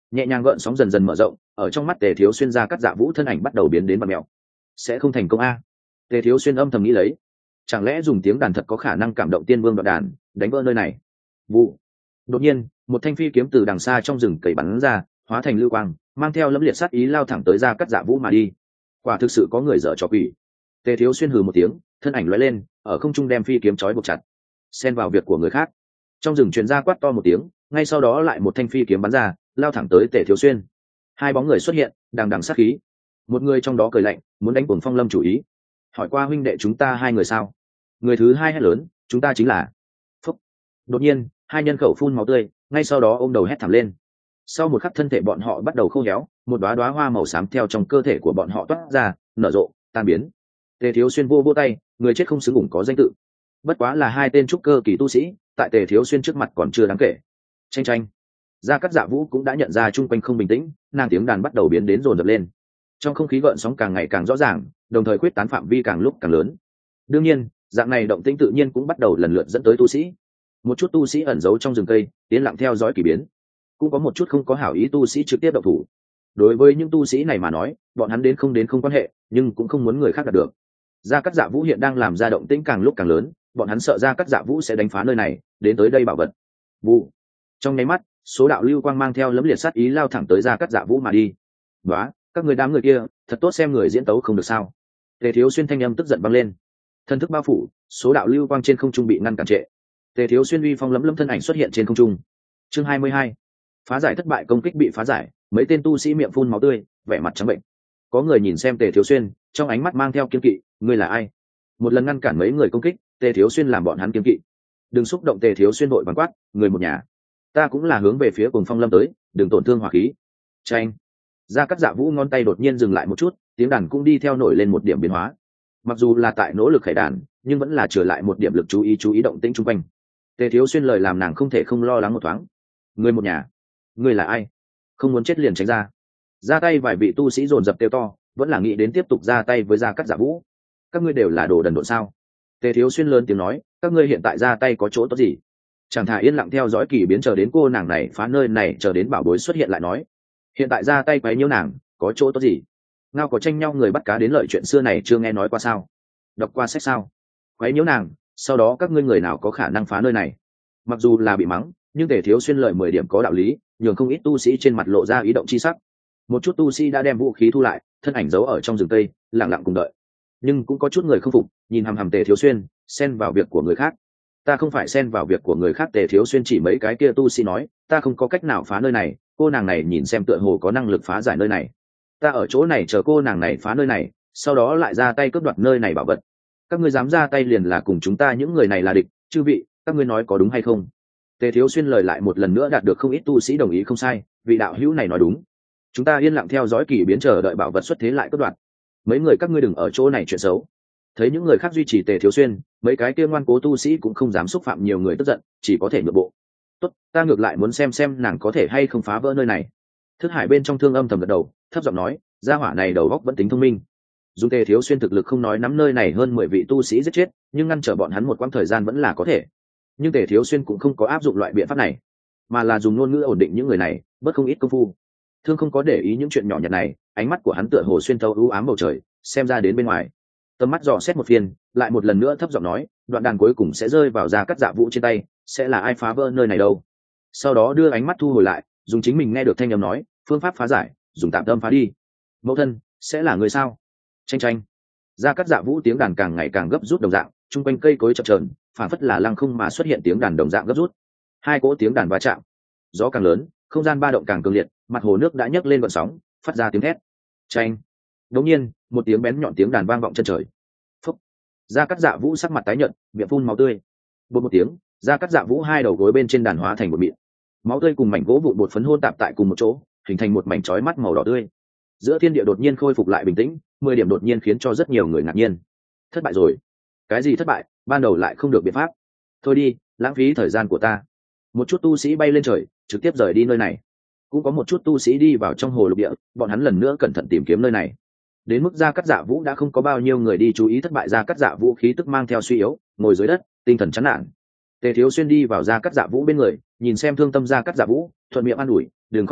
nhẹ nhàng gợn sóng dần dần mở rộng, ở trong mắt Tề Thiếu Xuyên Gia Cát Dạ Vũ thân ảnh bắt đầu biến đến bặm mèo. Sẽ không thành công a. Tề Thiếu Xuyên âm thầm nghĩ lấy, chẳng lẽ dùng tiếng đàn thật có khả năng cảm động tiên vương đoạn đàn, đánh vỡ nơi này. Vụ. Đột nhiên, một thanh phi kiếm từ đằng xa trong rừng cầy bắn ra, hóa thành lưu quang, mang theo lẫm liệt sát ý lao thẳng tới Gia Cát Dạ Vũ mà đi. Quả thực sự có người dở trò quỷ. Tề Thiếu Xuyên hừ một tiếng, thân ảnh lóe lên, ở không trung đem phi kiếm trói buộc chặt. Xen vào việc của người khác. Trong rừng truyền ra quát to một tiếng, ngay sau đó lại một thanh phi kiếm bắn ra, lao thẳng tới Tề Thiếu Xuyên. Hai bóng người xuất hiện, đằng đằng sát khí. Một người trong đó cười lạnh, muốn đánh Cuồng Phong Lâm chủ ý. Hỏi qua huynh đệ chúng ta hai người sao? Người thứ hai hét lớn, chúng ta chính là. Phúc. Đột nhiên, hai nhân khẩu phun máu tươi, ngay sau đó ôm đầu hét thảm lên. Sau một khắc thân thể bọn họ bắt đầu khô héo, một đóa đóa hoa màu xám theo trong cơ thể của bọn họ toát ra, nở rộ, tan biến. Tề Thiếu Xuyên vô vô tay, người chết không xứng ủng có danh tự. Bất quá là hai tên trúc cơ kỳ tu sĩ, tại Tề Thiếu Xuyên trước mặt còn chưa đáng kể. Tranh tranh. Gia Cát Dạ Vũ cũng đã nhận ra chung quanh không bình tĩnh, nàng tiếng đàn bắt đầu biến đến rồn rập lên. Trong không khí gợn sóng càng ngày càng rõ ràng, đồng thời quyết tán phạm vi càng lúc càng lớn. Đương nhiên, dạng này động tĩnh tự nhiên cũng bắt đầu lần lượt dẫn tới tu sĩ. Một chút tu sĩ ẩn giấu trong rừng cây, tiến lặng theo dõi kỳ biến. Cũng có một chút không có hảo ý tu sĩ trực tiếp động thủ. Đối với những tu sĩ này mà nói, bọn hắn đến không đến không quan hệ, nhưng cũng không muốn người khác đạt được. Gia Cát Dạ Vũ hiện đang làm ra động tĩnh càng lúc càng lớn, bọn hắn sợ Gia Cát Dạ Vũ sẽ đánh phá nơi này, đến tới đây bảo vật. Vụ. Trong nháy mắt, số đạo lưu quang mang theo lấm liệt sát ý lao thẳng tới Gia Cát Dạ Vũ mà đi. "Đó, các người đám người kia, thật tốt xem người diễn tấu không được sao?" Tề Thiếu Xuyên thanh âm tức giận vang lên. Thân thức bao phủ, số đạo lưu quang trên không trung bị ngăn cản trệ. Tề Thiếu Xuyên uy phong lấm lấm thân ảnh xuất hiện trên không trung. Chương hai mươi hai. Phá giải thất bại, công kích bị phá giải, mấy tên tu sĩ miệng phun máu tươi, vẻ mặt trắng bệnh. Có người nhìn xem Tề Thiếu Xuyên, trong ánh mắt mang theo kiên kỵ, ngươi là ai? Một lần ngăn cản mấy người công kích, Tề Thiếu Xuyên làm bọn hắn kiên kỵ. Đừng xúc động. Tề Thiếu Xuyên vội vàng quát, người một nhà, ta cũng là hướng về phía Cuồng Phong Lâm tới, đừng tổn thương hỏa khí. Chanh. Gia Cát Dạ Vũ ngón tay đột nhiên dừng lại một chút, tiếng đàn cũng đi theo nổi lên một điểm biến hóa. Mặc dù là tại nỗ lực khởi đàn, nhưng vẫn là trở lại một điểm lực chú ý chú ý động tĩnh xung quanh. Tề Thiếu Xuyên lời làm nàng không thể không lo lắng một thoáng. Người một nhà, ngươi là ai? Không muốn chết liền tránh ra. Ra tay vài vị tu sĩ dồn dập kêu to, vẫn là nghĩ đến tiếp tục ra tay với Gia Cát Dạ Vũ. Các ngươi đều là đồ đần độn sao? Tề Thiếu Xuyên lớn tiếng nói, các ngươi hiện tại ra tay có chỗ tốt gì? Chẳng thà yên lặng theo dõi kỳ biến chờ đến cô nàng này phá nơi này, chờ đến bảo bối xuất hiện lại nói. Hiện tại ra tay quấy nhiễu nàng, có chỗ tốt gì? Ngao có tranh nhau người bắt cá đến lợi chuyện xưa này chưa nghe nói qua sao? Đọc qua sách sao? Quấy nhiễu nàng, sau đó các ngươi người nào có khả năng phá nơi này? Mặc dù là bị mắng, nhưng Tề Thiếu Xuyên lời mười điểm có đạo lý, nhường không ít tu sĩ trên mặt lộ ra ý động chi sắc. Một chút tu sĩ đã đem vũ khí thu lại, thân ảnh giấu ở trong rừng cây, lặng lặng cùng đợi. Nhưng cũng có chút người không phục, nhìn hằm hằm Tề Thiếu Xuyên, xen vào việc của người khác. Ta không phải xen vào việc của người khác. Tề Thiếu Xuyên chỉ mấy cái kia tu sĩ nói, ta không có cách nào phá nơi này, cô nàng này nhìn xem tựa hồ có năng lực phá giải nơi này. Ta ở chỗ này chờ cô nàng này phá nơi này, sau đó lại ra tay cướp đoạt nơi này bảo vật. Các ngươi dám ra tay liền là cùng chúng ta những người này là địch, chư vị, các ngươi nói có đúng hay không? Tề Thiếu Xuyên lời lại một lần nữa đạt được không ít tu sĩ đồng ý. Không sai, vị đạo hữu này nói đúng. Chúng ta yên lặng theo dõi kỳ biến chờ đợi bảo vật xuất thế lại cướp đoạt. Mấy người các ngươi đừng ở chỗ này chuyện xấu. Thấy những người khác duy trì Tề Thiếu Xuyên, mấy cái kia ngoan cố tu sĩ cũng không dám xúc phạm nhiều người tức giận, chỉ có thể nhượng bộ. Tốt, ta ngược lại muốn xem xem nàng có thể hay không phá vỡ nơi này. Thức Hải bên trong Thương Âm thầm gật đầu, thấp giọng nói, gia hỏa này đầu óc vẫn tính thông minh. Dùng Tề Thiếu Xuyên thực lực không nói nắm nơi này hơn mười vị tu sĩ giết chết, nhưng ngăn trở bọn hắn một quãng thời gian vẫn là có thể. Nhưng Tề Thiếu Xuyên cũng không có áp dụng loại biện pháp này, mà là dùng ngôn ngữ ổn định những người này, bớt không ít công phu. Thương không có để ý những chuyện nhỏ nhặt này, ánh mắt của hắn tựa hồ xuyên thấu u ám bầu trời, xem ra đến bên ngoài. Tầm mắt dò xét một phiên, lại một lần nữa thấp giọng nói, đoạn đàn cuối cùng sẽ rơi vào Gia Cát Dạ Vũ trên tay, sẽ là ai phá vỡ nơi này đâu? Sau đó đưa ánh mắt thu hồi lại, dùng chính mình nghe được thanh âm nói, phương pháp phá giải, dùng tạm tâm phá đi. Mẫu thân, sẽ là người sao? Tranh tranh. Gia Cát Dạ Vũ tiếng đàn càng ngày càng gấp rút đồng dạng, trung quanh cây cối chập chờn, phản phất là lăng không mà xuất hiện tiếng đàn đồng dạng gấp rút. Hai cỗ tiếng đàn va chạm, gió càng lớn, không gian ba động càng cường liệt, mặt hồ nước đã nhấc lên gợn sóng, phát ra tiếng thét. Tranh. Đột nhiên, một tiếng bén nhọn tiếng đàn vang vọng chân trời. Phúc. Gia Cát Dạ Vũ sắc mặt tái nhợt, miệng phun máu tươi. Bột một tiếng, Gia Cát Dạ Vũ hai đầu gối bên trên đàn hóa thành một miệng. Máu tươi cùng mảnh gỗ vụn bột phấn hôn tạp tại cùng một chỗ, hình thành một mảnh chói mắt màu đỏ tươi. Giữa thiên địa đột nhiên khôi phục lại bình tĩnh, mười điểm đột nhiên khiến cho rất nhiều người ngạc nhiên. Thất bại rồi? Cái gì thất bại? Ban đầu lại không được biện pháp. Thôi đi, lãng phí thời gian của ta. Một chút tu sĩ bay lên trời, trực tiếp rời đi nơi này. Cũng có một chút tu sĩ đi vào trong hồ lục địa, bọn hắn lần nữa cẩn thận tìm kiếm nơi này. Đến mức Gia Cát Dạ Vũ đã không có bao nhiêu người đi chú ý thất bại. Gia Cát Dạ Vũ khí tức mang theo suy yếu, ngồi dưới đất, tinh thần chán nản. Tề Thiếu Xuyên đi vào Gia Cát Dạ Vũ bên người, nhìn xem thương tâm Gia Cát Dạ Vũ, thuận miệng an ủi, đừng khóc à,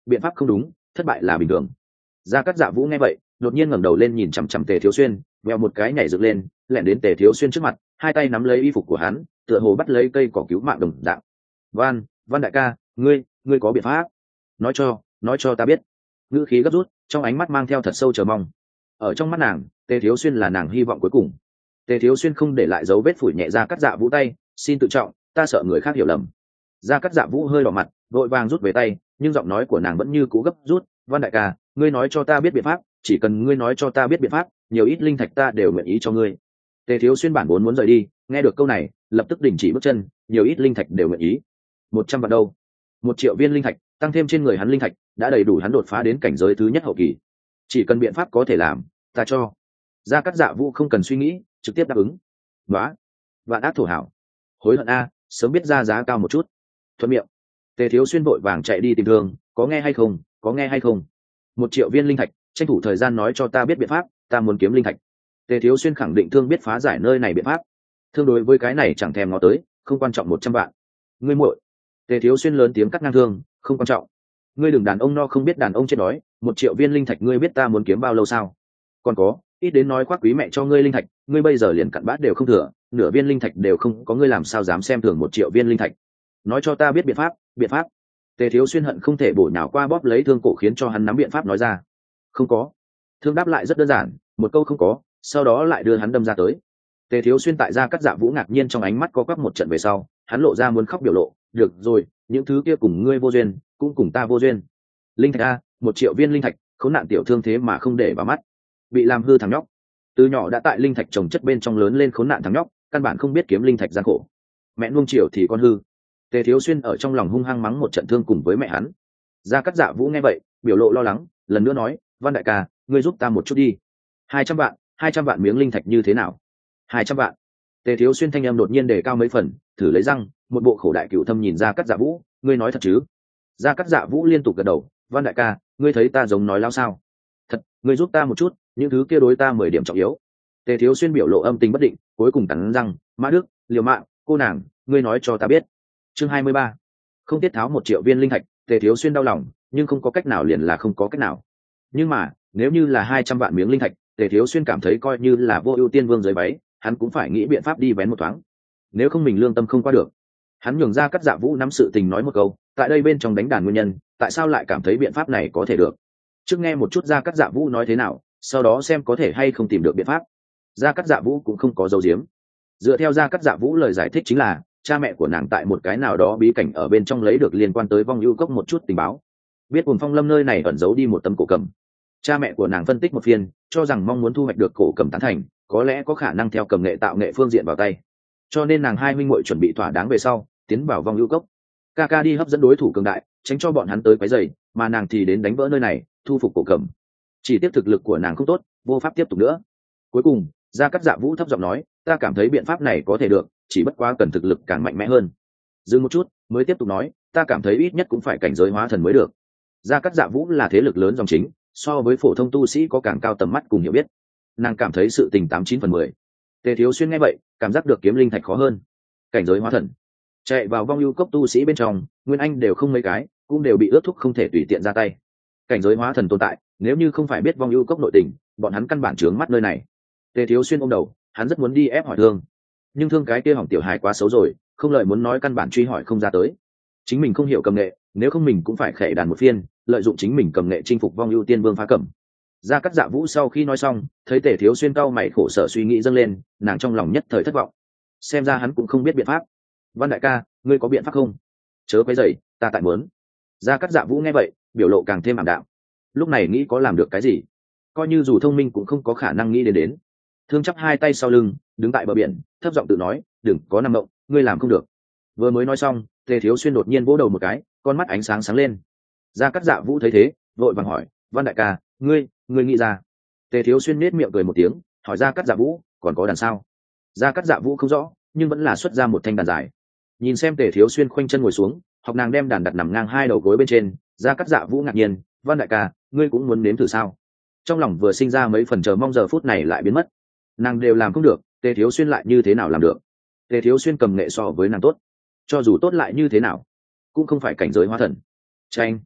biện pháp không đúng, thất bại là bình thường. Gia Cát Dạ Vũ nghe vậy đột nhiên ngẩng đầu lên nhìn chằm chằm Tề Thiếu Xuyên, vèo một cái nhảy dựng lên, lẻn đến Tề Thiếu Xuyên trước mặt, hai tay nắm lấy y phục của hắn, tựa hồ bắt lấy cây cỏ cứu mạng đồng dạng. Văn, Văn đại ca, ngươi, ngươi có biện pháp? Nói cho, nói cho ta biết. Ngữ khí gấp rút, trong ánh mắt mang theo thật sâu chờ mong. Ở trong mắt nàng, Tề Thiếu Xuyên là nàng hy vọng cuối cùng. Tề Thiếu Xuyên không để lại dấu vết phủi nhẹ Gia Cát Dạ Vũ tay, xin tự trọng, ta sợ người khác hiểu lầm. Gia Cát Dạ Vũ hơi đỏ mặt, vội vàng rút về tay, nhưng giọng nói của nàng vẫn như cũ gấp rút. Văn đại ca, ngươi nói cho ta biết biện pháp, chỉ cần ngươi nói cho ta biết biện pháp, nhiều ít linh thạch ta đều nguyện ý cho ngươi. Tề Thiếu Xuyên bản vốn muốn rời đi, nghe được câu này lập tức đình chỉ bước chân, nhiều ít linh thạch đều nguyện ý. Một trăm vạn đâu? Một triệu viên linh thạch, tăng thêm trên người hắn linh thạch đã đầy đủ hắn đột phá đến cảnh giới thứ nhất hậu kỳ. Chỉ cần biện pháp có thể làm, ta cho. Gia Cát Dạ Vũ không cần suy nghĩ, trực tiếp đáp ứng. Đó, vạn ác thổ hảo, hối hận a, sớm biết ra giá cao một chút. Thuận miệng. Tề Thiếu Xuyên vội vàng chạy đi tìm Thương, có nghe hay không, có nghe hay không? Một triệu viên linh thạch, tranh thủ thời gian nói cho ta biết biện pháp, ta muốn kiếm linh thạch. Tề Thiếu Xuyên khẳng định Thương biết phá giải nơi này biện pháp. Thương đối với cái này chẳng thèm ngó tới, không quan trọng một trăm vạn. Ngươi muội. Tề Thiếu Xuyên lớn tiếng cắt ngang Thương, không quan trọng. Ngươi đừng đàn ông no không biết đàn ông chết đói, một triệu viên linh thạch ngươi biết ta muốn kiếm bao lâu sao? Còn có, ít đến nói khoác quý mẹ cho ngươi linh thạch, ngươi bây giờ liền cặn bát đều không thừa, nửa viên linh thạch đều không có, ngươi làm sao dám xem thường một triệu viên linh thạch? Nói cho ta biết biện pháp, biện pháp. Tề Thiếu Xuyên hận không thể bổ nhào qua bóp lấy Thương cổ khiến cho hắn nắm biện pháp nói ra. Không có. Thương đáp lại rất đơn giản, một câu không có, sau đó lại đưa hắn đâm ra tới. Tề Thiếu Xuyên tại Gia Cát Dạ Vũ ngạc nhiên trong ánh mắt có quắc một trận về sau, hắn lộ ra muốn khóc biểu lộ. Được rồi, những thứ kia cùng ngươi vô duyên, cũng cùng ta vô duyên. Linh thạch a, một triệu viên linh thạch, khốn nạn tiểu thương thế mà không để vào mắt, bị làm hư thằng nhóc. Từ nhỏ đã tại linh thạch trồng chất bên trong lớn lên khốn nạn thằng nhóc, căn bản không biết kiếm linh thạch gian khổ. Mẹ nuông chiều thì con hư. Tề Thiếu Xuyên ở trong lòng hung hăng mắng một trận Thương cùng với mẹ hắn. Gia Cát Dạ Vũ nghe vậy, biểu lộ lo lắng, lần nữa nói, Văn đại ca, ngươi giúp ta một chút đi. Hai trăm vạn, hai trăm vạn miếng linh thạch như thế nào? Hai trăm vạn. Tề Thiếu Xuyên thanh âm đột nhiên đề cao mấy phần, thử lấy răng, một bộ khổ đại cửu thâm nhìn Gia Cát Dạ Vũ, ngươi nói thật chứ? Gia Cát Dạ Vũ liên tục gật đầu, Văn đại ca, ngươi thấy ta giống nói lao sao? Thật, ngươi giúp ta một chút, những thứ kia đối ta mười điểm trọng yếu. Tề Thiếu Xuyên biểu lộ âm tình bất định, cuối cùng cắn răng, Mã Đức, liều mạng, cô nàng, ngươi nói cho ta biết. Chương hai mươi ba, không tiết tháo một triệu viên linh thạch. Tề Thiếu Xuyên đau lòng, nhưng không có cách nào liền là không có cách nào. Nhưng mà, nếu như là hai trăm vạn miếng linh thạch, Tề Thiếu Xuyên cảm thấy coi như là vô ưu tiên vương dưới váy, hắn cũng phải nghĩ biện pháp đi vén một thoáng. Nếu không mình lương tâm không qua được. Hắn nhường Ra Cát Dạ Vũ nắm sự tình nói một câu, tại đây bên trong đánh đàn nguyên nhân, tại sao lại cảm thấy biện pháp này có thể được? Trước nghe một chút Ra Cát Dạ Vũ nói thế nào, sau đó xem có thể hay không tìm được biện pháp. Ra Cát Dạ Vũ cũng không có dấu diếm. Dựa theo Ra Cát Dạ Vũ lời giải thích chính là, cha mẹ của nàng tại một cái nào đó bí cảnh ở bên trong lấy được liên quan tới vong ưu cốc một chút tình báo, biết Cuồng Phong Lâm nơi này ẩn giấu đi một tấm cổ cầm. Cha mẹ của nàng phân tích một phiên, cho rằng mong muốn thu hoạch được cổ cầm tán thành, có lẽ có khả năng theo cầm nghệ tạo nghệ phương diện vào tay, cho nên nàng hai huynh muội chuẩn bị thỏa đáng về sau tiến vào vong ưu cốc. Ca ca đi hấp dẫn đối thủ cường đại, tránh cho bọn hắn tới quấy rầy, mà nàng thì đến đánh vỡ nơi này, thu phục cổ cầm. Chỉ tiếp thực lực của nàng không tốt, vô pháp tiếp tục nữa. Cuối cùng, Gia Cát Dạ Vũ thấp giọng nói, ta cảm thấy biện pháp này có thể được, chỉ bất quá cần thực lực càng mạnh mẽ hơn. Dừng một chút, mới tiếp tục nói, ta cảm thấy ít nhất cũng phải cảnh giới hóa thần mới được. Gia Cát Dạ Vũ là thế lực lớn dòng chính, so với phổ thông tu sĩ có càng cao tầm mắt cùng hiểu biết. Nàng cảm thấy sự tình tám chín phần mười. Tề Thiếu Xuyên nghe vậy, cảm giác được kiếm linh thạch khó hơn. Cảnh giới hóa thần, chạy vào vong ưu cốc tu sĩ bên trong, nguyên anh đều không mấy cái, cũng đều bị ước thúc không thể tùy tiện ra tay. Cảnh giới hóa thần tồn tại, nếu như không phải biết vong ưu cốc nội tình, bọn hắn căn bản trướng mắt nơi này. Tề Thiếu Xuyên ôm đầu, hắn rất muốn đi ép hỏi Thương, nhưng Thương cái kia hỏng tiểu hài quá xấu rồi, không lợi muốn nói căn bản truy hỏi không ra tới. Chính mình không hiểu cầm nghệ, nếu không mình cũng phải khệ đàn một phiên, lợi dụng chính mình cầm nghệ chinh phục vong ưu tiên vương phá cẩm. Gia Cát Dạ Vũ sau khi nói xong, thấy Tề Thiếu Xuyên cau mày khổ sở suy nghĩ dâng lên, nàng trong lòng nhất thời thất vọng. Xem ra hắn cũng không biết biện pháp. Văn đại ca, ngươi có biện pháp không? Chớ quấy rầy, ta tại muốn. Gia Cát Dạ Vũ nghe vậy, biểu lộ càng thêm ảm đạm. Lúc này nghĩ có làm được cái gì? Coi như dù thông minh cũng không có khả năng nghĩ đến đến. Thương chắp hai tay sau lưng, đứng tại bờ biển, thấp giọng tự nói, đừng có nằm động, ngươi làm không được. Vừa mới nói xong, Tề Thiếu Xuyên đột nhiên vỗ đầu một cái, con mắt ánh sáng sáng lên. Gia Cát Dạ Vũ thấy thế, vội vàng hỏi, Văn đại ca, ngươi, ngươi nghĩ ra? Tề Thiếu Xuyên nết miệng cười một tiếng, hỏi Gia Cát Dạ Vũ, còn có đàn sao? Gia Cát Dạ Vũ không rõ, nhưng vẫn là xuất ra một thanh đàn dài. Nhìn xem Tề Thiếu Xuyên khoanh chân ngồi xuống, học nàng đem đàn đặt nằm ngang hai đầu gối bên trên. Gia Cát Dạ Vũ ngạc nhiên, Văn đại ca, ngươi cũng muốn nếm thử sao? Trong lòng vừa sinh ra mấy phần chờ mong, giờ phút này lại biến mất. Nàng đều làm không được, Tề Thiếu Xuyên lại như thế nào làm được? Tề Thiếu Xuyên cầm nghệ so với nàng tốt, cho dù tốt lại như thế nào, cũng không phải cảnh giới hóa thần. Tranh.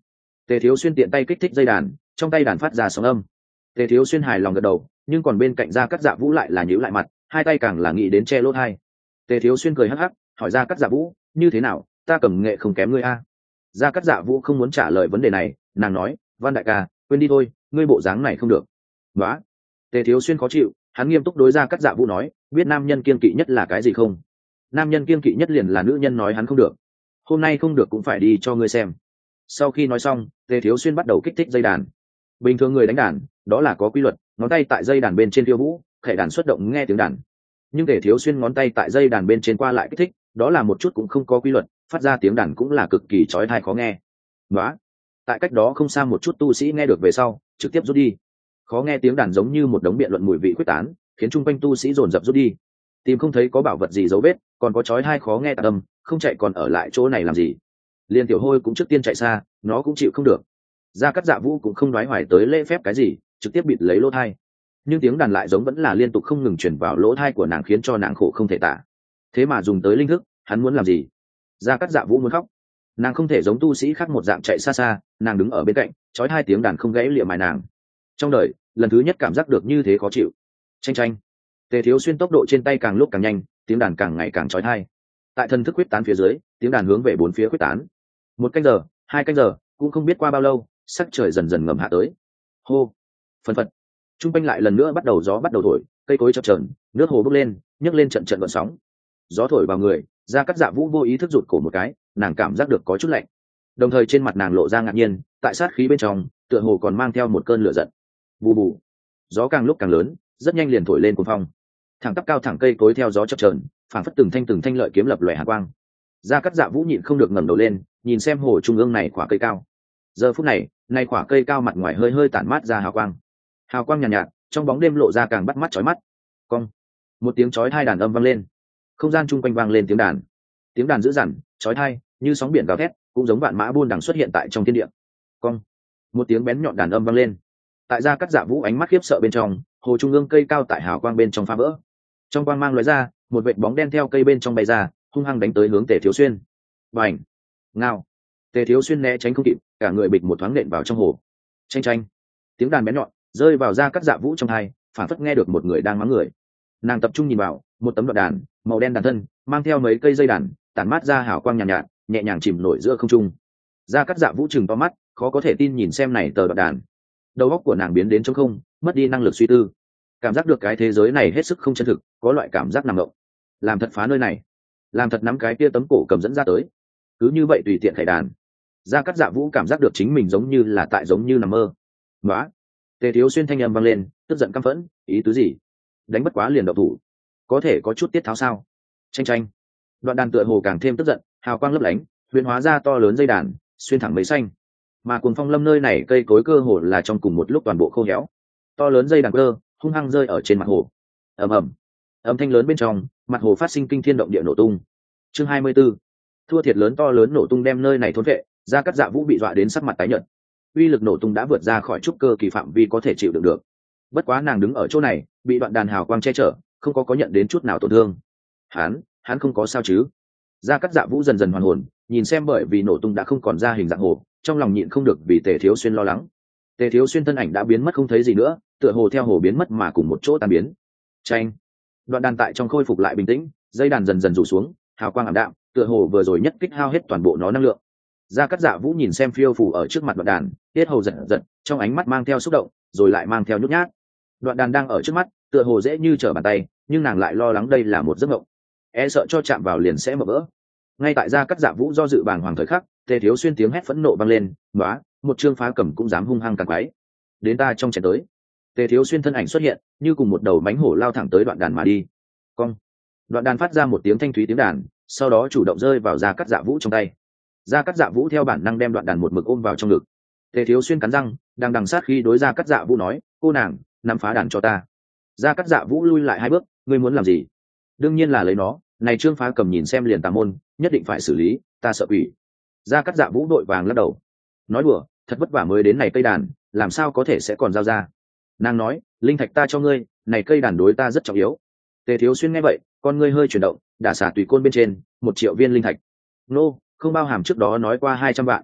Tề Thiếu Xuyên tiện tay kích thích dây đàn, trong tay đàn phát ra sóng âm. Tề Thiếu Xuyên hài lòng gật đầu, nhưng còn bên cạnh Gia Cát Dạ Vũ lại là nhíu lại mặt, hai tay càng là nghĩ đến che lỗ tai. Tề Thiếu Xuyên cười hắc hắc, hỏi Gia Cát Dạ Vũ, như thế nào, ta cầm nghệ không kém ngươi a? Gia Cát Dạ Vũ không muốn trả lời vấn đề này, nàng nói, Văn đại ca, quên đi thôi, ngươi bộ dáng này không được. Nóa. Tề Thiếu Xuyên khó chịu, hắn nghiêm túc đối Gia Cát Dạ Vũ nói, biết nam nhân kiên kỵ nhất là cái gì không? Nam nhân kiên kỵ nhất liền là nữ nhân nói hắn không được. Hôm nay không được cũng phải đi cho ngươi xem. Sau khi nói xong, Tề Thiếu Xuyên bắt đầu kích thích dây đàn. Bình thường người đánh đàn, đó là có quy luật, ngón tay tại dây đàn bên trên khiêu vũ, khẽ đàn xuất động nghe tiếng đàn. Nhưng Tề Thiếu Xuyên ngón tay tại dây đàn bên trên qua lại kích thích, đó là một chút cũng không có quy luật, phát ra tiếng đàn cũng là cực kỳ chói tai khó nghe. Nóa. Tại cách đó không xa một chút tu sĩ nghe được về sau, trực tiếp rút đi. Khó nghe tiếng đàn giống như một đống biện luận mùi vị quyết tán, khiến chung quanh tu sĩ dồn dập rút đi. Tìm không thấy có bảo vật gì dấu vết, còn có chói tai khó nghe tạc âm, không chạy còn ở lại chỗ này làm gì? Liên Tiểu Hôi cũng trước tiên chạy xa, nó cũng chịu không được. Gia Cát Dạ Vũ cũng không đoái hoài tới lễ phép cái gì, trực tiếp bịt lấy lỗ tai. Nhưng tiếng đàn lại giống vẫn là liên tục không ngừng truyền vào lỗ tai của nàng, khiến cho nàng khổ không thể tả. Thế mà dùng tới linh thức, hắn muốn làm gì? Gia Cát Dạ Vũ muốn khóc. Nàng không thể giống tu sĩ khác một dạng chạy xa xa, nàng đứng ở bên cạnh, chói hai tiếng đàn không gãy liệm mài nàng. Trong đời, lần thứ nhất cảm giác được như thế khó chịu. Chanh chanh. Tề Thiếu Xuyên tốc độ trên tay càng lúc càng nhanh, tiếng đàn càng ngày càng chói tai. Tại thần thức quyết tán phía dưới, tiếng đàn hướng về bốn phía quyết tán. Một canh giờ, hai canh giờ, cũng không biết qua bao lâu, sắc trời dần dần ngầm hạ tới. Hô, phân phật. Trung quanh lại lần nữa bắt đầu gió bắt đầu thổi, cây cối chập chờn, nước hồ bốc lên, nhấc lên trận trận gợn sóng. Gió thổi vào người, Gia Cát Dạ Vũ vô ý thức rụt cổ một cái, nàng cảm giác được có chút lạnh. Đồng thời trên mặt nàng lộ ra ngạc nhiên, tại sát khí bên trong, tựa hồ còn mang theo một cơn lửa giận. Bù bù. Gió càng lúc càng lớn, rất nhanh liền thổi lên cuồng phong. Thẳng tắp cao thẳng cây cối theo gió chập chờn, phảng phất từng thanh từng thanh lợi kiếm lập lòe hàn quang. Gia Cát Dạ Vũ nhịn không được ngẩng đầu lên, nhìn xem hồ trung ương này quả cây cao. Giờ phút này, này quả cây cao mặt ngoài hơi hơi tản mát ra hào quang. Hào quang nhàn nhạt, nhạt, trong bóng đêm lộ ra càng bắt mắt chói mắt. Cong. Một tiếng chói tai đàn âm vang lên. Không gian chung quanh vang lên tiếng đàn. Tiếng đàn dữ dằn, chói tai, như sóng biển gào thét, cũng giống vạn mã buôn đằng xuất hiện tại trong thiên địa. Cong. Một tiếng bén nhọn đàn âm vang lên. Tại Gia Cát Dạ Vũ ánh mắt khiếp sợ bên trong, hồ trung ương cây cao tại hào quang bên trong phá vỡ. Trong quang mang lóe ra, một vệt bóng đen theo cây bên trong bay ra, hung hăng đánh tới hướng Tề Thiếu Xuyên. Bành! Ngao! Tề Thiếu Xuyên né tránh không kịp, cả người bịch một thoáng nện vào trong hồ. Chanh chanh! Tiếng đàn bén nhọn rơi vào Gia Cát Dạ Vũ trong tai, phản phất nghe được một người đang mắng người. Nàng tập trung nhìn vào, một tấm đoạn đàn, màu đen đàn thân, mang theo mấy cây dây đàn, tản mát ra hào quang nhàn nhạt, nhạt, nhẹ nhàng chìm nổi giữa không trung. Gia Cát Dạ Vũ trừng to mắt, khó có thể tin nhìn xem này tờ đoạn đàn. Đầu óc của nàng biến đến trống không, mất đi năng lực suy tư. Cảm giác được cái thế giới này hết sức không chân thực, có loại cảm giác nằm động. Làm thật phá nơi này, làm thật nắm cái kia tấm cổ cầm dẫn ra tới, cứ như vậy tùy tiện khải đàn. Gia Cát Dạ Vũ cảm giác được chính mình giống như là tại giống như nằm mơ. Nóa. Tề Thiếu Xuyên thanh âm vang lên, tức giận căm phẫn, ý tứ gì? Đánh bất quá liền động thủ, có thể có chút tiết tháo sao? Chanh chanh. Đoạn đàn tựa hồ càng thêm tức giận, hào quang lấp lánh, huyền hóa ra to lớn dây đàn, xuyên thẳng mấy xanh. Mà cuồng phong lâm nơi này cây cối cơ hồ là trong cùng một lúc toàn bộ khô héo. To lớn dây đàn cơ hung hăng rơi ở trên mặt hồ. Ầm ầm. Âm thanh lớn bên trong, mặt hồ phát sinh kinh thiên động địa nổ tung. Chương hai mươi 24. Thua thiệt lớn to lớn nổ tung đem nơi này thôn vệ, Gia Cát Dạ Vũ bị dọa đến sắc mặt tái nhợt. Uy lực nổ tung đã vượt ra khỏi trúc cơ kỳ phạm vi có thể chịu đựng được. Bất quá nàng đứng ở chỗ này, bị đoạn đàn hào quang che chở, không có có nhận đến chút nào tổn thương. Hắn, hắn không có sao chứ? Gia Cát Dạ Vũ dần dần hoàn hồn, nhìn xem bởi vì nổ tung đã không còn ra hình dạng hồ, trong lòng nhịn không được vì Tề Thiếu Xuyên lo lắng. Tề Thiếu Xuyên thân ảnh đã biến mất không thấy gì nữa, tựa hồ theo hồ biến mất mà cùng một chỗ tan biến. Chanh. Đoạn đàn tại trong khôi phục lại bình tĩnh, dây đàn dần dần rủ xuống, hào quang ảm đạm, tựa hồ vừa rồi nhất kích hao hết toàn bộ nó năng lượng. Gia Cát Dạ Vũ nhìn xem phiêu phù ở trước mặt đoạn đàn, tiết hầu giật giật, trong ánh mắt mang theo xúc động, rồi lại mang theo nhút nhát. Đoạn đàn đang ở trước mắt, tựa hồ dễ như trở bàn tay, nhưng nàng lại lo lắng đây là một giấc mộng, e sợ cho chạm vào liền sẽ mở vỡ. Ngay tại Gia Cát Dạ Vũ do dự bàng hoàng thời khắc, Tề Thiếu Xuyên tiếng hét phẫn nộ vang lên, "Nóa, một trương phá cầm cũng dám hung hăng càng quái. Đến ta trong chén tới." Tề Thiếu Xuyên thân ảnh xuất hiện, như cùng một đầu mánh hổ lao thẳng tới đoạn đàn mà đi. Cong. Đoạn đàn phát ra một tiếng thanh thúy tiếng đàn, sau đó chủ động rơi vào Gia Cát Dạ Vũ trong tay. Gia Cát Dạ Vũ theo bản năng đem đoạn đàn một mực ôm vào trong ngực. Tề Thiếu Xuyên cắn răng, đang đằng sát khi đối Gia Cát Dạ Vũ nói, "Cô nàng, nắm phá đàn cho ta." Gia Cát Dạ Vũ lui lại hai bước, "Ngươi muốn làm gì?" "Đương nhiên là lấy nó, này trương phá cầm nhìn xem liền tà môn, nhất định phải xử lý, ta sợ quỷ." Gia Cát Dạ Vũ đội vàng lắc đầu. "Nói đùa, thật vất vả mới đến này cây đàn, làm sao có thể sẽ còn giao ra?" Nàng nói, "Linh thạch ta cho ngươi, này cây đàn đối ta rất trọng yếu." Tề Thiếu Xuyên nghe vậy, con ngươi hơi chuyển động, đả xả tùy côn bên trên, một triệu viên linh thạch. "Nô, không bao hàm trước đó nói qua hai trăm vạn."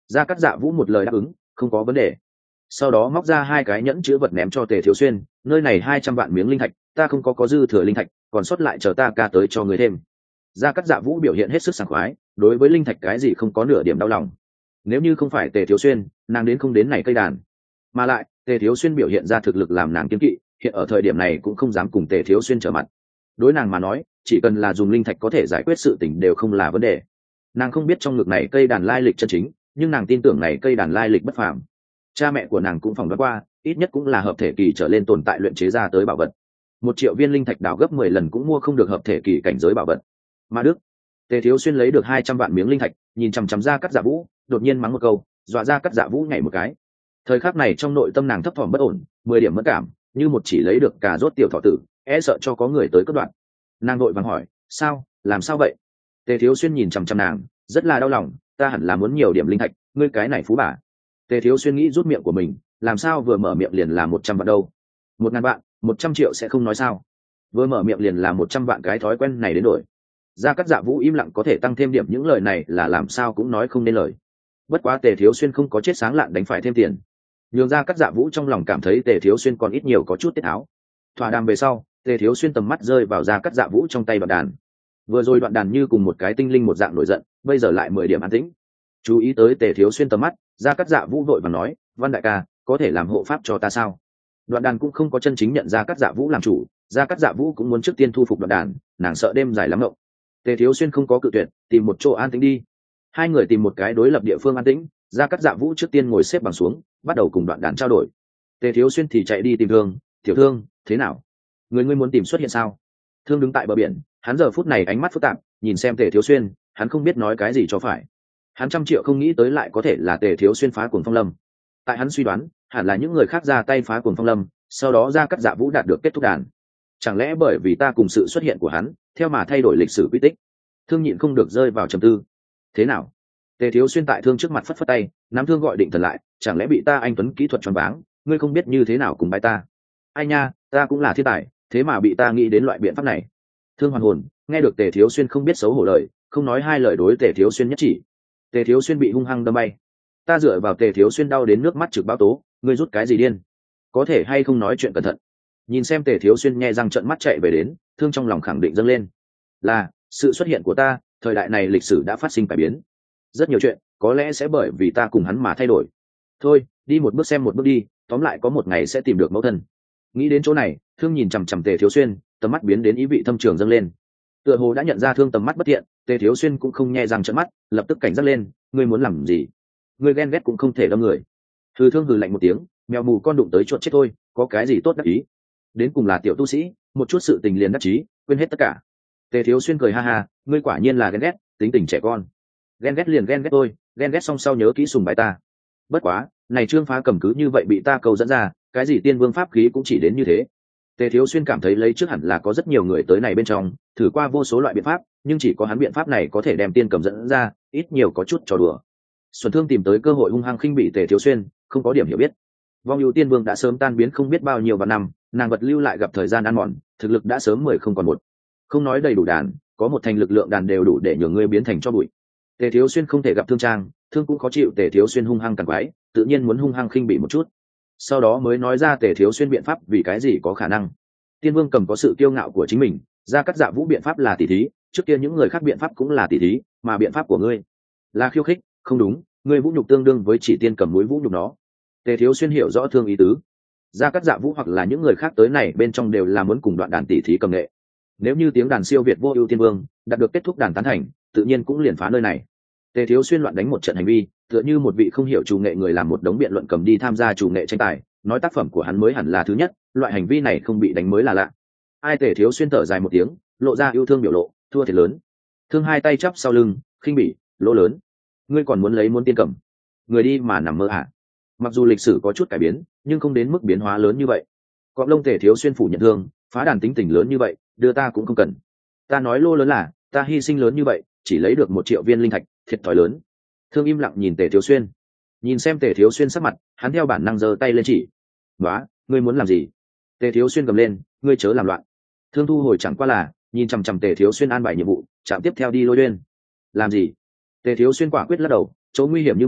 Gia Cát Dạ Vũ một lời đáp ứng, không có vấn đề. Sau đó móc ra hai cái nhẫn chứa vật ném cho Tề Thiếu Xuyên, nơi này hai trăm vạn miếng linh thạch, ta không có có dư thừa linh thạch, còn sót lại chờ ta ca tới cho người thêm. Gia Cát Dạ Vũ biểu hiện hết sức sảng khoái, đối với linh thạch cái gì không có nửa điểm đau lòng. Nếu như không phải Tề Thiếu Xuyên, nàng đến không đến này cây đàn. Mà lại, Tề Thiếu Xuyên biểu hiện ra thực lực làm nàng kiêng kỵ, hiện ở thời điểm này cũng không dám cùng Tề Thiếu Xuyên trở mặt. Đối nàng mà nói, chỉ cần là dùng linh thạch có thể giải quyết sự tình đều không là vấn đề. Nàng không biết trong ngực này cây đàn lai lịch chân chính, nhưng nàng tin tưởng này cây đàn lai lịch bất phàm. Cha mẹ của nàng cũng phỏng đoán qua, ít nhất cũng là hợp thể kỳ trở lên tồn tại luyện chế ra tới bảo vật. Một triệu viên linh thạch đảo gấp mười lần cũng mua không được hợp thể kỳ cảnh giới bảo vật. Mà Đức, Tề Thiếu Xuyên lấy được hai trăm vạn miếng linh thạch, nhìn chằm chằm Gia Cát Dạ Vũ, đột nhiên mắng một câu, dọa Gia Cát Dạ Vũ nhảy một cái. Thời khắc này trong nội tâm nàng thấp thỏm bất ổn, mười điểm mất cảm, như một chỉ lấy được cà rốt tiểu thọ tử, e sợ cho có người tới cất đoạn. Nàng vội vàng hỏi, sao, làm sao vậy? Tề Thiếu Xuyên nhìn chằm chằm nàng, rất là đau lòng, ta hẳn là muốn nhiều điểm linh thạch, ngươi cái này phú bà. Tề Thiếu Xuyên nghĩ rút miệng của mình, làm sao vừa mở miệng liền là một trăm vạn đâu? Một ngàn vạn, một trăm triệu sẽ không nói sao? Vừa mở miệng liền là một trăm vạn, cái thói quen này đến đổi. Gia Cát Dạ Vũ im lặng có thể tăng thêm điểm, những lời này là làm sao cũng nói không nên lời. Bất quá Tề Thiếu Xuyên không có chết sáng lạn đánh phải thêm tiền, nhường Gia Cát Dạ Vũ trong lòng cảm thấy Tề Thiếu Xuyên còn ít nhiều có chút tiết áo. Thỏa đàm về sau, Tề Thiếu Xuyên tầm mắt rơi vào Gia Cát Dạ Vũ trong tay đoạn đàn. Vừa rồi đoạn đàn như cùng một cái tinh linh một dạng nổi giận, bây giờ lại mười điểm an tĩnh. Chú ý tới Tề Thiếu Xuyên tầm mắt, Gia Cát Dạ Vũ vội và nói, Văn đại ca, có thể làm hộ pháp cho ta sao? Đoạn đàn cũng không có chân chính nhận Gia Cát Dạ Vũ làm chủ, Gia Cát Dạ Vũ cũng muốn trước tiên thu phục đoạn đàn, nàng sợ đêm dài lắm ngộng. Tề Thiếu Xuyên không có cự tuyệt, tìm một chỗ an tĩnh đi. Hai người tìm một cái đối lập địa phương an tĩnh, Gia Cát Dạ Vũ trước tiên ngồi xếp bằng xuống, bắt đầu cùng đoạn đàn trao đổi. Tề Thiếu Xuyên thì chạy đi tìm Thương, "Tiểu Thương, thế nào? Người ngươi muốn tìm xuất hiện sao?" Thương đứng tại bờ biển, hắn giờ phút này ánh mắt phức tạp, nhìn xem Tề Thiếu Xuyên, hắn không biết nói cái gì cho phải. Hắn trăm triệu không nghĩ tới lại có thể là Tề Thiếu Xuyên phá Cuồng Phong Lâm. Tại hắn suy đoán, hẳn là những người khác ra tay phá Cuồng Phong Lâm, sau đó Gia Cát Dạ Vũ đạt được kết thúc đàn. Chẳng lẽ bởi vì ta cùng sự xuất hiện của hắn, theo mà thay đổi lịch sử quy tích? Thương nhịn không được rơi vào trầm tư. Thế nào? Tề Thiếu Xuyên tại Thương trước mặt phất phất tay, nắm Thương gọi định thần lại, chẳng lẽ bị ta anh tuấn kỹ thuật choáng váng, ngươi không biết như thế nào cùng bài ta? Ai nha, ta cũng là thiên tài, thế mà bị ta nghĩ đến loại biện pháp này. Thương hoàn hồn, nghe được Tề Thiếu Xuyên không biết xấu hổ lời, không nói hai lời đối Tề Thiếu Xuyên nhất chỉ. Tề Thiếu Xuyên bị hung hăng đâm bay. Ta dựa vào Tề Thiếu Xuyên đau đến nước mắt trực báo tố, ngươi rút cái gì điên? Có thể hay không nói chuyện cẩn thận? Nhìn xem Tề Thiếu Xuyên nghe răng trợn mắt chạy về đến, Thương trong lòng khẳng định dâng lên. Là, sự xuất hiện của ta, thời đại này lịch sử đã phát sinh cải biến. Rất nhiều chuyện, có lẽ sẽ bởi vì ta cùng hắn mà thay đổi. Thôi, đi một bước xem một bước đi, tóm lại có một ngày sẽ tìm được mẫu thân. Nghĩ đến chỗ này, Thương nhìn chằm chằm Tề Thiếu Xuyên, tầm mắt biến đến ý vị thâm trường dâng lên. Tựa hồ đã nhận ra Thương tầm mắt bất thiện, Tề Thiếu Xuyên cũng không nhe răng trợn mắt, lập tức cảnh giác lên, ngươi muốn làm gì? Ngươi ghen ghét cũng không thể đâm người. Hừ. Thương hừ lạnh một tiếng, mèo mù con đụng tới chuột chết thôi, có cái gì tốt đắc ý? Đến cùng là tiểu tu sĩ, một chút sự tình liền đắc chí, quên hết tất cả. Tề Thiếu Xuyên cười ha ha, ngươi quả nhiên là ghen ghét, tính tình trẻ con. Ghen ghét liền ghen ghét thôi, ghen ghét xong sau nhớ kỹ sùng bái ta. Bất quá, này Trương Phá Cầm cứ như vậy bị ta cầu dẫn ra, cái gì tiên vương pháp khí cũng chỉ đến như thế. Tề Thiếu Xuyên cảm thấy lấy trước hẳn là có rất nhiều người tới này bên trong, thử qua vô số loại biện pháp, nhưng chỉ có hắn biện pháp này có thể đem tiên cầm dẫn ra, ít nhiều có chút trò đùa. Xuân Thương tìm tới cơ hội hung hăng khinh bị Tề Thiếu Xuyên, không có điểm hiểu biết. Vong ưu tiên vương đã sớm tan biến không biết bao nhiêu vạn năm, nàng vật lưu lại gặp thời gian ăn mòn, thực lực đã sớm mười không còn một. Không nói đầy đủ đàn, có một thành lực lượng đàn đều đủ để nhường ngươi biến thành cho bụi. Tề Thiếu Xuyên không thể gặp Thương Trang, Thương cũng khó chịu Tề Thiếu Xuyên hung hăng càng quái, tự nhiên muốn hung hăng khinh bị một chút. Sau đó mới nói ra Tề Thiếu Xuyên biện pháp vì cái gì có khả năng. Tiên Vương cầm có sự kiêu ngạo của chính mình, Gia Cát Dạ Vũ biện pháp là tỉ thí, trước kia những người khác biện pháp cũng là tỉ thí, mà biện pháp của ngươi là khiêu khích, không đúng, ngươi vũ nhục tương đương với chỉ tiên cầm núi vũ nhục nó. Tề Thiếu Xuyên hiểu rõ Thương ý tứ. Gia Cát Dạ Vũ hoặc là những người khác tới này bên trong đều là muốn cùng đoạn đàn tỉ thí cầm nghệ. Nếu như tiếng đàn siêu việt vô ưu tiên vương đạt được kết thúc đàn tán thành, tự nhiên cũng liền phá nơi này. Tề Thiếu Xuyên loạn đánh một trận hành vi, tựa như một vị không hiểu chủ nghệ người làm một đống biện luận cầm đi tham gia chủ nghệ tranh tài, nói tác phẩm của hắn mới hẳn là thứ nhất, loại hành vi này không bị đánh mới là lạ. Ai Tề Thiếu Xuyên thở dài một tiếng, lộ ra yêu thương biểu lộ, thua thiệt lớn. Thương hai tay chắp sau lưng, khinh bỉ, lỗ lớn. Ngươi còn muốn lấy muốn tiên cầm, người đi mà nằm mơ à? Mặc dù lịch sử có chút cải biến, nhưng không đến mức biến hóa lớn như vậy. Cọp lông Tề Thiếu Xuyên phủ nhận thương, phá đàn tính tình lớn như vậy, đưa ta cũng không cần. Ta nói lô lớn là, ta hy sinh lớn như vậy, chỉ lấy được một triệu viên linh thạch, thiệt thòi lớn. Thương im lặng nhìn Tề Thiếu Xuyên, nhìn xem Tề Thiếu Xuyên sắc mặt, hắn theo bản năng giơ tay lên chỉ. "Nóa, ngươi muốn làm gì?" Tề Thiếu Xuyên gầm lên, "Ngươi chớ làm loạn." Thương thu hồi chẳng qua là nhìn chằm chằm Tề Thiếu Xuyên an bài nhiệm vụ, chạm tiếp theo đi Lôi Uyên. "Làm gì?" Tề Thiếu Xuyên quả quyết lắc đầu, chỗ nguy hiểm như vậy,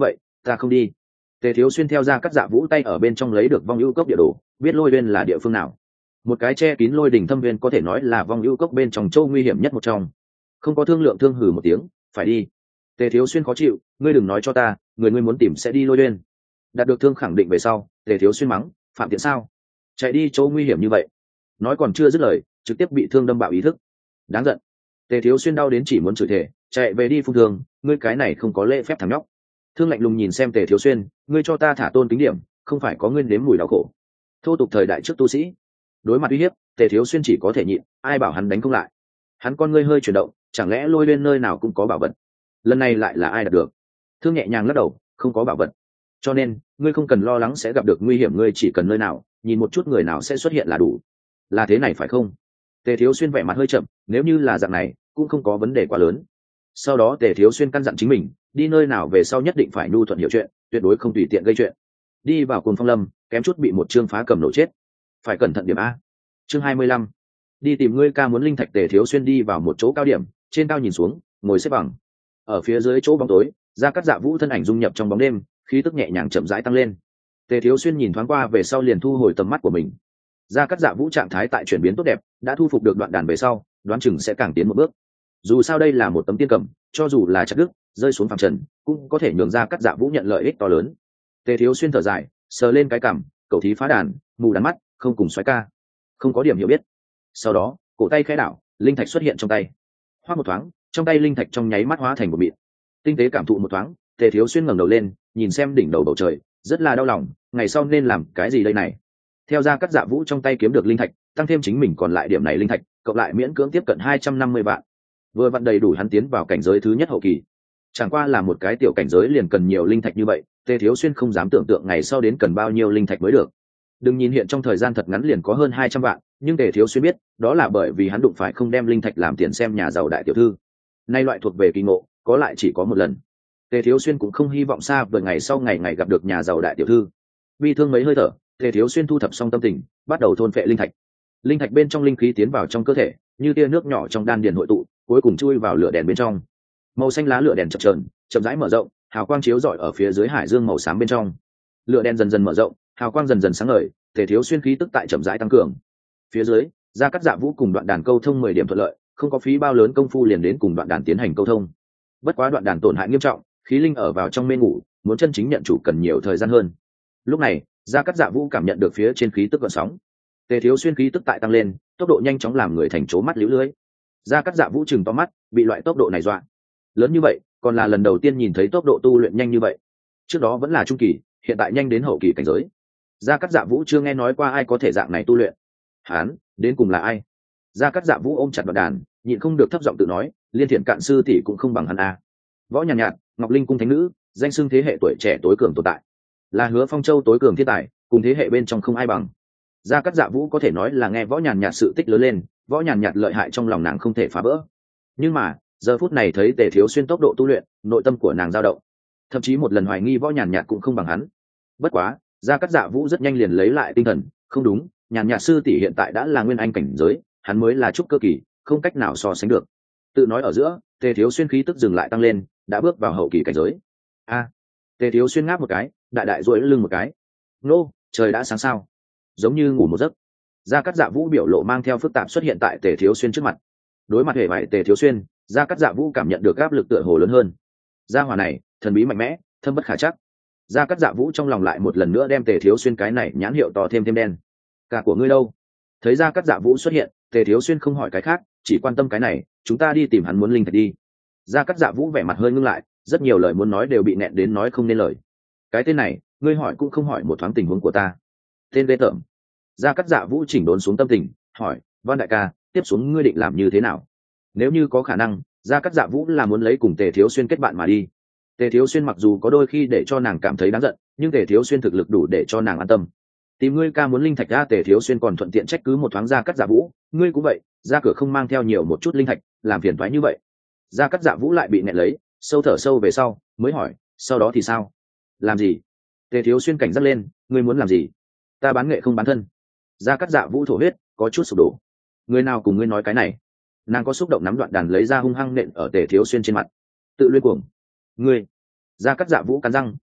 ta không đi. Tề Thiếu Xuyên theo ra cắt dạ vũ tay ở bên trong lấy được vong ưu cốc địa đồ, biết lôi viên là địa phương nào. Một cái che kín lôi đỉnh thâm viên có thể nói là vong ưu cốc bên trong châu nguy hiểm nhất một trong. Không có thương lượng thương hừ một tiếng, phải đi. Tề Thiếu Xuyên khó chịu, ngươi đừng nói cho ta, người ngươi muốn tìm sẽ đi lôi viên. Đạt được thương khẳng định về sau, Tề Thiếu Xuyên mắng, phạm tiện sao? Chạy đi chỗ nguy hiểm như vậy. Nói còn chưa dứt lời, trực tiếp bị thương đâm bạo ý thức. Đáng giận. Tề Thiếu Xuyên đau đến chỉ muốn chửi thề, chạy về đi phun thương, ngươi cái này không có lễ phép thằng nhóc. Thương lạnh lùng nhìn xem Tề Thiếu Xuyên, ngươi cho ta thả tôn kính điểm, không phải có ngươi nếm mùi đau khổ. Thô tục thời đại trước tu sĩ, đối mặt uy hiếp, Tề Thiếu Xuyên chỉ có thể nhịn, ai bảo hắn đánh không lại. Hắn con ngươi hơi chuyển động, chẳng lẽ lôi lên nơi nào cũng có bảo vật? Lần này lại là ai đạt được? Thương nhẹ nhàng lắc đầu, không có bảo vật. Cho nên, ngươi không cần lo lắng sẽ gặp được nguy hiểm, ngươi chỉ cần nơi nào, nhìn một chút người nào sẽ xuất hiện là đủ. Là thế này phải không? Tề Thiếu Xuyên vẻ mặt hơi chậm, nếu như là dạng này, cũng không có vấn đề quá lớn. Sau đó Tề Thiếu Xuyên căn dặn chính mình, đi nơi nào về sau nhất định phải nhu thuận hiểu chuyện, tuyệt đối không tùy tiện gây chuyện. Đi vào Cuồng Phong Lâm, kém chút bị một chương phá cầm nổ chết. Phải cẩn thận điểm a. Chương hai mươi lăm. Đi tìm ngươi ca muốn linh thạch. Tề Thiếu Xuyên đi vào một chỗ cao điểm, trên cao nhìn xuống, ngồi xếp bằng. Ở phía dưới chỗ bóng tối, Gia Cát Dạ Vũ thân ảnh dung nhập trong bóng đêm, khí tức nhẹ nhàng chậm rãi tăng lên. Tề Thiếu Xuyên nhìn thoáng qua về sau liền thu hồi tầm mắt của mình. Gia Cát Dạ Vũ trạng thái tại chuyển biến tốt đẹp, đã thu phục được đoạn đàn về sau, đoán chừng sẽ càng tiến một bước. Dù sao đây là một tấm tiên cầm, cho dù là chặt đứt, rơi xuống phàm trần, cũng có thể nhường Gia Cát Dạ Vũ nhận lợi ích to lớn. Tề Thiếu Xuyên thở dài, sờ lên cái cằm, cậu thí phá đàn, mù đàn mắt, không cùng xoáy ca, không có điểm hiểu biết. Sau đó, cổ tay khẽ đảo, linh thạch xuất hiện trong tay. Hoa một thoáng, trong tay linh thạch trong nháy mắt hóa thành một mịn. Tinh tế cảm thụ một thoáng, Tề Thiếu Xuyên ngẩng đầu lên, nhìn xem đỉnh đầu bầu trời, rất là đau lòng, ngày sau nên làm cái gì đây này? Theo Gia Cát Dạ Vũ trong tay kiếm được linh thạch, tăng thêm chính mình còn lại điểm này linh thạch, cộng lại miễn cưỡng tiếp cận hai trăm năm mươi vạn. Vừa vặn đầy đủ hắn tiến vào cảnh giới thứ nhất hậu kỳ. Chẳng qua là một cái tiểu cảnh giới liền cần nhiều linh thạch như vậy, Tề Thiếu Xuyên không dám tưởng tượng ngày sau đến cần bao nhiêu linh thạch mới được. Đừng nhìn hiện trong thời gian thật ngắn liền có hơn hai trăm vạn, nhưng Tề Thiếu Xuyên biết, đó là bởi vì hắn đụng phải không đem linh thạch làm tiền xem nhà giàu đại tiểu thư. Nay loại thuộc về kỳ ngộ, có lại chỉ có một lần. Tề Thiếu Xuyên cũng không hy vọng xa vời ngày sau ngày ngày gặp được nhà giàu đại tiểu thư. Bi thương mấy hơi thở, Tề Thiếu Xuyên thu thập xong tâm tình, bắt đầu thôn phệ linh thạch. Linh thạch bên trong linh khí tiến vào trong cơ thể, như tia nước nhỏ trong đan điền hội tụ, cuối cùng chui vào lửa đèn bên trong. Màu xanh lá lửa đèn chập chờn, chậm rãi mở rộng, hào quang chiếu rọi ở phía dưới hải dương màu xám bên trong. Lửa đèn dần dần mở rộng, hào quang dần dần sáng ngời, Tề Thiếu Xuyên khí tức tại chậm rãi tăng cường. Phía dưới, Gia Cát Dạ Vũ cùng đoạn đàn câu thông mười điểm thuận lợi, không có phí bao lớn công phu liền đến cùng đoạn đàn tiến hành câu thông. Bất quá đoạn đàn tổn hại nghiêm trọng, khí linh ở vào trong mê ngủ, muốn chân chính nhận chủ cần nhiều thời gian hơn. Lúc này, Gia Cát Dạ Vũ cảm nhận được phía trên khí tức gợn sóng. Tề Thiếu Xuyên khí tức tại tăng lên, tốc độ nhanh chóng làm người thành chố mắt liễu lưới. Gia Cát Dạ Vũ chừng to mắt, bị loại tốc độ này dọa. Lớn như vậy, còn là lần đầu tiên nhìn thấy tốc độ tu luyện nhanh như vậy. Trước đó vẫn là trung kỳ, hiện tại nhanh đến hậu kỳ cảnh giới. Gia Cát Dạ Vũ chưa nghe nói qua ai có thể dạng này tu luyện. Hán, đến cùng là ai? Gia Cát Dạ Vũ ôm chặt đoạn đàn, nhịn không được thấp giọng tự nói, Liên Thiện Cạn sư tỷ cũng không bằng hắn a. Võ Nhàn Nhạt, Ngọc Linh cung thánh nữ, danh xưng thế hệ tuổi trẻ tối cường tồn tại, là Hứa Phong Châu tối cường thiên tài, cùng thế hệ bên trong không ai bằng. Gia Cát Dạ Vũ có thể nói là nghe Võ Nhàn Nhạt sự tích lớn lên, Võ Nhàn Nhạt lợi hại trong lòng nàng không thể phá vỡ. Nhưng mà, giờ phút này thấy Tề Thiếu Xuyên tốc độ tu luyện, nội tâm của nàng dao động, thậm chí một lần hoài nghi Võ Nhàn Nhạt cũng không bằng hắn. Bất quá, Gia Cát Dạ Vũ rất nhanh liền lấy lại tinh thần, không đúng, Nhàn Nhạt sư tỷ hiện tại đã là nguyên anh cảnh giới, hắn mới là trúc cơ kỳ, không cách nào so sánh được. Tự nói ở giữa, Tề Thiếu Xuyên khí tức dừng lại tăng lên, đã bước vào hậu kỳ cảnh giới. A, Tề Thiếu Xuyên ngáp một cái, đại đại duỗi lưng một cái. Nô, trời đã sáng sao? Giống như ngủ một giấc. Gia Cát Dạ Vũ biểu lộ mang theo phức tạp xuất hiện tại Tề Thiếu Xuyên trước mặt. Đối mặt hệ vải Tề Thiếu Xuyên, Gia Cát Dạ Vũ cảm nhận được áp lực tựa hồ lớn hơn. Gia hỏa này, thần bí mạnh mẽ, thâm bất khả trắc. Gia Cát Dạ Vũ trong lòng lại một lần nữa đem Tề Thiếu Xuyên cái này nhãn hiệu to thêm thêm đen. Cả của ngươi đâu? Thấy Gia Cát Dạ Vũ xuất hiện, Tề Thiếu Xuyên không hỏi cái khác, chỉ quan tâm cái này, chúng ta đi tìm hắn muốn linh thạch đi. Gia Cát Dạ Vũ vẻ mặt hơi ngưng lại, rất nhiều lời muốn nói đều bị nẹn đến nói không nên lời. Cái tên này, ngươi hỏi cũng không hỏi một thoáng tình huống của ta. Tên ghê tởm. Gia Cát Dạ Vũ chỉnh đốn xuống tâm tình, hỏi, Văn đại ca, tiếp xuống ngươi định làm như thế nào? Nếu như có khả năng, Gia Cát Dạ Vũ là muốn lấy cùng Tề Thiếu Xuyên kết bạn mà đi. Tề Thiếu Xuyên mặc dù có đôi khi để cho nàng cảm thấy đáng giận, nhưng Tề Thiếu Xuyên thực lực đủ để cho nàng an tâm. Tìm ngươi ca muốn linh thạch ra, Tề Thiếu Xuyên còn thuận tiện trách cứ một thoáng Gia Cát Dạ Vũ, ngươi cũng vậy, ra cửa không mang theo nhiều một chút linh thạch, làm phiền toái như vậy. Gia Cát Dạ Vũ lại bị nẹt lấy, sâu thở sâu về sau, mới hỏi, sau đó thì sao? Làm gì? Tề Thiếu Xuyên cảnh giác lên, ngươi muốn làm gì? Ta bán nghệ không bán thân. Gia Cát Dạ Vũ thổ huyết, có chút sụp đổ. Người nào cùng ngươi nói cái này? Nàng có xúc động nắm đoạn đàn lấy ra hung hăng nện ở Tề Thiếu Xuyên trên mặt. Tự luyên cuồng. Ngươi. Gia Cát Dạ Vũ cắn răng,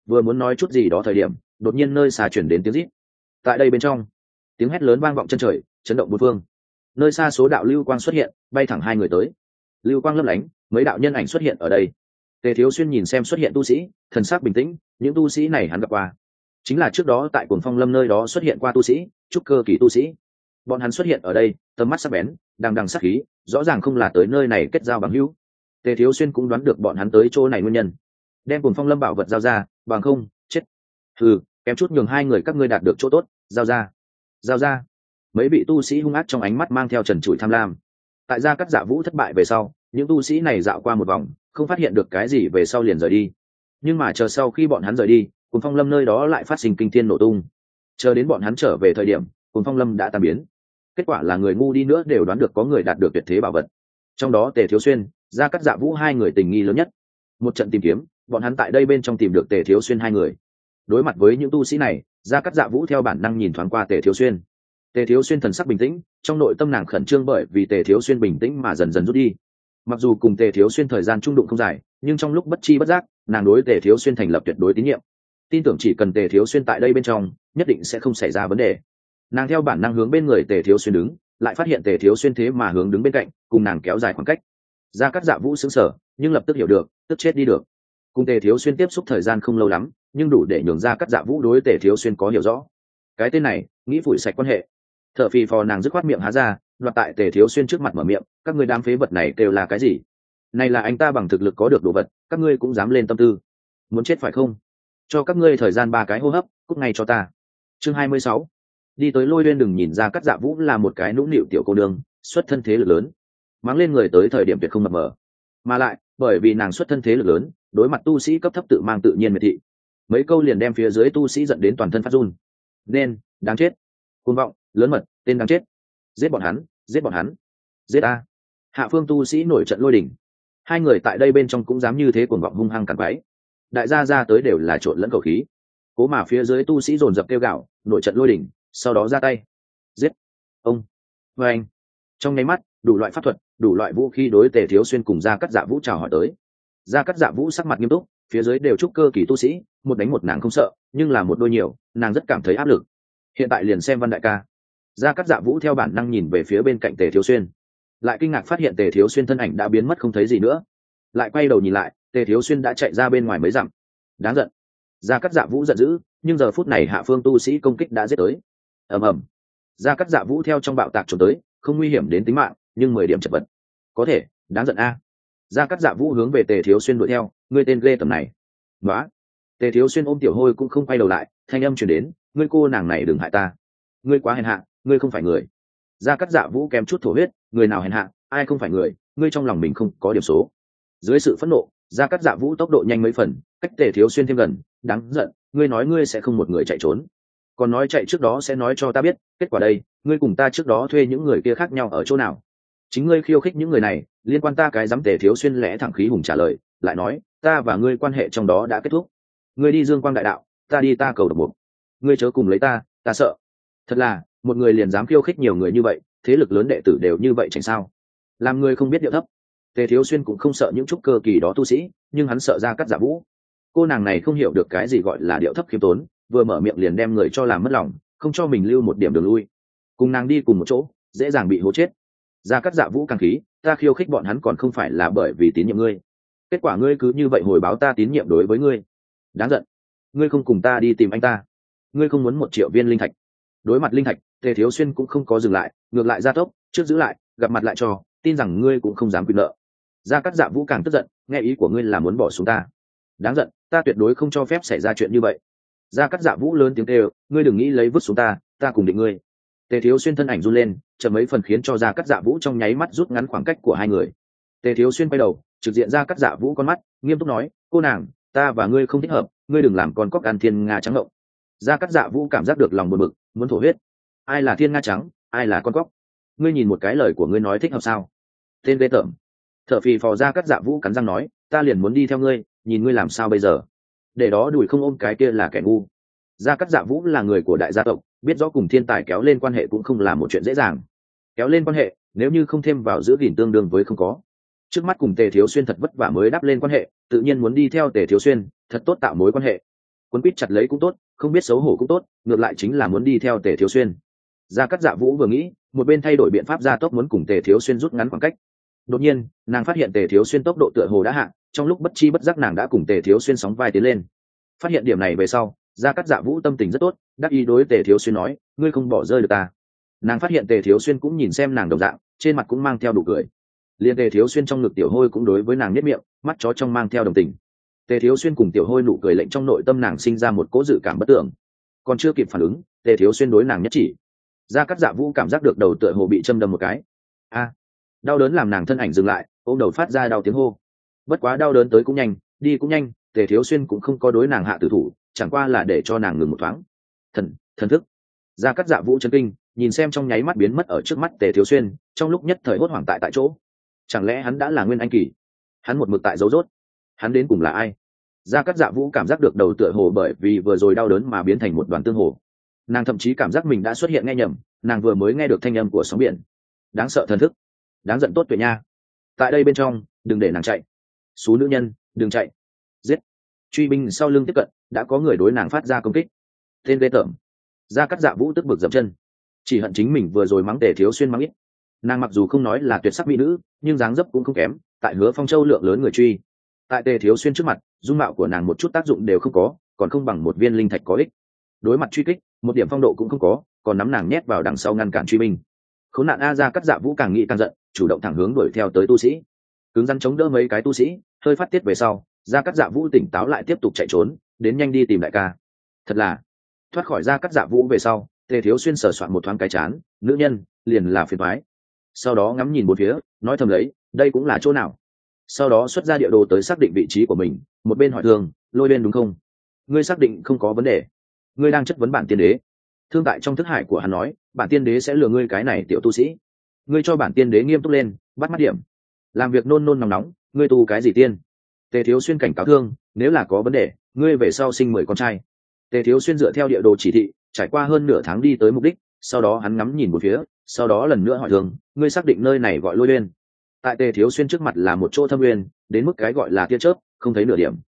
vừa muốn nói chút gì đó thời điểm đột nhiên nơi xa chuyển đến tiếng rít. Tại đây bên trong, tiếng hét lớn vang vọng chân trời, chấn động bốn phương. Nơi xa số đạo lưu quang xuất hiện, bay thẳng hai người tới. Lưu quang lấp lánh, mấy đạo nhân ảnh xuất hiện ở đây. Tề Thiếu Xuyên nhìn xem xuất hiện tu sĩ, thần sắc bình tĩnh, những tu sĩ này hắn gặp qua, chính là trước đó tại Cuồng Phong Lâm nơi đó xuất hiện qua tu sĩ, trúc cơ kỳ tu sĩ. Bọn hắn xuất hiện ở đây, tầm mắt sắc bén, đằng đằng sát khí, rõ ràng không là tới nơi này kết giao bằng hữu. Tề Thiếu Xuyên cũng đoán được bọn hắn tới chỗ này nguyên nhân, đem Cuồng Phong Lâm bảo vật giao ra, bằng không, chết. Hừ, kém chút nhường hai người các ngươi đạt được chỗ tốt, giao ra, giao ra. Mấy vị tu sĩ hung ác trong ánh mắt mang theo trần trụi tham lam. Tại Gia Cát Dạ Vũ thất bại về sau, những tu sĩ này dạo qua một vòng, không phát hiện được cái gì về sau liền rời đi. Nhưng mà chờ sau khi bọn hắn rời đi, Cuồng Phong Lâm nơi đó lại phát sinh kinh thiên nổ tung. Chờ đến bọn hắn trở về thời điểm, Cuồng Phong Lâm đã tan biến. Kết quả là người ngu đi nữa đều đoán được có người đạt được tuyệt thế bảo vật. Trong đó Tề Thiếu Xuyên, Gia Cát Dạ Vũ hai người tình nghi lớn nhất. Một trận tìm kiếm, bọn hắn tại đây bên trong tìm được Tề Thiếu Xuyên hai người. Đối mặt với những tu sĩ này, Gia Cát Dạ Vũ theo bản năng nhìn thoáng qua Tề Thiếu Xuyên. Tề Thiếu Xuyên thần sắc bình tĩnh, trong nội tâm nàng khẩn trương bởi vì Tề Thiếu Xuyên bình tĩnh mà dần dần rút đi. Mặc dù cùng Tề Thiếu Xuyên thời gian trung đụng không dài, nhưng trong lúc bất chi bất giác, nàng đối Tề Thiếu Xuyên thành lập tuyệt đối tín nhiệm. Tin tưởng chỉ cần Tề Thiếu Xuyên tại đây bên trong, nhất định sẽ không xảy ra vấn đề. Nàng theo bản năng hướng bên người Tề Thiếu Xuyên đứng, lại phát hiện Tề Thiếu Xuyên thế mà hướng đứng bên cạnh, cùng nàng kéo dài khoảng cách. Gia Cát Dạ Vũ sững sờ, nhưng lập tức hiểu được, tức chết đi được. Cùng Tề Thiếu Xuyên tiếp xúc thời gian không lâu lắm, nhưng đủ để nhường Gia Cát Dạ Vũ đối Tề Thiếu Xuyên có hiểu rõ. Cái tên này, nghĩ phủi sạch quan hệ. Thở phì phò nàng dứt khoát miệng há ra, đoạt tại Tề Thiếu Xuyên trước mặt mở miệng, các ngươi đám phế vật này đều là cái gì? Này là anh ta bằng thực lực có được đồ vật, các ngươi cũng dám lên tâm tư, muốn chết phải không? Cho các ngươi thời gian ba cái hô hấp, cút ngay cho ta. Chương hai mươi sáu, đi tới Lôi Uyên đừng nhìn Ra Cát Dạ Vũ là một cái nũng nịu tiểu cô nương, xuất thân thế lực lớn, mắng lên người tới thời điểm tuyệt không mập mờ, mà lại bởi vì nàng xuất thân thế lực lớn, đối mặt tu sĩ cấp thấp tự mang tự nhiên miệt thị, mấy câu liền đem phía dưới tu sĩ giận đến toàn thân phát run. Nên đáng chết, cuồng vọng, lớn mật, tên đáng chết, giết bọn hắn, giết bọn hắn, giết a! Hạ phương tu sĩ nổi trận lôi đình. Hai người tại đây bên trong cũng dám như thế cuồng vọng hung hăng càn quái. Đại gia ra tới đều là trộn lẫn cầu khí. Cố mà phía dưới tu sĩ dồn dập kêu gạo, nổi trận lôi đỉnh, sau đó ra tay. Giết! Ông! Và anh! Trong nháy mắt, đủ loại pháp thuật, đủ loại vũ khí đối Tề Thiếu Xuyên cùng Gia Cát Dạ Vũ chào hỏi tới. Gia Cát Dạ Vũ sắc mặt nghiêm túc, phía dưới đều trúc cơ kỳ tu sĩ, một đánh một nàng không sợ, nhưng là một đôi nhiều, nàng rất cảm thấy áp lực. Hiện tại liền xem Văn đại ca. Gia Cát Dạ Vũ theo bản năng nhìn về phía bên cạnh Tề Thiếu Xuyên, lại kinh ngạc phát hiện Tề Thiếu Xuyên thân ảnh đã biến mất không thấy gì nữa. Lại quay đầu nhìn lại, Tề Thiếu Xuyên đã chạy ra bên ngoài mấy dặm. Đáng giận. Gia Cát Dạ Vũ giận dữ, nhưng giờ phút này hạ phương tu sĩ công kích đã giết tới. Ầm ầm. Gia Cát Dạ Vũ theo trong bạo tạc trốn tới, không nguy hiểm đến tính mạng, nhưng mười điểm chật vật. Có thể, đáng giận a. Gia Cát Dạ Vũ hướng về Tề Thiếu Xuyên đuổi theo, ngươi tên ghê tầm này. Nóa. Tề Thiếu Xuyên ôm Tiểu Hôi cũng không quay đầu lại, thanh âm truyền đến, ngươi cô nàng này đừng hại ta. Ngươi quá hèn hạ, ngươi không phải người. Gia Cát Dạ Vũ kém chút thổ huyết, người nào hèn hạ, ai không phải người, ngươi trong lòng mình không có điểm số. Dưới sự phẫn nộ, Gia Cát Dạ Vũ tốc độ nhanh mấy phần, cách Tề Thiếu Xuyên thêm gần, đáng giận, ngươi nói ngươi sẽ không một người chạy trốn, còn nói chạy trước đó sẽ nói cho ta biết, kết quả đây, ngươi cùng ta trước đó thuê những người kia khác nhau ở chỗ nào? Chính ngươi khiêu khích những người này, liên quan ta cái dám? Tề Thiếu Xuyên lẽ thẳng khí hùng trả lời, lại nói, ta và ngươi quan hệ trong đó đã kết thúc. Ngươi đi Dương Quang đại đạo, ta đi ta cầu độc mục. Ngươi chớ cùng lấy ta, ta sợ. Thật là, một người liền dám khiêu khích nhiều người như vậy, thế lực lớn đệ tử đều như vậy chẳng sao? Làm người không biết điệu thấp. Tề Thiếu Xuyên cũng không sợ những trúc cơ kỳ đó tu sĩ, nhưng hắn sợ Gia Cát Dạ Vũ. Cô nàng này không hiểu được cái gì gọi là điệu thấp khiêm tốn, vừa mở miệng liền đem người cho làm mất lòng, không cho mình lưu một điểm đường lui. Cùng nàng đi cùng một chỗ, dễ dàng bị hố chết. Gia Cát Dạ Vũ càng khí, ta khiêu khích bọn hắn còn không phải là bởi vì tín nhiệm ngươi. Kết quả ngươi cứ như vậy hồi báo ta tín nhiệm đối với ngươi. Đáng giận. Ngươi không cùng ta đi tìm anh ta. Ngươi không muốn một triệu viên linh thạch. Đối mặt linh thạch, Tề Thiếu Xuyên cũng không có dừng lại, ngược lại gia tốc, trước giữ lại, gặp mặt lại cho, tin rằng ngươi cũng không dám quy nợ. Gia Cát Dạ Vũ càng tức giận, nghe ý của ngươi là muốn bỏ xuống ta. Đáng giận, ta tuyệt đối không cho phép xảy ra chuyện như vậy. Gia Cát Dạ Vũ lớn tiếng kêu, ngươi đừng nghĩ lấy vứt xuống ta, ta cùng định ngươi. Tề Thiếu Xuyên thân ảnh run lên, chợt mấy phần khiến cho Gia Cát Dạ Vũ trong nháy mắt rút ngắn khoảng cách của hai người. Tề Thiếu Xuyên quay đầu, trực diện Gia Cát Dạ Vũ con mắt, nghiêm túc nói, cô nàng, ta và ngươi không thích hợp, ngươi đừng làm con cóc ăn thiên nga trắng ngộng. Gia Cát Dạ Vũ cảm giác được lòng buồn bực, muốn thổ huyết. Ai là thiên nga trắng, ai là con cóc? Ngươi nhìn một cái lời của ngươi nói thích hợp sao? Tên ghê tởm. Thở phì phò Gia Cát Dạ Vũ cắn răng nói, ta liền muốn đi theo ngươi, nhìn ngươi làm sao bây giờ. Để đó đùi không ôm cái kia là kẻ ngu. Gia Cát Dạ Vũ là người của đại gia tộc, biết rõ cùng thiên tài kéo lên quan hệ cũng không là một chuyện dễ dàng. Kéo lên quan hệ, nếu như không thêm vào giữ gìn tương đương với không có. Trước mắt cùng Tề Thiếu Xuyên thật vất vả mới đắp lên quan hệ, tự nhiên muốn đi theo Tề Thiếu Xuyên, thật tốt tạo mối quan hệ. Quấn quýt chặt lấy cũng tốt, không biết xấu hổ cũng tốt, ngược lại chính là muốn đi theo Tề Thiếu Xuyên. Gia Cát Dạ Vũ vừa nghĩ, một bên thay đổi biện pháp gia tốc muốn cùng Tề Thiếu Xuyên rút ngắn khoảng cách. Đột nhiên, nàng phát hiện Tề Thiếu Xuyên tốc độ tựa hồ đã hạ, trong lúc bất chi bất giác nàng đã cùng Tề Thiếu Xuyên sóng vai tiến lên. Phát hiện điểm này về sau, Gia Cát Dạ Vũ tâm tình rất tốt, đắc ý đối Tề Thiếu Xuyên nói, ngươi không bỏ rơi được ta. Nàng phát hiện Tề Thiếu Xuyên cũng nhìn xem nàng đồng dạng, trên mặt cũng mang theo nụ cười. Liên Tề Thiếu Xuyên trong ngực Tiểu Hôi cũng đối với nàng nhếch miệng, mắt chó trong mang theo đồng tình. Tề Thiếu Xuyên cùng Tiểu Hôi nụ cười lệnh trong nội tâm nàng sinh ra một cỗ dự cảm bất tưởng. Còn chưa kịp phản ứng, Tề Thiếu Xuyên đối nàng nhất chỉ. Gia Cát Dạ Vũ cảm giác được đầu tựa hồ bị châm đâm một cái. A! Đau đớn làm nàng thân ảnh dừng lại, ôm đầu phát ra đau tiếng hô. Bất quá đau đớn tới cũng nhanh, đi cũng nhanh, Tề Thiếu Xuyên cũng không có đối nàng hạ tử thủ, chẳng qua là để cho nàng ngừng một thoáng. Thần, thần thức. Gia Cát Dạ Vũ chấn kinh, nhìn xem trong nháy mắt biến mất ở trước mắt Tề Thiếu Xuyên, trong lúc nhất thời hốt hoảng tại tại chỗ. Chẳng lẽ hắn đã là Nguyên Anh kỳ? Hắn một mực tại dấu rốt. Hắn đến cùng là ai? Gia Cát Dạ Vũ cảm giác được đầu tựa hồ bởi vì vừa rồi đau đớn mà biến thành một đoàn tương hồ. Nàng thậm chí cảm giác mình đã xuất hiện nghe nhầm, nàng vừa mới nghe được thanh âm của sóng biển. Đáng sợ thần thức, đáng giận tốt tuyệt nha. Tại đây bên trong, đừng để nàng chạy. Xú nữ nhân, đừng chạy. Giết. Truy binh sau lưng tiếp cận, đã có người đối nàng phát ra công kích. Tên ghê tởm. Gia Cát Dạ Vũ tức bực dậm chân, chỉ hận chính mình vừa rồi mắng Tề Thiếu Xuyên mắng ít. Nàng mặc dù không nói là tuyệt sắc mỹ nữ, nhưng dáng dấp cũng không kém, tại Hứa Phong Châu lượng lớn người truy. Tại Tề Thiếu Xuyên trước mặt, dung mạo của nàng một chút tác dụng đều không có, còn không bằng một viên linh thạch có ích. Đối mặt truy kích, một điểm phong độ cũng không có, còn nắm nàng nhét vào đằng sau ngăn cản truy binh. Khốn nạn a. Gia Cát Dạ Vũ càng nghĩ càng giận, chủ động thẳng hướng đuổi theo tới tu sĩ, cứng rắn chống đỡ mấy cái tu sĩ, hơi phát tiết về sau, Gia Cát Dạ Vũ tỉnh táo lại tiếp tục chạy trốn, đến nhanh đi tìm đại ca. Thật là thoát khỏi Gia Cát Dạ Vũ về sau, Tề Thiếu Xuyên sờ soạn một thoáng cái chán, nữ nhân liền là phiền toái. Sau đó ngắm nhìn bốn phía, nói thầm lấy, đây cũng là chỗ nào. Sau đó xuất ra địa đồ tới xác định vị trí của mình, một bên hỏi Thương, Lôi Bên đúng không? Ngươi xác định không có vấn đề? Ngươi đang chất vấn bản tiên đế. Thương tại trong thức hải của hắn nói, bản tiên đế sẽ lừa ngươi cái này tiểu tu sĩ. Ngươi cho bản tiên đế nghiêm túc lên, bắt mắt điểm. Làm việc nôn nôn nóng nóng, ngươi tu cái gì tiên? Tề Thiếu Xuyên cảnh cáo Thương, nếu là có vấn đề, ngươi về sau sinh mười con trai. Tề Thiếu Xuyên dựa theo địa đồ chỉ thị, trải qua hơn nửa tháng đi tới mục đích, sau đó hắn ngắm nhìn một phía, sau đó lần nữa hỏi Thương, ngươi xác định nơi này gọi Lôi Uyên? Tại Tề Thiếu Xuyên trước mặt là một chỗ thâm uyên, đến mức cái gọi là tia chớp, không thấy nửa điểm.